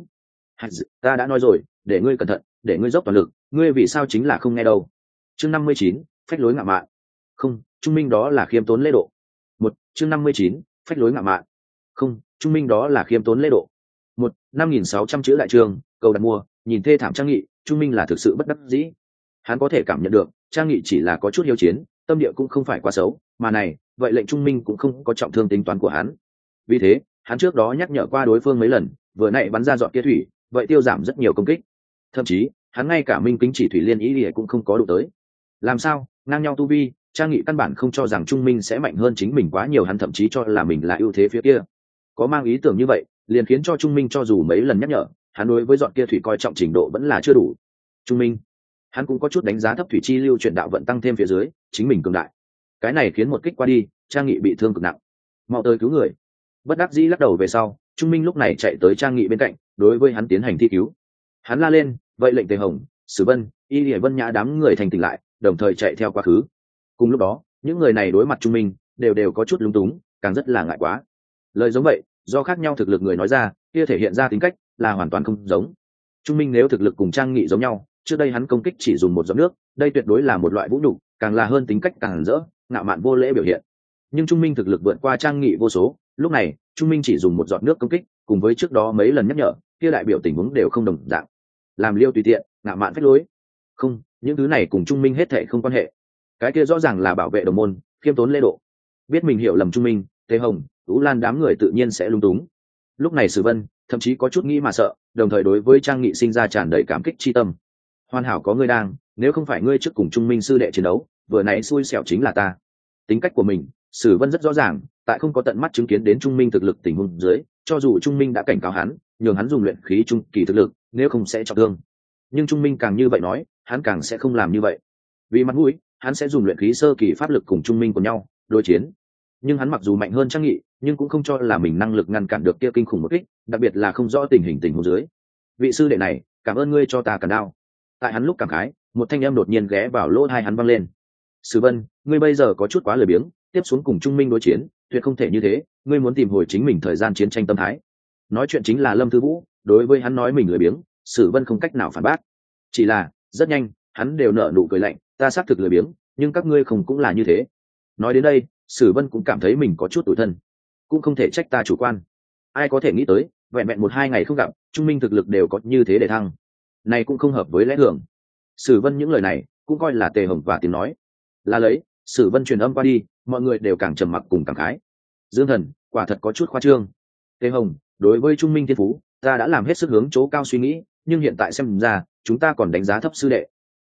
Ta đã nói rồi, để ngươi cẩn thận, để ngươi dốc toàn lực, ngươi vì sao chính là không nghe đâu. Chương năm mươi chín, phách lối ngạo mạn. Không, Trung Minh đó là khiêm tốn lễ độ. Một, chương năm mươi chín, phách lối ngạo mạn. Không, Trung Minh đó là khiêm tốn lễ độ. Một, năm nghìn sáu trăm chữ đại trường, cầu đặt mua, nhìn thê thảm Trang Nghị, Trung Minh là thực sự bất đắc dĩ. Hắn có thể cảm nhận được, Trang Nghị chỉ là có chút hiếu chiến, tâm địa cũng không phải quá xấu, mà này, vậy lệnh Trung Minh cũng không có trọng thương tính toán của hắn. Vì thế, hắn trước đó nhắc nhở qua đối phương mấy lần, vừa nãy bắn ra dọn kia thủy, vậy tiêu giảm rất nhiều công kích. Thậm chí, hắn ngay cả minh kính chỉ thủy liên ý liễu cũng không có đủ tới. Làm sao, ngang nhau tu vi, Trang Nghị căn bản không cho rằng Trung Minh sẽ mạnh hơn chính mình quá nhiều, hắn thậm chí cho là mình là ưu thế phía kia. Có mang ý tưởng như vậy, liền khiến cho Trung Minh cho dù mấy lần nhắc nhở, hắn đối với dọn kia thủy coi trọng trình độ vẫn là chưa đủ. Trung Minh, hắn cũng có chút đánh giá thấp thủy chi lưu chuyển đạo vận tăng thêm phía dưới, chính mình cường đại. Cái này khiến một kích qua đi, Trang Nghị bị thương cực nặng. Mau tới cứu người. Bất đắc dĩ lắc đầu về sau, Trung Minh lúc này chạy tới Trang Nghị bên cạnh, đối với hắn tiến hành thi cứu. Hắn la lên, vậy lệnh Tề Hồng, Sử Vân, Y Lìa Vân Nhã đám người thành tỉnh lại, đồng thời chạy theo quá khứ. Cùng lúc đó, những người này đối mặt Trung Minh, đều đều có chút lúng túng, càng rất là ngại quá. Lời giống vậy, do khác nhau thực lực người nói ra, kia thể hiện ra tính cách là hoàn toàn không giống. Trung Minh nếu thực lực cùng Trang Nghị giống nhau, trước đây hắn công kích chỉ dùng một giọt nước, đây tuyệt đối là một loại vũ nhục, càng là hơn tính cách càng rỡ, ngạo mạn vô lễ biểu hiện. Nhưng Trung Minh thực lực vượt qua Trang Nghị vô số, lúc này, Trung Minh chỉ dùng một giọt nước công kích, cùng với trước đó mấy lần nhắc nhở, kia đại biểu tình huống đều không đồng dạng. Làm liêu tùy tiện, ngạo mạn phách lối. Không, những thứ này cùng Trung Minh hết thảy không quan hệ. Cái kia rõ ràng là bảo vệ đồng môn, khiêm tốn lễ độ. Biết mình hiểu lầm Trung Minh, Tề Hồng, Tú Lan đám người tự nhiên sẽ lung túng. Lúc này Sử Vân thậm chí có chút nghĩ mà sợ, đồng thời đối với Trang Nghị sinh ra tràn đầy cảm kích chi tâm. Hoàn hảo có ngươi đang, nếu không phải ngươi trước cùng Trung Minh sư đệ chiến đấu, vừa nãy xui xẻo chính là ta. Tính cách của mình, Sử Vân rất rõ ràng, tại không có tận mắt chứng kiến đến Trung Minh thực lực tình huống dưới, cho dù Trung Minh đã cảnh cáo hắn, nhường hắn dùng luyện khí trung kỳ thực lực, nếu không sẽ trọng thương. Nhưng Trung Minh càng như vậy nói, hắn càng sẽ không làm như vậy. Vì mặt mũi, hắn sẽ dùng luyện khí sơ kỳ pháp lực cùng Trung Minh của nhau đối chiến. Nhưng hắn mặc dù mạnh hơn Trang Nghị, nhưng cũng không cho là mình năng lực ngăn cản được kia kinh khủng một kích, đặc biệt là không rõ tình hình tình huống dưới. Vị sư đệ này, cảm ơn ngươi cho ta cản đao. Tại hắn lúc cảm khái, một thanh âm đột nhiên ghé vào lỗ tai hắn vang lên. Sử Vân, ngươi bây giờ có chút quá lười biếng, tiếp xuống cùng Trung Minh đối chiến, tuyệt không thể như thế, ngươi muốn tìm hồi chính mình thời gian chiến tranh tâm thái. Nói chuyện chính là Lâm Thư Vũ, đối với hắn nói mình lười biếng, Sử Vân không cách nào phản bác. Chỉ là, rất nhanh, hắn đều nở nụ cười lạnh, ta xác thực lười biếng, nhưng các ngươi không cũng là như thế. Nói đến đây, Sử Vân cũng cảm thấy mình có chút tủi thân, cũng không thể trách ta chủ quan. Ai có thể nghĩ tới, vẹn vẹn một hai ngày không gặp, Trung Minh thực lực đều có như thế để thăng. Này cũng không hợp với lẽ thường. Sử Vân những lời này cũng coi là Tề Hồng và tiếng nói. Là lấy, Sử Vân truyền âm qua đi, mọi người đều càng trầm mặc cùng cảm khái. Dương Thần, quả thật có chút khoa trương. Tề Hồng, đối với Trung Minh thiên phú, ta đã làm hết sức hướng chỗ cao suy nghĩ, nhưng hiện tại xem ra, chúng ta còn đánh giá thấp sư đệ.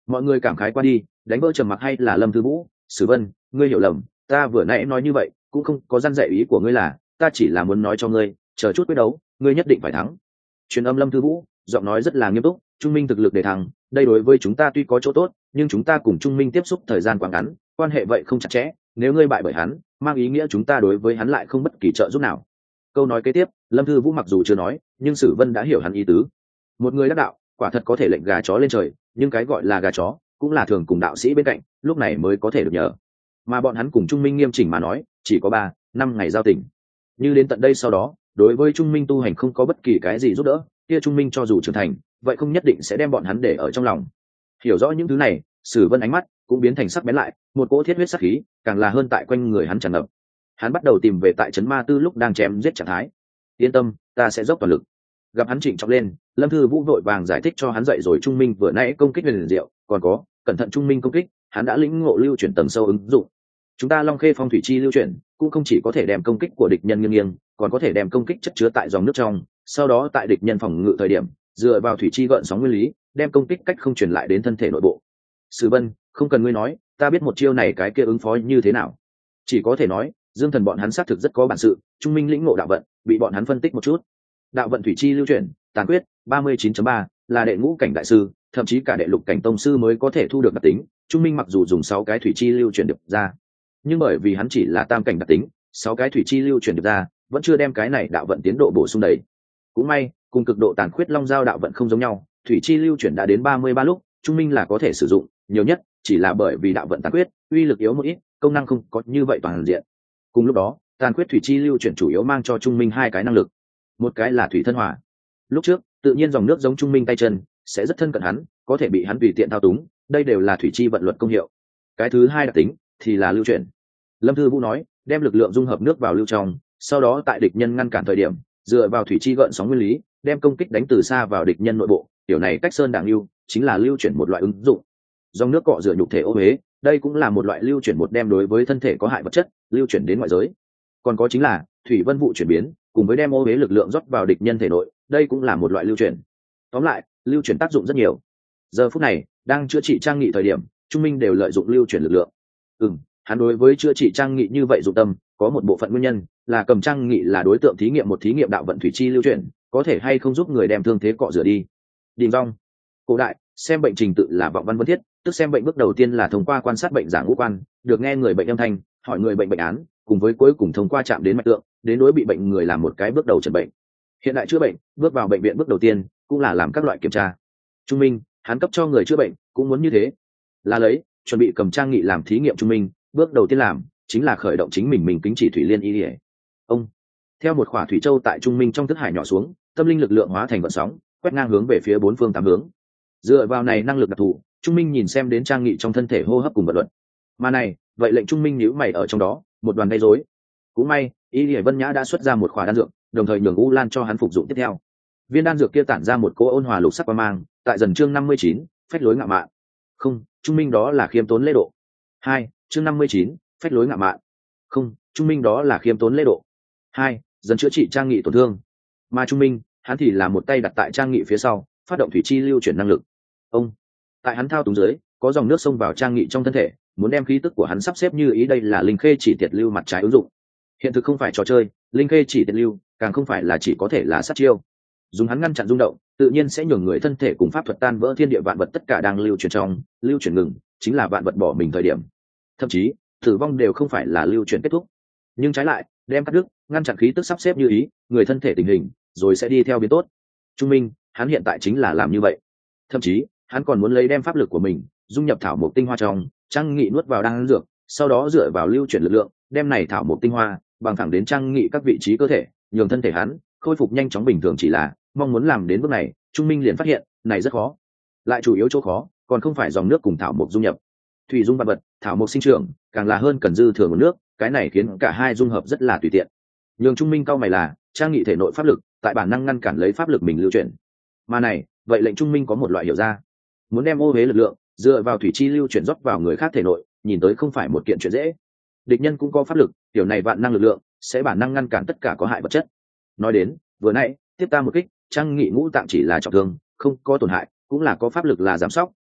Mọi người cảm khái qua đi, đánh vỡ trầm mặc hay là Lâm Thư Vũ. Sử Vân, ngươi hiểu lầm, ta vừa nãy nói như vậy cũng không có răn dạy ý của ngươi, là ta chỉ là muốn nói cho ngươi, chờ chút quyết đấu ngươi nhất định phải thắng. Truyền âm Lâm Thư Vũ giọng nói rất là nghiêm túc. Trung Minh thực lực để thắng, đây đối với chúng ta tuy có chỗ tốt, nhưng chúng ta cùng Trung Minh tiếp xúc thời gian quá ngắn, quan hệ vậy không chặt chẽ, nếu ngươi bại bởi hắn mang ý nghĩa chúng ta đối với hắn lại không bất kỳ trợ giúp nào. Câu nói kế tiếp Lâm Thư Vũ mặc dù chưa nói, nhưng Sử Vân đã hiểu hắn ý tứ. Một người đắc đạo quả thật có thể lệnh gà chó lên trời, nhưng cái gọi là gà chó cũng là thường cùng đạo sĩ bên cạnh, lúc này mới có thể được nhờ. Mà bọn hắn cùng Trung Minh nghiêm chỉnh mà nói chỉ có ba năm ngày giao tình, như đến tận đây sau đó đối với Trung Minh tu hành không có bất kỳ cái gì giúp đỡ, kia Trung Minh cho dù trưởng thành vậy không nhất định sẽ đem bọn hắn để ở trong lòng. Hiểu rõ những thứ này, Sử Vân ánh mắt cũng biến thành sắc bén lại, một cỗ thiết huyết sắc khí càng là hơn tại quanh người hắn tràn ngập. Hắn bắt đầu tìm về tại trấn Ma Tư lúc đang chém giết trạng thái. Yên tâm, ta sẽ dốc toàn lực. Gặp hắn trịnh trọng lên, Lâm Thư Vũ vội vàng giải thích cho hắn dậy rồi Trung Minh vừa nãy công kích huyền diệu, còn có cẩn thận Trung Minh công kích, hắn đã lĩnh ngộ lưu chuyển tầng sâu ứng dụng. Chúng ta Long Khê Phong thủy chi lưu chuyển cũng không chỉ có thể đem công kích của địch nhân nghiêng nghiêng, còn có thể đem công kích chất chứa tại dòng nước trong, sau đó tại địch nhân phòng ngự thời điểm dựa vào thủy chi gợn sóng nguyên lý đem công kích cách không truyền lại đến thân thể nội bộ. Sử Vân, không cần ngươi nói, ta biết một chiêu này cái kia ứng phó như thế nào. Chỉ có thể nói Dương Thần bọn hắn xác thực rất có bản sự. Trung Minh lĩnh ngộ đạo vận bị bọn hắn phân tích một chút. Đạo vận thủy chi lưu chuyển tàn quyết ba mươi chín chấm ba là đệ ngũ cảnh đại sư, thậm chí cả đệ lục cảnh tông sư mới có thể thu được đặc tính. Trung Minh mặc dù dùng sáu cái thủy chi lưu chuyển được ra, nhưng bởi vì hắn chỉ là tam cảnh đặc tính, sáu cái thủy chi lưu chuyển được ra vẫn chưa đem cái này đạo vận tiến độ bổ sung đầy. Cũng may cùng cực độ tàn khuyết long giao đạo vận không giống nhau, thủy chi lưu chuyển đã đến ba mươi ba lúc Trung Minh là có thể sử dụng, nhiều nhất chỉ là bởi vì đạo vận tàn khuyết uy lực yếu một ít, công năng không có như vậy toàn diện. Cùng lúc đó tàn khuyết thủy chi lưu chuyển chủ yếu mang cho Trung Minh hai cái năng lực, một cái là thủy thân hỏa. Lúc trước tự nhiên dòng nước giống Trung Minh tay chân sẽ rất thân cận hắn, có thể bị hắn tùy tiện thao túng, đây đều là thủy chi vận luật công hiệu. Cái thứ hai đặc tính thì là lưu chuyển. Lâm Thư Vũ nói đem lực lượng dung hợp nước vào lưu trong, sau đó tại địch nhân ngăn cản thời điểm dựa vào thủy chi gợn sóng nguyên lý đem công kích đánh từ xa vào địch nhân nội bộ. Điều này cách sơn đảng lưu chính là lưu chuyển một loại ứng dụng. Dòng nước cọ rửa nhục thể ô huế, đây cũng là một loại lưu chuyển, một đem đối với thân thể có hại vật chất lưu chuyển đến ngoại giới. Còn có chính là thủy vân vụ chuyển biến, cùng với đem ô huế lực lượng rót vào địch nhân thể nội, đây cũng là một loại lưu chuyển. Tóm lại lưu chuyển tác dụng rất nhiều. Giờ phút này đang chữa trị Trang Nghị thời điểm, Trung Minh đều lợi dụng lưu chuyển lực lượng. Ừ, hắn đối với chữa trị Trang Nghị như vậy dụng tâm có một bộ phận nguyên nhân là cầm Trang Nghị là đối tượng thí nghiệm, một thí nghiệm đạo vận thủy chi lưu chuyển có thể hay không giúp người đem thương thế cọ rửa đi. Đình rong cổ đại xem bệnh trình tự là vọng văn vân thiết, tức xem bệnh bước đầu tiên là thông qua quan sát bệnh giả ngũ quan, được nghe người bệnh âm thanh, hỏi người bệnh bệnh án, cùng với cuối cùng thông qua chạm đến mạch tượng, đến đối bị bệnh người làm một cái bước đầu chẩn bệnh. Hiện đại chữa bệnh bước vào bệnh viện bước đầu tiên cũng là làm các loại kiểm tra. Trung Minh hắn cấp cho người chữa bệnh cũng muốn như thế, là lấy chuẩn bị cầm Trang Nghị làm thí nghiệm. Trung Minh bước đầu tiên làm chính là khởi động chính mình mình kính chỉ thủy liên y ỉa. Ông theo một khỏa thủy châu tại Trung Minh trong thức hải nhỏ xuống, tâm linh lực lượng hóa thành vận sóng quét ngang hướng về phía bốn phương tám hướng. Dựa vào này năng lực đặc thù, Trung Minh nhìn xem đến Trang Nghị trong thân thể hô hấp cùng vận luận. Mà này vậy lệnh Trung Minh nhíu mày ở trong đó một đoàn gây rối. Cũng may y ỉa Vân Nhã đã xuất ra một khỏa đan dược, đồng thời nhường U Lan cho hắn phục dụng tiếp theo. Viên đan dược kia tản ra một cỗ ôn hòa lục sắc quang mang, tại dần chương năm mươi chín phách lối ngạo mạn. Không, Trung Minh đó là khiêm tốn lễ độ. Hai chương năm mươi chín phách lối ngạo mạn. Không, Trung Minh đó là khiêm tốn lễ độ. Hai dần chữa trị Trang Nghị tổn thương. Mà Trung Minh hắn thì là một tay đặt tại Trang Nghị phía sau, phát động thủy chi lưu chuyển năng lực. Ông tại hắn thao túng dưới có dòng nước xông vào Trang Nghị trong thân thể, muốn đem khí tức của hắn sắp xếp như ý. Đây là linh khê chỉ tiệt lưu mặt trái ứng dụng. Hiện thực không phải trò chơi, linh khê chỉ tiệt lưu càng không phải là chỉ có thể là sát chiêu. Dùng hắn ngăn chặn rung động, tự nhiên sẽ nhường người thân thể cùng pháp thuật tan vỡ thiên địa vạn vật, tất cả đang lưu chuyển trong, lưu chuyển ngừng chính là vạn vật bỏ mình thời điểm. Thậm chí tử vong đều không phải là lưu chuyển kết thúc, nhưng trái lại đem cắt đứt, ngăn chặn khí tức sắp xếp như ý, người thân thể tình hình rồi sẽ đi theo biến tốt. Trung Minh hắn hiện tại chính là làm như vậy. Thậm chí hắn còn muốn lấy đem pháp lực của mình dung nhập thảo mộc tinh hoa trong. Trang Nghị nuốt vào đan dược, sau đó dựa vào lưu chuyển lực lượng đem này thảo mộc tinh hoa bằng thẳng đến Trang Nghị các vị trí cơ thể, nhường thân thể hắn khôi phục nhanh chóng bình thường. Chỉ là mong muốn làm đến bước này, Trung Minh liền phát hiện này rất khó. Lại chủ yếu chỗ khó còn không phải dòng nước cùng thảo mộc dung nhập, thủy dung vật vật, thảo mộc sinh trưởng càng là hơn cần dư thừa nguồn nước, cái này khiến cả hai dung hợp rất là tùy tiện. Nhường Trung Minh cao mày là Trang Nghị thể nội pháp lực tại bản năng ngăn cản lấy pháp lực mình lưu chuyển. Mà này vậy lệnh Trung Minh có một loại hiểu ra, muốn đem ô huế lực lượng dựa vào thủy chi lưu chuyển rót vào người khác thể nội, nhìn tới không phải một kiện chuyện dễ. Địch nhân cũng có pháp lực, kiểu này vạn năng lực lượng sẽ bản năng ngăn cản tất cả có hại vật chất. Nói đến vừa nãy tiếp ta một kích, Trang Nghị ngũ tạng chỉ là trọng thương, không có tổn hại, cũng là có pháp lực là giám sóc,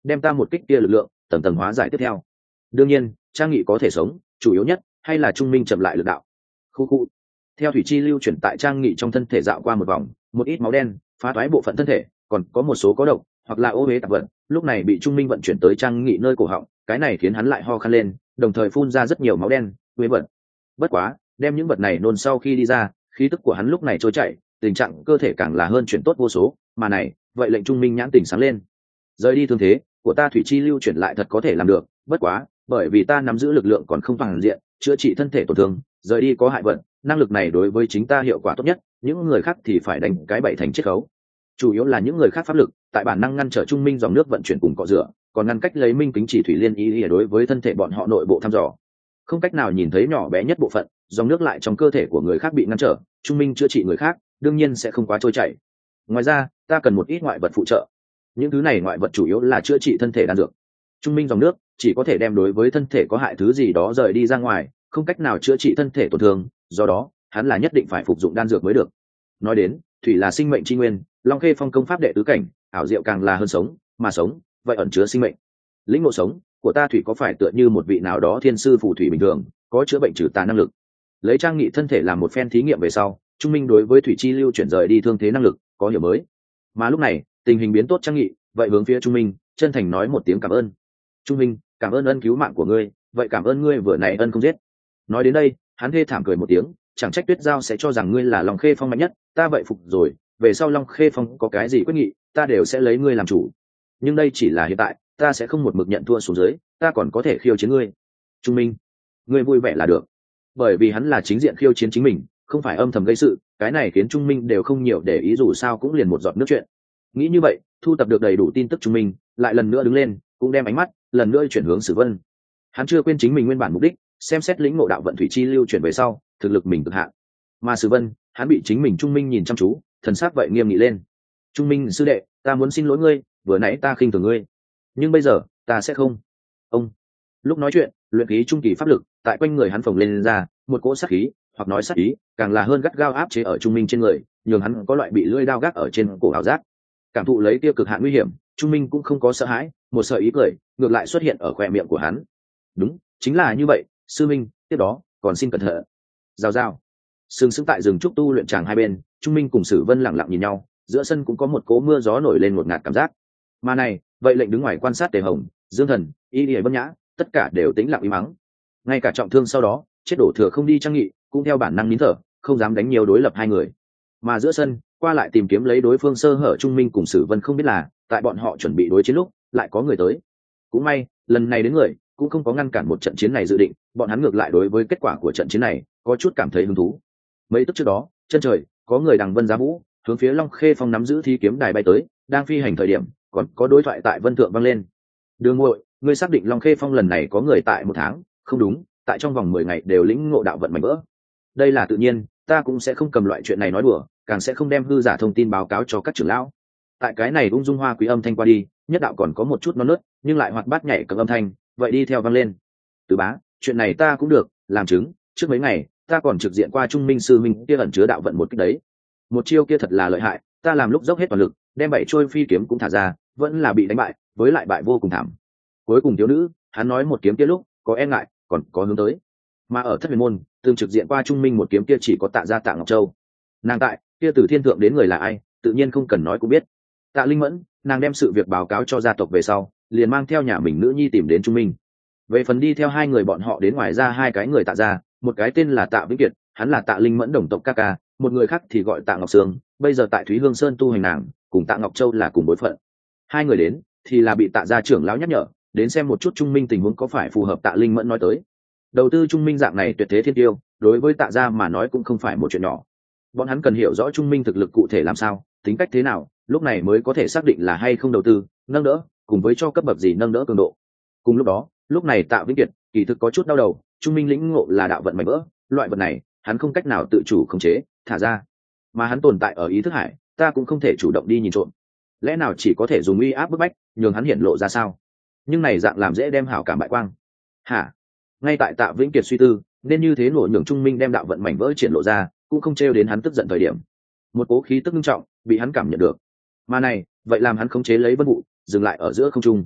đem ta một kích kia lực lượng tầng tầng hóa giải tiếp theo. Đương nhiên trang nghị có thể sống chủ yếu nhất hay là trung minh chậm lại lực đạo. Khu khu. Theo thủy chi lưu chuyển tại trang nghị trong thân thể dạo qua một vòng, một ít máu đen phá toái bộ phận thân thể, còn có một số có độc hoặc là ô huế tạp vật lúc này bị trung minh vận chuyển tới trang nghị nơi cổ họng, cái này khiến hắn lại ho khan lên, đồng thời phun ra rất nhiều máu đen huế vật. Bất quá đem những vật này nôn sau khi đi ra, khí tức của hắn lúc này trôi chảy, tình trạng cơ thể càng là hơn chuyển tốt vô số, mà này vậy lệnh trung minh nhãn tỉnh sáng lên. Rời đi thương thế của ta thủy chi lưu chuyển lại thật có thể làm được, bất quá bởi vì ta nắm giữ lực lượng còn không toàn diện chữa trị thân thể tổn thương, rời đi có hại vận, năng lực này đối với chính ta hiệu quả tốt nhất, những người khác thì phải đánh cái bảy thành chiết khấu. Chủ yếu là những người khác pháp lực tại bản năng ngăn trở trung minh dòng nước vận chuyển cùng cọ rửa, còn ngăn cách lấy minh kính chỉ thủy liên ý ỉa đối với thân thể bọn họ nội bộ thăm dò, không cách nào nhìn thấy nhỏ bé nhất bộ phận dòng nước lại trong cơ thể của người khác bị ngăn trở, trung minh chữa trị người khác đương nhiên sẽ không quá trôi chảy. Ngoài ra ta cần một ít ngoại vật phụ trợ, những thứ này ngoại vật chủ yếu là chữa trị thân thể đan dược. Trung minh dòng nước chỉ có thể đem đối với thân thể có hại thứ gì đó rời đi ra ngoài, không cách nào chữa trị thân thể tổn thương, do đó hắn là nhất định phải phục dụng đan dược mới được. Nói đến thủy là sinh mệnh tri nguyên, Long Khê Phong công pháp đệ tứ cảnh ảo diệu càng là hơn sống, mà sống vậy ẩn chứa sinh mệnh. Lĩnh ngộ sống của ta thủy có phải tựa như một vị nào đó thiên sư phù thủy bình thường, có chữa bệnh trừ tà năng lực. Lấy trang nghị thân thể làm một phen thí nghiệm về sau, trung minh đối với thủy chi lưu chuyển rời đi thương thế năng lực có hiểu mới. Mà lúc này tình hình biến tốt, trang nghị vậy hướng phía trung minh chân thành nói một tiếng cảm ơn. Trung minh, cảm ơn ân cứu mạng của ngươi, vậy cảm ơn ngươi vừa nãy ân không giết. Nói đến đây hắn thê thảm cười một tiếng, chẳng trách Tuyết Giao sẽ cho rằng ngươi là Long Khê Phong mạnh nhất, ta vậy phục rồi, về sau Long Khê Phong có cái gì quyết nghị ta đều sẽ lấy ngươi làm chủ, nhưng đây chỉ là hiện tại, ta sẽ không một mực nhận thua xuống dưới, ta còn có thể khiêu chiến ngươi. Trung minh, ngươi vui vẻ là được. Bởi vì hắn là chính diện khiêu chiến chính mình, không phải âm thầm gây sự, cái này khiến trung minh đều không nhiều để ý, dù sao cũng liền một giọt nước chuyện. Nghĩ như vậy, thu tập được đầy đủ tin tức, trung minh lại lần nữa đứng lên, cũng đem ánh mắt lần nữa chuyển hướng Sử Vân. Hắn chưa quên chính mình nguyên bản mục đích, xem xét lĩnh ngộ đạo vận thủy chi lưu chuyển về sau thực lực mình cực hạn. Mà Sử Vân, hắn bị chính mình trung minh nhìn chăm chú, thần sắc vậy nghiêm nghị lên. Trung minh sư đệ, ta muốn xin lỗi ngươi, vừa nãy ta khinh thường ngươi, nhưng bây giờ ta sẽ không. Ông lúc nói chuyện, luyện khí trung kỳ pháp lực tại quanh người hắn phồng lên, lên ra một cỗ sát khí, hoặc nói sát ý càng là hơn gắt gao áp chế ở trung minh trên người, nhường hắn có loại bị lưỡi dao gác ở trên cổ ảo giác. Cảm thụ lấy tiêu cực hạn nguy hiểm, trung minh cũng không có sợ hãi, một sợi ý cười ngược lại xuất hiện ở khoe miệng của hắn. Đúng, chính là như vậy, sư minh, tiếp đó còn xin cẩn thận. Rào rào. Sừng sững tại rừng trúc tu luyện tràng hai bên, trung minh cùng Sử Vân lặng lặng nhìn nhau, giữa sân cũng có một cỗ mưa gió nổi lên một ngạt cảm giác. Mà này vậy lệnh đứng ngoài quan sát Tề Hồng, Dương Thần, Y Lìa Vân Nhã tất cả đều tĩnh lặng im mắng. Ngay cả trọng thương sau đó chết đổ thừa không đi trang nghị cũng theo bản năng nín thở, không dám đánh nhiều đối lập hai người. Mà giữa sân qua lại tìm kiếm lấy đối phương sơ hở, trung minh cùng Sử Vân không biết là tại bọn họ chuẩn bị đối chiến lúc lại có người tới. Cũng may lần này đến người cũng không có ngăn cản một trận chiến này dự định, bọn hắn ngược lại đối với kết quả của trận chiến này có chút cảm thấy hứng thú. Mấy tức trước đó, chân trời có người đằng vân giá vũ hướng phía Long Khê Phong nắm giữ thi kiếm đài bay tới, đang phi hành thời điểm còn có đối thoại tại vân thượng vang lên. Đường Ngụy, ngươi xác định Long Khê Phong lần này có người tại một tháng? Không đúng, tại trong vòng mười ngày đều lĩnh ngộ đạo vận mạnh vỡ. Đây là tự nhiên, ta cũng sẽ không cầm loại chuyện này nói đùa, càng sẽ không đem hư giả thông tin báo cáo cho các trưởng lão. Tại cái này ung dung hoa quý âm thanh qua đi, nhất đạo còn có một chút non nớt nhưng lại hoạt bát nhảy cầm âm thanh vậy đi theo vang lên. Từ bá, chuyện này ta cũng được làm chứng, trước mấy ngày ta còn trực diện qua trung minh sư minh kia ẩn chứa đạo vận một cách đấy, một chiêu kia thật là lợi hại, ta làm lúc dốc hết toàn lực đem bảy trôi phi kiếm cũng thả ra, vẫn là bị đánh bại, với lại bại vô cùng thảm. Cuối cùng thiếu nữ, hắn nói một kiếm kia lúc có e ngại còn có hướng tới, mà ở thất huyền môn tương trực diện qua trung minh một kiếm kia chỉ có Tạ gia Tạ Ngọc Châu. Nàng tại kia từ thiên thượng đến người là ai tự nhiên không cần nói cũng biết. Tạ Linh Mẫn, nàng đem sự việc báo cáo cho gia tộc về sau liền mang theo nhà mình nữ nhi tìm đến trung minh. Về phần đi theo hai người bọn họ đến ngoài ra hai cái người Tạ gia, một cái tên là Tạ Vĩnh Kiệt, hắn là Tạ Linh Mẫn đồng tộc ca ca, một người khác thì gọi Tạ Ngọc Sương, bây giờ tại Thúy Hương Sơn tu hành, nàng cùng Tạ Ngọc Châu là cùng bối phận. Hai người đến thì là bị Tạ gia trưởng lão nhắc nhở đến xem một chút trung minh tình huống có phải phù hợp Tạ Linh Mẫn nói tới. Đầu tư trung minh dạng này tuyệt thế thiên tiêu, đối với Tạ gia mà nói cũng không phải một chuyện nhỏ. Bọn hắn cần hiểu rõ trung minh thực lực cụ thể làm sao, tính cách thế nào, lúc này mới có thể xác định là hay không đầu tư, nâng đỡ, cùng với cho cấp bậc gì nâng đỡ cường độ. Cùng lúc đó, lúc này Tạ Vĩnh Kiệt kỳ thực có chút đau đầu, trung minh lĩnh ngộ là đạo vận mạnh vỡ, loại vật này hắn không cách nào tự chủ khống chế thả ra, mà hắn tồn tại ở ý thức hải, ta cũng không thể chủ động đi nhìn trộm, lẽ nào chỉ có thể dùng uy áp bức bách nhường hắn hiện lộ ra sao? Nhưng này dạng làm dễ đem hảo cảm bại quang. Hả? Ngay tại Tạ Vĩnh Kiệt suy tư nên như thế nổi nhường trung minh đem đạo vận mảnh vỡ triển lộ ra cũng không trêu đến hắn tức giận thời điểm, một cố khí tức nghiêm trọng bị hắn cảm nhận được, mà này vậy làm hắn khống chế lấy vân vụ dừng lại ở giữa không trung.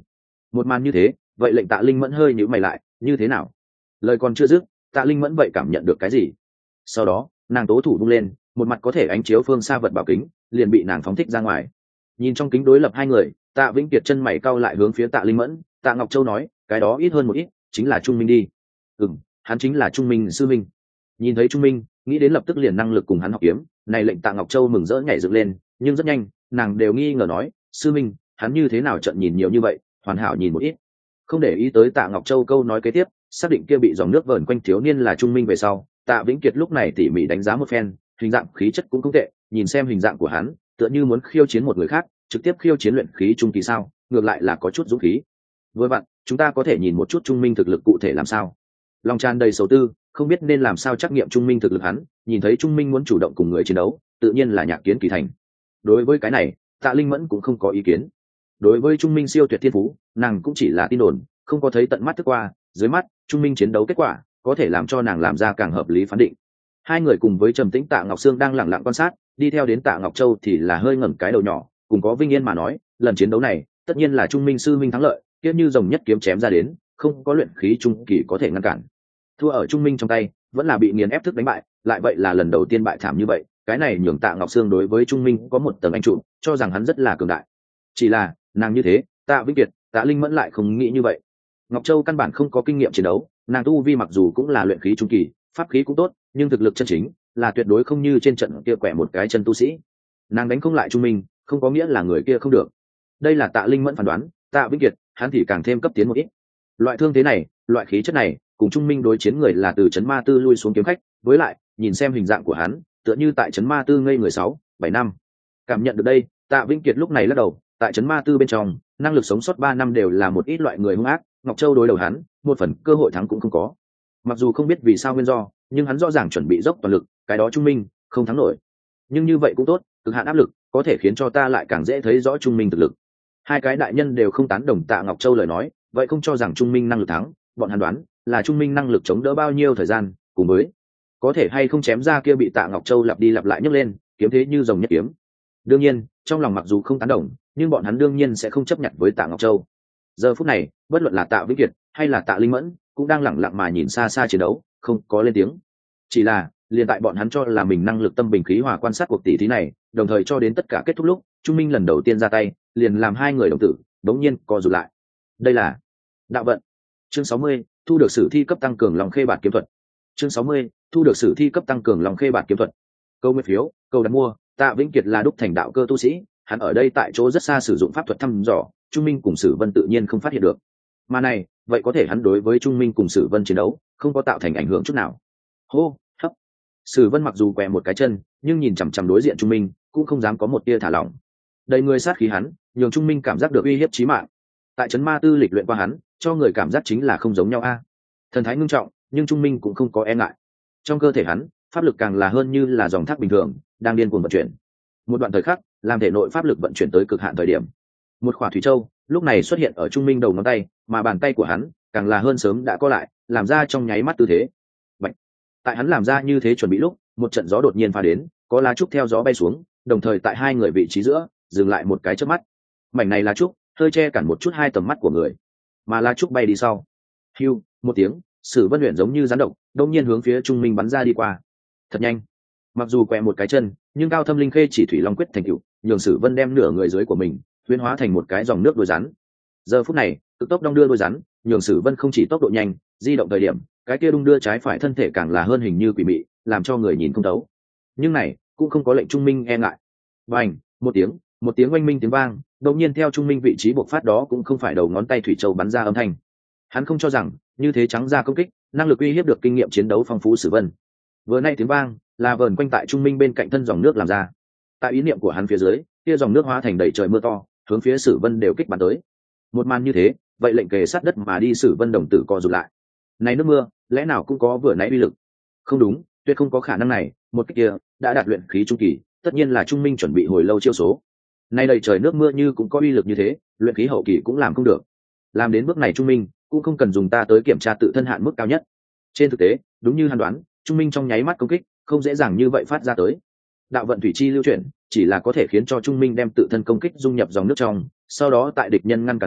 Một màn như thế vậy lệnh Tạ Linh Mẫn hơi nhíu mày lại, như thế nào? Lời còn chưa dứt, Tạ Linh Mẫn vậy cảm nhận được cái gì. Sau đó nàng tố thủ vung lên, một mặt có thể ánh chiếu phương xa vật bảo kính liền bị nàng phóng thích ra ngoài. Nhìn trong kính đối lập hai người, Tạ Vĩnh Kiệt chân mày cau lại hướng phía Tạ Linh Mẫn. Tạ Ngọc Châu nói, cái đó ít hơn một ít chính là Trung Minh đi. Ừm, hắn chính là Trung Minh sư minh. Nhìn thấy Trung Minh, nghĩ đến lập tức liền năng lực cùng hắn học kiếm, này lệnh Tạ Ngọc Châu mừng rỡ nhảy dựng lên, nhưng rất nhanh nàng đều nghi ngờ nói, sư minh hắn như thế nào trận nhìn nhiều như vậy, hoàn hảo nhìn một ít. Không để ý tới Tạ Ngọc Châu câu nói kế tiếp, xác định kia bị dòng nước vờn quanh thiếu niên là Trung Minh về sau, Tạ Vĩnh Kiệt lúc này tỉ mỉ đánh giá một phen, hình dạng khí chất cũng không tệ, nhìn xem hình dạng của hắn tựa như muốn khiêu chiến một người khác, trực tiếp khiêu chiến luyện khí trung kỳ sao, ngược lại là có chút dũng khí. Vừa vặn chúng ta có thể nhìn một chút Trung Minh thực lực cụ thể làm sao. Long tràn đầy sầu tư, không biết nên làm sao trắc nghiệm Trung Minh thực lực. Hắn nhìn thấy Trung Minh muốn chủ động cùng người chiến đấu, tự nhiên là nhạc kiến kỳ thành. Đối với cái này Tạ Linh Mẫn cũng không có ý kiến. Đối với Trung Minh siêu tuyệt thiên phú, nàng cũng chỉ là tin đồn, không có thấy tận mắt thức qua. Dưới mắt Trung Minh chiến đấu kết quả có thể làm cho nàng làm ra càng hợp lý phán định. Hai người cùng với trầm tĩnh Tạ Ngọc Sương đang lẳng lặng quan sát, đi theo đến Tạ Ngọc Châu thì là hơi ngẩng cái đầu nhỏ, cùng có vinh yên mà nói, lần chiến đấu này tất nhiên là Trung Minh sư minh thắng lợi, tiếp như rồng nhất kiếm chém ra đến, không có luyện khí trung kỳ có thể ngăn cản. Thua ở Trung Minh trong tay, vẫn là bị nghiền ép thức đánh bại, lại vậy là lần đầu tiên bại thảm như vậy, cái này nhường Tạ Ngọc Sương đối với Trung Minh có một tầng anh trụ, cho rằng hắn rất là cường đại. Chỉ là nàng như thế, Tạ Vĩnh Kiệt, Tạ Linh Mẫn lại không nghĩ như vậy. Ngọc Châu căn bản không có kinh nghiệm chiến đấu, nàng tu vi mặc dù cũng là luyện khí trung kỳ, pháp khí cũng tốt, nhưng thực lực chân chính là tuyệt đối không như trên trận kia quẻ một cái chân tu sĩ. Nàng đánh không lại Trung Minh, không có nghĩa là người kia không được. Đây là Tạ Linh Mẫn phán đoán, Tạ Vĩnh Kiệt, hắn thì càng thêm cấp tiến một ít. Loại thương thế này, loại khí chất này, cùng Trung Minh đối chiến người là từ trấn Ma Tư lui xuống kiếm khách, với lại, nhìn xem hình dạng của hắn, tựa như tại trấn Ma Tư ngây người sáu, bảy năm. Cảm nhận được đây, Tạ Vĩnh Kiệt lúc này lắc đầu, tại trấn Ma Tư bên trong, năng lực sống sót ba năm đều là một ít loại người hung ác, Ngọc Châu đối đầu hắn, một phần cơ hội thắng cũng không có. Mặc dù không biết vì sao nguyên do, nhưng hắn rõ ràng chuẩn bị dốc toàn lực, cái đó Trung Minh không thắng nổi. Nhưng như vậy cũng tốt, cực hạn áp lực có thể khiến cho ta lại càng dễ thấy rõ Trung Minh thực lực. Hai cái đại nhân đều không tán đồng Tạ Ngọc Châu lời nói, vậy không cho rằng Trung Minh năng lực thắng, bọn hắn đoán là Trung Minh năng lực chống đỡ bao nhiêu thời gian, cùng với có thể hay không chém ra kia bị Tạ Ngọc Châu lặp đi lặp lại nhấc lên, kiếm thế như rồng nhất kiếm. Đương nhiên, trong lòng mặc dù không tán đồng, nhưng bọn hắn đương nhiên sẽ không chấp nhận với Tạ Ngọc Châu. Giờ phút này, bất luận là Tạ Vĩnh Kiệt hay là Tạ Linh Mẫn, cũng đang lẳng lặng mà nhìn xa xa chiến đấu, không có lên tiếng. Chỉ là liền tại bọn hắn cho là mình năng lực tâm bình khí hòa quan sát cuộc tỷ thí này, đồng thời cho đến tất cả kết thúc lúc, Trung Minh lần đầu tiên ra tay, liền làm hai người đồng tử đống nhiên co rụt lại. Đây là đạo vận. Chương sáu mươi, thu được sử thi cấp tăng cường lòng khê bạt kiếm thuật. Chương sáu mươi, thu được sử thi cấp tăng cường lòng khê bạt kiếm thuật. Câu nguyên phiếu, câu đặt mua, Tạ Vĩnh Kiệt là đúc thành đạo cơ tu sĩ, hắn ở đây tại chỗ rất xa sử dụng pháp thuật thăm dò, Trung Minh cùng Sử Vân tự nhiên không phát hiện được. Mà này, vậy có thể hắn đối với Trung Minh cùng Sử Vân chiến đấu, không có tạo thành ảnh hưởng chút nào. Hô, hấp. Sử Vân mặc dù quẹ một cái chân, nhưng nhìn chằm chằm đối diện Trung Minh, cũng không dám có một tia thả lỏng. Đầy người sát khí hắn, nhường Trung Minh cảm giác được uy hiếp chí mạng. Tại trấn Ma Tư lịch luyện qua hắn, cho người cảm giác chính là không giống nhau a. Thần thái ngưng trọng, nhưng Trung Minh cũng không có e ngại. Trong cơ thể hắn, pháp lực càng là hơn như là dòng thác bình thường, đang điên cuồng vận chuyển. Một đoạn thời khắc, làm thể nội pháp lực vận chuyển tới cực hạn thời điểm. Một khỏa thủy châu lúc này xuất hiện ở Trung Minh đầu ngón tay, mà bàn tay của hắn càng là hơn sớm đã có lại, làm ra trong nháy mắt tư thế. Bạch. Tại hắn làm ra như thế chuẩn bị lúc, một trận gió đột nhiên pha đến, có lá trúc theo gió bay xuống, đồng thời tại hai người vị trí giữa dừng lại một cái chớp mắt. Mảnh này lá trúc hơi che cản một chút hai tầm mắt của người, mà lá trúc bay đi sau. Hưu, một tiếng, Sử Vân luyện giống như rắn độc, đông nhiên hướng phía Trung Minh bắn ra đi qua. Thật nhanh. Mặc dù quẹ một cái chân, nhưng cao thâm linh khê chỉ thủy long quyết thành cựu, nhường Sử Vân đem nửa người dưới của mình huyễn hóa thành một cái dòng nước đuôi rắn. Giờ phút này, cực tốc đong đưa đuôi rắn, nhường Sử Vân không chỉ tốc độ nhanh, di động thời điểm, cái kia đung đưa trái phải thân thể càng là hơn hình như quỷ mị, làm cho người nhìn không thấu. Nhưng này cũng không có lệnh Trung Minh e ngại. Bành, một tiếng, một tiếng oanh minh tiếng vang, đột nhiên theo Trung Minh vị trí bộc phát đó cũng không phải đầu ngón tay thủy châu bắn ra âm thanh. Hắn không cho rằng như thế trắng ra công kích, năng lực uy hiếp được kinh nghiệm chiến đấu phong phú Sử Vân. Vừa nay tiếng vang là vờn quanh tại Trung Minh bên cạnh thân dòng nước làm ra. Tại ý niệm của hắn phía dưới, kia dòng nước hóa thành đầy trời mưa to, hướng phía Sử Vân đều kích bắn tới. Một màn như thế, vậy lệnh kề sát đất mà đi Sử Vân đồng tử co rụt lại. Này nước mưa, lẽ nào cũng có vừa nãy uy lực? Không đúng, tuyệt không có khả năng này, một cái kia đã đạt luyện khí trung kỳ, tất nhiên là Trung Minh chuẩn bị hồi lâu chiêu số. Nay đầy trời nước mưa như cũng có uy lực như thế, luyện khí hậu kỳ cũng làm không được. Làm đến bước này Trung Minh cũng không cần dùng ta tới kiểm tra tự thân hạn mức cao nhất. Trên thực tế, đúng như hắn đoán, Trung Minh trong nháy mắt công kích, không dễ dàng như vậy phát ra tới. Đạo vận thủy chi lưu chuyển, chỉ là có thể khiến cho Trung Minh đem tự thân công kích dung nhập dòng nước trong, sau đó tại địch nhân ngăn cản lúc,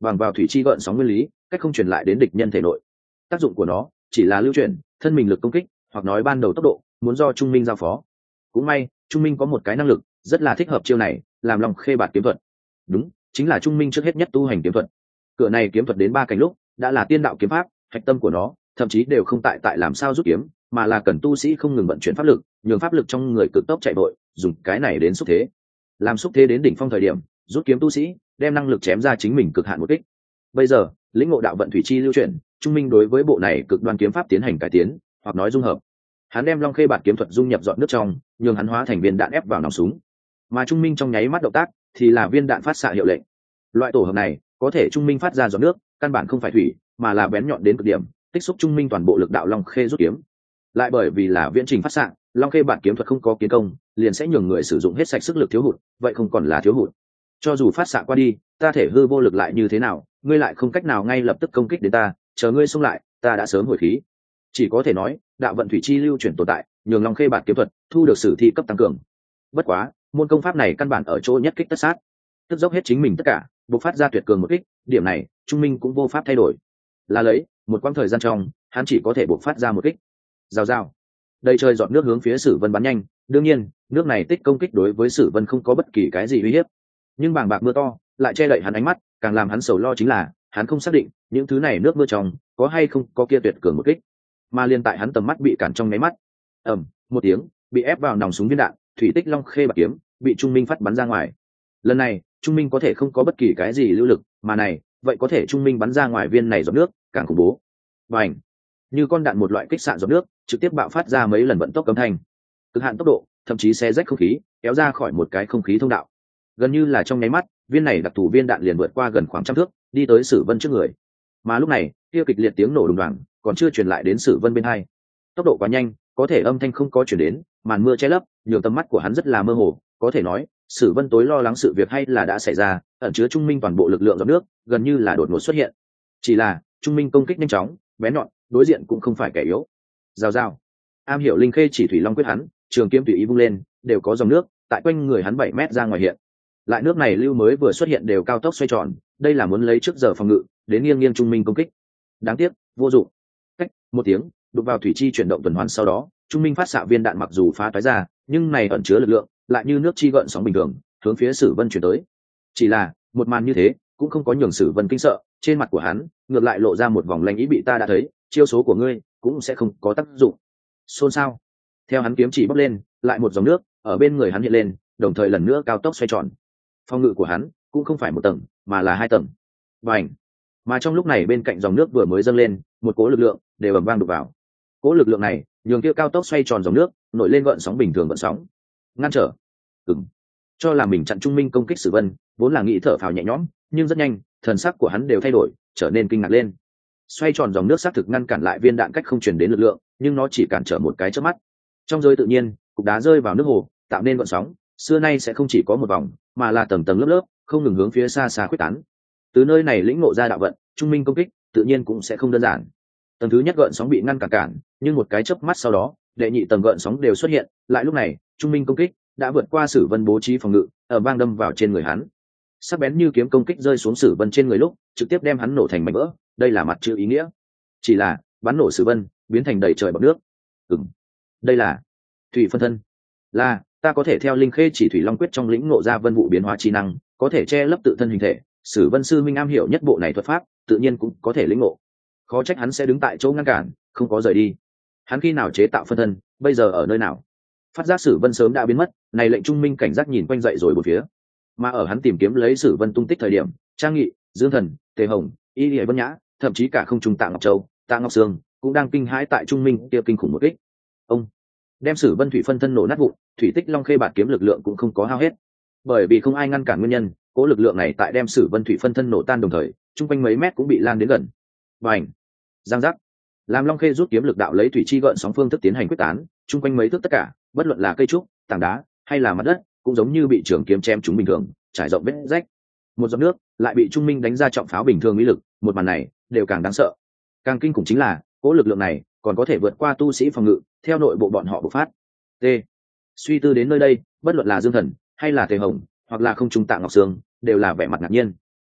bằng vào thủy chi gợn sóng nguyên lý cách không truyền lại đến địch nhân thể nội. Tác dụng của nó chỉ là lưu chuyển thân mình lực công kích, hoặc nói ban đầu tốc độ muốn do trung minh giao phó. Cũng may trung minh có một cái năng lực rất là thích hợp chiêu này, làm lòng khê bạt kiếm thuật. Đúng, chính là trung minh trước hết nhất tu hành kiếm thuật. Cửa này kiếm thuật đến ba cánh lúc đã là tiên đạo kiếm pháp, hạch tâm của nó thậm chí đều không tại tại làm sao rút kiếm, mà là cần tu sĩ không ngừng vận chuyển pháp lực, nhường pháp lực trong người cực tốc chạy vội, dùng cái này đến xúc thế. Làm xúc thế đến đỉnh phong thời điểm, rút kiếm tu sĩ đem năng lực chém ra chính mình cực hạn một kích. Bây giờ lĩnh ngộ đạo vận thủy chi lưu chuyển, trung minh đối với bộ này cực đoan kiếm pháp tiến hành cải tiến, hoặc nói dung hợp. Hắn đem long khê bạt kiếm thuật dung nhập dọn nước trong, nhường hắn hóa thành viên đạn ép vào nòng súng, mà trung minh trong nháy mắt động tác thì là viên đạn phát xạ hiệu lệnh. Loại tổ hợp này có thể trung minh phát ra giọt nước, căn bản không phải thủy, mà là bén nhọn đến cực điểm, tích xúc trung minh toàn bộ lực đạo long khê rút kiếm. Lại bởi vì là viễn trình phát xạ, long khê bạt kiếm thuật không có kiến công, liền sẽ nhường người sử dụng hết sạch sức lực thiếu hụt, vậy không còn là thiếu hụt. Cho dù phát xạ qua đi, ta thể hư vô lực lại như thế nào, ngươi lại không cách nào ngay lập tức công kích đến ta, chờ ngươi xông lại, ta đã sớm hồi khí. Chỉ có thể nói, đạo vận thủy chi lưu chuyển tồn tại, nhường long khê bạt kiếm thuật thu được sử thi cấp tăng cường. Bất quá, môn công pháp này căn bản ở chỗ nhất kích tất sát, tức dốc hết chính mình tất cả, bộc phát ra tuyệt cường một kích, điểm này trung minh cũng vô pháp thay đổi. Là lấy một quãng thời gian trong, hắn chỉ có thể bộc phát ra một kích. Rào rào, đầy trời giọt nước hướng phía Sử Vân bắn nhanh, đương nhiên nước này tích công kích đối với Sử Vân không có bất kỳ cái gì uy hiếp, nhưng bàng bạc mưa to lại che đậy hắn ánh mắt, càng làm hắn sầu lo chính là hắn không xác định những thứ này nước mưa trong có hay không có kia tuyệt cường một kích, mà liên tại hắn tầm mắt bị cản trong nháy mắt, ầm một tiếng, bị ép vào nòng súng viên đạn thủy tích long khê bạc kiếm bị trung minh phát bắn ra ngoài. Lần này trung minh có thể không có bất kỳ cái gì lưu lực, mà này vậy có thể trung minh bắn ra ngoài viên này giọt nước càng khủng bố. Và ảnh như con đạn một loại kích xạ giọt nước trực tiếp bạo phát ra mấy lần vận tốc cấm thanh, cực hạn tốc độ, thậm chí xé rách không khí, kéo ra khỏi một cái không khí thông đạo. Gần như là trong nháy mắt, viên này đặc thù viên đạn liền vượt qua gần khoảng trăm thước, đi tới Sử Vân trước người. Mà lúc này, kia kịch liệt tiếng nổ đùng đoàng còn chưa truyền lại đến Sử Vân bên hai. Tốc độ quá nhanh, có thể âm thanh không có truyền đến, màn mưa che lấp, nhường tầm mắt của hắn rất là mơ hồ, có thể nói, Sử Vân tối lo lắng sự việc hay là đã xảy ra, ẩn chứa trung minh toàn bộ lực lượng giọt nước, gần như là đột ngột xuất hiện. Chỉ là, trung minh công kích nhanh chóng, bén nhọn, đối diện cũng không phải kẻ yếu. Rào rào, am hiểu linh khê chỉ thủy long quyết hắn, trường kiếm tùy ý vung lên, đều có dòng nước tại quanh người hắn bảy mét ra ngoài hiện. Lại nước này lưu mới vừa xuất hiện đều cao tốc xoay tròn, đây là muốn lấy trước giờ phòng ngự đến nghiêng nghiêng trung minh công kích. Đáng tiếc, vô dụng. Cách một tiếng, đụng vào thủy chi chuyển động tuần hoàn sau đó, trung minh phát xạ viên đạn mặc dù phá toái ra, nhưng này ẩn chứa lực lượng lại như nước chi gợn sóng bình thường hướng phía Sử Vân chuyển tới. Chỉ là một màn như thế cũng không có nhường Sử Vân kinh sợ, trên mặt của hắn ngược lại lộ ra một vòng lanh ý, bị ta đã thấy, chiêu số của ngươi cũng sẽ không có tác dụng. Xôn xao. Theo hắn kiếm chỉ bốc lên, lại một dòng nước ở bên người hắn hiện lên, đồng thời lần nữa cao tốc xoay tròn. Phòng ngự của hắn cũng không phải một tầng, mà là hai tầng. Bành. Mà trong lúc này bên cạnh dòng nước vừa mới dâng lên, một cỗ lực lượng đều ầm vang đục vào. Cỗ lực lượng này nhường kia cao tốc xoay tròn dòng nước nổi lên gợn sóng bình thường gợn sóng, ngăn trở. Ừm. Cho là mình chặn trung minh công kích Sử Vân, vốn là nghĩ thở phào nhẹ nhõm, nhưng rất nhanh, thần sắc của hắn đều thay đổi, trở nên kinh ngạc lên. Xoay tròn dòng nước xác thực ngăn cản lại viên đạn cách không truyền đến lực lượng, nhưng nó chỉ cản trở một cái chớp mắt. Trong giới tự nhiên, cục đá rơi vào nước hồ, tạo nên gợn sóng, xưa nay sẽ không chỉ có một vòng, mà là tầng tầng lớp lớp, không ngừng hướng phía xa xa khuếch tán. Từ nơi này lĩnh ngộ ra đạo vận, trung minh công kích, tự nhiên cũng sẽ không đơn giản. Tầng thứ nhất gợn sóng bị ngăn cản cản, nhưng một cái chớp mắt sau đó, đệ nhị tầng gợn sóng đều xuất hiện, lại lúc này, trung minh công kích đã vượt qua Sử Vân bố trí phòng ngự, ở vang đâm vào trên người hắn. Sắc bén như kiếm công kích rơi xuống Sử Vân trên người lúc, trực tiếp đem hắn nổ thành mảnh vỡ, đây là mặt chữ ý nghĩa. Chỉ là, bắn nổ Sử Vân, biến thành đầy trời bọt nước. Ừm, đây là thủy phân thân. Là, ta có thể theo linh khê chỉ thủy long quyết trong lĩnh ngộ ra vân vụ biến hóa chi năng, có thể che lấp tự thân hình thể. Sử Vân sư minh am hiểu nhất bộ này thuật pháp, tự nhiên cũng có thể lĩnh ngộ. Khó trách hắn sẽ đứng tại chỗ ngăn cản, không có rời đi. Hắn khi nào chế tạo phân thân, bây giờ ở nơi nào? Phát giác Sử Vân sớm đã biến mất, này lệnh trung minh cảnh giác nhìn quanh dậy rồi một phía. Mà ở hắn tìm kiếm lấy Sử Vân tung tích thời điểm, Trang Nghị, Dương Thần, Tề Hồng, Y Lệ Vân Nhã, thậm chí cả không trung Tạ Ngọc Châu, Tạ Ngọc Sương cũng đang kinh hãi tại trung minh kia kinh khủng một kích. Ông đem Sử Vân thủy phân thân nổ nát vụn, thủy tích long khê bạt kiếm lực lượng cũng không có hao hết. Bởi vì không ai ngăn cản nguyên nhân, cố lực lượng này tại đem Sử Vân thủy phân thân nổ tan đồng thời, trung quanh mấy mét cũng bị lan đến gần. Bành, giang giác. Làm long khê rút kiếm lực đạo lấy thủy chi gợn sóng phương thức tiến hành quyết tán, trung quanh mấy thước tất cả, bất luận là cây trúc, tảng đá hay là mặt đất, cũng giống như bị trường kiếm chém chúng bình thường, trải rộng vết rách. Một giọt nước lại bị trung minh đánh ra trọng pháo bình thường uy lực, một màn này đều càng đáng sợ. Càng kinh khủng chính là, cố lực lượng này còn có thể vượt qua tu sĩ phòng ngự, theo nội bộ bọn họ bộc phát. T. Suy tư đến nơi đây, bất luận là Dương Thần hay là Tề Hồng, hoặc là không trung Tạ Ngọc Sương, đều là vẻ mặt ngạc nhiên.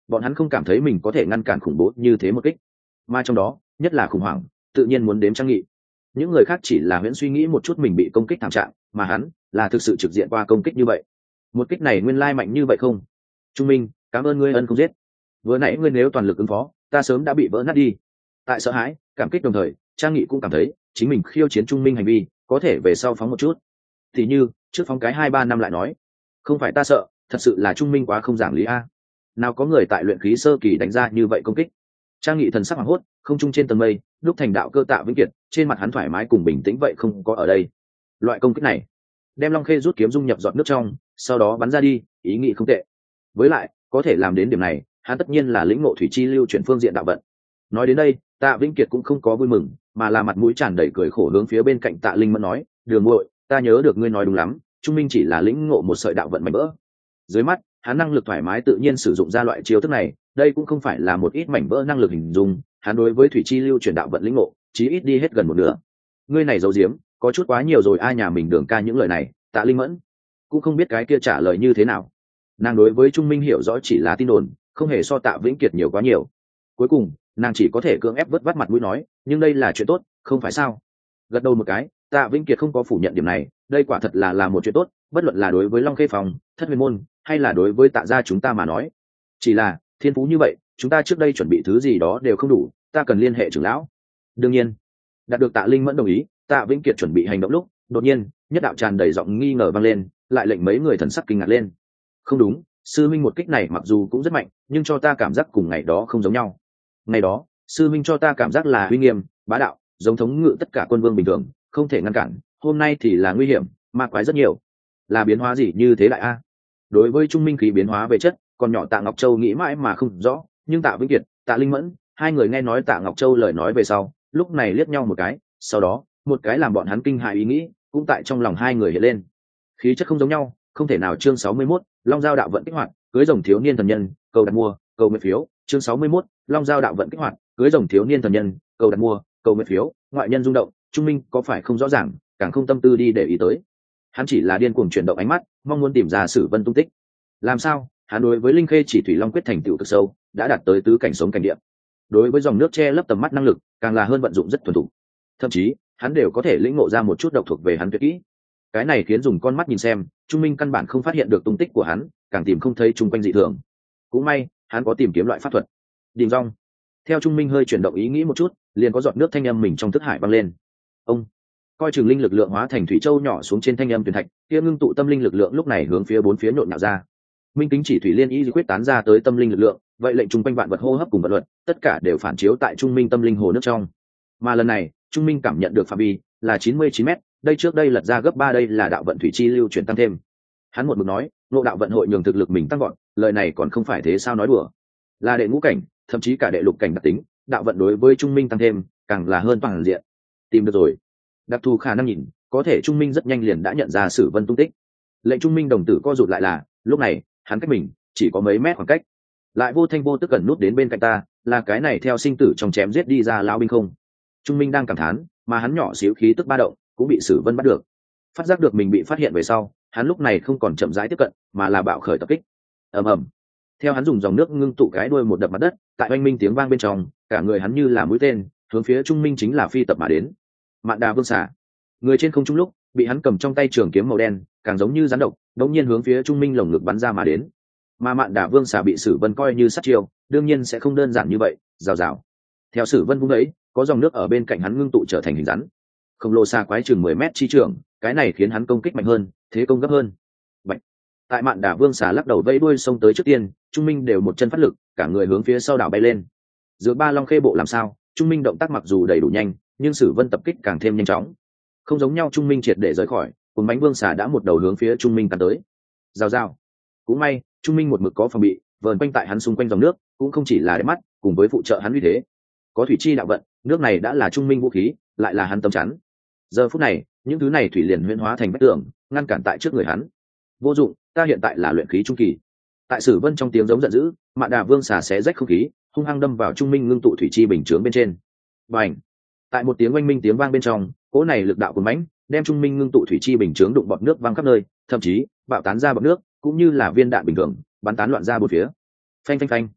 bọn hắn không cảm thấy mình có thể ngăn cản khủng bố như thế một kích, mà trong đó nhất là khủng hoảng tự nhiên muốn đếm Trang Nghị. Những người khác chỉ là huyễn suy nghĩ một chút mình bị công kích thảm trạng, mà hắn là thực sự trực diện qua công kích như vậy. Một kích này nguyên lai mạnh như vậy không? Trung Minh, cảm ơn ngươi ân không giết. Vừa nãy ngươi nếu toàn lực ứng phó, ta sớm đã bị vỡ nát đi. Tại sợ hãi, cảm kích đồng thời, Trang Nghị cũng cảm thấy chính mình khiêu chiến Trung Minh hành vi có thể về sau phóng một chút. Thì như trước phóng cái hai ba năm lại nói, không phải ta sợ, thật sự là Trung Minh quá không giảng lý a. Nào có người tại luyện khí sơ kỳ đánh ra như vậy công kích. Trang Nghị thần sắc hoảng hốt, không trung trên tầng mây, lúc thành đạo cơ Tạ Vĩnh Kiệt, trên mặt hắn thoải mái cùng bình tĩnh vậy không có ở đây. Loại công kích này, đem Long Khê rút kiếm dung nhập giọt nước trong, sau đó bắn ra đi, ý nghĩ không tệ. Với lại, có thể làm đến điểm này, hắn tất nhiên là lĩnh ngộ thủy chi lưu chuyển phương diện đạo vận. Nói đến đây, Tạ Vĩnh Kiệt cũng không có vui mừng, mà là mặt mũi tràn đầy cười khổ hướng phía bên cạnh Tạ Linh Mẫn nói, "Đường muội, ta nhớ được ngươi nói đúng lắm, Trung Minh chỉ là lĩnh ngộ một sợi đạo vận mạnh vỡ." Dưới mắt, hắn năng lực thoải mái tự nhiên sử dụng ra loại chiêu thức này, đây cũng không phải là một ít mảnh vỡ năng lực hình dung, hắn đối với thủy chi lưu chuyển đạo vận lĩnh ngộ, chí ít đi hết gần một nửa. Ngươi này giấu giếm, có chút quá nhiều rồi, ai nhà mình Đường ca những lời này, Tạ Linh Mẫn cũng không biết cái kia trả lời như thế nào. Nàng đối với Trung Minh hiểu rõ chỉ là tin đồn, không hề so Tạ Vĩnh Kiệt nhiều quá nhiều. Cuối cùng, nàng chỉ có thể cưỡng ép vớt vát mặt mũi nói, nhưng đây là chuyện tốt, không phải sao? Gật đầu một cái, Tạ Vĩnh Kiệt không có phủ nhận điểm này, đây quả thật là là một chuyện tốt, bất luận là đối với Long Khê Phòng, Thất Huyền môn, hay là đối với Tạ gia chúng ta mà nói. Chỉ là, thiên phú như vậy, chúng ta trước đây chuẩn bị thứ gì đó đều không đủ, ta cần liên hệ trưởng lão. Đương nhiên, đạt được Tạ Linh Mẫn đồng ý, Tạ Vĩnh Kiệt chuẩn bị hành động lúc, đột nhiên, nhất đạo tràn đầy giọng nghi ngờ vang lên, lại lệnh mấy người thần sắc kinh ngạc lên. Không đúng, sư minh một kích này mặc dù cũng rất mạnh, nhưng cho ta cảm giác cùng ngày đó không giống nhau. Ngày đó, sư minh cho ta cảm giác là uy nghiêm, bá đạo, giống thống ngự tất cả quân vương bình thường, không thể ngăn cản. Hôm nay thì là nguy hiểm, ma quái rất nhiều. Là biến hóa gì như thế lại a? Đối với Trung Minh khí biến hóa về chất, còn nhỏ Tạ Ngọc Châu nghĩ mãi mà không rõ, nhưng Tạ Vĩnh Kiệt, Tạ Linh Mẫn, hai người nghe nói Tạ Ngọc Châu lời nói về sau, lúc này liếc nhau một cái, sau đó, một cái làm bọn hắn kinh hãi ý nghĩ, cũng tại trong lòng hai người hiện lên. Khí chất không giống nhau, không thể nào. Chương sáu mươi mốt, Long Giao đạo vận kích hoạt, cưới rồng thiếu niên thần nhân, cầu đặt mua, cầu nguyện phiếu. Chương sáu mươi mốt, Long Giao đạo vận kích hoạt, cưới rồng thiếu niên thần nhân, cầu đặt mua, cầu nguyện phiếu. Ngoại nhân rung động, Trung Minh có phải không rõ ràng, càng không tâm tư đi để ý tới. Hắn chỉ là điên cuồng chuyển động ánh mắt, mong muốn tìm ra Sử Vân tung tích. Làm sao? Hắn đối với Linh Khê chỉ thủy long quyết thành tựu cực sâu, đã đạt tới tứ cảnh sống cảnh địa. Đối với dòng nước che lấp tầm mắt năng lực, càng là hơn vận dụng rất thuần thục. Thậm chí, hắn đều có thể lĩnh ngộ ra một chút độc thuộc về hắn tuyệt kỹ. Cái này khiến dùng con mắt nhìn xem, Trung Minh căn bản không phát hiện được tung tích của hắn, càng tìm không thấy chung quanh dị thường. Cũng may, hắn có tìm kiếm loại pháp thuật. Đình rong. Theo Trung Minh hơi chuyển động ý nghĩ một chút, liền có giọt nước thanh âm mình trong thức hải băng lên. Ông coi chừng linh lực lượng hóa thành thủy châu nhỏ xuống trên thanh âm tuyển thạch, kia ngưng tụ tâm linh lực lượng lúc này hướng phía bốn phía nhộn nhạo ra. Minh kính chỉ thủy liên y quyết tán ra tới tâm linh lực lượng, vậy lệnh chung quanh vạn vật hô hấp cùng vật luật, tất cả đều phản chiếu tại Trung Minh tâm linh hồ nước trong. Mà lần này, Trung Minh cảm nhận được phạm vi là chín mươi chín mét, đây trước đây lật ra gấp ba, đây là đạo vận thủy chi lưu chuyển tăng thêm. Hắn một mực nói, ngộ đạo vận hội nhường thực lực mình tăng vọt, lời này còn không phải thế sao nói đùa. Là đệ ngũ cảnh, thậm chí cả đệ lục cảnh đặc tính, đạo vận đối với Trung Minh tăng thêm, càng là hơn toàn diện. Tìm được rồi. Đặc thù khả năng nhìn, có thể Trung Minh rất nhanh liền đã nhận ra Sử Vân tung tích. Lệnh Trung Minh đồng tử co rụt lại là, lúc này, hắn cách mình chỉ có mấy mét khoảng cách, lại vô thanh vô tức gần nút đến bên cạnh ta, là cái này theo sinh tử trong chém giết đi ra lão binh không? Trung Minh đang cảm thán, mà hắn nhỏ xíu khí tức ba động, cũng bị Sử Vân bắt được. Phát giác được mình bị phát hiện về sau, hắn lúc này không còn chậm rãi tiếp cận, mà là bạo khởi tập kích. Ầm ầm. Theo hắn dùng dòng nước ngưng tụ cái đuôi một đập mặt đất, tại oanh minh tiếng vang bên trong, cả người hắn như là mũi tên, hướng phía Trung Minh chính là phi tập mà đến. Mạn Đà Vương xả, người trên không trung lúc bị hắn cầm trong tay trường kiếm màu đen, càng giống như rắn độc, đống nhiên hướng phía Trung Minh lồng ngực bắn ra mà đến. Mà Mạn Đà Vương xả bị Sử Vân coi như sát chiêu, đương nhiên sẽ không đơn giản như vậy, rào rào. Theo Sử Vân vung ấy, có dòng nước ở bên cạnh hắn ngưng tụ trở thành hình rắn. Khổng lồ xa quái chừng mười mét chi trường, cái này khiến hắn công kích mạnh hơn, thế công gấp hơn. Bạch. Tại Mạn Đà Vương xả lắc đầu vẫy đuôi xông tới trước tiên, Trung Minh đều một chân phát lực, cả người hướng phía sau đảo bay lên. Giữa ba long khê bộ làm sao, Trung Minh động tác mặc dù đầy đủ nhanh, nhưng Sử Vân tập kích càng thêm nhanh chóng. Không giống nhau, Trung Minh triệt để rời khỏi, cùng bánh vương xả đã một đầu hướng phía Trung Minh cắn tới. Rào rào. Cũng may, Trung Minh một mực có phòng bị, vờn quanh tại hắn xung quanh dòng nước, cũng không chỉ là để mắt, cùng với phụ trợ hắn uy thế. Có thủy chi đạo vận, nước này đã là Trung Minh vũ khí, lại là hắn tấm chắn. Giờ phút này, những thứ này thủy liền huyễn hóa thành vách tường, ngăn cản tại trước người hắn. Vô dụng, ta hiện tại là luyện khí trung kỳ. Tại Sử Vân trong tiếng giống giận dữ, Mạn Đà Vương xả xé rách không khí, hung hăng đâm vào Trung Minh ngưng tụ thủy chi bình chướng bên trên. Bành! Tại một tiếng oanh minh tiếng vang bên trong, cỗ này lực đạo cuồn mãnh, đem Trung Minh ngưng tụ thủy chi bình chướng đụng bọt nước văng khắp nơi, thậm chí bạo tán ra bọt nước, cũng như là viên đạn bình thường, bắn tán loạn ra bốn phía. Phanh phanh phanh!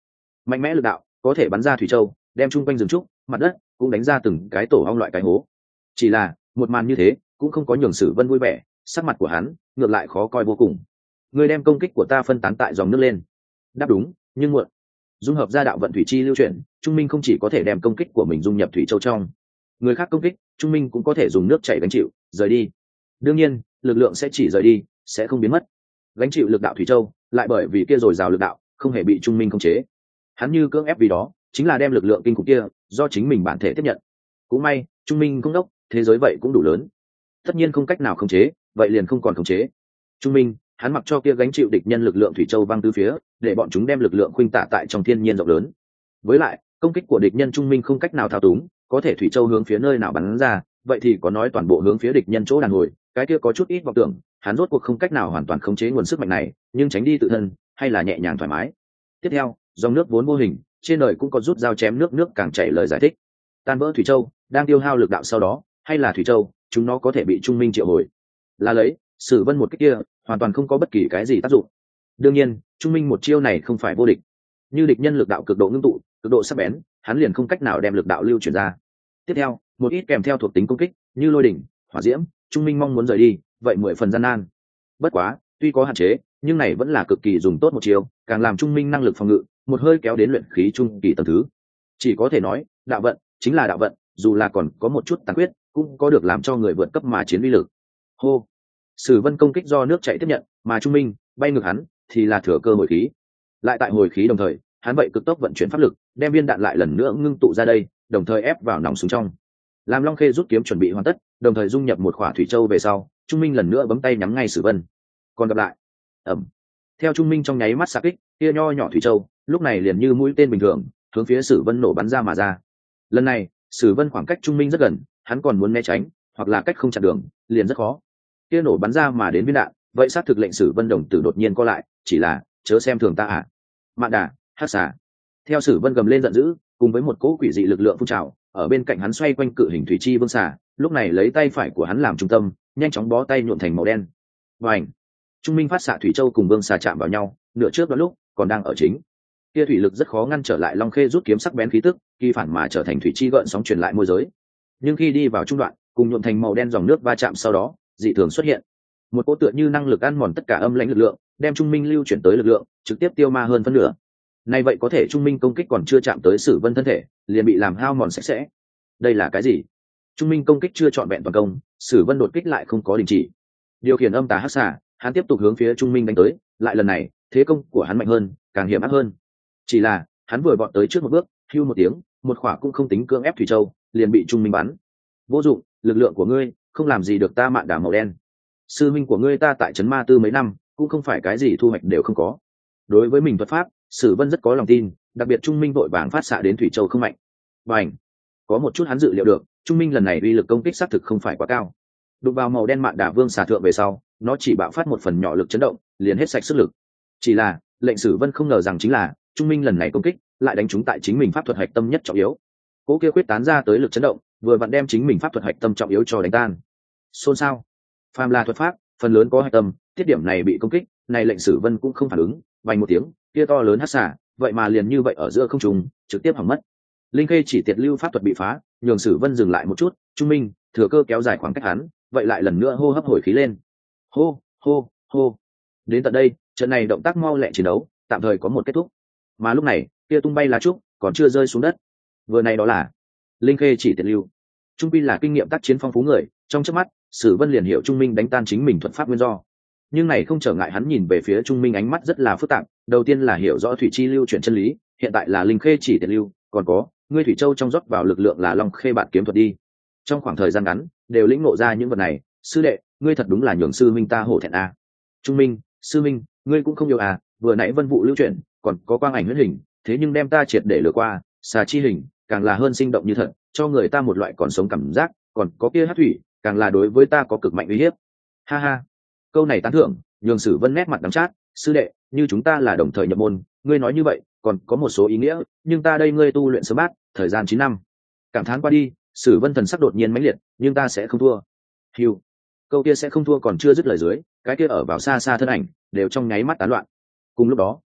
mạnh mẽ lực đạo có thể bắn ra thủy châu, đem chung quanh rừng trúc mặt đất cũng đánh ra từng cái tổ ong loại cái hố. Chỉ là một màn như thế cũng không có nhường Sử Vân vui vẻ, sắc mặt của hắn ngược lại khó coi vô cùng. Người đem công kích của ta phân tán tại dòng nước lên. Đáp đúng, nhưng muộn. Dung hợp ra đạo vận thủy chi lưu chuyển, Trung Minh không chỉ có thể đem công kích của mình dung nhập thủy châu trong, người khác công kích, Trung Minh cũng có thể dùng nước chảy gánh chịu, rời đi. Đương nhiên, lực lượng sẽ chỉ rời đi, sẽ không biến mất. Gánh chịu lực đạo thủy châu, lại bởi vì kia rồi rào lực đạo, không hề bị Trung Minh khống chế. Hắn như cưỡng ép vì đó, chính là đem lực lượng kinh khủng kia do chính mình bản thể tiếp nhận. Cũng may, Trung Minh không đốc, thế giới vậy cũng đủ lớn. Tất nhiên không cách nào khống chế, vậy liền không còn khống chế. Trung Minh, hắn mặc cho kia gánh chịu địch nhân lực lượng thủy châu văng tứ phía, để bọn chúng đem lực lượng khuynh tả tại trong thiên nhiên rộng lớn. Với lại, công kích của địch nhân Trung Minh không cách nào thao túng, có thể thủy châu hướng phía nơi nào bắn ra, vậy thì có nói toàn bộ hướng phía địch nhân chỗ đàn hồi, cái kia có chút ít vọng tưởng, hắn rốt cuộc không cách nào hoàn toàn khống chế nguồn sức mạnh này, nhưng tránh đi tự thân, hay là nhẹ nhàng thoải mái. Tiếp theo, dòng nước vốn vô hình, trên đời cũng có rút dao chém nước nước càng chảy lời giải thích. Tan vỡ thủy châu, đang tiêu hao lực đạo sau đó, hay là thủy châu, chúng nó có thể bị Trung Minh triệu hồi. Là lấy, Sử Vân một cái kia, hoàn toàn không có bất kỳ cái gì tác dụng. Đương nhiên, Trung Minh một chiêu này không phải vô địch. Như địch nhân lực đạo cực độ ngưng tụ, cực độ sắc bén, hắn liền không cách nào đem lực đạo lưu chuyển ra. Tiếp theo, một ít kèm theo thuộc tính công kích, như lôi đỉnh, hỏa diễm, Trung Minh mong muốn rời đi, vậy mười phần gian nan. Bất quá, tuy có hạn chế, nhưng này vẫn là cực kỳ dùng tốt một chiêu, càng làm Trung Minh năng lực phòng ngự, một hơi kéo đến luyện khí trung kỳ tầng thứ. Chỉ có thể nói, đạo vận chính là đạo vận, dù là còn có một chút tàn quyết, cũng có được làm cho người vượt cấp mà chiến uy lực. Hô. Sử Vân công kích do nước chảy tiếp nhận, mà Trung Minh bay ngược hắn thì là thừa cơ hồi khí. Lại tại hồi khí đồng thời, hắn vậy cực tốc vận chuyển pháp lực, đem viên đạn lại lần nữa ngưng tụ ra đây, đồng thời ép vào nòng súng trong. Làm Long Khê rút kiếm chuẩn bị hoàn tất, đồng thời dung nhập một khỏa thủy châu về sau, Trung Minh lần nữa bấm tay nhắm ngay Sử Vân. Còn gặp lại. Ầm. Theo Trung Minh trong nháy mắt xạ kích, kia nho nhỏ thủy châu, lúc này liền như mũi tên bình thường, hướng phía Sử Vân nổ bắn ra mà ra. Lần này, Sử Vân khoảng cách Trung Minh rất gần, hắn còn muốn né tránh, hoặc là cách không chặn đường, liền rất khó. Kia nổ bắn ra mà đến viên đạn, vậy sát thực lệnh Sử Vân đồng tử đột nhiên co lại, chỉ là, chớ xem thường ta à. Mạn Đà, Hắc Xà. Theo Sử Vân gầm lên giận dữ, cùng với một cỗ quỷ dị lực lượng phun trào, ở bên cạnh hắn xoay quanh cự hình thủy chi vương xà, lúc này lấy tay phải của hắn làm trung tâm, nhanh chóng bó tay nhuộm thành màu đen. Vành. Trung Minh phát xạ thủy châu cùng vương xà chạm vào nhau, nửa trước đó lúc còn đang ở chính. Kia thủy lực rất khó ngăn trở lại Long Khê rút kiếm sắc bén khí tức, kỳ phản mà trở thành thủy chi gợn sóng truyền lại môi giới. Nhưng khi đi vào trung đoạn, cùng nhuộm thành màu đen dòng nước va chạm sau đó, dị thường xuất hiện. Một cỗ tựa như năng lực ăn mòn tất cả âm lãnh lực lượng, đem Trung Minh lưu chuyển tới lực lượng, trực tiếp tiêu ma hơn phân nửa. Này vậy có thể Trung Minh công kích còn chưa chạm tới Sử Vân thân thể, liền bị làm hao mòn sạch sẽ. Đây là cái gì? Trung Minh công kích chưa trọn vẹn toàn công, Sử Vân đột kích lại không có đình chỉ. Điều khiển âm tà hắc xà, hắn tiếp tục hướng phía Trung Minh đánh tới, lại lần này, thế công của hắn mạnh hơn, càng hiểm ác hơn. Chỉ là, hắn vừa vọt tới trước một bước, hưu một tiếng, một khỏa cũng không tính cưỡng ép thủy châu, liền bị Trung Minh bắn. Vô dụng, lực lượng của ngươi không làm gì được ta Mạn Đà màu đen. Sư minh của ngươi ta tại trấn Ma Tư mấy năm, cũng không phải cái gì thu hoạch đều không có. Đối với mình thuật pháp, Sử Vân rất có lòng tin, đặc biệt Trung Minh vội vàng phát xạ đến thủy châu không mạnh. Bành, có một chút hắn dự liệu được, Trung Minh lần này uy lực công kích xác thực không phải quá cao. Đụng vào màu đen Mạn Đà vương xà thượng về sau, nó chỉ bạo phát một phần nhỏ lực chấn động, liền hết sạch sức lực. Chỉ là, lệnh Sử Vân không ngờ rằng chính là, Trung Minh lần này công kích lại đánh trúng tại chính mình pháp thuật hạch tâm nhất trọng yếu. Cố kia quyết tán ra tới lực chấn động, vừa vặn đem chính mình pháp thuật hạch tâm trọng yếu cho đánh tan. Xôn xao. Phàm là thuật pháp, phần lớn có hạch tâm, tiết điểm này bị công kích, này lệnh Sử Vân cũng không phản ứng, vang một tiếng, kia to lớn hắc xả, vậy mà liền như vậy ở giữa không trung, trực tiếp hỏng mất. Linh Khê chỉ tiệt lưu pháp thuật bị phá, nhường Sử Vân dừng lại một chút, Trung Minh thừa cơ kéo dài khoảng cách hắn, vậy lại lần nữa hô hấp hồi khí lên. Hô, hô, hô. Đến tận đây, trận này động tác mau lẹ chiến đấu, tạm thời có một kết thúc. Mà lúc này, kia tung bay lá trúc còn chưa rơi xuống đất. Vừa này đó là Linh Khê chỉ tiệt lưu. Trung Pi là kinh nghiệm tác chiến phong phú người, trong chớp mắt, Sử Vân liền hiểu Trung Minh đánh tan chính mình thuật pháp nguyên do. Nhưng này không trở ngại hắn nhìn về phía Trung Minh ánh mắt rất là phức tạp, đầu tiên là hiểu rõ thủy chi lưu chuyển chân lý, hiện tại là Linh Khê chỉ tiệt lưu, còn có, ngươi thủy châu trong rót vào lực lượng là Long Khê bạn kiếm thuật đi. Trong khoảng thời gian ngắn, đều lĩnh ngộ ra những vật này, sư đệ, ngươi thật đúng là nhường sư minh ta hổ thẹn a. À. Trung Minh, sư minh, ngươi cũng không yêu à, vừa nãy vân vụ lưu chuyển, còn có quang ảnh huyết hình, thế nhưng đem ta triệt để lừa qua, xà chi hình, càng là hơn sinh động như thật, cho người ta một loại còn sống cảm giác, còn có kia hắc thủy, càng là đối với ta có cực mạnh uy hiếp. Ha ha. Câu này tán thưởng, nhường Sử Vân nét mặt đắng chát, sư đệ, như chúng ta là đồng thời nhập môn, ngươi nói như vậy, còn có một số ý nghĩa, nhưng ta đây ngươi tu luyện sớm bát, thời gian chín năm. Cảm thán qua đi, Sử Vân thần sắc đột nhiên mãnh liệt, nhưng ta sẽ không thua. Hưu. Câu kia sẽ không thua còn chưa dứt lời dưới, cái kia ở vào xa xa thân ảnh, đều trong nháy mắt tán loạn. Cùng lúc đó,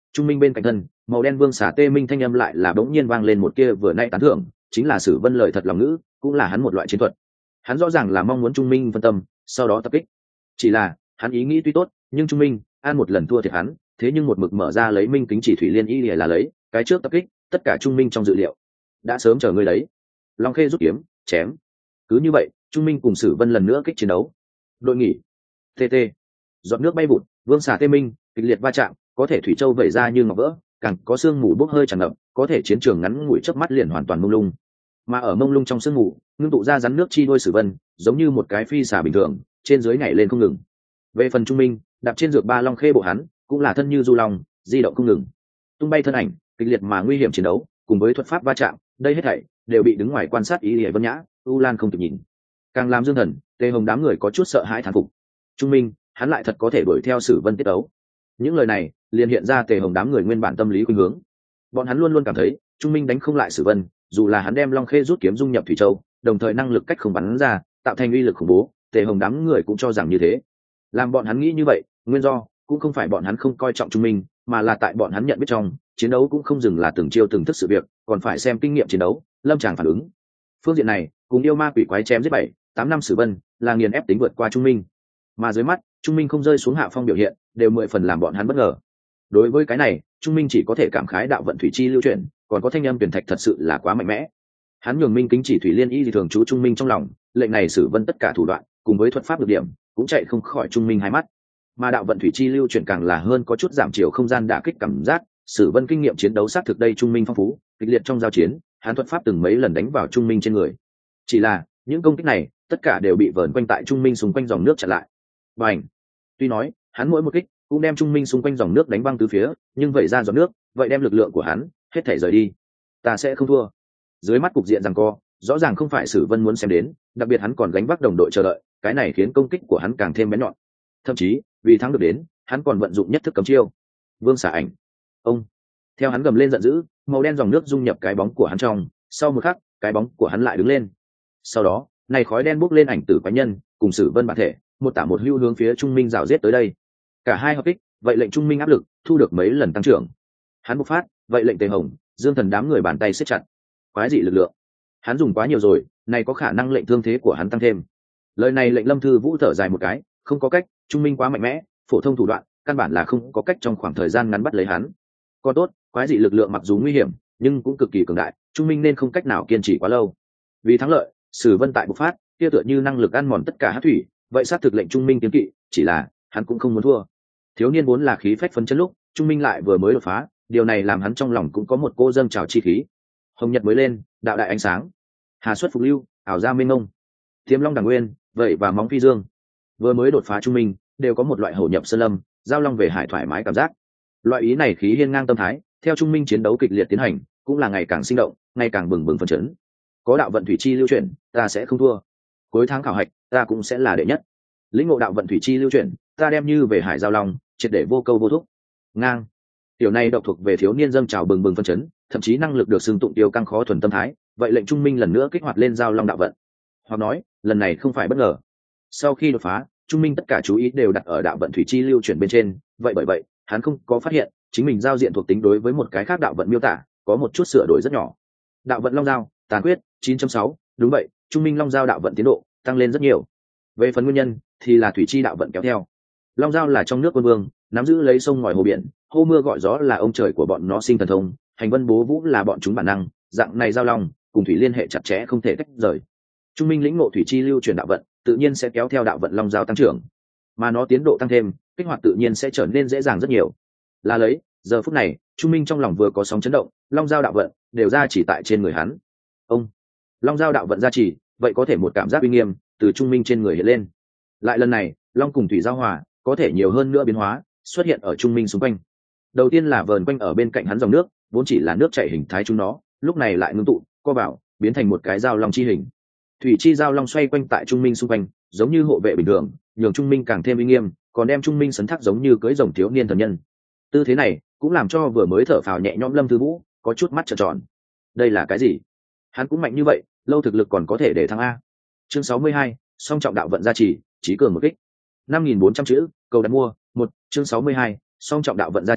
Trung Minh bên cạnh thân màu đen vương xà tê minh thanh âm lại là bỗng nhiên vang lên một kia vừa nay tán thưởng, chính là Sử Vân lời thật lòng ngữ, cũng là hắn một loại chiến thuật. Hắn rõ ràng là mong muốn Trung Minh phân tâm, sau đó tập kích. Chỉ là hắn ý nghĩ tuy tốt, nhưng Trung Minh an một lần thua thiệt hắn, thế nhưng một mực mở ra lấy minh kính chỉ thủy liên y là lấy cái trước tập kích, tất cả Trung Minh trong dự liệu đã sớm chờ người đấy. Long Khê rút kiếm chém. Cứ như vậy, Trung Minh cùng Sử Vân lần nữa kích chiến đấu. Đội nghỉ. tê tê. Giọt nước bay vụt, vương xà tê minh kịch liệt va chạm, có thể thủy châu vẩy ra như ngọc vỡ, càng có sương mù bốc hơi tràn ngập, có thể chiến trường ngắn ngủi chớp mắt liền hoàn toàn mông lung. Mà ở mông lung trong sương mù, ngưng tụ ra rắn nước chi đuôi Sử Vân, giống như một cái phi xà bình thường, trên dưới nhảy lên không ngừng. Về phần Trung Minh, đạp trên dược ba long khê bộ hắn, cũng là thân như du long, di động không ngừng. Tung bay thân ảnh, kịch liệt mà nguy hiểm chiến đấu, cùng với thuật pháp va chạm, đây hết thảy đều bị đứng ngoài quan sát ý Liễu Vân Nhã, U Lan không kịp nhìn. Càng làm Dương Thần, Tề Hồng đám người có chút sợ hãi thán phục. Trung Minh, hắn lại thật có thể đuổi theo Sử Vân tiết đấu. Những lời này liền hiện ra Tề Hồng đám người nguyên bản tâm lý khuynh hướng. Bọn hắn luôn luôn cảm thấy Trung Minh đánh không lại Sử Vân, dù là hắn đem Long Khê rút kiếm dung nhập thủy châu, đồng thời năng lực cách không bắn ra, tạo thành uy lực khủng bố, Tề Hồng đám người cũng cho rằng như thế. Làm bọn hắn nghĩ như vậy, nguyên do cũng không phải bọn hắn không coi trọng Trung Minh, mà là tại bọn hắn nhận biết trong chiến đấu cũng không dừng là từng chiêu từng thức sự việc, còn phải xem kinh nghiệm chiến đấu, lâm tràng phản ứng. Phương diện này, cùng yêu ma quỷ quái chém giết bảy, tám năm Sử Vân, là nghiền ép tính vượt qua Trung Minh. Mà dưới mắt, Trung Minh không rơi xuống hạ phong biểu hiện, đều mười phần làm bọn hắn bất ngờ. Đối với cái này, Trung Minh chỉ có thể cảm khái đạo vận thủy chi lưu chuyển, còn có thanh âm tuyển thạch thật sự là quá mạnh mẽ. Hắn nhường Minh kính chỉ thủy liên y thì thường trú Trung Minh trong lòng, lệnh này Sử Vân tất cả thủ đoạn, cùng với thuật pháp được điểm, cũng chạy không khỏi Trung Minh hai mắt. Mà đạo vận thủy chi lưu chuyển càng là hơn có chút giảm chiều không gian đả kích cảm giác, Sử Vân kinh nghiệm chiến đấu xác thực đây Trung Minh phong phú, kịch liệt trong giao chiến, hắn thuật pháp từng mấy lần đánh vào Trung Minh trên người. Chỉ là, những công kích này, tất cả đều bị vờn quanh tại Trung Minh xung quanh dòng nước chặn lại. Bành! Tuy nói, hắn mỗi một kích cũng đem Trung Minh xung quanh dòng nước đánh văng tứ phía, nhưng vậy ra dòng nước, vậy đem lực lượng của hắn hết thảy rời đi. Ta sẽ không thua. Dưới mắt cục diện giằng co, rõ ràng không phải Sử Vân muốn xem đến, đặc biệt hắn còn gánh vác đồng đội chờ đợi, cái này khiến công kích của hắn càng thêm bén nhọn. Thậm chí, vì thắng được đến, hắn còn vận dụng nhất thức cấm chiêu. Vương xả ảnh. Ông. Theo hắn gầm lên giận dữ, màu đen dòng nước dung nhập cái bóng của hắn trong, sau một khắc, cái bóng của hắn lại đứng lên. Sau đó, này khói đen bốc lên ảnh tử quái nhân, cùng Sử Vân bản thể, một tả một hưu hướng phía Trung Minh rào giết tới đây. Cả hai hợp kích, vậy lệnh Trung Minh áp lực thu được mấy lần tăng trưởng. Hắn bộc phát, vậy lệnh Tề Hồng, Dương Thần đám người bàn tay siết chặt. Quái dị lực lượng, hắn dùng quá nhiều rồi, này có khả năng lệnh thương thế của hắn tăng thêm. Lời này lệnh Lâm Thư Vũ thở dài một cái, không có cách, Trung Minh quá mạnh mẽ, phổ thông thủ đoạn, căn bản là không có cách trong khoảng thời gian ngắn bắt lấy hắn. Còn tốt, quái dị lực lượng mặc dù nguy hiểm, nhưng cũng cực kỳ cường đại, Trung Minh nên không cách nào kiên trì quá lâu. Vì thắng lợi, Sử Vân tại bộc phát, kia tựa như năng lực ăn mòn tất cả hắc thủy, vậy sát thực lệnh Trung Minh kiếm kỵ, chỉ là hắn cũng không muốn thua. Thiếu niên vốn là khí phách phấn chấn lúc, Trung Minh lại vừa mới đột phá, điều này làm hắn trong lòng cũng có một cô dâng trào chi khí. Hồng nhật mới lên, đạo đại ánh sáng, hà xuất phục lưu, ảo gia minh ngông, tiềm long đằng nguyên, vậy và móng phi dương. Vừa mới đột phá Trung Minh, đều có một loại hổ nhập sơn lâm, giao long về hải thoải mái cảm giác. Loại ý này khí hiên ngang tâm thái, theo Trung Minh chiến đấu kịch liệt tiến hành, cũng là ngày càng sinh động, ngày càng bừng bừng phấn chấn. Có đạo vận thủy chi lưu chuyển, ta sẽ không thua. Cuối tháng khảo hạch, ta cũng sẽ là đệ nhất. Lĩnh ngộ đạo vận thủy chi lưu chuyển, ta đem như về hải giao long, triệt để vô câu vô thúc. Ngang. Tiểu này độc thuộc về thiếu niên dâng trào bừng bừng phấn chấn, thậm chí năng lực được xưng tụng tiêu căng khó thuần tâm thái, vậy lệnh Trung Minh lần nữa kích hoạt lên giao long đạo vận. Hoặc nói, lần này không phải bất ngờ. Sau khi đột phá, Trung Minh tất cả chú ý đều đặt ở đạo vận thủy chi lưu chuyển bên trên, vậy bởi vậy, hắn không có phát hiện, chính mình giao diện thuộc tính đối với một cái khác đạo vận miêu tả, có một chút sửa đổi rất nhỏ. Đạo vận long giao, tàn quyết, chín chấm sáu, đúng vậy, Trung Minh long giao đạo vận tiến độ tăng lên rất nhiều. Về phần nguyên nhân, thì là thủy chi đạo vận kéo theo. Long giao là trong nước quân vương, nắm giữ lấy sông ngòi hồ biển, hô mưa gọi gió là ông trời của bọn nó sinh thần thông, hành vân bố vũ là bọn chúng bản năng, dạng này giao long cùng thủy liên hệ chặt chẽ không thể tách rời. Trung Minh lĩnh ngộ thủy chi lưu chuyển đạo vận, tự nhiên sẽ kéo theo đạo vận long giao tăng trưởng, mà nó tiến độ tăng thêm, kích hoạt tự nhiên sẽ trở nên dễ dàng rất nhiều. Là lấy, giờ phút này, Trung Minh trong lòng vừa có sóng chấn động, long giao đạo vận đều ra chỉ tại trên người hắn. Ông, long giao đạo vận ra chỉ, vậy có thể một cảm giác uy nghiêm từ Trung Minh trên người hiện lên. Lại lần này, long cùng thủy giao hòa, có thể nhiều hơn nữa biến hóa xuất hiện ở Trung Minh xung quanh. Đầu tiên là vờn quanh ở bên cạnh hắn dòng nước, vốn chỉ là nước chảy hình thái chúng nó, lúc này lại ngưng tụ, co vào, biến thành một cái giao long chi hình. Thủy chi giao long xoay quanh tại Trung Minh xung quanh, giống như hộ vệ bình thường, nhường Trung Minh càng thêm uy nghiêm, còn đem Trung Minh sấn thác giống như cưỡi rồng thiếu niên thần nhân. Tư thế này cũng làm cho vừa mới thở phào nhẹ nhõm Lâm Thư Vũ có chút mắt trợn tròn. Đây là cái gì? Hắn cũng mạnh như vậy, lâu thực lực còn có thể để thắng a. Chương sáu mươi hai, song trọng đạo vận gia trì, chí cường một kích. năm nghìn bốn trăm chữ, cầu đặt mua, một, chương sáu mươi hai, song trọng đạo vận gia trì,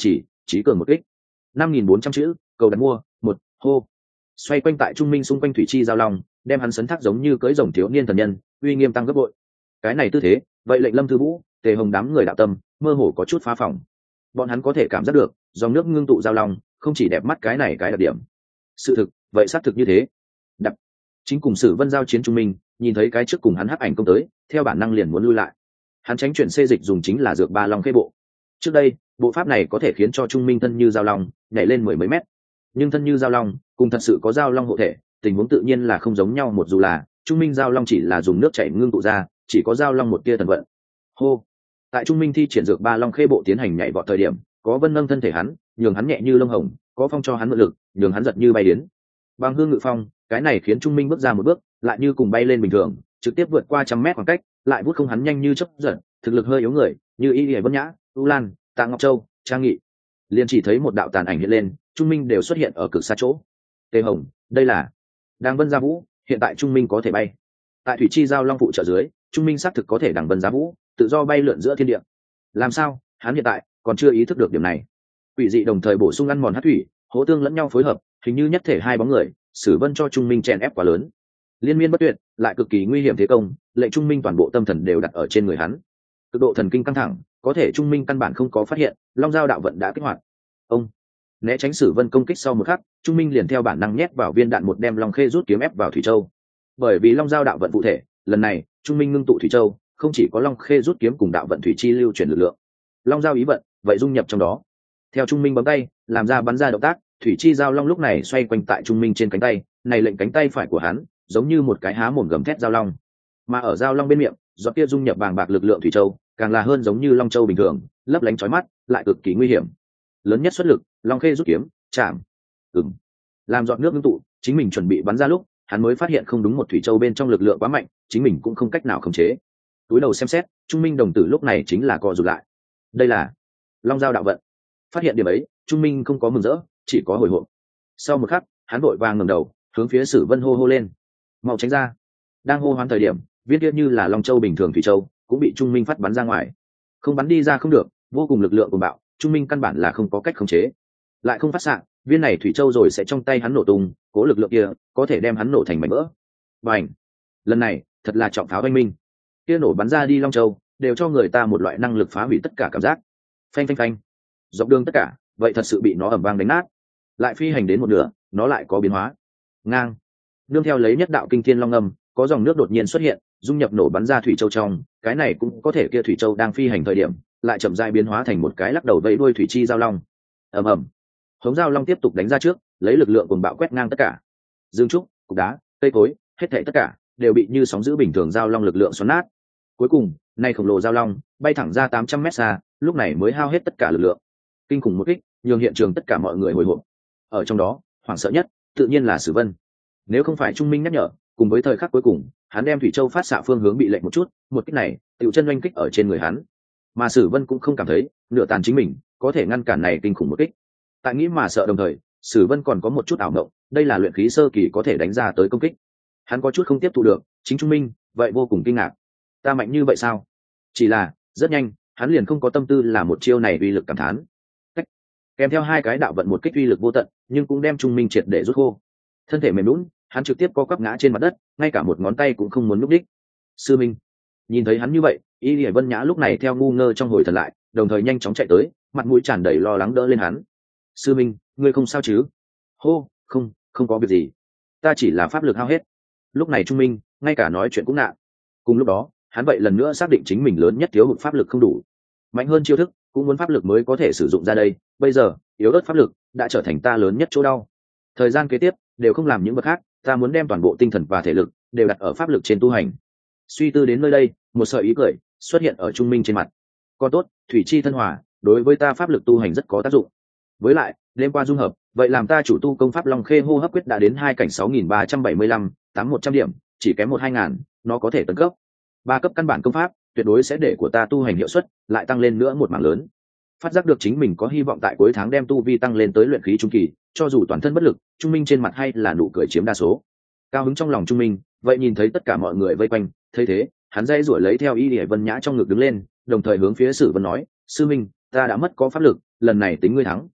trí cường một kích. Năm nghìn bốn trăm chữ, cầu đặt mua. Một hô. Xoay quanh tại trung minh xung quanh thủy chi giao long, đem hắn sấn thác giống như cưỡi rồng thiếu niên thần nhân, uy nghiêm tăng gấp bội. Cái này tư thế, vậy lệnh Lâm Thư Vũ, Tề Hồng đám người đạo tâm mơ hồ có chút phá phòng. Bọn hắn có thể cảm giác được, dòng nước ngưng tụ giao long không chỉ đẹp mắt cái này cái đặc điểm. Sự thực, vậy xác thực như thế. Đập. Chính cùng Sử Vân giao chiến trung minh, nhìn thấy cái trước cùng hắn hắc ảnh công tới, theo bản năng liền muốn lui lại. Hắn tránh chuyển xê dịch dùng chính là dược ba long khê bộ. Trước đây, bộ pháp này có thể khiến cho trung minh thân như giao long nhảy lên mười mấy mét, nhưng thân như giao long cùng thật sự có giao long hộ thể, tình huống tự nhiên là không giống nhau. Một dù là trung minh giao long chỉ là dùng nước chảy ngưng tụ ra, chỉ có giao long một tia thần vận. Hô. Tại trung minh thi triển dược ba long khê bộ tiến hành nhảy vọt thời điểm, có vân nâng thân thể hắn, nhường hắn nhẹ như lông hồng, có phong cho hắn mượn lực, nhường hắn giật như bay đến. Bằng hương ngự phong, cái này khiến trung minh bước ra một bước, lại như cùng bay lên bình thường, trực tiếp vượt qua trăm mét khoảng cách, lại vút không hắn nhanh như chớp giật, thực lực hơi yếu người, như Y Lệ Vân Nhã, U Lan, Tạ Ngọc Châu, Trang Nghị, liền chỉ thấy một đạo tàn ảnh hiện lên, trung minh đều xuất hiện ở cực xa chỗ. Tề Hồng, đây là Đàng Vân Gia Vũ, hiện tại trung minh có thể bay. Tại thủy chi giao long phụ trợ dưới, trung minh xác thực có thể Đàng Vân Giá Vũ, tự do bay lượn giữa thiên địa. Làm sao? Hắn hiện tại còn chưa ý thức được điểm này. Quỷ dị đồng thời bổ sung ăn mòn hắc thủy, hỗ tương lẫn nhau phối hợp, hình như nhất thể hai bóng người, Sử Vân cho trung minh chèn ép quá lớn. Liên miên bất tuyệt, lại cực kỳ nguy hiểm thế công, lệnh trung minh toàn bộ tâm thần đều đặt ở trên người hắn. Cực độ thần kinh căng thẳng, có thể trung minh căn bản không có phát hiện, long giao đạo vận đã kích hoạt. Ông né tránh Sử Vân công kích sau một khắc, trung minh liền theo bản năng nhét vào viên đạn một đem long khê rút kiếm ép vào thủy châu. Bởi vì long giao đạo vận phụ thể, lần này trung minh ngưng tụ thủy châu, không chỉ có long khê rút kiếm cùng đạo vận thủy chi lưu chuyển lực lượng, long giao ý vận vậy dung nhập trong đó. Theo trung minh bấm tay làm ra bắn ra động tác, thủy chi giao long lúc này xoay quanh tại trung minh trên cánh tay, này lệnh cánh tay phải của hắn giống như một cái há mồm gầm thét giao long, mà ở giao long bên miệng giọt kia dung nhập vàng bạc lực lượng thủy châu càng là hơn giống như long châu bình thường, lấp lánh chói mắt, lại cực kỳ nguy hiểm. Lớn nhất xuất lực, long khê rút kiếm chạm. Ừm. Làm giọt nước ngưng tụ, chính mình chuẩn bị bắn ra lúc, hắn mới phát hiện không đúng, một thủy châu bên trong lực lượng quá mạnh, chính mình cũng không cách nào khống chế. Túi đầu xem xét, trung minh đồng tử lúc này chính là co rụt lại. Đây là long giao đạo vận. Phát hiện điểm ấy, trung minh không có mừng rỡ, chỉ có hồi hộp. Sau một khắc, hắn vội vàng ngẩng đầu, hướng phía Sử Vân hô hô lên. Mau tránh ra. Đang hô hoán thời điểm, viên kia như là long châu bình thường thủy châu cũng bị trung minh phát bắn ra ngoài. Không bắn đi ra không được, vô cùng lực lượng cuồng bạo, trung minh căn bản là không có cách khống chế. Lại không phát xạ, viên này thủy châu rồi sẽ trong tay hắn nổ tung, cố lực lượng kia có thể đem hắn nổ thành mảnh vỡ. Bành! Lần này, thật là trọng pháo oanh minh. Kia nổ bắn ra đi long châu, đều cho người ta một loại năng lực phá hủy tất cả cảm giác. Phanh phanh phanh. Dọc đường tất cả, vậy thật sự bị nó ầm vang đánh nát. Lại phi hành đến một nửa, nó lại có biến hóa. Ngang. Nương theo lấy nhất đạo kinh thiên long ngâm, có dòng nước đột nhiên xuất hiện, dung nhập nổ bắn ra thủy châu trong, cái này cũng có thể kia thủy châu đang phi hành thời điểm, lại chậm rãi biến hóa thành một cái lắc đầu vẫy đuôi thủy chi giao long. Ầm ầm. Hống giao long tiếp tục đánh ra trước, lấy lực lượng cuồng bạo quét ngang tất cả. Dương trúc, cục đá, cây cối, hết thảy tất cả đều bị như sóng dữ bình thường giao long lực lượng xoắn nát. Cuối cùng, nay khổng lồ giao long bay thẳng ra tám trăm mét xa, lúc này mới hao hết tất cả lực lượng. Kinh khủng một kích, nhường hiện trường tất cả mọi người hồi hộp. Ở trong đó, hoảng sợ nhất, tự nhiên là Sử Vân. Nếu không phải trung minh nhắc nhở, cùng với thời khắc cuối cùng, hắn đem thủy châu phát xạ phương hướng bị lệnh một chút, một kích này, tiểu chân oanh kích ở trên người hắn. Mà Sử Vân cũng không cảm thấy, nửa tàn chính mình có thể ngăn cản này kinh khủng một kích. Tại nghĩ mà sợ đồng thời, Sử Vân còn có một chút ảo mộng, đây là luyện khí sơ kỳ có thể đánh ra tới công kích. Hắn có chút không tiếp thu được, chính trung minh, vậy vô cùng kinh ngạc. Ta mạnh như vậy sao? Chỉ là, rất nhanh, hắn liền không có tâm tư là một chiêu này uy lực cảm thán. Cách. Kèm theo hai cái đạo vận một kích uy lực vô tận, nhưng cũng đem trung minh triệt để rút khô. Thân thể mềm nhũn, hắn trực tiếp co quắp ngã trên mặt đất, ngay cả một ngón tay cũng không muốn núp đích. Sư minh, nhìn thấy hắn như vậy, Y Lệ Vân Nhã lúc này theo ngu ngơ trong hồi thần lại, đồng thời nhanh chóng chạy tới, mặt mũi tràn đầy lo lắng đỡ lên hắn. Sư minh, ngươi không sao chứ? Hô, không, không có việc gì, ta chỉ là pháp lực hao hết. Lúc này trung minh, ngay cả nói chuyện cũng nạn. Cùng lúc đó, hắn vậy lần nữa xác định chính mình lớn nhất thiếu hụt pháp lực không đủ, mạnh hơn chiêu thức cũng muốn pháp lực mới có thể sử dụng ra đây. Bây giờ yếu ớt pháp lực đã trở thành ta lớn nhất chỗ đau. Thời gian kế tiếp đều không làm những việc khác, ta muốn đem toàn bộ tinh thần và thể lực đều đặt ở pháp lực trên tu hành. Suy tư đến nơi đây, một sợi ý cười xuất hiện ở trung minh trên mặt. Còn tốt, thủy chi thân hòa đối với ta pháp lực tu hành rất có tác dụng. Với lại đêm qua dung hợp, vậy làm ta chủ tu công pháp long khê hô hấp quyết đã đến hai cảnh sáu nghìn ba trăm bảy mươi lăm, tám một trăm điểm, chỉ kém một hai ngàn, nó có thể tấn cấp ba cấp căn bản công pháp, tuyệt đối sẽ để của ta tu hành hiệu suất lại tăng lên nữa một mảng lớn. Phát giác được chính mình có hy vọng tại cuối tháng đem tu vi tăng lên tới luyện khí trung kỳ, cho dù toàn thân bất lực, trung minh trên mặt hay là nụ cười chiếm đa số. Cao hứng trong lòng trung minh, vậy nhìn thấy tất cả mọi người vây quanh, thấy thế, hắn dây rủi lấy theo Y Lệ Vân Nhã trong ngực đứng lên, đồng thời hướng phía Sử Vân nói, sư minh, ta đã mất có pháp lực, lần này tính ngươi thắng.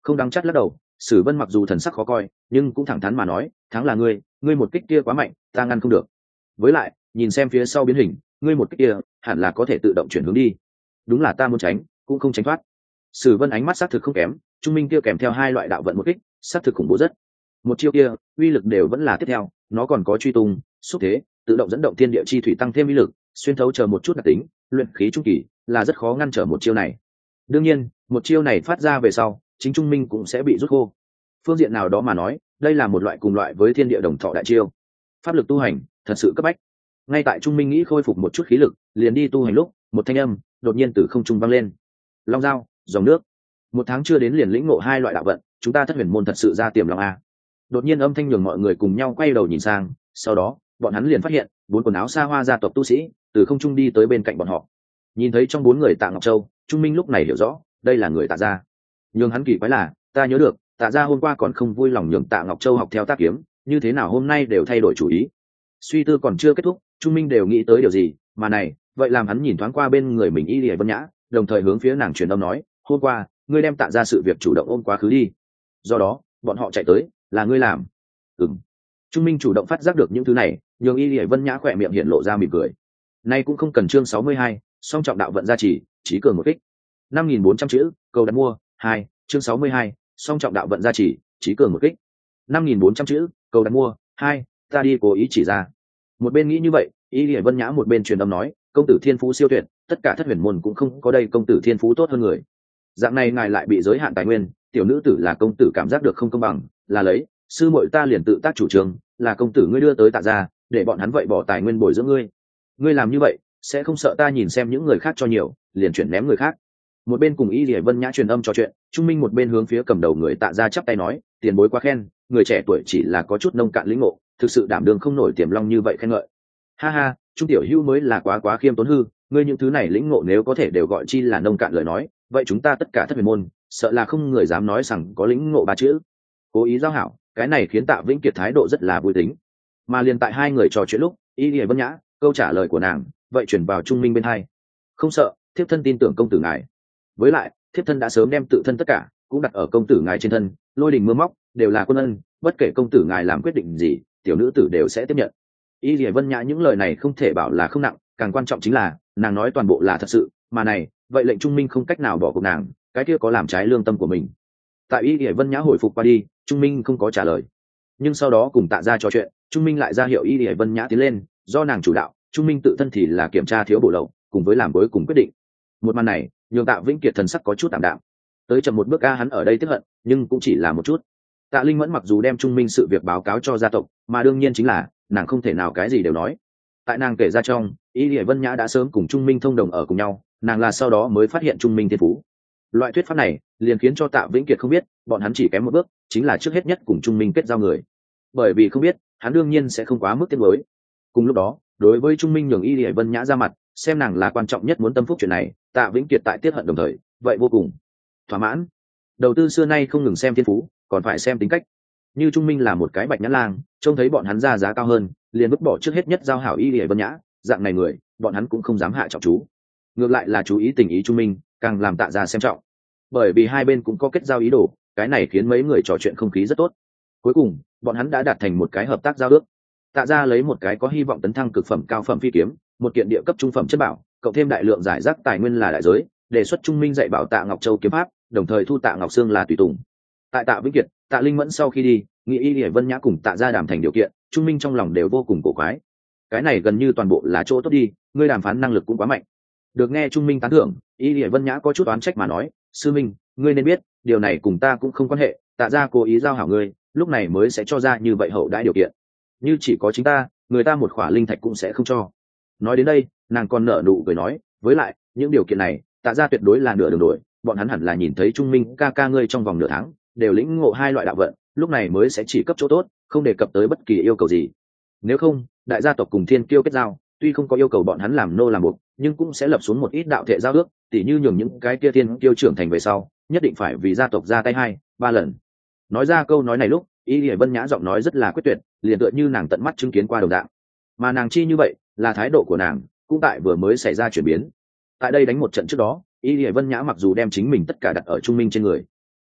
Không đáng chắc lắc đầu, Sử Vân mặc dù thần sắc khó coi nhưng cũng thẳng thắn mà nói, thắng là ngươi, ngươi một kích kia quá mạnh, ta ngăn không được. Với lại nhìn xem phía sau biến hình, ngươi một kích kia hẳn là có thể tự động chuyển hướng đi. Đúng là ta muốn tránh cũng không tránh thoát. Sử Vân ánh mắt xác thực không kém, trung minh kia kèm theo hai loại đạo vận một kích xác thực khủng bố rất. Một chiêu kia uy lực đều vẫn là tiếp theo, nó còn có truy tung, xúc thế, tự động dẫn động thiên địa chi thủy tăng thêm uy lực, xuyên thấu chờ một chút đặc tính, luyện khí trung kỳ là rất khó ngăn trở một chiêu này. Đương nhiên một chiêu này phát ra về sau chính trung minh cũng sẽ bị rút khô. Phương diện nào đó mà nói đây là một loại cùng loại với thiên địa đồng thọ đại chiêu. Pháp lực tu hành thật sự cấp bách. Ngay tại trung minh nghĩ khôi phục một chút khí lực liền đi tu hành lúc một thanh âm đột nhiên từ không trung vang lên. Long dao, dòng nước. Một tháng chưa đến liền lĩnh ngộ hai loại đạo vận, chúng ta thất huyền môn thật sự ra tiềm long a. Đột nhiên âm thanh nhường mọi người cùng nhau quay đầu nhìn sang, sau đó bọn hắn liền phát hiện bốn quần áo xa hoa gia tộc tu sĩ từ không trung đi tới bên cạnh bọn họ. Nhìn thấy trong bốn người Tạ Ngọc Châu, trung minh lúc này hiểu rõ đây là người Tạ gia. Nhưng hắn kỳ quái là ta nhớ được Tạ gia hôm qua còn không vui lòng nhường Tạ Ngọc Châu học theo tác kiếm, như thế nào hôm nay đều thay đổi chủ ý. Suy tư còn chưa kết thúc, trung minh đều nghĩ tới điều gì mà này vậy làm hắn nhìn thoáng qua bên người mình Y Lệ Vân Nhã, đồng thời hướng phía nàng truyền âm nói, hôm qua ngươi đem Tạ gia sự việc chủ động ôm quá khứ đi, do đó bọn họ chạy tới là ngươi làm. Ừm. Trung minh chủ động phát giác được những thứ này, nhường Y Lệ Vân Nhã khỏe miệng hiện lộ ra mỉm cười. Nay cũng không cần chương sáu mươi hai, song trọng đạo vận gia trì, trí cường một kích. năm nghìn bốn trăm chữ, cầu đặt mua, hai, chương sáu mươi hai, song trọng đạo vận gia trì, trí cường một kích. năm nghìn bốn trăm chữ, cầu đặt mua, hai, ta đi cố ý chỉ ra. Một bên nghĩ như vậy, Y Lệ Vân Nhã một bên truyền âm nói, công tử thiên phú siêu tuyệt, tất cả thất huyền môn cũng không có đây công tử thiên phú tốt hơn người. Dạng này ngài lại bị giới hạn tài nguyên, tiểu nữ tử là công tử cảm giác được không công bằng, là lấy, sư muội ta liền tự tác chủ trương, là công tử ngươi đưa tới Tạ gia, để bọn hắn vậy bỏ tài nguyên bồi dưỡng ngươi. Ngươi làm như vậy sẽ không sợ ta nhìn xem những người khác cho nhiều liền chuyển ném người khác. Một bên cùng Y Lệ Vân Nhã truyền âm trò chuyện, trung minh một bên hướng phía cầm đầu người Tạ gia chắp tay nói, tiền bối quá khen, người trẻ tuổi chỉ là có chút nông cạn lĩnh ngộ, thực sự đảm đường không nổi tiềm long như vậy khen ngợi. Ha ha, trung tiểu hữu mới là quá quá khiêm tốn hư, ngươi những thứ này lĩnh ngộ nếu có thể đều gọi chi là nông cạn lời nói, vậy chúng ta tất cả thất huyền môn sợ là không người dám nói rằng có lĩnh ngộ ba chữ. Cố ý giao hảo, cái này khiến Tạ Vĩnh Kiệt thái độ rất là vui tính. Mà liền tại hai người trò chuyện lúc, Y Lệ Vân Nhã câu trả lời của nàng vậy chuyển vào trung minh bên hai. Không sợ, thiếp thân tin tưởng công tử ngài. Với lại thiếp thân đã sớm đem tự thân tất cả cũng đặt ở công tử ngài trên thân, lôi đình mưa móc đều là quân ân, bất kể công tử ngài làm quyết định gì tiểu nữ tử đều sẽ tiếp nhận. Y Lệ Vân Nhã những lời này không thể bảo là không nặng, càng quan trọng chính là nàng nói toàn bộ là thật sự, mà này vậy lệnh trung minh không cách nào bỏ cuộc nàng, cái kia có làm trái lương tâm của mình. Tại Y Lệ Vân Nhã hồi phục qua đi, trung minh không có trả lời, nhưng sau đó cùng Tạ gia trò chuyện, trung minh lại ra hiệu Y Lệ Vân Nhã tiến lên, do nàng chủ đạo, trung minh tự thân thì là kiểm tra thiếu bổ lậu cùng với làm cuối cùng quyết định. Một màn này nhường Tạ Vĩnh Kiệt thần sắc có chút tạm đạm, tới chậm một bước a, hắn ở đây tiếp hận nhưng cũng chỉ là một chút. Tạ Linh Mẫn mặc dù đem trung minh sự việc báo cáo cho gia tộc, mà đương nhiên chính là nàng không thể nào cái gì đều nói. Tại nàng kể ra trong, Y Lệ Vân Nhã đã sớm cùng trung minh thông đồng ở cùng nhau, nàng là sau đó mới phát hiện trung minh thiên phú. Loại thuyết pháp này liền khiến cho Tạ Vĩnh Kiệt không biết bọn hắn chỉ kém một bước, chính là trước hết nhất cùng trung minh kết giao người. Bởi vì không biết, hắn đương nhiên sẽ không quá mức tiếc nuối. Cùng lúc đó, đối với trung minh nhường Y Lệ Vân Nhã ra mặt, xem nàng là quan trọng nhất muốn tâm phúc chuyện này, Tạ Vĩnh Kiệt tại tiết hận đồng thời vậy vô cùng thỏa mãn. Đầu tư xưa nay không ngừng xem thiên phú, còn phải xem tính cách. Như trung minh là một cái bạch nhãn lang, trông thấy bọn hắn ra giá cao hơn liền vứt bỏ trước hết nhất giao hảo Y Lệ Vân Nhã, dạng này người bọn hắn cũng không dám hạ trọng chú. Ngược lại là chú ý tình ý trung minh càng làm Tạ gia xem trọng, bởi vì hai bên cũng có kết giao ý đồ, cái này khiến mấy người trò chuyện không khí rất tốt. Cuối cùng bọn hắn đã đạt thành một cái hợp tác giao ước. Tạ gia lấy một cái có hy vọng tấn thăng cực phẩm cao phẩm phi kiếm, một kiện địa cấp trung phẩm chất bảo, cộng thêm đại lượng giải rác tài nguyên là đại giới, đề xuất trung minh dạy bảo Tạ Ngọc Châu kiếm pháp, đồng thời thu Tạ Ngọc Sương là tùy tùng. Tại Tạ Vĩnh Kiệt, Tạ Linh Mẫn sau khi đi, nghĩ Y Lệ Vân Nhã cùng Tạ gia đàm thành điều kiện, trung minh trong lòng đều vô cùng cổ quái. Cái này gần như toàn bộ là chỗ tốt đi, ngươi đàm phán năng lực cũng quá mạnh. Được nghe trung minh tán thưởng, Y Lệ Vân Nhã có chút oán trách mà nói, sư minh, ngươi nên biết điều này cùng ta cũng không quan hệ, Tạ gia cố ý giao hảo ngươi, lúc này mới sẽ cho ra như vậy hậu đãi điều kiện. Như chỉ có chính ta, người ta một khỏa linh thạch cũng sẽ không cho. Nói đến đây, nàng còn nở nụ cười nói, với lại những điều kiện này Tạ gia tuyệt đối là nửa đường đổi, bọn hắn hẳn là nhìn thấy trung minh ca ca ngươi trong vòng nửa tháng đều lĩnh ngộ hai loại đạo vận, lúc này mới sẽ chỉ cấp chỗ tốt, không đề cập tới bất kỳ yêu cầu gì. Nếu không, đại gia tộc cùng thiên kiêu kết giao, tuy không có yêu cầu bọn hắn làm nô làm buộc, nhưng cũng sẽ lập xuống một ít đạo thệ giao ước, tỉ như nhường những cái kia thiên kiêu trưởng thành về sau nhất định phải vì gia tộc ra tay hai ba lần. Nói ra câu nói này lúc, Y Lệ Vân Nhã giọng nói rất là quyết tuyệt, liền tựa như nàng tận mắt chứng kiến qua đồng dạng. Mà nàng chi như vậy là thái độ của nàng cũng tại vừa mới xảy ra chuyển biến. Tại đây đánh một trận trước đó, Y Lệ Vân Nhã mặc dù đem chính mình tất cả đặt ở trung minh trên người,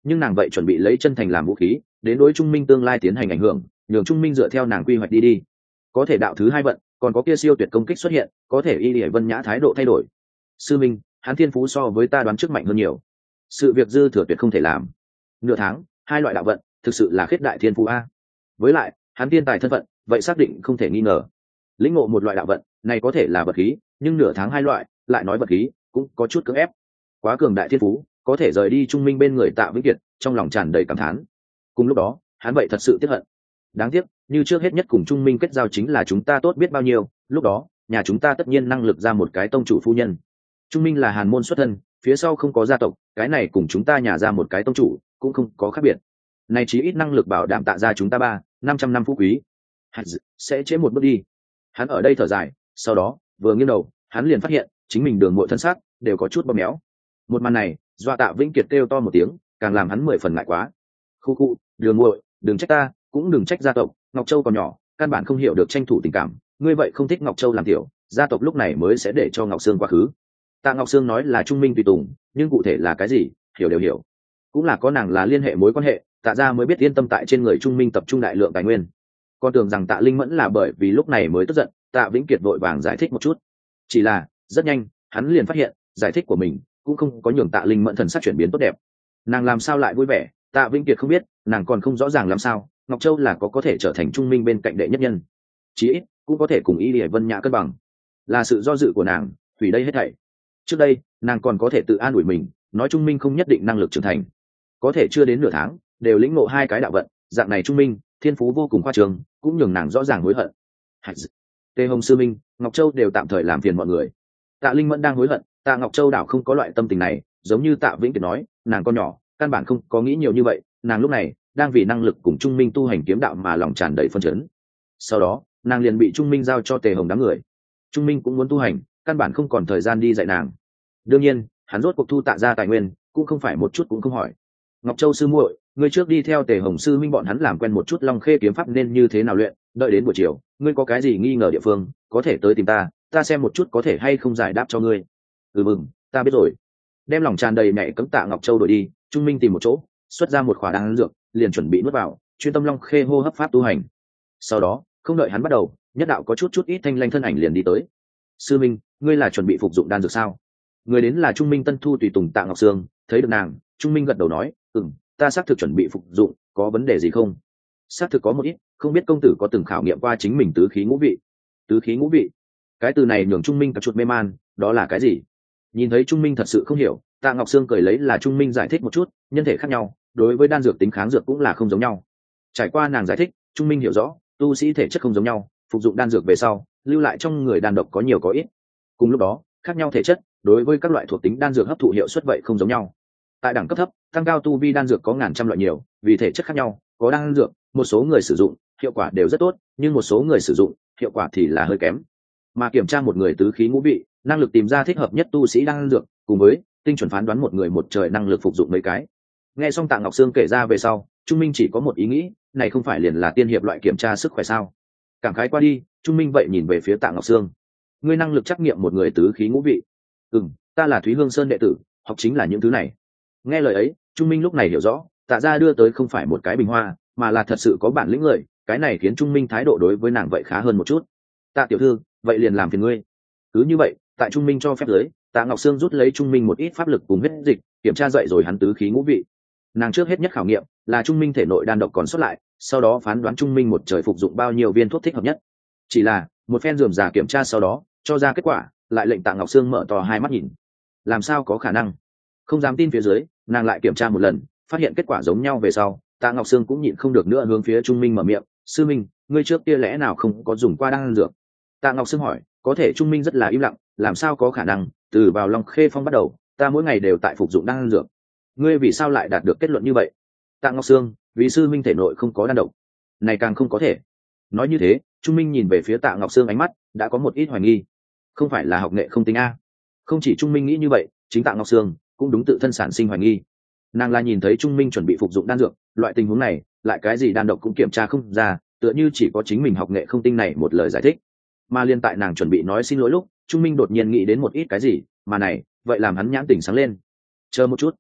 nhưng nàng vậy chuẩn bị lấy chân thành làm vũ khí đến đối trung minh tương lai tiến hành ảnh hưởng, nhường trung minh dựa theo nàng quy hoạch đi đi. Có thể đạo thứ hai vận còn có kia siêu tuyệt công kích xuất hiện, có thể y lìa vân nhã thái độ thay đổi. Sư minh, hắn thiên phú so với ta đoán trước mạnh hơn nhiều, sự việc dư thừa tuyệt không thể làm. Nửa tháng hai loại đạo vận thực sự là khết đại thiên phú a. Với lại hắn thiên tài thân phận vậy xác định không thể nghi ngờ. Lĩnh ngộ một loại đạo vận này có thể là vật khí, nhưng nửa tháng hai loại lại nói vật khí cũng có chút cưỡng ép. Quá cường đại thiên phú có thể rời đi trung minh bên người Tạ Vĩnh Kiệt, trong lòng tràn đầy cảm thán. Cùng lúc đó hắn vậy thật sự tiếc hận. Đáng tiếc như trước hết nhất cùng trung minh kết giao chính là chúng ta tốt biết bao nhiêu, lúc đó nhà chúng ta tất nhiên năng lực ra một cái tông chủ phu nhân. Trung minh là hàn môn xuất thân, phía sau không có gia tộc, cái này cùng chúng ta nhà ra một cái tông chủ cũng không có khác biệt. Này chí ít năng lực bảo đảm Tạ ra chúng ta ba năm trăm năm phú quý. Sẽ chế một bước đi. Hắn ở đây thở dài, sau đó vừa nghiêng đầu hắn liền phát hiện chính mình đường muội thân xác đều có chút bóp méo. Một màn này dọa Tạ Vĩnh Kiệt kêu to một tiếng, càng làm hắn mười phần ngại quá. Khu khu, đường muội, đừng trách ta, cũng đừng trách gia tộc, Ngọc Châu còn nhỏ căn bản không hiểu được tranh thủ tình cảm, ngươi vậy không thích Ngọc Châu làm tiểu, gia tộc lúc này mới sẽ để cho Ngọc Sương quá khứ. Tạ Ngọc Sương nói là trung minh tùy tùng, nhưng cụ thể là cái gì hiểu đều hiểu, cũng là có nàng là liên hệ mối quan hệ, Tạ gia mới biết yên tâm tại trên người trung minh tập trung đại lượng tài nguyên. Con tưởng rằng Tạ Linh Mẫn là bởi vì lúc này mới tức giận, Tạ Vĩnh Kiệt vội vàng giải thích một chút, chỉ là rất nhanh hắn liền phát hiện giải thích của mình cũng không có nhường Tạ Linh Mẫn thần sắc chuyển biến tốt đẹp. Nàng làm sao lại vui vẻ? Tạ Vĩnh Kiệt không biết, nàng còn không rõ ràng làm sao Ngọc Châu là có có thể trở thành trung minh bên cạnh đệ nhất nhân, chí ít cũng có thể cùng Y Lìa Vân Nhã cân bằng. Là sự do dự của nàng hủy đây hết thảy. Trước đây nàng còn có thể tự an ủi mình, nói trung minh không nhất định năng lực trưởng thành, có thể chưa đến nửa tháng đều lĩnh ngộ hai cái đạo vận, dạng này trung minh thiên phú vô cùng khoa trương, cũng nhường nàng rõ ràng hối hận. Tề Hồng sư minh, Ngọc Châu đều tạm thời làm phiền mọi người. Tạ Linh Mẫn đang hối hận, Tạ Ngọc Châu đảo không có loại tâm tình này, giống như Tạ Vĩnh Kiệt nói, nàng con nhỏ căn bản không có nghĩ nhiều như vậy, nàng lúc này đang vì năng lực cùng trung minh tu hành kiếm đạo mà lòng tràn đầy phân chấn. Sau đó nàng liền bị trung minh giao cho Tề Hồng đám người. Trung minh cũng muốn tu hành, căn bản không còn thời gian đi dạy nàng. Đương nhiên hắn rốt cuộc thu Tạ ra tài nguyên cũng không phải một chút cũng không hỏi. Ngọc Châu sư muội, ngươi trước đi theo Tề Hồng sư minh bọn hắn làm quen một chút Long Khê kiếm pháp nên như thế nào luyện, đợi đến buổi chiều ngươi có cái gì nghi ngờ địa phương có thể tới tìm ta, ta xem một chút có thể hay không giải đáp cho ngươi. Ừ mừng, ta biết rồi. Đem lòng tràn đầy mẹ cấm Tạ Ngọc Châu đổi đi, trung minh tìm một chỗ xuất ra một khỏa đan dược, liền chuẩn bị nuốt vào, chuyên tâm Long Khê hô hấp pháp tu hành. Sau đó không đợi hắn bắt đầu, nhất đạo có chút chút ít thanh lanh thân ảnh liền đi tới. Sư minh, ngươi là chuẩn bị phục dụng đan dược sao? Người đến là trung minh tân thu tùy tùng Tạ Ngọc Sương, thấy được nàng trung minh gật đầu nói, ừm, ta xác thực chuẩn bị phục dụng, có vấn đề gì không? Xác thực có một ít, không biết công tử có từng khảo nghiệm qua chính mình tứ khí ngũ vị? Tứ khí ngũ vị, cái từ này nhường trung minh cả chuột mê man, đó là cái gì? Nhìn thấy trung minh thật sự không hiểu, Tạ Ngọc Sương cười lấy là trung minh giải thích một chút, nhân thể khác nhau đối với đan dược tính kháng dược cũng là không giống nhau. Trải qua nàng giải thích, trung minh hiểu rõ tu sĩ thể chất không giống nhau, phục dụng đan dược về sau lưu lại trong người đan độc có nhiều có ít. Cùng lúc đó khác nhau thể chất đối với các loại thuộc tính đan dược hấp thụ hiệu suất vậy không giống nhau. Tại đẳng cấp thấp tăng cao tu vi đan dược có ngàn trăm loại nhiều, vì thể chất khác nhau có đan dược một số người sử dụng hiệu quả đều rất tốt, nhưng một số người sử dụng hiệu quả thì là hơi kém. Mà kiểm tra một người tứ khí ngũ vị, năng lực tìm ra thích hợp nhất tu sĩ đan dược, cùng với tinh chuẩn phán đoán một người một trời năng lực phục dụng mấy cái. Nghe xong Tạ Ngọc Sương kể ra về sau, Trung Minh chỉ có một ý nghĩ, này không phải liền là tiên hiệp loại kiểm tra sức khỏe sao? Cảm khái qua đi, Trung Minh vậy nhìn về phía Tạ Ngọc Sương. Ngươi năng lực trắc nghiệm một người tứ khí ngũ vị. Ừm, ta là Thúy Hương Sơn đệ tử, học chính là những thứ này. Nghe lời ấy, Trung Minh lúc này hiểu rõ, Tạ gia đưa tới không phải một cái bình hoa, mà là thật sự có bản lĩnh người, cái này khiến Trung Minh thái độ đối với nàng vậy khá hơn một chút. Tạ tiểu thư, vậy liền làm phiền ngươi. Cứ như vậy, tại Trung Minh cho phép dưới, Tạ Ngọc Sương rút lấy Trung Minh một ít pháp lực cùng huyết dịch, kiểm tra dậy rồi hắn tứ khí ngũ vị. Nàng trước hết nhất khảo nghiệm là Trung Minh thể nội đan độc còn sót lại, sau đó phán đoán Trung Minh một trời phục dụng bao nhiêu viên thuốc thích hợp nhất. Chỉ là một phen rườm rà kiểm tra sau đó cho ra kết quả, lại lệnh Tạ Ngọc Sương mở to hai mắt nhìn. Làm sao có khả năng? Không dám tin phía dưới, nàng lại kiểm tra một lần, phát hiện kết quả giống nhau về sau, Tạ Ngọc Sương cũng nhịn không được nữa hướng phía Trung Minh mở miệng, sư minh, ngươi trước kia lẽ nào không có dùng qua đan dược? Tạ Ngọc Sương hỏi, có thể Trung Minh rất là im lặng, làm sao có khả năng, từ vào Long Khê Phong bắt đầu, ta mỗi ngày đều tại phục dụng đan dược. Ngươi vì sao lại đạt được kết luận như vậy? Tạ Ngọc Sương, vì sư minh thể nội không có đan độc. Này càng không có thể. Nói như thế, Trung Minh nhìn về phía Tạ Ngọc Sương ánh mắt đã có một ít hoài nghi. Không phải là học nghệ không tính a? Không chỉ Trung Minh nghĩ như vậy, chính Tạ Ngọc Sương cũng đúng tự thân sản sinh hoài nghi. Nàng là nhìn thấy Trung Minh chuẩn bị phục dụng đan dược, loại tình huống này, lại cái gì đan độc cũng kiểm tra không ra, tựa như chỉ có chính mình học nghệ không tinh này một lời giải thích. Mà liên tại nàng chuẩn bị nói xin lỗi lúc, Trung Minh đột nhiên nghĩ đến một ít cái gì, mà này, vậy làm hắn nhãn tỉnh sáng lên. Chờ một chút,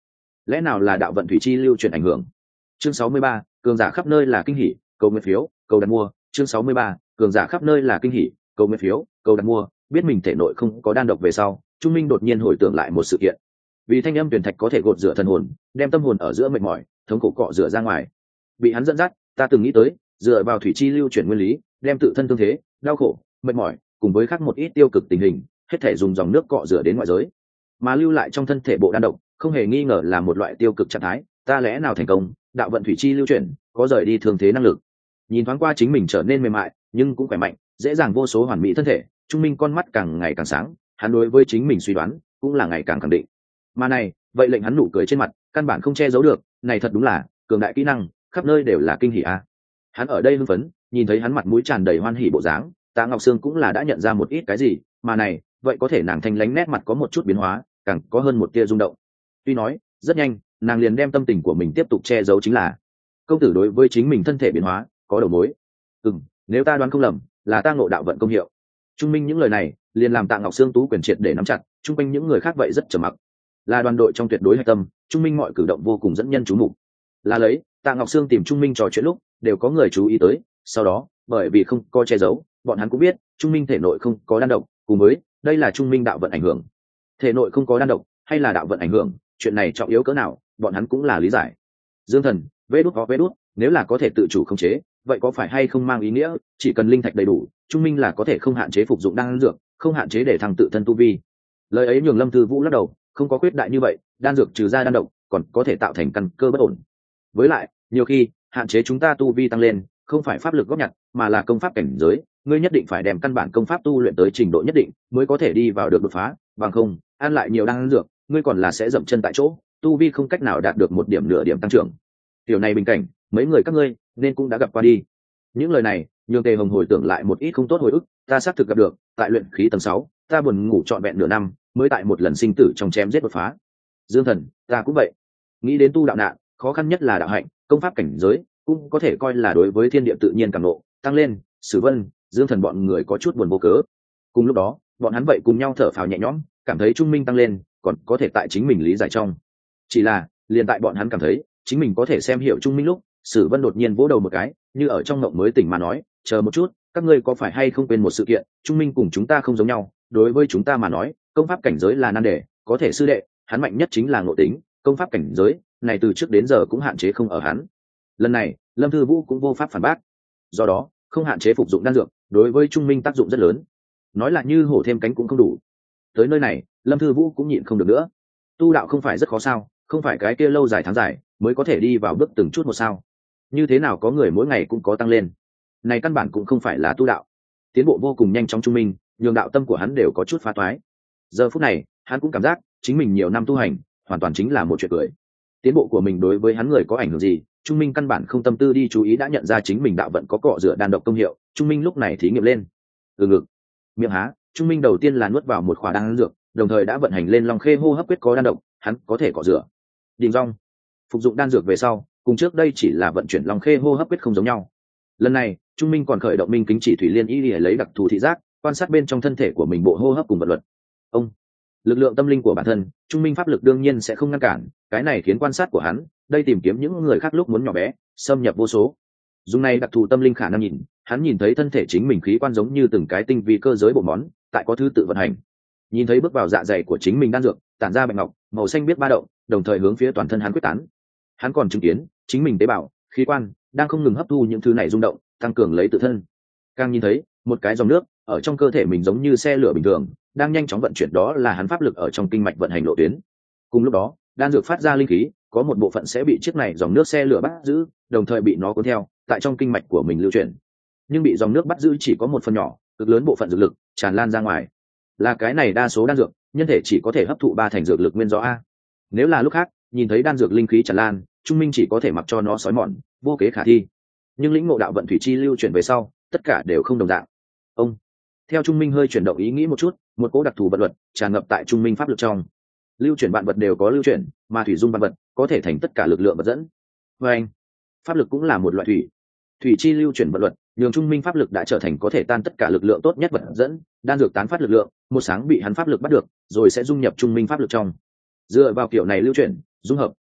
lẽ nào là đạo vận thủy chi lưu chuyển ảnh hưởng? Chương sáu mươi ba, cường giả khắp nơi là kinh hỉ, cầu nguyện phiếu, cầu đặt mua. Chương sáu mươi ba, cường giả khắp nơi là kinh hỉ, cầu nguyện phiếu, cầu đặt mua. Biết mình thể nội không có đan độc về sau, Trung Minh đột nhiên hồi tưởng lại một sự kiện. Vì thanh âm tuyển thạch có thể gột rửa thần hồn, đem tâm hồn ở giữa mệt mỏi, thống khổ cọ rửa ra ngoài. Bị hắn dẫn dắt, ta từng nghĩ tới, dựa vào thủy chi lưu chuyển nguyên lý, đem tự thân thương thế, đau khổ, mệt mỏi, cùng với khác một ít tiêu cực tình hình, hết thể dùng dòng nước cọ rửa đến ngoại giới, mà lưu lại trong thân thể bộ đan độc, không hề nghi ngờ là một loại tiêu cực trạng thái. Ta lẽ nào thành công, đạo vận thủy chi lưu chuyển, có rời đi thương thế năng lực. Nhìn thoáng qua chính mình trở nên mềm mại, nhưng cũng khỏe mạnh, dễ dàng vô số hoàn mỹ thân thể, Trung Minh con mắt càng ngày càng sáng, hắn đối với chính mình suy đoán cũng là ngày càng khẳng định. Mà này, vậy lệnh hắn nụ cười trên mặt, căn bản không che giấu được, này thật đúng là cường đại kỹ năng, khắp nơi đều là kinh hỉ a. Hắn ở đây hưng phấn, nhìn thấy hắn mặt mũi tràn đầy hoan hỉ bộ dáng, Tạ Ngọc Sương cũng là đã nhận ra một ít cái gì, mà này, vậy có thể nàng thanh lánh nét mặt có một chút biến hóa, càng có hơn một tia rung động. Tuy nói, rất nhanh, nàng liền đem tâm tình của mình tiếp tục che giấu chính là công tử đối với chính mình thân thể biến hóa có đầu mối. Ừm, nếu ta đoán không lầm, là ta ngộ đạo vận công hiệu. Trung Minh những lời này, liền làm Tạ Ngọc Sương tú quyền triệt để nắm chặt, chung quanh những người khác vậy rất trầm mặc. Là đoàn đội trong tuyệt đối hạch tâm, Trung Minh mọi cử động vô cùng dẫn nhân chú mục. Là lấy, Tạ Ngọc Sương tìm Trung Minh trò chuyện lúc, đều có người chú ý tới, sau đó, bởi vì không có che giấu, bọn hắn cũng biết, Trung Minh thể nội không có đan độc, cùng với, đây là Trung Minh đạo vận ảnh hưởng. Thể nội không có đan độc, hay là đạo vận ảnh hưởng, chuyện này trọng yếu cỡ nào, bọn hắn cũng là lý giải. Dương Thần, vê đút có vê đút, nếu là có thể tự chủ khống chế, vậy có phải hay không mang ý nghĩa, chỉ cần linh thạch đầy đủ, Trung Minh là có thể không hạn chế phục dụng đan dược, không hạn chế để thăng tự thân tu vi. Lời ấy nhường Lâm Thư Vũ lắc đầu, không có quyết đại như vậy, đan dược trừ ra đan độc, còn có thể tạo thành căn cơ bất ổn. Với lại, nhiều khi, hạn chế chúng ta tu vi tăng lên, không phải pháp lực góp nhặt, mà là công pháp cảnh giới, ngươi nhất định phải đem căn bản công pháp tu luyện tới trình độ nhất định, mới có thể đi vào được đột phá, bằng không, ăn lại nhiều đan dược, ngươi còn là sẽ dậm chân tại chỗ, tu vi không cách nào đạt được một điểm nửa điểm tăng trưởng. Điều này bình cảnh, mấy người các ngươi nên cũng đã gặp qua đi. Những lời này, nhường Tề Hồng hồi tưởng lại một ít không tốt hồi ức, ta xác thực gặp được, tại luyện khí tầng sáu, ta buồn ngủ trọn vẹn nửa năm, mới tại một lần sinh tử trong chém giết đột phá. Dương Thần, ta cũng vậy. Nghĩ đến tu đạo nạn, khó khăn nhất là đạo hạnh, công pháp cảnh giới, cũng có thể coi là đối với thiên địa tự nhiên càng nộ, tăng lên. Sử Vân, Dương Thần bọn người có chút buồn vô cớ. Cùng lúc đó, bọn hắn vậy cùng nhau thở phào nhẹ nhõm, cảm thấy Trung Minh tăng lên, còn có thể tại chính mình lý giải trong. Chỉ là, liền tại bọn hắn cảm thấy chính mình có thể xem hiểu Trung Minh lúc, Sử Vân đột nhiên vỗ đầu một cái, như ở trong mộng mới tỉnh mà nói, chờ một chút, các ngươi có phải hay không quên một sự kiện, Trung Minh cùng chúng ta không giống nhau, đối với chúng ta mà nói, công pháp cảnh giới là nan đề, có thể sư đệ, hắn mạnh nhất chính là ngộ tính, công pháp cảnh giới này từ trước đến giờ cũng hạn chế không ở hắn. Lần này, Lâm Thư Vũ cũng vô pháp phản bác. Do đó, không hạn chế phục dụng đan dược, đối với Trung Minh tác dụng rất lớn. Nói là như hổ thêm cánh cũng không đủ. Tới nơi này, Lâm Thư Vũ cũng nhịn không được nữa. Tu đạo không phải rất khó sao, không phải cái kia lâu dài tháng dài mới có thể đi vào bước từng chút một sao? Như thế nào có người mỗi ngày cũng có tăng lên? Này căn bản cũng không phải là tu đạo. Tiến bộ vô cùng nhanh chóng Trung Minh, nhường đạo tâm của hắn đều có chút phá toái. Giờ phút này, hắn cũng cảm giác chính mình nhiều năm tu hành, hoàn toàn chính là một chuyện cười. Tiến bộ của mình đối với hắn người có ảnh hưởng gì? Trung Minh căn bản không tâm tư đi chú ý, đã nhận ra chính mình đạo vận có cọ rửa đan độc công hiệu. Trung Minh lúc này thí nghiệm lên. Từ ngực, miệng há, Trung Minh đầu tiên là nuốt vào một khỏa đan dược, đồng thời đã vận hành lên Long Khê hô hấp quyết có đan độc, hắn có thể cọ rửa. Đình rong, phục dụng đan dược về sau, cùng trước đây chỉ là vận chuyển Long Khê hô hấp quyết không giống nhau. Lần này, Trung Minh còn khởi động Minh Kính Chỉ Thủy Liên Y để lấy đặc thù thị giác, quan sát bên trong thân thể của mình bộ hô hấp cùng vận luật. Ông, lực lượng tâm linh của bản thân, Trung Minh pháp lực đương nhiên sẽ không ngăn cản, cái này khiến quan sát của hắn, đây tìm kiếm những người khác lúc muốn nhỏ bé, xâm nhập vô số. Dùng này đặc thù tâm linh khả năng nhìn, hắn nhìn thấy thân thể chính mình khí quan giống như từng cái tinh vi cơ giới bộ món, tại có thứ tự vận hành. Nhìn thấy bước vào dạ dày của chính mình đan dược, tản ra bạch ngọc, màu xanh biết ba động, đồng thời hướng phía toàn thân hắn quyết tán. Hắn còn chứng kiến, chính mình tế bào, khí quan đang không ngừng hấp thu những thứ này rung động, tăng cường lấy tự thân. Càng nhìn thấy, một cái dòng nước ở trong cơ thể mình giống như xe lửa bình thường, đang nhanh chóng vận chuyển, đó là hắn pháp lực ở trong kinh mạch vận hành lộ tuyến. Cùng lúc đó, đan dược phát ra linh khí, có một bộ phận sẽ bị chiếc này dòng nước xe lửa bắt giữ, đồng thời bị nó cuốn theo, tại trong kinh mạch của mình lưu chuyển. Nhưng bị dòng nước bắt giữ chỉ có một phần nhỏ, cực lớn bộ phận dược lực tràn lan ra ngoài. Là cái này đa số đan dược, nhân thể chỉ có thể hấp thụ ba thành dược lực nguyên do a. Nếu là lúc khác, nhìn thấy đan dược linh khí tràn lan, Trung Minh chỉ có thể mặc cho nó sói mòn, vô kế khả thi. Nhưng lĩnh ngộ đạo vận thủy chi lưu chuyển về sau, tất cả đều không đồng dạng. Ông, theo Trung Minh hơi chuyển động ý nghĩ một chút, một cỗ đặc thù vận luật tràn ngập tại Trung Minh pháp lực trong. Lưu chuyển vạn vật đều có lưu chuyển, mà thủy dung vạn vật có thể thành tất cả lực lượng vật dẫn. Và anh, pháp lực cũng là một loại thủy. Thủy chi lưu chuyển vận luật, nhường Trung Minh pháp lực đã trở thành có thể tan tất cả lực lượng tốt nhất vật dẫn, đan dược tán phát lực lượng, một sáng bị hắn pháp lực bắt được, rồi sẽ dung nhập Trung Minh pháp lực trong. Dựa vào kiểu này lưu chuyển, dung hợp,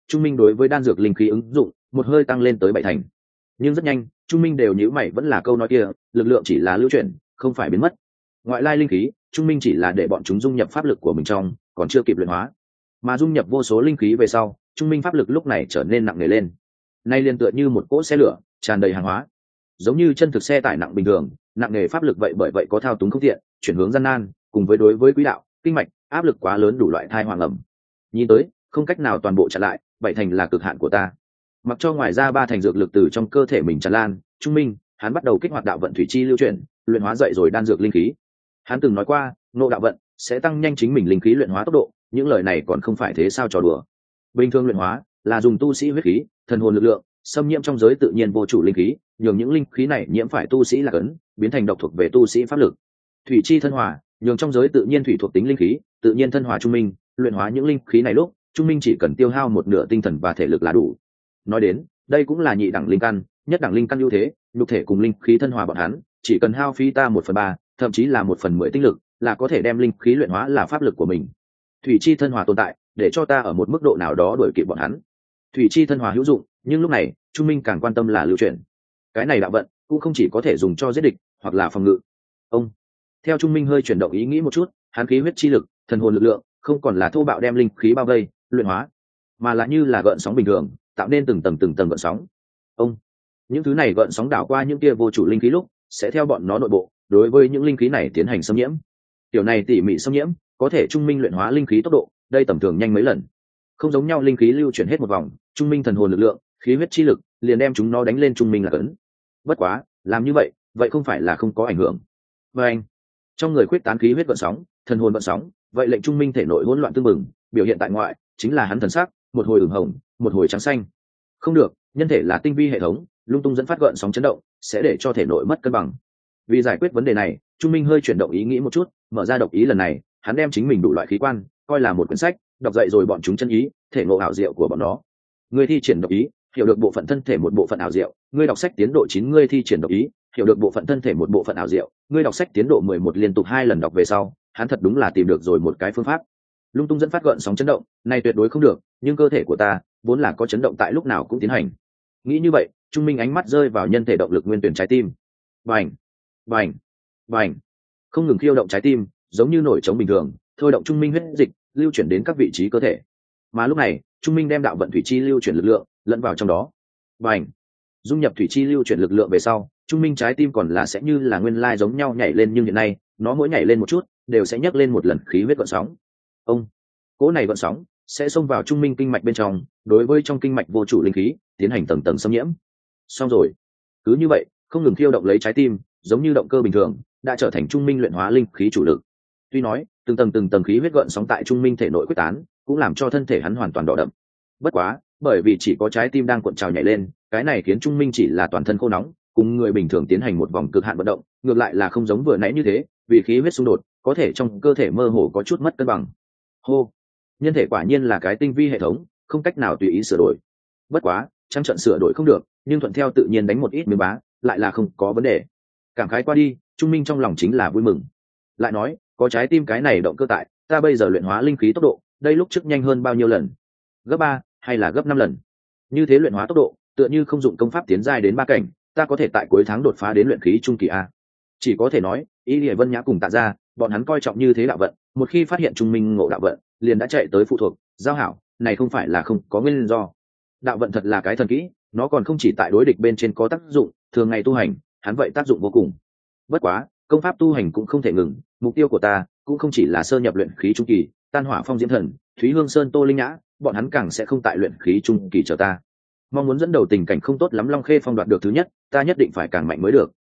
Trung Minh đối với đan dược linh khí ứng dụng một hơi tăng lên tới bảy thành. Nhưng rất nhanh, Trung Minh đều nhíu mày, vẫn là câu nói kia, lực lượng chỉ là lưu chuyển, không phải biến mất. Ngoại lai linh khí, Trung Minh chỉ là để bọn chúng dung nhập pháp lực của mình trong, còn chưa kịp luyện hóa. Mà dung nhập vô số linh khí về sau, Trung Minh pháp lực lúc này trở nên nặng nề lên. Nay liên tựa như một cỗ xe lửa, tràn đầy hàng hóa, giống như chân thực xe tải nặng bình thường, nặng nề pháp lực vậy bởi vậy có thao túng không tiện, chuyển hướng gian nan, cùng với đối với quỹ đạo, kinh mạch, áp lực quá lớn đủ loại thai hoàng ẩm. Nhìn tới, không cách nào toàn bộ chặn lại, bảy thành là cực hạn của ta. Mặc cho ngoài ra ba thành dược lực từ trong cơ thể mình tràn lan, Trung Minh, hắn bắt đầu kích hoạt đạo vận thủy chi lưu chuyển, luyện hóa dậy rồi đan dược linh khí. Hắn từng nói qua, nộ đạo vận sẽ tăng nhanh chính mình linh khí luyện hóa tốc độ, những lời này còn không phải thế sao trò đùa. Bình thường luyện hóa là dùng tu sĩ huyết khí, thần hồn lực lượng, xâm nhiễm trong giới tự nhiên vô chủ linh khí, nhường những linh khí này nhiễm phải tu sĩ là cấn, biến thành độc thuộc về tu sĩ pháp lực. Thủy chi thân hòa, nhường trong giới tự nhiên thủy thuộc tính linh khí, tự nhiên thân hòa Trung Minh, luyện hóa những linh khí này lúc, Trung Minh chỉ cần tiêu hao một nửa tinh thần và thể lực là đủ. Nói đến, đây cũng là nhị đẳng linh căn, nhất đẳng linh căn ưu thế, nhục thể cùng linh khí thân hòa bọn hắn, chỉ cần hao phí ta một phần ba, thậm chí là một phần mười tinh lực, là có thể đem linh khí luyện hóa là pháp lực của mình. Thủy chi thân hòa tồn tại, để cho ta ở một mức độ nào đó đuổi kịp bọn hắn. Thủy chi thân hòa hữu dụng, nhưng lúc này, Trung Minh càng quan tâm là lưu chuyển. Cái này đạo vận cũng không chỉ có thể dùng cho giết địch, hoặc là phòng ngự. Ông, theo Trung Minh hơi chuyển động ý nghĩ một chút, hắn khí huyết chi lực, thần hồn lực lượng, không còn là thô bạo đem linh khí bao vây, luyện hóa, mà là như là gợn sóng bình thường, tạo nên từng tầng từng tầng gợn sóng. Ông, những thứ này gợn sóng đảo qua những kia vô chủ linh khí lúc, sẽ theo bọn nó nội bộ, đối với những linh khí này tiến hành xâm nhiễm. Tiểu này tỉ mỉ xâm nhiễm, có thể Trung Minh luyện hóa linh khí tốc độ, đây tầm thường nhanh mấy lần. Không giống nhau linh khí lưu chuyển hết một vòng, Trung Minh thần hồn lực lượng, khí huyết chi lực, liền đem chúng nó đánh lên Trung Minh là cấn. Bất quá, làm như vậy, vậy không phải là không có ảnh hưởng. Và anh, trong người khuyết tán khí huyết vận sóng, thần hồn vận sóng, vậy lệnh Trung Minh thể nội hỗn loạn tương mừng, biểu hiện tại ngoại, chính là hắn thần sắc, một hồi ửng hồng, một hồi trắng xanh. Không được, nhân thể là tinh vi hệ thống, lung tung dẫn phát gợn sóng chấn động, sẽ để cho thể nội mất cân bằng. Vì giải quyết vấn đề này, Trung Minh hơi chuyển động ý nghĩ một chút, mở ra độc ý lần này, hắn đem chính mình đủ loại khí quan, coi là một quyển sách, đọc dạy rồi bọn chúng chân ý, thể ngộ ảo diệu của bọn nó. Người thi triển độc ý, hiểu được bộ phận thân thể một bộ phận ảo diệu, ngươi đọc sách tiến độ chín, ngươi thi triển độc ý, hiểu được bộ phận thân thể một bộ phận ảo diệu, ngươi đọc sách tiến độ mười một liên tục hai lần đọc về sau, hắn thật đúng là tìm được rồi một cái phương pháp. Lung tung dẫn phát gợn sóng chấn động, này tuyệt đối không được, nhưng cơ thể của ta vốn là có chấn động tại lúc nào cũng tiến hành. Nghĩ như vậy, Trung Minh ánh mắt rơi vào nhân thể động lực nguyên tuyển trái tim. Bành, bành, bành, không ngừng khiêu động trái tim, giống như nổi trống bình thường, thôi động Trung Minh huyết dịch lưu chuyển đến các vị trí cơ thể. Mà lúc này, Trung Minh đem đạo vận thủy chi lưu chuyển lực lượng lẫn vào trong đó. Bành, dung nhập thủy chi lưu chuyển lực lượng về sau, Trung Minh trái tim còn là sẽ như là nguyên lai giống nhau nhảy lên, nhưng hiện nay, nó mỗi nhảy lên một chút, đều sẽ nhấc lên một lần khí huyết gợn sóng. Ông, cỗ này gợn sóng sẽ xông vào Trung Minh kinh mạch bên trong, đối với trong kinh mạch vô chủ linh khí tiến hành tầng tầng xâm nhiễm. Xong rồi, cứ như vậy, không ngừng khiêu động lấy trái tim, giống như động cơ bình thường, đã trở thành Trung Minh luyện hóa linh khí chủ lực. Tuy nói, từng tầng từng tầng khí huyết gợn sóng tại Trung Minh thể nội quyết tán, cũng làm cho thân thể hắn hoàn toàn đỏ đậm. Bất quá, bởi vì chỉ có trái tim đang cuộn trào nhảy lên, cái này khiến Trung Minh chỉ là toàn thân khô nóng, cùng người bình thường tiến hành một vòng cực hạn vận động, ngược lại là không giống vừa nãy như thế, vì khí huyết xung đột, có thể trong cơ thể mơ hồ có chút mất cân bằng. Hô, nhân thể quả nhiên là cái tinh vi hệ thống, không cách nào tùy ý sửa đổi. Bất quá, trang trận sửa đổi không được, nhưng thuận theo tự nhiên đánh một ít miếng bá, lại là không có vấn đề. Cảm khái qua đi, Trung Minh trong lòng chính là vui mừng. Lại nói, có trái tim cái này động cơ tại, ta bây giờ luyện hóa linh khí tốc độ, đây lúc trước nhanh hơn bao nhiêu lần? Gấp ba hay là gấp năm lần? Như thế luyện hóa tốc độ, tựa như không dụng công pháp tiến giai đến ba cảnh, ta có thể tại cuối tháng đột phá đến luyện khí trung kỳ a. Chỉ có thể nói, Y Lệ Vân Nhã cùng Tạ Gia, bọn hắn coi trọng như thế đạo vận, một khi phát hiện Trung Minh ngộ đạo vận, liền đã chạy tới phụ thuộc, giao hảo, này không phải là không có nguyên do. Đạo vận thật là cái thần kỹ, nó còn không chỉ tại đối địch bên trên có tác dụng, thường ngày tu hành, hắn vậy tác dụng vô cùng. Bất quá, công pháp tu hành cũng không thể ngừng, mục tiêu của ta cũng không chỉ là sơ nhập luyện khí trung kỳ, Tan Hỏa Phong Diễm Thần, Thúy Hương Sơn Tô Linh Nhã, bọn hắn càng sẽ không tại luyện khí trung kỳ chờ ta. Mong muốn dẫn đầu tình cảnh không tốt lắm Long Khê Phong đoạt được thứ nhất, ta nhất định phải càng mạnh mới được.